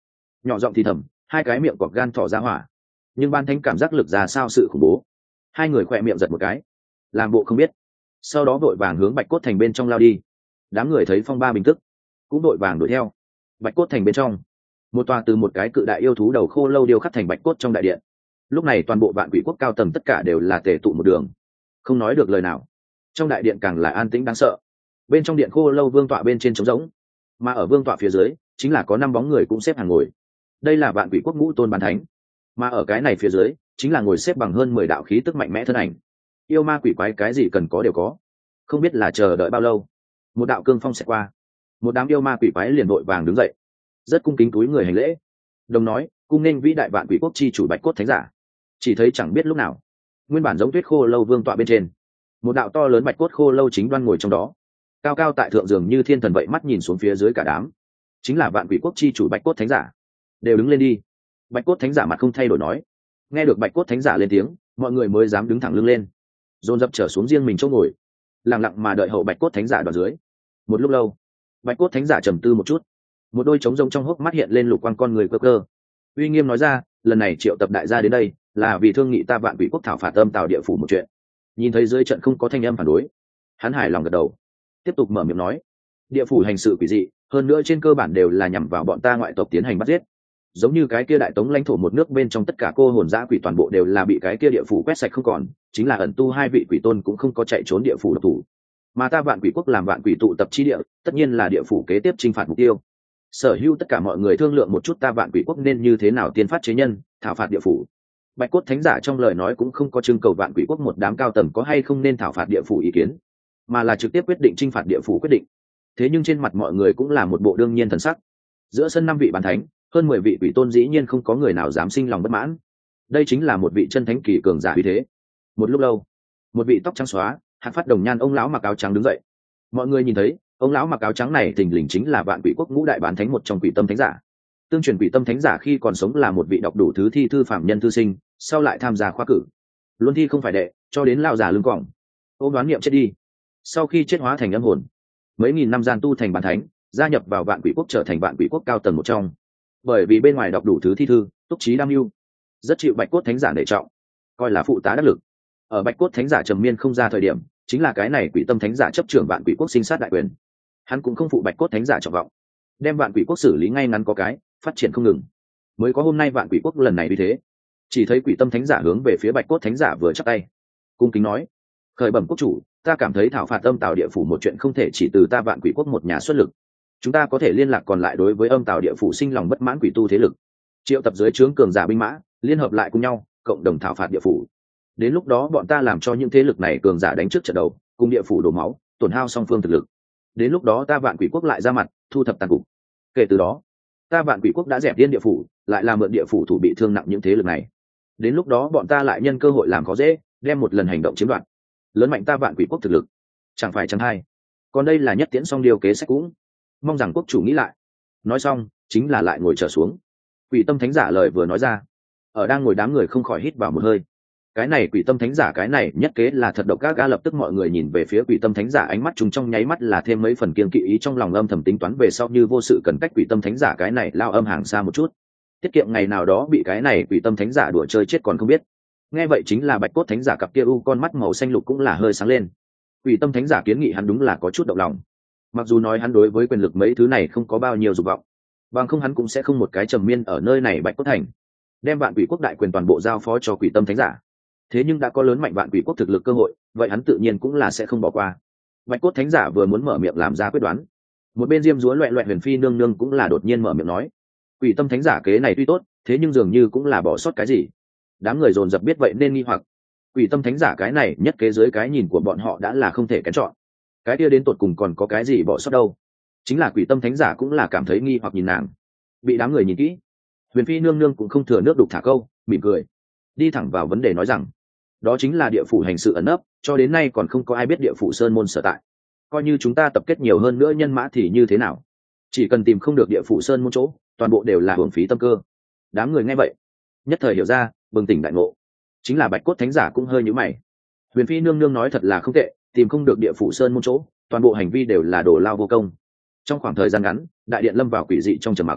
S1: nhỏ giọng thì thầm, hai cái miệng cọp gan thỏ ra hỏa. Nhưng ban thánh cảm giác lực ra sao sự khủng bố, hai người khỏe miệng giật một cái, làm bộ không biết, sau đó vội vàng hướng Bạch Cốt Thành bên trong lao đi. Đám người thấy phong ba bình tức cũng vội vàng đuổi theo. Bạch Cốt Thành bên trong, một tòa từ một cái cự đại yêu thú đầu khô lâu điêu khắc thành bạch cốt trong đại điện. Lúc này toàn bộ vạn quỷ quốc cao tầng tất cả đều là tề tụ một đường, không nói được lời nào. Trong đại điện càng là an tĩnh đáng sợ. Bên trong điện khô lâu vương tọa bên trên trống rỗng, mà ở vương tọa phía dưới chính là có 5 bóng người cũng xếp hàng ngồi. Đây là vạn quỷ quốc ngũ tôn bán thánh, mà ở cái này phía dưới chính là ngồi xếp bằng hơn 10 đạo khí tức mạnh mẽ thân ảnh. Yêu ma quỷ quái cái gì cần có đều có, không biết là chờ đợi bao lâu, một đạo cương phong sẽ qua, một đám yêu ma quỷ quái liền vội vàng đứng dậy, rất cung kính túi người hành lễ, đồng nói cung nên vĩ đại vạn quỷ quốc chi chủ Bạch Cốt Thánh giả. Chỉ thấy chẳng biết lúc nào, nguyên bản giống tuyết khô lâu vương tọa bên trên, một đạo to lớn bạch cốt khô lâu chính đoan ngồi trong đó, cao cao tại thượng, dường như thiên thần vậy, mắt nhìn xuống phía dưới cả đám. Chính là vạn quỷ quốc chi chủ Bạch Cốt Thánh giả. Đều đứng lên đi. Bạch Cốt Thánh giả mặt không thay đổi nói. Nghe được Bạch Cốt Thánh giả lên tiếng, mọi người mới dám đứng thẳng lưng lên, dồn dập trở xuống riêng mình chỗ ngồi, lặng lặng mà đợi hậu Bạch Cốt Thánh giả đoạn dưới. Một lúc lâu, Bạch Cốt Thánh giả trầm tư một chút, một đôi trống rông trong hốc mắt hiện lên lục quang con người cơ cơ, uy nghiêm nói ra, lần này triệu tập đại gia đến đây là vì thương nghị ta vạn quỷ quốc thảo phạt âm tào địa phủ một chuyện. Nhìn thấy dưới trận không có thanh âm phản đối, hắn hài lòng gật đầu, tiếp tục mở miệng nói, địa phủ hành sự quỷ dị, hơn nữa trên cơ bản đều là nhằm vào bọn ta ngoại tộc tiến hành bắt giết. Giống như cái kia đại tống lãnh thổ một nước bên trong tất cả cô hồn dã quỷ toàn bộ đều là bị cái kia địa phủ quét sạch không còn, chính là ẩn tu 2 vị quỷ tôn cũng không có chạy trốn địa phủ độc thủ. Mà ta vạn quỷ quốc làm vạn quỷ tụ tập chi địa, tất nhiên là địa phủ kế tiếp chinh phạt mục tiêu. Sở hữu tất cả mọi người thương lượng một chút ta vạn quỷ quốc nên như thế nào tiên phát chế nhân, thảo phạt địa phủ. Bạch Cốt Thánh giả trong lời nói cũng không có trưng cầu vạn quỷ quốc một đám cao tầng có hay không nên thảo phạt địa phủ ý kiến, mà là trực tiếp quyết định chinh phạt địa phủ quyết định. Thế nhưng trên mặt mọi người cũng là một bộ đương nhiên thần sắc. Giữa sân 5 vị bán thánh, hơn 10 vị quỷ tôn, dĩ nhiên không có người nào dám sinh lòng bất mãn. Đây chính là một vị chân thánh kỳ cường giả uy thế. Một lúc lâu, một vị tóc trắng xóa, hạt phát đồng nhan ông lão mặc áo trắng đứng dậy. Mọi người nhìn thấy, ông lão mặc áo trắng này thình lình chính là vạn quỷ quốc ngũ đại bán thánh một trong Quỷ Tâm Thánh giả. Tương truyền Quỷ Tâm Thánh giả khi còn sống là một vị đọc đủ thứ thi thư phạm nhân thư sinh, sau lại tham gia khoa cử, luân thi không phải đệ, cho đến lao già lưng cỏng, ôm đoán niệm chết đi. Sau khi chết hóa thành âm hồn, mấy nghìn năm gian tu thành bán thánh, gia nhập vào vạn quỷ quốc trở thành vạn quỷ quốc cao tầng một trong. Bởi vì bên ngoài đọc đủ thứ thi thư, túc trí đam mưu, rất chịu Bạch Cốt Thánh giả nể trọng, coi là phụ tá đắc lực. Ở Bạch Cốt Thánh giả trầm miên không ra thời điểm, chính là cái này Quỷ Tâm Thánh giả chấp trưởng vạn quỷ quốc sinh sát đại quyền. Hắn cũng không phụ Bạch Cốt Thánh giả trọng vọng, đem vạn quỷ quốc xử lý ngay ngắn có cái, phát triển không ngừng, mới có hôm nay vạn quỷ quốc lần này như thế. Chỉ thấy Quỷ Tâm Thánh giả hướng về phía Bạch Cốt Thánh giả vừa chắp tay, cung kính nói, khởi bẩm quốc chủ, ta cảm thấy thảo phạt âm tào địa phủ một chuyện không thể chỉ từ ta vạn quỷ quốc một nhà xuất lực, chúng ta có thể liên lạc còn lại đối với âm tào địa phủ sinh lòng bất mãn quỷ tu thế lực, triệu tập dưới trướng cường giả binh mã, liên hợp lại cùng nhau, cộng đồng thảo phạt địa phủ. Đến lúc đó bọn ta làm cho những thế lực này cường giả đánh trước trận đầu, cùng địa phủ đổ máu, tổn hao song phương thực lực. Đến lúc đó ta vạn quỷ quốc lại ra mặt, thu thập tàn cục. Kể từ đó, ta vạn quỷ quốc đã dẹp điên địa phủ, lại làm mượn địa phủ thủ bị thương nặng những thế lực này. Đến lúc đó bọn ta lại nhân cơ hội làm khó dễ, đem một lần hành động chiếm đoạt, lớn mạnh ta vạn quỷ quốc thực lực. Chẳng phải chẳng hay. Còn đây là nhất tiễn song điều kế sách cũng, mong rằng quốc chủ nghĩ lại. Nói xong, chính là lại ngồi trở xuống. Quỷ Tâm Thánh giả lời vừa nói ra, ở đang ngồi đám người không khỏi hít vào một hơi. Cái này Quỷ Tâm Thánh giả cái này nhất kế là thật độc ác. Lập tức mọi người nhìn về phía Quỷ Tâm Thánh giả, ánh mắt chúng trong nháy mắt là thêm mấy phần kiêng kỵ ý, trong lòng âm thầm tính toán về sau như vô sự cần cách Quỷ Tâm Thánh giả cái này lao âm hàng xa một chút, tiết kiệm ngày nào đó bị cái này Quỷ Tâm Thánh giả đùa chơi chết còn không biết. Nghe vậy chính là Bạch Cốt Thánh giả cặp kia u con mắt màu xanh lục cũng là hơi sáng lên. Quỷ Tâm Thánh giả kiến nghị hắn đúng là có chút động lòng. Mặc dù nói hắn đối với quyền lực mấy thứ này không có bao nhiêu dục vọng, bằng không hắn cũng sẽ không một cái trầm miên ở nơi này Bạch Cốt Thành, đem vạn quỷ quốc đại quyền toàn bộ giao phó cho Quỷ Tâm Thánh giả. Thế nhưng đã có lớn mạnh vạn quỷ quốc thực lực cơ hội, vậy hắn tự nhiên cũng là sẽ không bỏ qua. Bạch Cốt Thánh giả vừa muốn mở miệng làm ra quyết đoán, một bên diêm dúa loẹ loẹ Huyền Phi nương nương cũng là đột nhiên mở miệng nói, Quỷ Tâm Thánh giả kế này tuy tốt, thế nhưng dường như cũng là bỏ sót cái gì. Đám người dồn dập biết vậy nên nghi hoặc, Quỷ Tâm Thánh giả cái này nhất kế dưới cái nhìn của bọn họ đã là không thể kén chọn, cái kia đến tột cùng còn có cái gì bỏ sót đâu. Chính là Quỷ Tâm Thánh giả cũng là cảm thấy nghi hoặc nhìn nàng, bị đám người nhìn kỹ. Huyền Phi nương nương cũng không thừa nước đục thả câu, mỉm cười đi thẳng vào vấn đề nói rằng, đó chính là địa phủ hành sự ẩn nấp, cho đến nay còn không có ai biết địa phủ sơn môn sở tại. Coi như chúng ta tập kết nhiều hơn nữa nhân mã thì như thế nào, chỉ cần tìm không được địa phủ sơn môn chỗ, toàn bộ đều là hưởng phí tâm cơ. Đám người nghe vậy nhất thời hiểu ra, bừng tỉnh đại ngộ. Chính là Bạch Cốt Thánh giả cũng hơi nhíu mày. Huyền Phi nương nương nói thật là không tệ, tìm không được địa phủ sơn môn chỗ, toàn bộ hành vi đều là đồ lao vô công. Trong khoảng thời gian ngắn, đại điện lâm vào quỷ dị trong trầm mặc.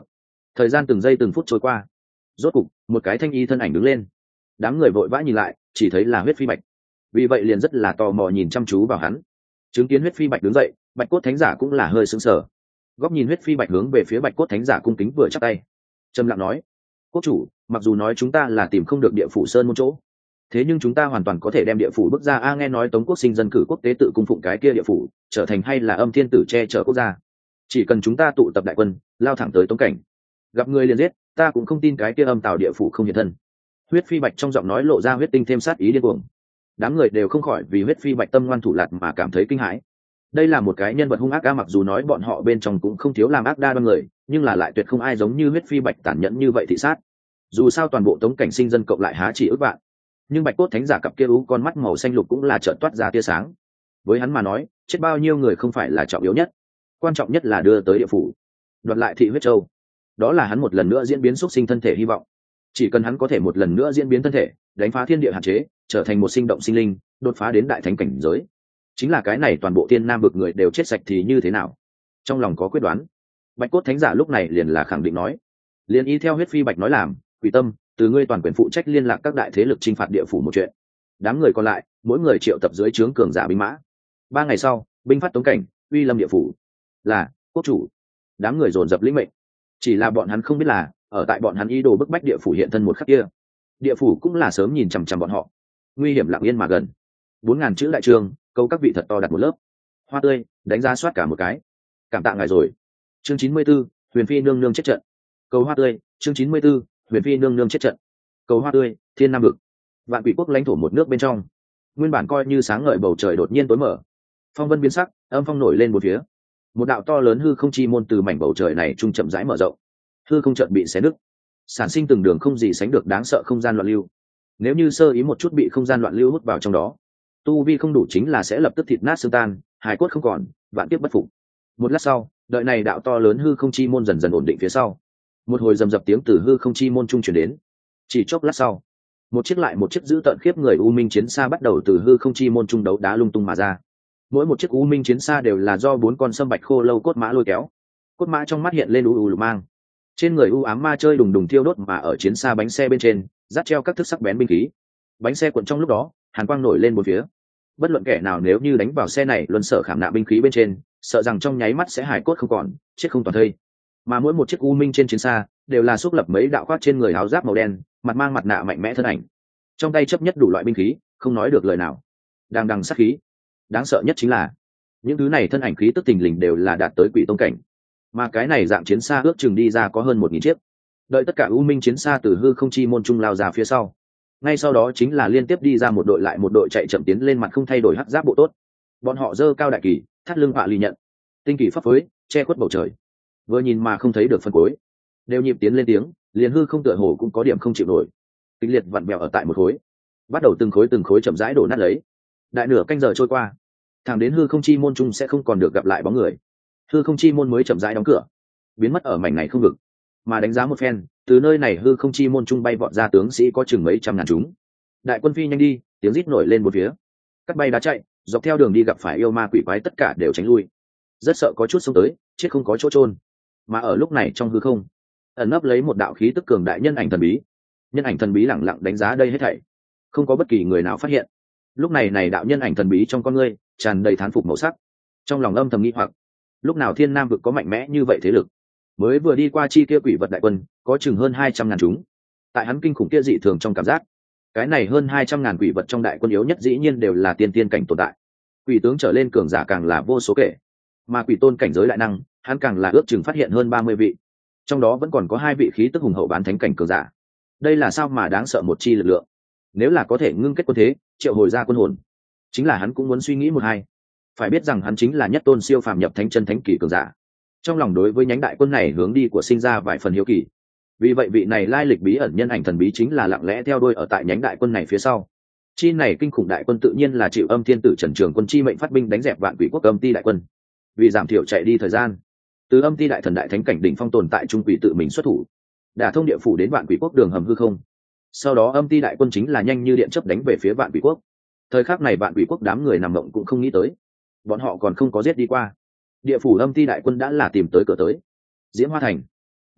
S1: Thời gian từng giây từng phút trôi qua, rốt cục một cái thanh y thân ảnh đứng lên. Đám người vội vã nhìn lại, chỉ thấy là Huyết Phi Bạch. Vì vậy liền rất là tò mò nhìn chăm chú vào hắn. Chứng kiến Huyết Phi Bạch đứng dậy, Bạch Cốt Thánh Giả cũng là hơi sững sờ. Góc nhìn Huyết Phi Bạch hướng về phía Bạch Cốt Thánh Giả cung kính vừa chắp tay, trầm lặng nói: quốc chủ, mặc dù nói chúng ta là tìm không được địa phủ sơn môn chỗ, thế nhưng chúng ta hoàn toàn có thể đem địa phủ bước ra. Nghe nói Tống quốc sinh dân cử quốc tế tự cung phụng cái kia địa phủ, trở thành hay là Âm Thiên Tử che chở quốc gia. Chỉ cần chúng ta tụ tập đại quân, lao thẳng tới Tống cảnh, gặp người liền giết, ta cũng không tin cái kia Âm Tào địa phủ không hiện thân. Huyết Phi Bạch trong giọng nói lộ ra huyết tinh thêm sát ý điên cuồng. Đám người đều không khỏi vì Huyết Phi Bạch tâm ngoan thủ lạt mà cảm thấy kinh hãi. Đây là một cái nhân vật hung ác mặc dù nói bọn họ bên trong cũng không thiếu làm ác đa đoan người, nhưng là lại tuyệt không ai giống như Huyết Phi Bạch tàn nhẫn như vậy thị sát. Dù sao toàn bộ Tống cảnh sinh dân cộng lại há chỉ ước vạn, nhưng Bạch Cốt Thánh Giả cặp kia ú con mắt màu xanh lục cũng là trợn toát ra tia sáng. Với hắn mà nói, chết bao nhiêu người không phải là trọng yếu nhất, quan trọng nhất là đưa tới địa phủ, đoạt lại thị huyết châu. Đó là hắn một lần nữa diễn biến xuất sinh thân thể hy vọng. Chỉ cần hắn có thể một lần nữa diễn biến thân thể, đánh phá thiên địa hạn chế, trở thành một sinh động sinh linh, đột phá đến đại thánh cảnh giới, chính là cái này toàn bộ thiên nam vực người đều chết sạch thì như thế nào. Trong lòng có quyết đoán, Bạch Cốt Thánh Giả lúc này liền là khẳng định nói, liền y theo Huyết Phi Bạch nói làm. Quỷ Tâm, từ ngươi toàn quyền phụ trách liên lạc các đại thế lực chinh phạt địa phủ một chuyện. Đám người còn lại, mỗi người triệu tập dưới trướng cường giả binh mã. 3 ngày sau, binh phát Tống cảnh, uy lâm địa phủ. Là quốc chủ. Đám người dồn dập lĩnh mệnh. Chỉ là bọn hắn không biết là, ở tại bọn hắn ý đồ bức bách địa phủ hiện thân một khắc kia, địa phủ cũng là sớm nhìn chằm chằm bọn họ. Nguy hiểm lặng yên mà gần. 4000 chữ đại trường, câu các vị thật to đặt một lớp. Hoa tươi, đánh giá soát cả một cái. Cảm tạ ngài rồi. Chương 94, Huyền Phi nương nương chết trận. Câu hoa tươi, chương 94, Huyền Phi nương nương chết trận. Cầu hoa tươi, thiên nam vực. Vạn Quỷ quốc lãnh thổ một nước bên trong, nguyên bản coi như sáng ngời bầu trời đột nhiên tối mở, phong vân biến sắc, âm phong nổi lên một phía. Một đạo to lớn hư không chi môn từ mảnh bầu trời này trung chậm rãi mở rộng, hư không chợt bị xé nứt, sản sinh từng đường không gì sánh được đáng sợ không gian loạn lưu. Nếu như sơ ý một chút bị không gian loạn lưu hút vào trong đó, tu vi không đủ chính là sẽ lập tức thịt nát xương tan, hài cốt không còn, vạn kiếp bất phục. Một lát sau, đợi này đạo to lớn hư không chi môn dần dần ổn định phía sau, một hồi rầm rập tiếng từ hư không chi môn trung truyền đến. Chỉ chốc lát sau, một chiếc lại một chiếc giữ tợn khiếp người u minh chiến xa bắt đầu từ hư không chi môn trung đấu đá lung tung mà ra. Mỗi một chiếc u minh chiến xa đều là do 4 con sâm bạch khô lâu cốt mã lôi kéo. Cốt mã trong mắt hiện lên u lục mang, trên người u ám ma chơi đùng đùng thiêu đốt, mà ở chiến xa bánh xe bên trên dắt treo các thức sắc bén binh khí. Bánh xe cuộn trong lúc đó, hàn quang nổi lên một phía. Bất luận kẻ nào nếu như đánh vào xe này luân sở khảm nạm binh khí bên trên, sợ rằng trong nháy mắt sẽ hài cốt không còn, chết không toàn thây. Mà mỗi một chiếc u minh trên chiến xa đều là xúc lập mấy đạo khoác trên người áo giáp màu đen, mặt mang mặt nạ mạnh mẽ thân ảnh, trong tay chấp nhất đủ loại binh khí, không nói được lời nào, đang đằng sát khí. Đáng sợ nhất chính là những thứ này thân ảnh khí tức tình lình đều là đạt tới quỷ tông cảnh, mà cái này dạng chiến xa ước chừng đi ra có hơn 1000 chiếc. Đợi tất cả u minh chiến xa từ hư không chi môn trung lao ra phía sau, ngay sau đó chính là liên tiếp đi ra một đội lại một đội chạy chậm tiến lên, mặt không thay đổi hắc giáp bộ tốt. Bọn họ giơ cao đại kỳ, thắt lưng họa ly nhận, tinh kỳ pháp phối, che khuất bầu trời, vừa nhìn mà không thấy được phần cuối, đều nhịp tiến lên tiếng, liền hư không tựa hồ cũng có điểm không chịu nổi, kịch liệt vặn vẹo ở tại một khối, bắt đầu từng khối chậm rãi đổ nát lấy. Đại nửa canh giờ trôi qua, thẳng đến hư không chi môn trung sẽ không còn được gặp lại bóng người, hư không chi môn mới chậm rãi đóng cửa, biến mất ở mảnh này không vực. Mà đánh giá một phen, từ nơi này hư không chi môn trung bay vọt ra tướng sĩ có chừng mấy trăm ngàn chúng. Đại quân phi nhanh đi, tiếng rít nổi lên một phía, cắt bay đá chạy, dọc theo đường đi gặp phải yêu ma quỷ quái tất cả đều tránh lui, rất sợ có chút xông tới chết không có chỗ chôn. Mà ở lúc này trong hư không ẩn nấp lấy một đạo khí tức cường đại nhân ảnh thần bí. Nhân ảnh thần bí lẳng lặng đánh giá đây hết thảy, không có bất kỳ người nào phát hiện. Lúc này này đạo nhân ảnh thần bí trong con ngươi tràn đầy thán phục màu sắc, trong lòng âm thầm nghi hoặc, lúc nào thiên nam vực có mạnh mẽ như vậy thế lực. Mới vừa đi qua chi kia quỷ vật đại quân có chừng hơn 200 ngàn chúng, tại hắn kinh khủng kia dị thường trong cảm giác, cái này hơn 200 ngàn quỷ vật trong đại quân yếu nhất dĩ nhiên đều là tiên tiên cảnh tồn tại, quỷ tướng trở lên cường giả càng là vô số kể, mà quỷ tôn cảnh giới đại năng hắn càng là ước chừng phát hiện hơn 30 vị, trong đó vẫn còn có 2 vị khí tức hùng hậu bán thánh cảnh cường giả. Đây là sao mà đáng sợ một chi lực lượng. Nếu là có thể ngưng kết quân thế, triệu hồi ra quân hồn, chính là hắn cũng muốn suy nghĩ một hai. Phải biết rằng hắn chính là nhất tôn siêu phàm nhập thánh chân thánh kỳ cường giả. Trong lòng đối với nhánh đại quân này hướng đi của sinh ra vài phần hiếu kỳ. Vì vậy vị này lai lịch bí ẩn nhân ảnh thần bí chính là lặng lẽ theo đuôi ở tại nhánh đại quân này phía sau. Chi này kinh khủng đại quân tự nhiên là chịu Âm Thiên Tử Trần Trường Quân chi mệnh phát binh đánh dẹp Vạn Quỷ quốc Âm Ti đại quân. Vì giảm thiểu chạy đi thời gian, từ Âm Ti đại thần đại thánh cảnh đỉnh phong tồn tại trung quỷ tự mình xuất thủ, đả thông địa phủ đến Vạn Quỷ quốc đường hầm hư không. Sau đó Âm Ti đại quân chính là nhanh như điện chớp đánh về phía Vạn Quỷ quốc. Thời khắc này Vạn Quỷ quốc đám người nằm mộng cũng không nghĩ tới, bọn họ còn không có giết đi qua, địa phủ Âm Ti đại quân đã là tìm tới cửa tới. Diễm Hoa thành,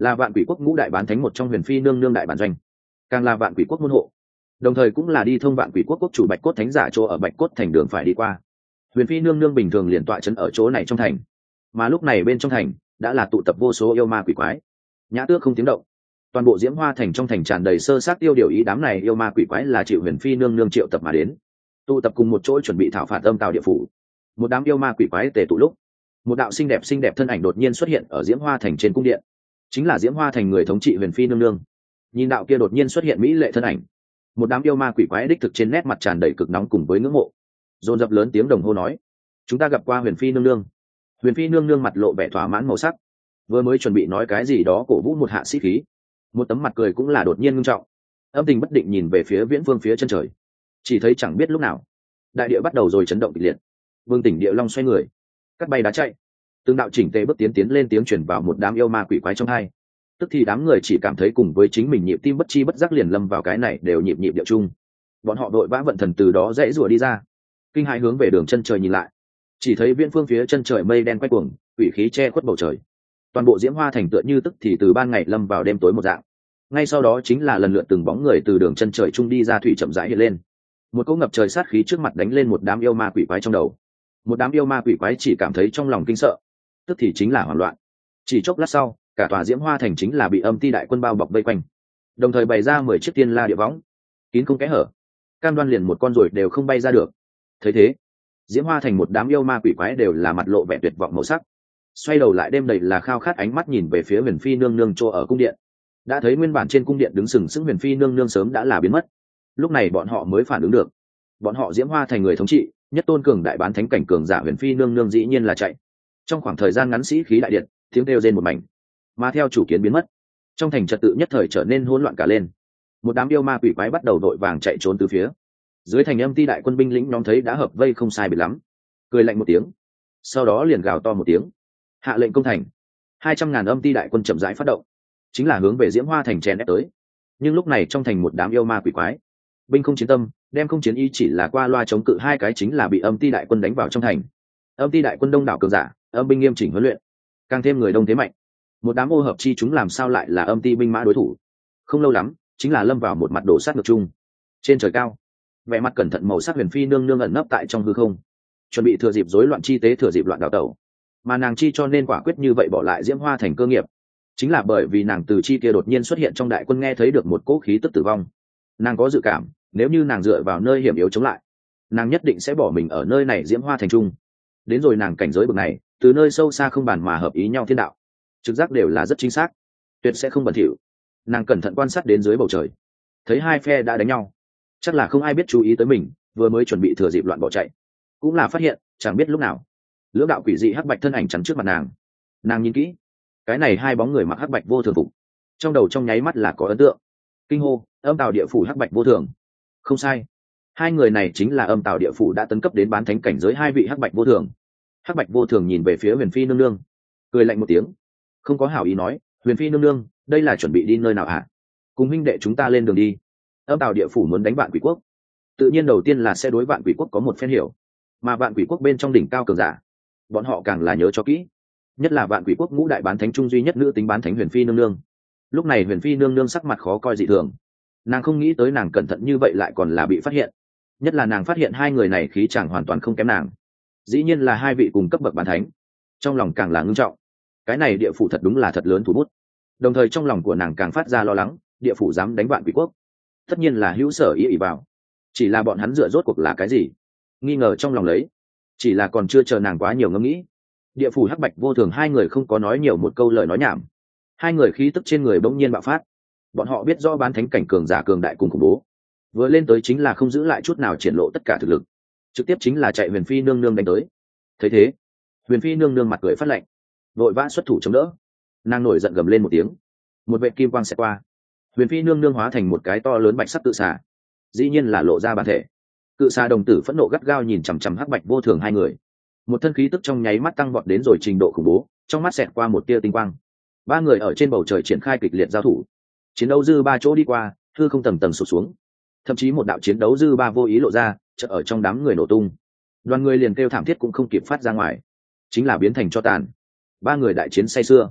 S1: là vạn quỷ quốc ngũ đại bán thánh một trong huyền phi nương nương đại bản doanh, càng là vạn quỷ quốc môn hộ, đồng thời cũng là đi thông vạn quỷ quốc quốc chủ bạch cốt thánh giả chỗ ở bạch cốt thành đường phải đi qua. Huyền phi nương nương bình thường liền tọa trấn ở chỗ này trong thành, mà lúc này bên trong thành đã là tụ tập vô số yêu ma quỷ quái. Nhã Tước không tiếng động, toàn bộ Diễm Hoa thành trong thành tràn đầy sơ sát tiêu điều ý, đám này yêu ma quỷ quái là chịu huyền phi nương nương triệu tập mà đến, tụ tập cùng một chỗ chuẩn bị thảo phạt Âm Tào địa phủ. Một đám yêu ma quỷ quái tề tụ lúc, một đạo xinh đẹp thân ảnh đột nhiên xuất hiện ở Diễm Hoa thành trên cung điện, chính là Diễm Hoa thành người thống trị huyền phi nương nương. Nhìn đạo kia đột nhiên xuất hiện mỹ lệ thân ảnh, một đám yêu ma quỷ quái đích thực trên nét mặt tràn đầy cực nóng cùng với ngưỡng mộ, dồn dập lớn tiếng đồng hô nói: chúng ta gặp qua huyền phi nương nương. Huyền phi nương nương mặt lộ vẻ thỏa mãn màu sắc, vừa mới chuẩn bị nói cái gì đó cổ vũ một hạ sĩ khí, một tấm mặt cười cũng là đột nhiên ngưng trọng, âm tình bất định nhìn về phía viễn phương phía chân trời. Chỉ thấy chẳng biết lúc nào đại địa bắt đầu rồi chấn động kịch liệt, vương tỉnh địa long xoay người, cắt bay đá chạy, từng đạo chỉnh tề bước tiến lên tiếng truyền vào một đám yêu ma quỷ quái trong hai. Tức thì đám người chỉ cảm thấy cùng với chính mình nhịp tim bất chi bất giác liền lâm vào cái này đều nhịp điệu chung. Bọn họ đội vã vận thần từ đó dãy rủa đi ra, kinh hãi hướng về đường chân trời nhìn lại, chỉ thấy viễn phương phía chân trời mây đen quay cuồng, quỷ khí che khuất bầu trời. Toàn bộ Diễm Hoa thành tựa như tức thì từ ban ngày lâm vào đêm tối một dạng. Ngay sau đó chính là lần lượt từng bóng người từ đường chân trời trung đi ra, thủy chậm rãi hiện lên. Một cỗ ngập trời sát khí trước mặt đánh lên một đám yêu ma quỷ quái trong đầu. Một đám yêu ma quỷ quái chỉ cảm thấy trong lòng kinh sợ, tức thì chính là hoảng loạn. Chỉ chốc lát sau, cả tòa Diễm Hoa thành chính là bị Âm Ti đại quân bao bọc vây quanh, đồng thời bày ra 10 chiếc tiên la địa võng, kín không kẽ hở, cam đoan liền một con ruồi đều không bay ra được. Thấy thế, Diễm Hoa thành một đám yêu ma quỷ quái đều là mặt lộ vẻ tuyệt vọng màu sắc, xoay đầu lại đêm đầy là khao khát ánh mắt nhìn về phía huyền phi nương nương chỗ ở cung điện. Đã thấy nguyên bản trên cung điện đứng sừng sững huyền phi nương nương sớm đã là biến mất. Lúc này bọn họ mới phản ứng được, bọn họ Diễm Hoa thành người thống trị nhất tôn cường đại bán thánh cảnh cường giả huyền phi nương nương dĩ nhiên là chạy. Trong khoảng thời gian ngắn sĩ khí đại điện tiếng kêu rên một mảnh, mà theo chủ kiến biến mất, trong thành trật tự nhất thời trở nên hỗn loạn cả lên. Một đám yêu ma quỷ quái bắt đầu đội vàng chạy trốn từ phía dưới thành. Âm Ti đại quân binh lĩnh nhóm thấy đã hợp vây không sai biệt lắm, cười lạnh một tiếng, sau đó liền gào to một tiếng, hạ lệnh công thành. 200.000 Âm Ti đại quân chậm rãi phát động, chính là hướng về Diễm Hoa thành chèn ép tới. Nhưng lúc này trong thành một đám yêu ma quỷ quái, binh không chiến tâm, đem không chiến ý, chỉ là qua loa chống cự hai cái chính là bị Âm Ti đại quân đánh vào trong thành. Âm Ti đại quân đông đảo cường giả, âm binh nghiêm chỉnh huấn luyện, càng thêm người đông thế mạnh, một đám ô hợp chi chúng làm sao lại là Âm Ti binh mã đối thủ. Không lâu lắm chính là lâm vào một mặt đổ sát ngược chung. Trên trời cao, vẻ mặt cẩn thận màu sắc huyền phi nương nương ẩn nấp tại trong hư không, chuẩn bị thừa dịp rối loạn chi tế, thừa dịp loạn đảo tẩu. Mà nàng chi cho nên quả quyết như vậy bỏ lại Diễm Hoa thành cơ nghiệp, chính là bởi vì nàng từ chi kia đột nhiên xuất hiện trong đại quân nghe thấy được một cỗ khí tức tử vong. Nàng có dự cảm, nếu như nàng dựa vào nơi hiểm yếu chống lại, nàng nhất định sẽ bỏ mình ở nơi này Diễm Hoa thành trung. Đến rồi nàng cảnh giới bậc này, từ nơi sâu xa không bàn mà hợp ý nhau thiên đạo, trực giác đều là rất chính xác, tuyệt sẽ không bẩn thỉu. Nàng cẩn thận quan sát đến dưới bầu trời, thấy hai phe đã đánh nhau, chắc là không ai biết chú ý tới mình, vừa mới chuẩn bị thừa dịp loạn bỏ chạy, cũng là phát hiện chẳng biết lúc nào lưỡng đạo quỷ dị hắc bạch thân ảnh chắn trước mặt nàng. Nàng nhìn kỹ, cái này hai bóng người mặc hắc bạch vô thường phục, trong đầu trong nháy mắt là có ấn tượng, kinh hô: Âm Tào địa phủ hắc bạch vô thường. Không sai, hai người này chính là Âm Tào địa phủ đã tấn cấp đến bán thánh cảnh giới hai vị hắc bạch vô thường. Hắc bạch vô thường nhìn về phía huyền phi nương nương, cười lạnh một tiếng, không có hảo ý nói: huyền phi nương nương, đây là chuẩn bị đi nơi nào hả? Cùng huynh đệ chúng ta lên đường đi. Âm Tào địa phủ muốn đánh Vạn Quỷ quốc, tự nhiên đầu tiên là sẽ đối Vạn Quỷ quốc có một phen hiểu, mà Vạn Quỷ quốc bên trong đỉnh cao cường giả, bọn họ càng là nhớ cho kỹ, nhất là Vạn Quỷ quốc ngũ đại bán thánh trung duy nhất nữ tính bán thánh huyền phi nương nương. Lúc này huyền phi nương nương sắc mặt khó coi dị thường, nàng không nghĩ tới nàng cẩn thận như vậy lại còn là bị phát hiện, nhất là nàng phát hiện hai người này khí chẳng hoàn toàn không kém nàng, dĩ nhiên là hai vị cùng cấp bậc bán thánh, trong lòng càng là ngưng trọng. Cái này địa phủ thật đúng là thật lớn thủ bút. Đồng thời trong lòng của nàng càng phát ra lo lắng, địa phủ dám đánh Vạn Quỷ quốc, tất nhiên là hữu sở ý ỷ vào, chỉ là bọn hắn dựa rốt cuộc là cái gì, nghi ngờ trong lòng lấy. Chỉ là còn chưa chờ nàng quá nhiều ngẫm nghĩ, địa phủ hắc bạch vô thường hai người không có nói nhiều một câu lời nói nhảm, hai người khí tức trên người bỗng nhiên bạo phát. Bọn họ biết rõ bán thánh cảnh cường giả cường đại cùng khủng bố, vừa lên tới chính là không giữ lại chút nào triển lộ tất cả thực lực, trực tiếp chính là chạy huyền phi nương nương đánh tới. Thấy thế, huyền phi nương nương mặt cười phát lạnh, vội vã xuất thủ chống đỡ. Nàng nổi giận gầm lên một tiếng, một vệ kim quang xẹt qua, huyền phi nương nương hóa thành một cái to lớn bạch sắc cự xà, dĩ nhiên là lộ ra bản thể. Cự xà đồng tử phẫn nộ gắt gao nhìn chằm chằm hắc bạch vô thường hai người, một thân khí tức trong nháy mắt tăng vọt đến rồi trình độ khủng bố, trong mắt xẹt qua một tia tinh quang. Ba người ở trên bầu trời triển khai kịch liệt giao thủ, chiến đấu dư ba chỗ đi qua, hư không tầng tầng sụp xuống, thậm chí một đạo chiến đấu dư ba vô ý lộ ra, chợt ở trong đám người nổ tung. Đoàn người liền kêu thảm thiết cũng không kịp phát ra ngoài, chính là biến thành tro tàn. Ba người đại chiến say sưa,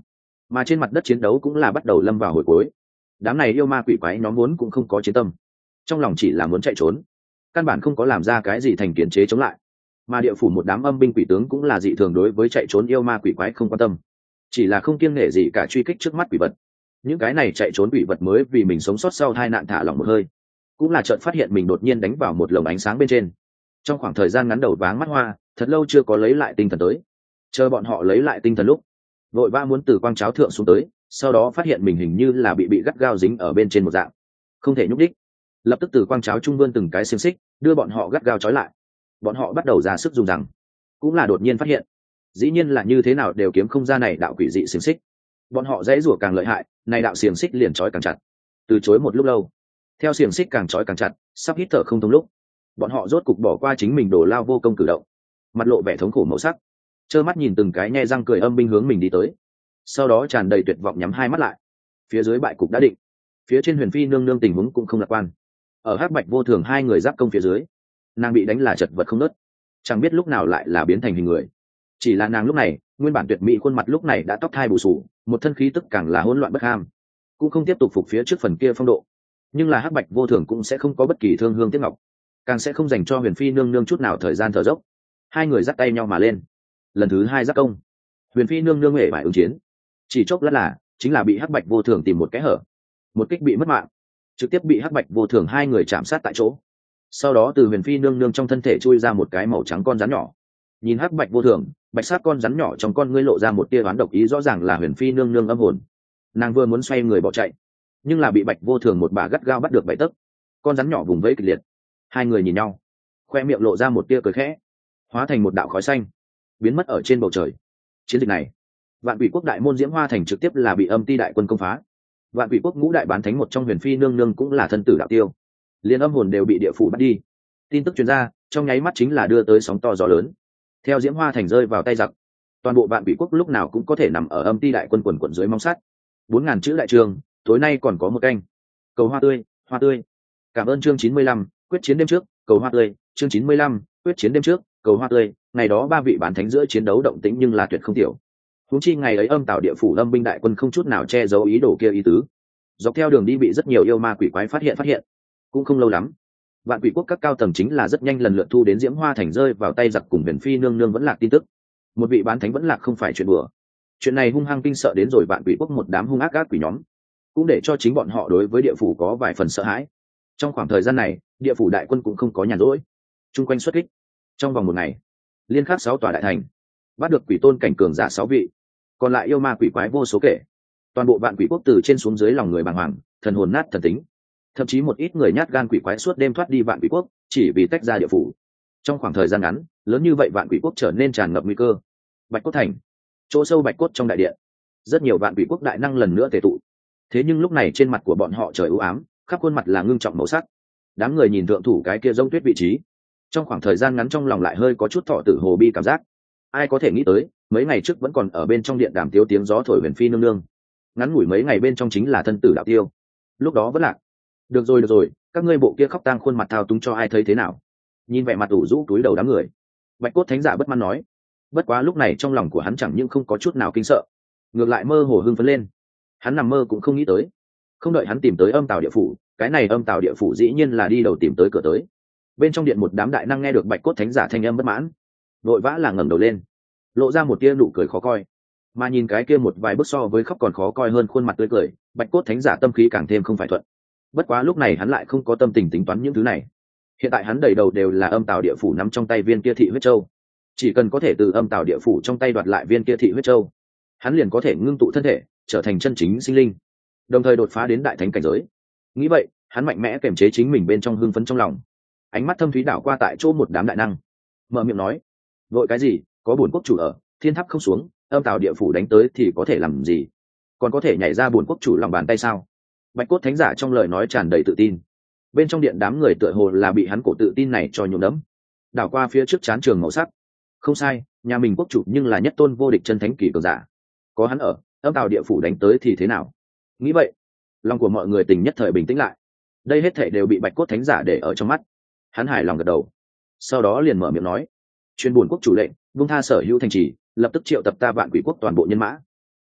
S1: mà trên mặt đất chiến đấu cũng là bắt đầu lâm vào hồi cuối. Đám này yêu ma quỷ quái nhóm vốn cũng không có chiến tâm, trong lòng chỉ là muốn chạy trốn, căn bản không có làm ra cái gì thành kiến chế chống lại. Mà địa phủ một đám âm binh quỷ tướng cũng là dị thường đối với chạy trốn yêu ma quỷ quái không quan tâm, chỉ là không kiêng nể gì cả truy kích trước mắt quỷ vật. Những cái này chạy trốn quỷ vật mới vì mình sống sót sau tai nạn thả lỏng một hơi, cũng là chợt phát hiện mình đột nhiên đánh vào một lồng ánh sáng bên trên. Trong khoảng thời gian ngắn đầu váng mắt hoa, thật lâu chưa có lấy lại tinh thần tới. Chờ bọn họ lấy lại tinh thần lúc, vội vã muốn từ quang cháo thượng xuống tới, sau đó phát hiện mình hình như là bị gắt gao dính ở bên trên một dạng, không thể nhúc đích. Lập tức từ quang cháo trung vươn từng cái xiềng xích, đưa bọn họ gắt gao trói lại. Bọn họ bắt đầu ra sức dùng rằng, cũng là đột nhiên phát hiện, dĩ nhiên là như thế nào đều kiếm không ra này đạo quỷ dị xiềng xích. Bọn họ dễ rủa càng lợi hại, này đạo xiềng xích liền trói càng chặt. Từ chối một lúc lâu, theo xiềng xích càng trói càng chặt, sắp hít thở không thông lúc, bọn họ rốt cục bỏ qua chính mình đổ lao vô công cử động, mặt lộ vẻ thống khổ màu sắc, trơ mắt nhìn từng cái nhe răng cười âm binh hướng mình đi tới. Sau đó tràn đầy tuyệt vọng nhắm hai mắt lại. Phía dưới bại cục đã định, phía trên Huyền Phi nương nương tình huống cũng không lạc quan. Ở Hắc Bạch Vô Thường hai người giáp công phía dưới, nàng bị đánh là chật vật không nớt, chẳng biết lúc nào lại là biến thành hình người. Chỉ là nàng lúc này, nguyên bản tuyệt mỹ khuôn mặt lúc này đã tóc thai bù sù, một thân khí tức càng là hỗn loạn bất ham, cũng không tiếp tục phục phía trước phần kia phong độ. Nhưng là Hắc Bạch Vô Thường cũng sẽ không có bất kỳ thương hương tiếc ngọc, càng sẽ không dành cho Huyền Phi nương nương chút nào thời gian thở dốc. Hai người dắt tay nhau mà lên, lần thứ hai giáp công. Huyền Phi nương nương hề phải ứng chiến, chỉ chốc lát là chính là bị Hắc Bạch Vô Thường tìm một cái hở, một kích bị mất mạng, trực tiếp bị Hắc Bạch Vô Thường hai người chạm sát tại chỗ. Sau đó từ Huyền Phi nương nương trong thân thể chui ra một cái màu trắng con rắn nhỏ. Nhìn Hắc Bạch Vô Thường, bạch sát con rắn nhỏ trong con ngươi lộ ra một tia oán độc ý, rõ ràng là Huyền Phi nương nương âm hồn. Nàng vừa muốn xoay người bỏ chạy, nhưng là bị Bạch Vô Thường một bà gắt gao bắt được bảy tấc. Con rắn nhỏ vùng vẫy kịch liệt, hai người nhìn nhau, khoe miệng lộ ra một tia cười khẽ, hóa thành một đạo khói xanh, biến mất ở trên bầu trời. Chiến dịch này, Vạn Quỷ Quốc đại môn Diễm Hoa thành trực tiếp là bị Âm Ti đại quân công phá. Vạn Quỷ Quốc ngũ đại bán thánh một trong Huyền Phi nương nương cũng là thân tử đạo tiêu, liền âm hồn đều bị địa phủ bắt đi. Tin tức truyền ra, trong nháy mắt chính là đưa tới sóng to gió lớn. Theo Diễm Hoa thành rơi vào tay giặc, toàn bộ Vạn Quỷ Quốc lúc nào cũng có thể nằm ở Âm Ti đại quân quần quần dưới móng sắt. 4000 chữ đại trường, tối nay còn có một canh. Cầu hoa tươi, hoa tươi. Cảm ơn chương 95, quyết chiến đêm trước, cầu hoa tươi, chương 95, quyết chiến đêm trước, cầu hoa tươi. Ngày đó ba vị bán thánh giữa chiến đấu động tĩnh nhưng là tuyệt không tiểu. Huống chi ngày ấy Âm Tào địa phủ Âm binh đại quân không chút nào che giấu ý đồ kia ý tứ. Dọc theo đường đi bị rất nhiều yêu ma quỷ quái phát hiện. Cũng không lâu lắm, Vạn Quỷ Quốc các cao tầng chính là rất nhanh lần lượt thu đến Diễm Hoa thành rơi vào tay giặc cùng Huyền Phi nương nương vẫn lạc tin tức. Một vị bán thánh vẫn lạc không phải chuyện đùa. Chuyện này hung hăng kinh sợ đến rồi Vạn Quỷ Quốc một đám hung ác ác quỷ nhóm, cũng để cho chính bọn họ đối với địa phủ có vài phần sợ hãi. Trong khoảng thời gian này, địa phủ đại quân cũng không có nhàn rỗi, chung quanh xuất kích. Trong vòng một ngày, liên khắc 6 tòa đại thành, bắt được quỷ tôn cảnh cường giả 6 vị, còn lại yêu ma quỷ quái vô số kể. Toàn bộ Vạn Quỷ Quốc từ trên xuống dưới lòng người bàng hoàng, thần hồn nát thần tính. Thậm chí một ít người nhát gan quỷ quái suốt đêm thoát đi Vạn Quỷ Quốc, chỉ vì tách ra địa phủ. Trong khoảng thời gian ngắn, lớn như vậy Vạn Quỷ Quốc trở nên tràn ngập nguy cơ. Bạch Cốt thành, chỗ sâu Bạch Cốt trong đại điện, rất nhiều Vạn Quỷ Quốc đại năng lần nữa tề tụ. Thế nhưng lúc này trên mặt của bọn họ trời u ám, khắp khuôn mặt là ngưng trọng màu sắc. Đám người nhìn thượng thủ cái kia giống tuyết vị trí, trong khoảng thời gian ngắn trong lòng lại hơi có chút thọ tử hồ bi cảm giác. Ai có thể nghĩ tới, mấy ngày trước vẫn còn ở bên trong điện đàm tiếu tiếng gió thổi Huyền Phi nương nương, ngắn ngủi mấy ngày bên trong chính là thân tử đạo tiêu. Lúc đó vẫn lạc. Được rồi, các ngươi bộ kia khóc tang khuôn mặt thao túng cho ai thấy thế nào? Nhìn vẻ mặt ủ rũ túi đầu đám người, Bạch Cốt thánh giả bất mãn nói. Bất quá lúc này trong lòng của hắn chẳng những không có chút nào kinh sợ, ngược lại mơ hồ hưng phấn lên. Hắn nằm mơ cũng không nghĩ tới, không đợi hắn tìm tới Âm Tào địa phủ, cái này Âm Tào địa phủ dĩ nhiên là đi đầu tìm tới cửa tới. Bên trong điện một đám đại năng nghe được Bạch Cốt thánh giả thanh âm bất mãn, vội vã là ngẩng đầu lên, lộ ra một tia nụ cười khó coi. Mà nhìn cái kia một vài bước so với khóc còn khó coi hơn khuôn mặt tươi cười, Bạch Cốt thánh giả tâm khí càng thêm không phải thuận. Bất quá lúc này hắn lại không có tâm tình tính toán những thứ này. Hiện tại hắn đầy đầu đều là Âm Tào địa phủ nắm trong tay viên kia thị huyết châu, chỉ cần có thể từ Âm Tào địa phủ trong tay đoạt lại viên kia thị huyết châu, hắn liền có thể ngưng tụ thân thể, trở thành chân chính sinh linh, đồng thời đột phá đến đại thánh cảnh giới. Nghĩ vậy, hắn mạnh mẽ kiềm chế chính mình bên trong hưng phấn trong lòng, ánh mắt thâm thúy đảo qua tại chỗ một đám đại năng, mở miệng nói: vội cái gì, có bổn quốc chủ ở, thiên tháp không xuống, Âm Tào địa phủ đánh tới thì có thể làm gì, còn có thể nhảy ra bổn quốc chủ lòng bàn tay sao? Bạch Cốt thánh giả trong lời nói tràn đầy tự tin. Bên trong điện đám người tựa hồ là bị hắn cổ tự tin này cho nhuộm đẫm. Đảo qua phía trước chán trường màu sắc, không sai, nhà mình quốc chủ nhưng là nhất tôn vô địch chân thánh kỳ cường giả, có hắn ở, Âm Tào địa phủ đánh tới thì thế nào? Nghĩ vậy, lòng của mọi người tình nhất thời bình tĩnh lại. Đây hết thảy đều bị Bạch Cốt thánh giả để ở trong mắt. Hắn hài lòng gật đầu, sau đó liền mở miệng nói: truyền bổn quốc chủ lệnh, vung tha sở hữu thành trì, lập tức triệu tập ta Vạn Quỷ Quốc toàn bộ nhân mã,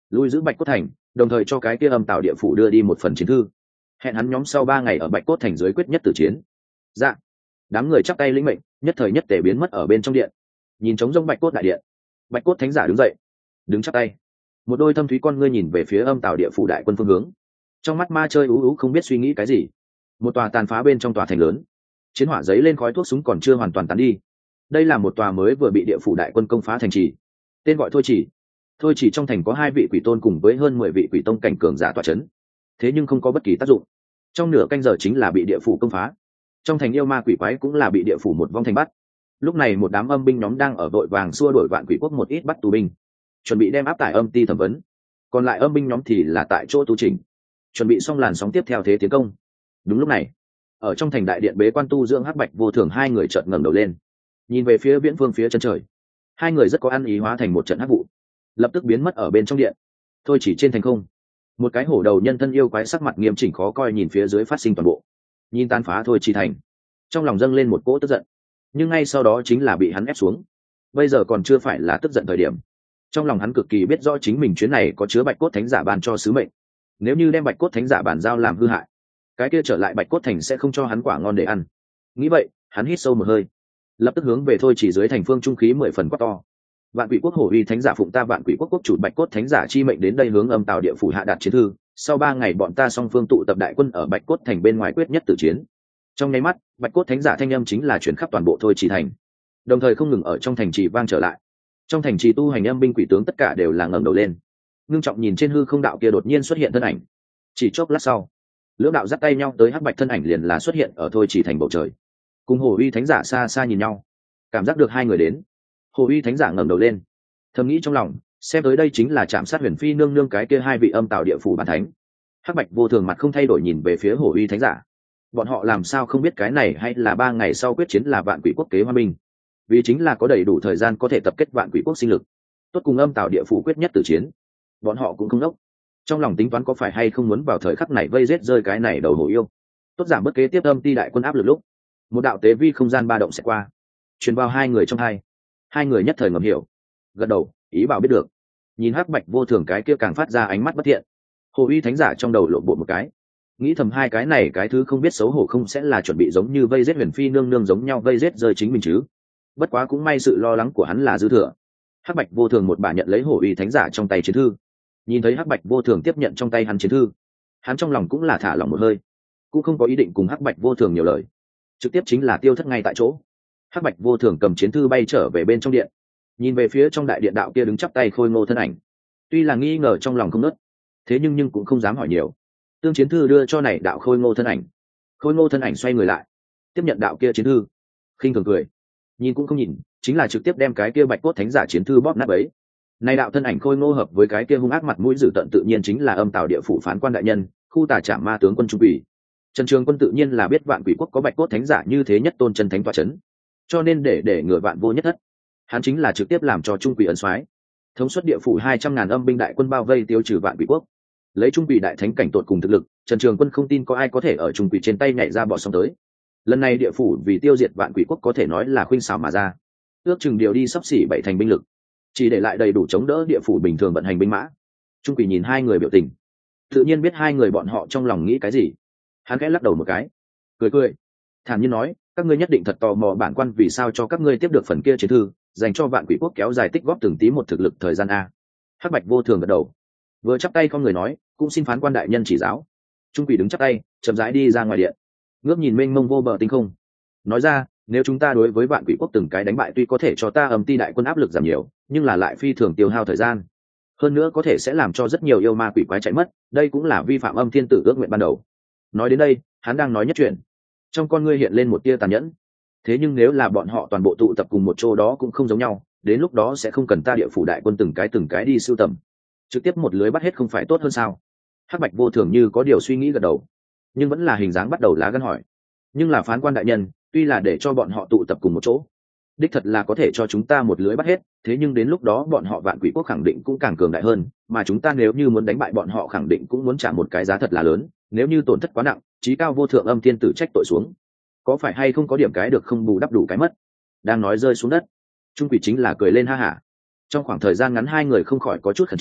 S1: lui giữ Bạch Cốt Thành, đồng thời cho cái kia Âm Tào địa phủ đưa đi một phần chiến thư, hẹn hắn nhóm sau 3 ngày ở Bạch Cốt Thành dưới quyết nhất tử chiến. Dạ. Đám người chắp tay lĩnh mệnh, nhất thời nhất tề biến mất ở bên trong điện. Nhìn trống rỗng Bạch Cốt đại điện, Bạch Cốt thánh giả đứng dậy, đứng chắp tay, một đôi thâm thúy con ngươi nhìn về phía Âm Tào địa phủ đại quân phương hướng, trong mắt ma chơi ú ú không biết suy nghĩ cái gì. Một tòa tàn phá bên trong tòa thành lớn, chiến hỏa giấy lên khói thuốc súng còn chưa hoàn toàn tán đi. Đây là một tòa mới vừa bị địa phủ đại quân công phá thành trì, tên gọi Thôi Chỉ. Thôi Chỉ trong thành có 2 vị quỷ tôn cùng với hơn 10 vị quỷ tông cảnh cường giả tọa chấn, thế nhưng không có bất kỳ tác dụng. Trong nửa canh giờ chính là bị địa phủ công phá. Trong thành yêu ma quỷ quái cũng là bị địa phủ một vong thành bắt. Lúc này một đám âm binh nhóm đang ở vội vàng xua đuổi vạn quỷ quốc một ít bắt tù binh, chuẩn bị đem áp tải âm ti thẩm vấn. Còn lại âm binh nhóm thì là tại chỗ tu chỉnh, chuẩn bị xong làn sóng tiếp theo thế tiến công. Đúng lúc này, ở trong thành đại điện bế quan tu dưỡng Hắc Bạch Vô Thường 2 người chợt ngẩng đầu lên, nhìn về phía viễn phương phía chân trời. 2 người rất có ăn ý hóa thành một trận hắc vụ, lập tức biến mất ở bên trong điện. Thôi Chỉ trên thành không, một cái hổ đầu nhân thân yêu quái sắc mặt nghiêm chỉnh khó coi nhìn phía dưới phát sinh toàn bộ, nhìn tan phá Thôi Chỉ thành, trong lòng dâng lên một cỗ tức giận, nhưng ngay sau đó chính là bị hắn ép xuống. Bây giờ còn chưa phải là tức giận thời điểm. Trong lòng hắn cực kỳ biết rõ chính mình chuyến này có chứa Bạch Cốt Thánh giả bàn cho sứ mệnh. Nếu như đem Bạch Cốt Thánh giả bàn giao làm hư hại, cái kia trở lại Bạch Cốt Thành sẽ không cho hắn quả ngon để ăn. Nghĩ vậy, hắn hít sâu một hơi, lập tức hướng về Thôi Chỉ dưới thành phương trung khí 10 phần quát to. Vạn Quỷ Quốc Hổ Uy Thánh giả phụng ta Vạn Quỷ Quốc quốc chủ Bạch Cốt Thánh giả chi mệnh đến đây hướng Âm Tào địa phủ hạ đạt chiến thư. Sau 3 ngày bọn ta song phương tụ tập đại quân ở Bạch Cốt Thành bên ngoài quyết nhất tử chiến. Trong nháy mắt, Bạch Cốt Thánh giả thanh âm chính là chuyển khắp toàn bộ Thôi Chỉ thành, đồng thời không ngừng ở trong thành trì vang trở lại. Trong thành trì tu hành âm binh quỷ tướng tất cả đều là ngẩng đầu lên, ngưng trọng nhìn trên hư không đạo kia đột nhiên xuất hiện thân ảnh. Chỉ chốc lát sau, lưỡng đạo dắt tay nhau tới Hắc Bạch thân ảnh liền là xuất hiện ở Thôi Chỉ thành bầu trời, cùng Hổ Uy Thánh giả xa xa nhìn nhau, cảm giác được 2 người đến. Hổ Uy Thánh giả ngẩng đầu lên, thầm nghĩ trong lòng, xem tới đây chính là chạm sát Huyền Phi nương nương cái kia 2 vị Âm Tào địa phủ bản thánh. Hắc Bạch Vô Thường mặt không thay đổi nhìn về phía Hổ Uy Thánh giả. Bọn họ làm sao không biết cái này hay là 3 ngày sau quyết chiến là Vạn Quỷ Quốc kế hoa minh, vì chính là có đầy đủ thời gian có thể tập kết Vạn Quỷ Quốc sinh lực, tốt cùng Âm Tào địa phủ quyết nhất tử chiến. Bọn họ cũng không đốc, trong lòng tính toán có phải hay không muốn vào thời khắc này vây giết rơi cái này đầu hổ yêu, tốt giảm bớt kế tiếp âm ti đại quân áp lực. Lúc một đạo tế vi không gian ba động sẽ qua, truyền vào 2 người trong 2 người nhất thời ngầm hiểu, gật đầu ý bảo biết được. Nhìn Hắc Bạch Vô Thường cái kia càng phát ra ánh mắt bất thiện, Hồ Uy Thánh giả trong đầu lộn bộ một cái, nghĩ thầm 2 cái này cái thứ không biết xấu hổ không sẽ là chuẩn bị giống như vây giết Huyền Phi nương nương giống nhau vây giết rơi chính mình chứ. Bất quá cũng may sự lo lắng của hắn là dư thừa. Hắc Bạch Vô Thường một bà nhận lấy Hổ Uy Thánh giả trong tay chiến thư, nhìn thấy Hắc Bạch Vô Thường tiếp nhận trong tay hắn chiến thư, hắn trong lòng cũng là thả lỏng một hơi, cũng không có ý định cùng Hắc Bạch Vô Thường nhiều lời, trực tiếp chính là tiêu thất ngay tại chỗ. Hắc Bạch Vô Thường cầm chiến thư bay trở về bên trong điện, nhìn về phía trong đại điện đạo kia đứng chắp tay khôi ngô thân ảnh, tuy là nghi ngờ trong lòng không nớt, thế nhưng cũng không dám hỏi nhiều. Tương chiến thư đưa cho này đạo khôi ngô thân ảnh, khôi ngô thân ảnh xoay người lại, tiếp nhận đạo kia chiến thư, khinh thường cười, nhìn cũng không nhìn, chính là trực tiếp đem cái kia Bạch Cốt Thánh giả chiến thư bóp nát ấy. Này đạo thân ảnh khôi ngô hợp với cái kia hung ác mặt mũi dữ tợn tự nhiên chính là Âm Tào địa phủ phán quan đại nhân, khu tà trảm ma tướng quân Trung Quỷ. Trần Trường Quân tự nhiên là biết Vạn Quỷ Quốc có Bạch Cốt Thánh giả như thế nhất tôn chân thánh tọa chấn, cho nên để ngừa vạn vô nhất thất, hắn chính là trực tiếp làm cho Trung Quỷ ấn soái, thống suất địa phủ 200.000 âm binh đại quân bao vây tiêu trừ Vạn Quỷ Quốc. Lấy Trung Quỷ đại thánh cảnh tột cùng thực lực, Trần Trường Quân không tin có ai có thể ở Trung Quỷ trên tay nhảy ra bỏ sông tới. Lần này địa phủ vì tiêu diệt Vạn Quỷ Quốc có thể nói là khuynh xảo mà ra, ước chừng điều đi sắp xỉ 7 thành binh lực, chỉ để lại đầy đủ chống đỡ địa phủ bình thường vận hành binh mã. Trung Quỷ nhìn 2 người biểu tình, tự nhiên biết 2 người bọn họ trong lòng nghĩ cái gì. Hắn khẽ lắc đầu một cái, cười thản nhiên nói, các ngươi nhất định thật tò mò bản quan vì sao cho các ngươi tiếp được phần kia chiến thư, dành cho Vạn Quỷ Quốc kéo dài tích góp từng tí một thực lực thời gian a. Hắc Bạch Vô Thường gật đầu, vừa chắp tay con người nói, cũng xin phán quan đại nhân chỉ giáo. Trung Quỷ đứng chắp tay, chậm rãi đi ra ngoài điện, ngước nhìn mênh mông vô bờ tinh không, nói ra, nếu chúng ta đối với Vạn Quỷ Quốc từng cái đánh bại tuy có thể cho ta âm ti đại quân áp lực giảm nhiều, nhưng là lại phi thường tiêu hao thời gian, hơn nữa có thể sẽ làm cho rất nhiều yêu ma quỷ quái chạy mất, đây cũng là vi phạm Âm Thiên Tử ước nguyện ban đầu. Nói đến đây, hắn đang nói nhất chuyện, trong con ngươi hiện lên một tia tàn nhẫn. Thế nhưng nếu là bọn họ toàn bộ tụ tập cùng một chỗ đó cũng không giống nhau, đến lúc đó sẽ không cần ta địa phủ đại quân từng cái đi sưu tầm, trực tiếp một lưới bắt hết không phải tốt hơn sao? Hắc Bạch Vô Thường như có điều suy nghĩ gật đầu, nhưng vẫn là hình dáng bắt đầu lá gan hỏi, nhưng là phán quan đại nhân, tuy là để cho bọn họ tụ tập cùng một chỗ, đích thật là có thể cho chúng ta một lưới bắt hết, thế nhưng đến lúc đó bọn họ Vạn Quỷ Quốc khẳng định cũng càng cường đại hơn, mà chúng ta nếu như muốn đánh bại bọn họ khẳng định cũng muốn trả một cái giá thật là lớn, nếu như tổn thất quá nặng, chí cao vô thượng Âm Thiên Tử trách tội xuống, có phải hay không có điểm cái được không bù đắp đủ cái mất. Đang nói rơi xuống đất, Trung Quỷ chính là cười lên ha hả. Trong khoảng thời gian ngắn 2 người không khỏi có chút khẩn trương,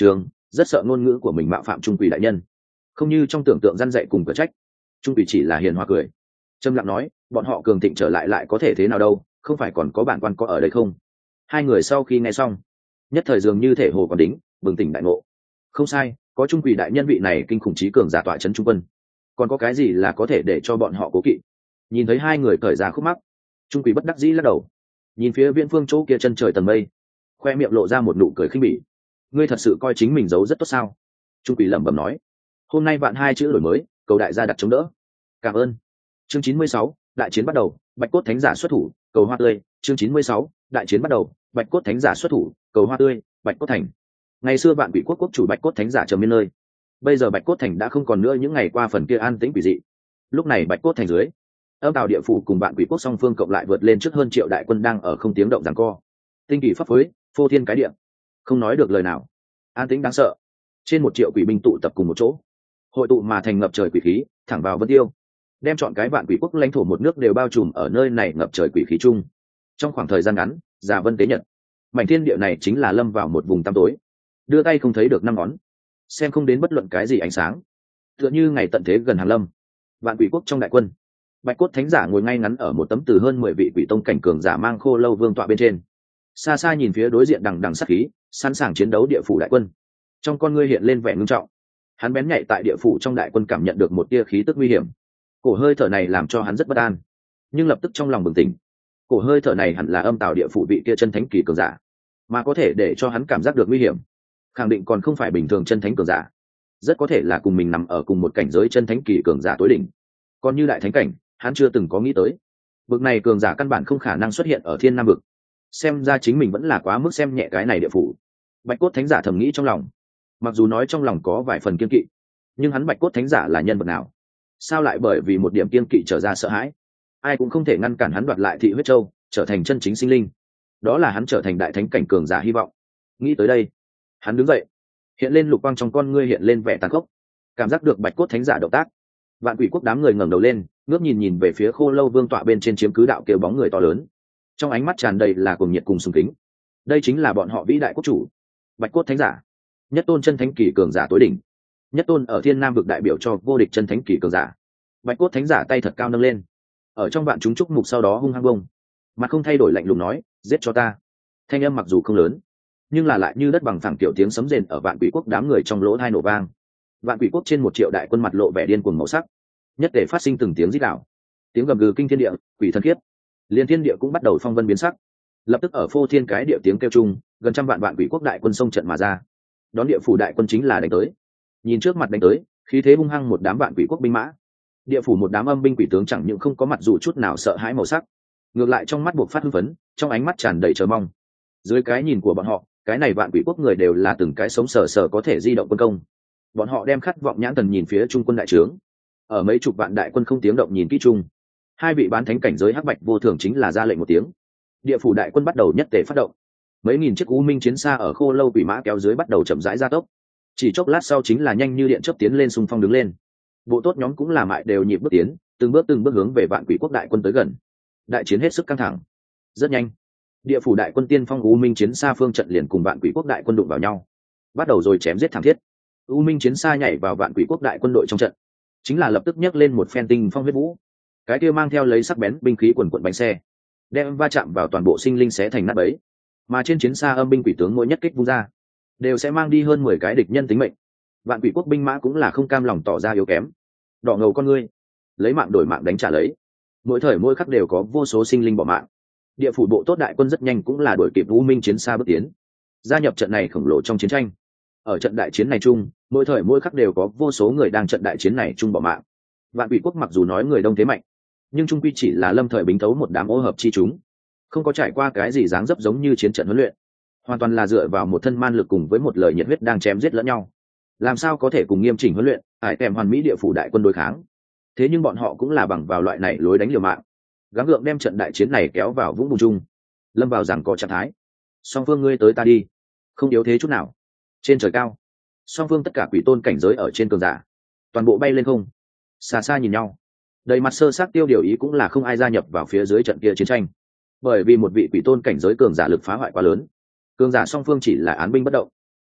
S1: rất sợ ngôn ngữ của mình mạo phạm trung quỷ đại nhân, không như trong tưởng tượng răn dạy cùng cửa trách. Trung quỷ chỉ là hiền hòa cười, trầm lặng nói, bọn họ cường thịnh trở lại có thể thế nào đâu, không phải còn có bản quan có ở đây không? Hai người sau khi nghe xong, nhất thời dường như thể hồ còn đính, bừng tỉnh đại ngộ. Không sai, có trung quỷ đại nhân vị này kinh khủng trí cường giả tọa trấn trung quân, còn có cái gì là có thể để cho bọn họ cố kỵ? Nhìn thấy hai người cởi ra khúc mắc, trung quỷ bất đắc dĩ lắc đầu, nhìn phía viễn phương chỗ kia chân trời tầng mây, khoe miệng lộ ra một nụ cười khinh bỉ. Ngươi thật sự coi chính mình giấu rất tốt sao? Trung quỷ lẩm bẩm nói. Hôm nay vạn hai chữ đổi mới, cầu đại gia đặt chống đỡ. Cảm ơn. Chương 96, đại chiến bắt đầu, Bạch cốt thánh giả xuất thủ, cầu hoa tươi. Chương 96, đại chiến bắt đầu, Bạch cốt thánh giả xuất thủ, cầu hoa tươi, Bạch cốt thành. Ngày xưa bạn bị quốc chủ Bạch cốt thánh giả trầm miên nơi, bây giờ Bạch cốt thành đã không còn nữa những ngày qua phần kia an tĩnh quỷ dị. Lúc này Bạch cốt thành dưới, âm tào địa phủ cùng bạn quỷ quốc song phương cộng lại vượt lên trước hơn triệu đại quân đang ở không tiếng động giằng co. Tinh kỳ pháp phối, phô thiên cái địa, không nói được lời nào, an tĩnh đáng sợ. Trên 1 triệu quỷ binh tụ tập cùng một chỗ, hội tụ mà thành ngập trời quỷ khí, thẳng vào vân tiêu, đem chọn cái vạn quỷ quốc lãnh thổ một nước đều bao trùm ở nơi này ngập trời quỷ khí chung. Trong khoảng thời gian ngắn, giả vân tế nhật, mảnh thiên địa này chính là lâm vào một vùng tăm tối, đưa tay không thấy được 5 ngón, xem không đến bất luận cái gì ánh sáng, tựa như ngày tận thế gần hàng lâm. Vạn quỷ quốc trong đại quân, Bạch cốt thánh giả ngồi ngay ngắn ở một tấm từ hơn 10 vị quỷ tông cảnh cường giả mang khô lâu vương tọa bên trên, xa xa nhìn phía đối diện đằng đằng sát khí, sẵn sàng chiến đấu địa phủ đại quân. Trong con ngươi hiện lên vẻ ngưng trọng, hắn bén nhạy tại địa phủ trong đại quân cảm nhận được một tia khí tức nguy hiểm. Cổ hơi thở này làm cho hắn rất bất an, nhưng lập tức trong lòng bừng tỉnh. Cổ hơi thở này hẳn là âm tào địa phủ vị kia chân thánh kỳ cường giả, mà có thể để cho hắn cảm giác được nguy hiểm, khẳng định còn không phải bình thường chân thánh cường giả, rất có thể là cùng mình nằm ở cùng một cảnh giới chân thánh kỳ cường giả tối đỉnh. Còn như đại thánh cảnh, hắn chưa từng có nghĩ tới. Vực này cường giả căn bản không khả năng xuất hiện ở Thiên Nam vực. Xem ra chính mình vẫn là quá mức xem nhẹ cái này địa phủ. Bạch cốt thánh giả thầm nghĩ trong lòng, mặc dù nói trong lòng có vài phần kiên kỵ, nhưng hắn Bạch cốt thánh giả là nhân vật nào, sao lại bởi vì một điểm kiên kỵ trở ra sợ hãi? Ai cũng không thể ngăn cản hắn đoạt lại thị huyết châu, trở thành chân chính sinh linh. Đó là hắn trở thành đại thánh cảnh cường giả hy vọng. Nghĩ tới đây, hắn đứng dậy, hiện lên lục quang trong con ngươi hiện lên vẻ tàn khốc, cảm giác được Bạch cốt thánh giả động tác. Vạn quỷ quốc đám người ngẩng đầu lên, ngước nhìn về phía khô lâu vương tọa bên trên chiếm cứ đạo kêu bóng người to lớn, trong ánh mắt tràn đầy là cuồng nhiệt cùng sùng kính. Đây chính là bọn họ vĩ đại quốc chủ Bạch cốt thánh giả, nhất tôn chân thánh kỳ cường giả tối đỉnh, nhất tôn ở Thiên Nam vực đại biểu cho vô địch chân thánh kỳ cường giả. Bạch cốt thánh giả tay thật cao nâng lên, ở trong vạn chúng chúc mục sau đó hung hăng bông, mặt không thay đổi lạnh lùng nói, giết cho ta. Thanh âm mặc dù không lớn, nhưng là lại như đất bằng phẳng, kiểu tiếng sấm rền ở vạn quỷ quốc đám người trong lỗ tai nổ vang. Vạn quỷ quốc trên 1 triệu đại quân mặt lộ vẻ điên cuồng màu sắc, nhất để phát sinh từng tiếng rít gào, tiếng gầm gừ kinh thiên địa, quỷ thần khiếp. Liên thiên địa cũng bắt đầu phong vân biến sắc, lập tức ở phô thiên cái địa tiếng kêu chung, gần trăm vạn vạn quỷ quốc đại quân xông trận mà ra, đón địa phủ đại quân chính là đánh tới. Nhìn trước mặt đánh tới, khí thế hung hăng một đám vạn quỷ quốc binh mã, địa phủ một đám âm binh quỷ tướng chẳng những không có mặt dù chút nào sợ hãi màu sắc, ngược lại trong mắt buộc phát hưng phấn, trong ánh mắt tràn đầy chờ mong. Dưới cái nhìn của bọn họ, cái này vạn quỷ quốc người đều là từng cái sống sờ sờ có thể di động quân công. Bọn họ đem khát vọng nhãn thần nhìn phía trung quân đại trướng, ở mấy chục vạn đại quân không tiếng động nhìn kỹ chung, hai vị bán thánh cảnh giới hắc bạch vô thường chính là ra lệnh một tiếng, địa phủ đại quân bắt đầu nhất tề phát động. Mấy nghìn chiếc u minh chiến xa ở khô lâu quỷ mã kéo dưới bắt đầu chậm rãi gia tốc, chỉ chốc lát sau chính là nhanh như điện chớp tiến lên xung phong đứng lên. Bộ tốt nhóm cũng là mại đều nhịp bước tiến, từng bước hướng về vạn quỷ quốc đại quân tới gần. Đại chiến hết sức căng thẳng. Rất nhanh, địa phủ đại quân tiên phong u minh chiến xa phương trận liền cùng vạn quỷ quốc đại quân đụng vào nhau, bắt đầu rồi chém giết thảm thiết. U minh chiến xa nhảy vào vạn quỷ quốc đại quân đội trong trận, chính là lập tức nhấc lên một phen tinh phong huyết vũ, cái kia mang theo lấy sắc bén binh khí quần quận bánh xe, đem va chạm vào toàn bộ sinh linh xé thành nát bấy. Mà trên chiến xa âm binh quỷ tướng mỗi nhất kích vung ra, đều sẽ mang đi hơn 10 cái địch nhân tính mệnh. Vạn quỷ quốc binh mã cũng là không cam lòng tỏ ra yếu kém, đỏ ngầu con ngươi, lấy mạng đổi mạng đánh trả lấy. Mỗi thời mỗi khắc đều có vô số sinh linh bỏ mạng. Địa phủ bộ tốt đại quân rất nhanh cũng là đuổi kịp u minh chiến xa bước tiến, gia nhập trận này khổng lồ trong chiến tranh. Ở trận đại chiến này chung, mỗi thời mỗi khắc đều có vô số người đang trận đại chiến này chung bỏ mạng. Vạn quỷ quốc mặc dù nói người đông thế mạnh, nhưng trung quy chỉ là lâm thời bính tấu một đám ô hợp chi chúng, không có trải qua cái gì dáng dấp giống như chiến trận huấn luyện, hoàn toàn là dựa vào một thân man lực cùng với một lời nhiệt huyết đang chém giết lẫn nhau. Làm sao có thể cùng nghiêm chỉnh huấn luyện, ải tèm hoàn mỹ địa phủ đại quân đối kháng? Thế nhưng bọn họ cũng là bằng vào loại này lối đánh liều mạng, gắng gượng đem trận đại chiến này kéo vào vũng bùn chung, lâm vào rằng có trạng thái song phương ngươi tới ta đi, không yếu thế chút nào. Trên trời cao, song phương tất cả quỷ tôn cảnh giới ở trên cường giả toàn bộ bay lên không, xa xa nhìn nhau, đầy mặt sơ sát tiêu điều ý cũng là không ai gia nhập vào phía dưới trận kia chiến tranh, bởi vì một vị quỷ tôn cảnh giới cường giả lực phá hoại quá lớn, cường giả song phương chỉ là án binh bất động.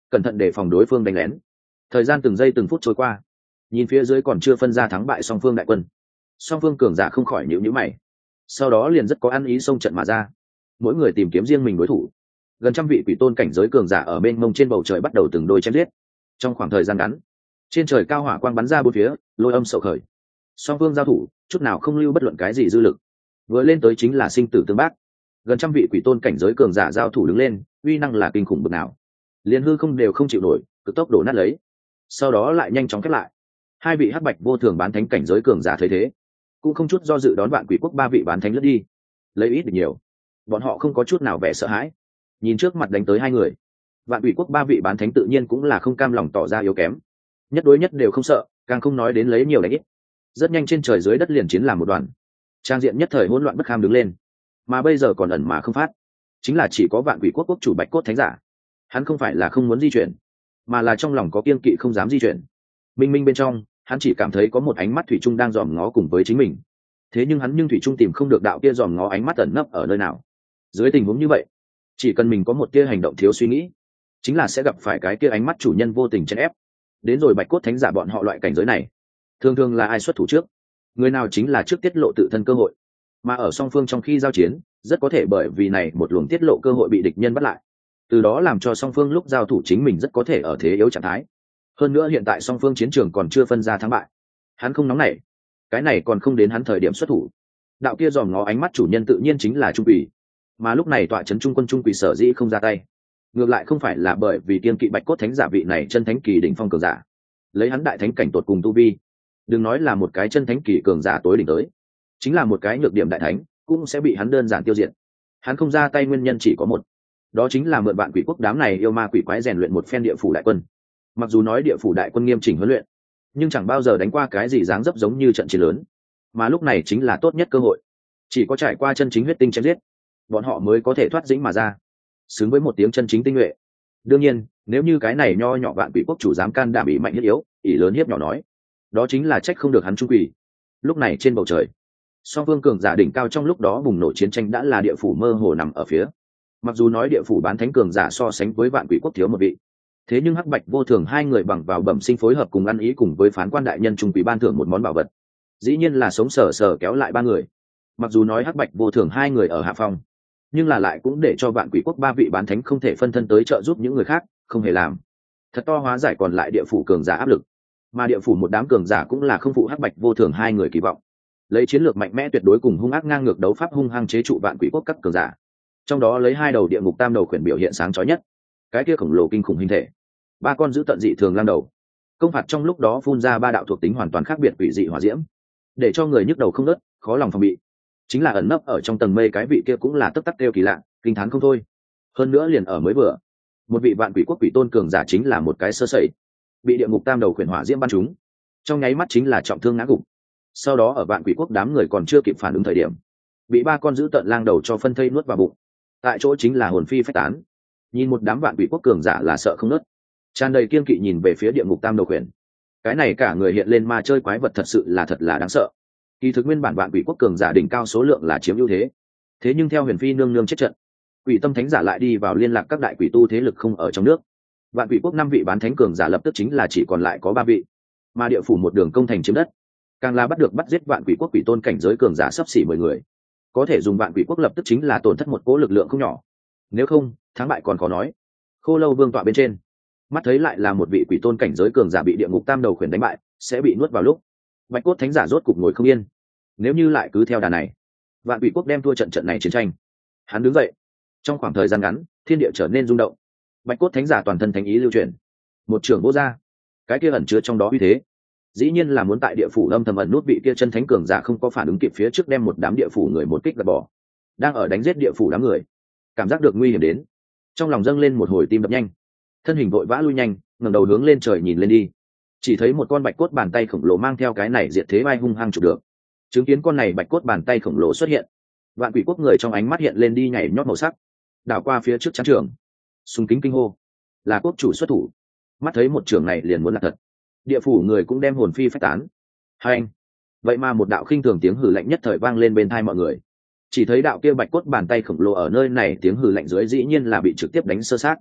S1: cẩn thận để phòng đối phương đánh lén. Thời gian từng giây từng phút trôi qua, nhìn phía dưới còn chưa phân ra thắng bại song phương đại quân, song phương cường giả không khỏi nhíu mày, sau đó liền rất có ăn ý xông trận mà ra, mỗi người tìm kiếm riêng mình đối thủ. Gần trăm vị quỷ tôn cảnh giới cường giả ở bên mông trên bầu trời bắt đầu từng đôi chém giết. Trong khoảng thời gian ngắn, trên trời cao hỏa quang bắn ra bốn phía, lôi âm sậu khởi, song phương giao thủ chút nào không lưu bất luận cái gì dư lực, vừa lên tới chính là sinh tử tương bác. Gần trăm vị quỷ tôn cảnh giới cường giả giao thủ đứng lên, uy năng là kinh khủng bực nào, liền hư không đều không chịu nổi, cực tốc đổ nát lấy, sau đó lại nhanh chóng khép lại. Hai vị hắc bạch vô thường bán thánh cảnh giới cường giả thấy thế, cũng không chút do dự đón vạn quỷ quốc ba vị bán thánh lướt đi, lấy ít được nhiều, bọn họ không có chút nào vẻ sợ hãi. Nhìn trước mặt đánh tới hai người, vạn quỷ quốc ba vị bán thánh tự nhiên cũng là không cam lòng tỏ ra yếu kém, nhất đối nhất đều không sợ, càng không nói đến lấy nhiều đánh ít. Rất nhanh trên trời dưới đất liền chiến làm một đoàn, trang diện nhất thời hỗn loạn bất kham đứng lên. Mà bây giờ còn ẩn mà không phát, chính là chỉ có vạn quỷ quốc quốc chủ bạch cốt thánh giả. Hắn không phải là không muốn di chuyển, mà là trong lòng có kiêng kỵ không dám di chuyển. Minh minh bên trong, hắn chỉ cảm thấy có một ánh mắt thủy chung đang dòm ngó cùng với chính mình. Thế nhưng hắn thủy chung tìm không được đạo kia dòm ngó ánh mắt ẩn nấp ở nơi nào. Dưới tình huống như vậy, chỉ cần mình có một tia hành động thiếu suy nghĩ, chính là sẽ gặp phải cái kia ánh mắt chủ nhân vô tình chèn ép. Đến rồi bạch cốt thánh giả bọn họ loại cảnh giới này, thường thường là ai xuất thủ trước, người nào chính là trước tiết lộ tự thân cơ hội. Mà ở song phương trong khi giao chiến, rất có thể bởi vì này một luồng tiết lộ cơ hội bị địch nhân bắt lại, từ đó làm cho song phương lúc giao thủ chính mình rất có thể ở thế yếu trạng thái. Hơn nữa hiện tại song phương chiến trường còn chưa phân ra thắng bại, hắn không nóng nảy, cái này còn không đến hắn thời điểm xuất thủ. Đạo kia dòm ngó ánh mắt chủ nhân tự nhiên chính là trung quỷ, mà lúc này tọa trấn trung quân trung quỷ sở dĩ không ra tay, ngược lại không phải là bởi vì kiên kỵ bạch cốt thánh giả vị này chân thánh kỳ đỉnh phong cường giả, lấy hắn đại thánh cảnh tột cùng tu vi, đừng nói là một cái chân thánh kỳ cường giả tối đỉnh tới, chính là một cái nhược điểm đại thánh cũng sẽ bị hắn đơn giản tiêu diệt. Hắn không ra tay nguyên nhân chỉ có một, đó chính là mượn bạn quỷ quốc đám này yêu ma quỷ quái rèn luyện một phen địa phủ đại quân. Mặc dù nói địa phủ đại quân nghiêm chỉnh huấn luyện, nhưng chẳng bao giờ đánh qua cái gì dáng dấp giống như trận chiến lớn, mà lúc này chính là tốt nhất cơ hội. Chỉ có trải qua chân chính huyết tinh chém giết, bọn họ mới có thể thoát dĩnh mà ra, xứng với một tiếng chân chính tinh nhuệ. Đương nhiên, nếu như cái này nho nhỏ vạn quỷ quốc chủ dám can đảm ỷ mạnh hiếp yếu, ỷ lớn hiếp nhỏ nói, đó chính là trách không được hắn trung quỷ. Lúc này trên bầu trời, song phương cường giả đỉnh cao trong lúc đó bùng nổ chiến tranh đã là địa phủ mơ hồ nằm ở phía. Mặc dù nói địa phủ bán thánh cường giả so sánh với vạn quỷ quốc thiếu một vị, thế nhưng hắc bạch vô thường hai người bằng vào bẩm sinh phối hợp cùng ăn ý cùng với phán quan đại nhân trung quỷ ban thưởng một món bảo vật, dĩ nhiên là sống sờ sờ kéo lại ba người. Mặc dù nói hắc bạch vô thường hai người ở hạ phong, nhưng là lại cũng để cho vạn quỷ quốc ba vị bán thánh không thể phân thân tới trợ giúp những người khác, không hề làm thật to hóa giải còn lại địa phủ cường giả áp lực. Mà địa phủ một đám cường giả cũng là không phụ hắc bạch vô thường hai người kỳ vọng, lấy chiến lược mạnh mẽ tuyệt đối cùng hung ác ngang ngược đấu pháp hung hăng chế trụ vạn quỷ quốc các cường giả. Trong đó lấy hai đầu địa ngục tam đầu khuyển biểu hiện sáng chói nhất, cái kia khổng lồ kinh khủng hình thể, ba con giữ tận dị thường lang đầu, công phạt trong lúc đó phun ra ba đạo thuộc tính hoàn toàn khác biệt quỷ dị hỏa diễm, để cho người nhức đầu không nớt, khó lòng phòng bị. Chính là ẩn nấp ở trong tầng mây cái vị kia cũng là tấp tắc kêu kỳ lạ, kinh thán không thôi. Hơn nữa liền ở mới vừa, một vị vạn quỷ quốc quỷ tôn cường giả chính là một cái sơ sẩy, bị địa ngục tam đầu khuyển hỏa diễm bắn trúng, trong nháy mắt chính là trọng thương ngã gục. Sau đó ở vạn quỷ quốc đám người còn chưa kịp phản ứng thời điểm, bị ba con giữ tận lang đầu cho phân thây nuốt vào bụng, tại chỗ chính là hồn phi phách tán. Nhìn một đám vạn quỷ quốc cường giả là sợ không nớt, tràn đầy kiên kỵ nhìn về phía địa ngục tam đầu khuyển. Cái này cả người hiện lên ma chơi quái vật thật sự là thật là đáng sợ. Kỳ thực nguyên bản vạn quỷ quốc cường giả đỉnh cao số lượng là chiếm ưu thế, thế nhưng theo huyền phi nương nương chết trận, quỷ tâm thánh giả lại đi vào liên lạc các đại quỷ tu thế lực không ở trong nước. Vạn quỷ quốc 5 vị bán thánh cường giả lập tức chính là chỉ còn lại có 3 vị, mà địa phủ một đường công thành chiếm đất, càng là bắt giết vạn quỷ quốc quỷ tôn cảnh giới cường giả sắp xỉ 10 người. Có thể dùng vạn quỷ quốc lập tức chính là tổn thất một cỗ lực lượng không nhỏ, nếu không thắng bại còn khó nói. Khô lâu vương tọa bên trên, mắt thấy lại là một vị quỷ tôn cảnh giới cường giả bị địa ngục tam đầu khuyển đánh bại, sẽ bị nuốt vào lúc, bạch cốt thánh giả rốt cục ngồi không yên. Nếu như lại cứ theo đà này, vạn quỷ quốc đem thua trận này chiến tranh. Hắn đứng dậy, trong khoảng thời gian ngắn thiên địa trở nên rung động. Bạch cốt thánh giả toàn thân thánh ý lưu chuyển, một trường vô ra, cái kia ẩn chứa trong đó uy thế, dĩ nhiên là muốn tại địa phủ âm thầm ẩn nút vị kia chân thánh cường giả không có phản ứng kịp phía trước đem một đám địa phủ người một kích gạt bỏ. Đang ở đánh giết địa phủ đám người, cảm giác được nguy hiểm đến, trong lòng dâng lên một hồi tim đập nhanh, thân hình vội vã lui nhanh, ngẩng đầu hướng lên trời nhìn lên đi, chỉ thấy một con bạch cốt bàn tay khổng lồ mang theo cái này diệt thế vai hung hăng chụp được. Chứng kiến con này bạch cốt bàn tay khổng lồ xuất hiện, vạn quỷ quốc người trong ánh mắt hiện lên đi nhảy nhót màu sắc, đảo qua phía trước trắng trường, sùng kính kinh hô, là quốc chủ xuất thủ. Mắt thấy một trường này liền muốn là thật, địa phủ người cũng đem hồn phi phách tán. Hai anh, vậy mà một đạo khinh thường tiếng hừ lạnh nhất thời vang lên bên tai mọi người. Chỉ thấy đạo kia bạch cốt bàn tay khổng lồ ở nơi này tiếng hừ lạnh dưới dĩ nhiên là bị trực tiếp đánh sơ sát.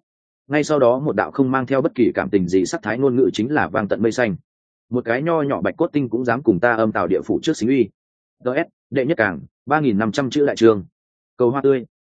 S1: ngay sau đó một đạo không mang theo bất kỳ cảm tình gì sắc thái ngôn ngữ chính là vang tận mây xanh. Một cái nho nhỏ bạch cốt tinh cũng dám cùng ta âm tào địa phủ trước xính uy. DS, đệ nhất cảng 3.500 chữ đại trường. Cầu hoa tươi.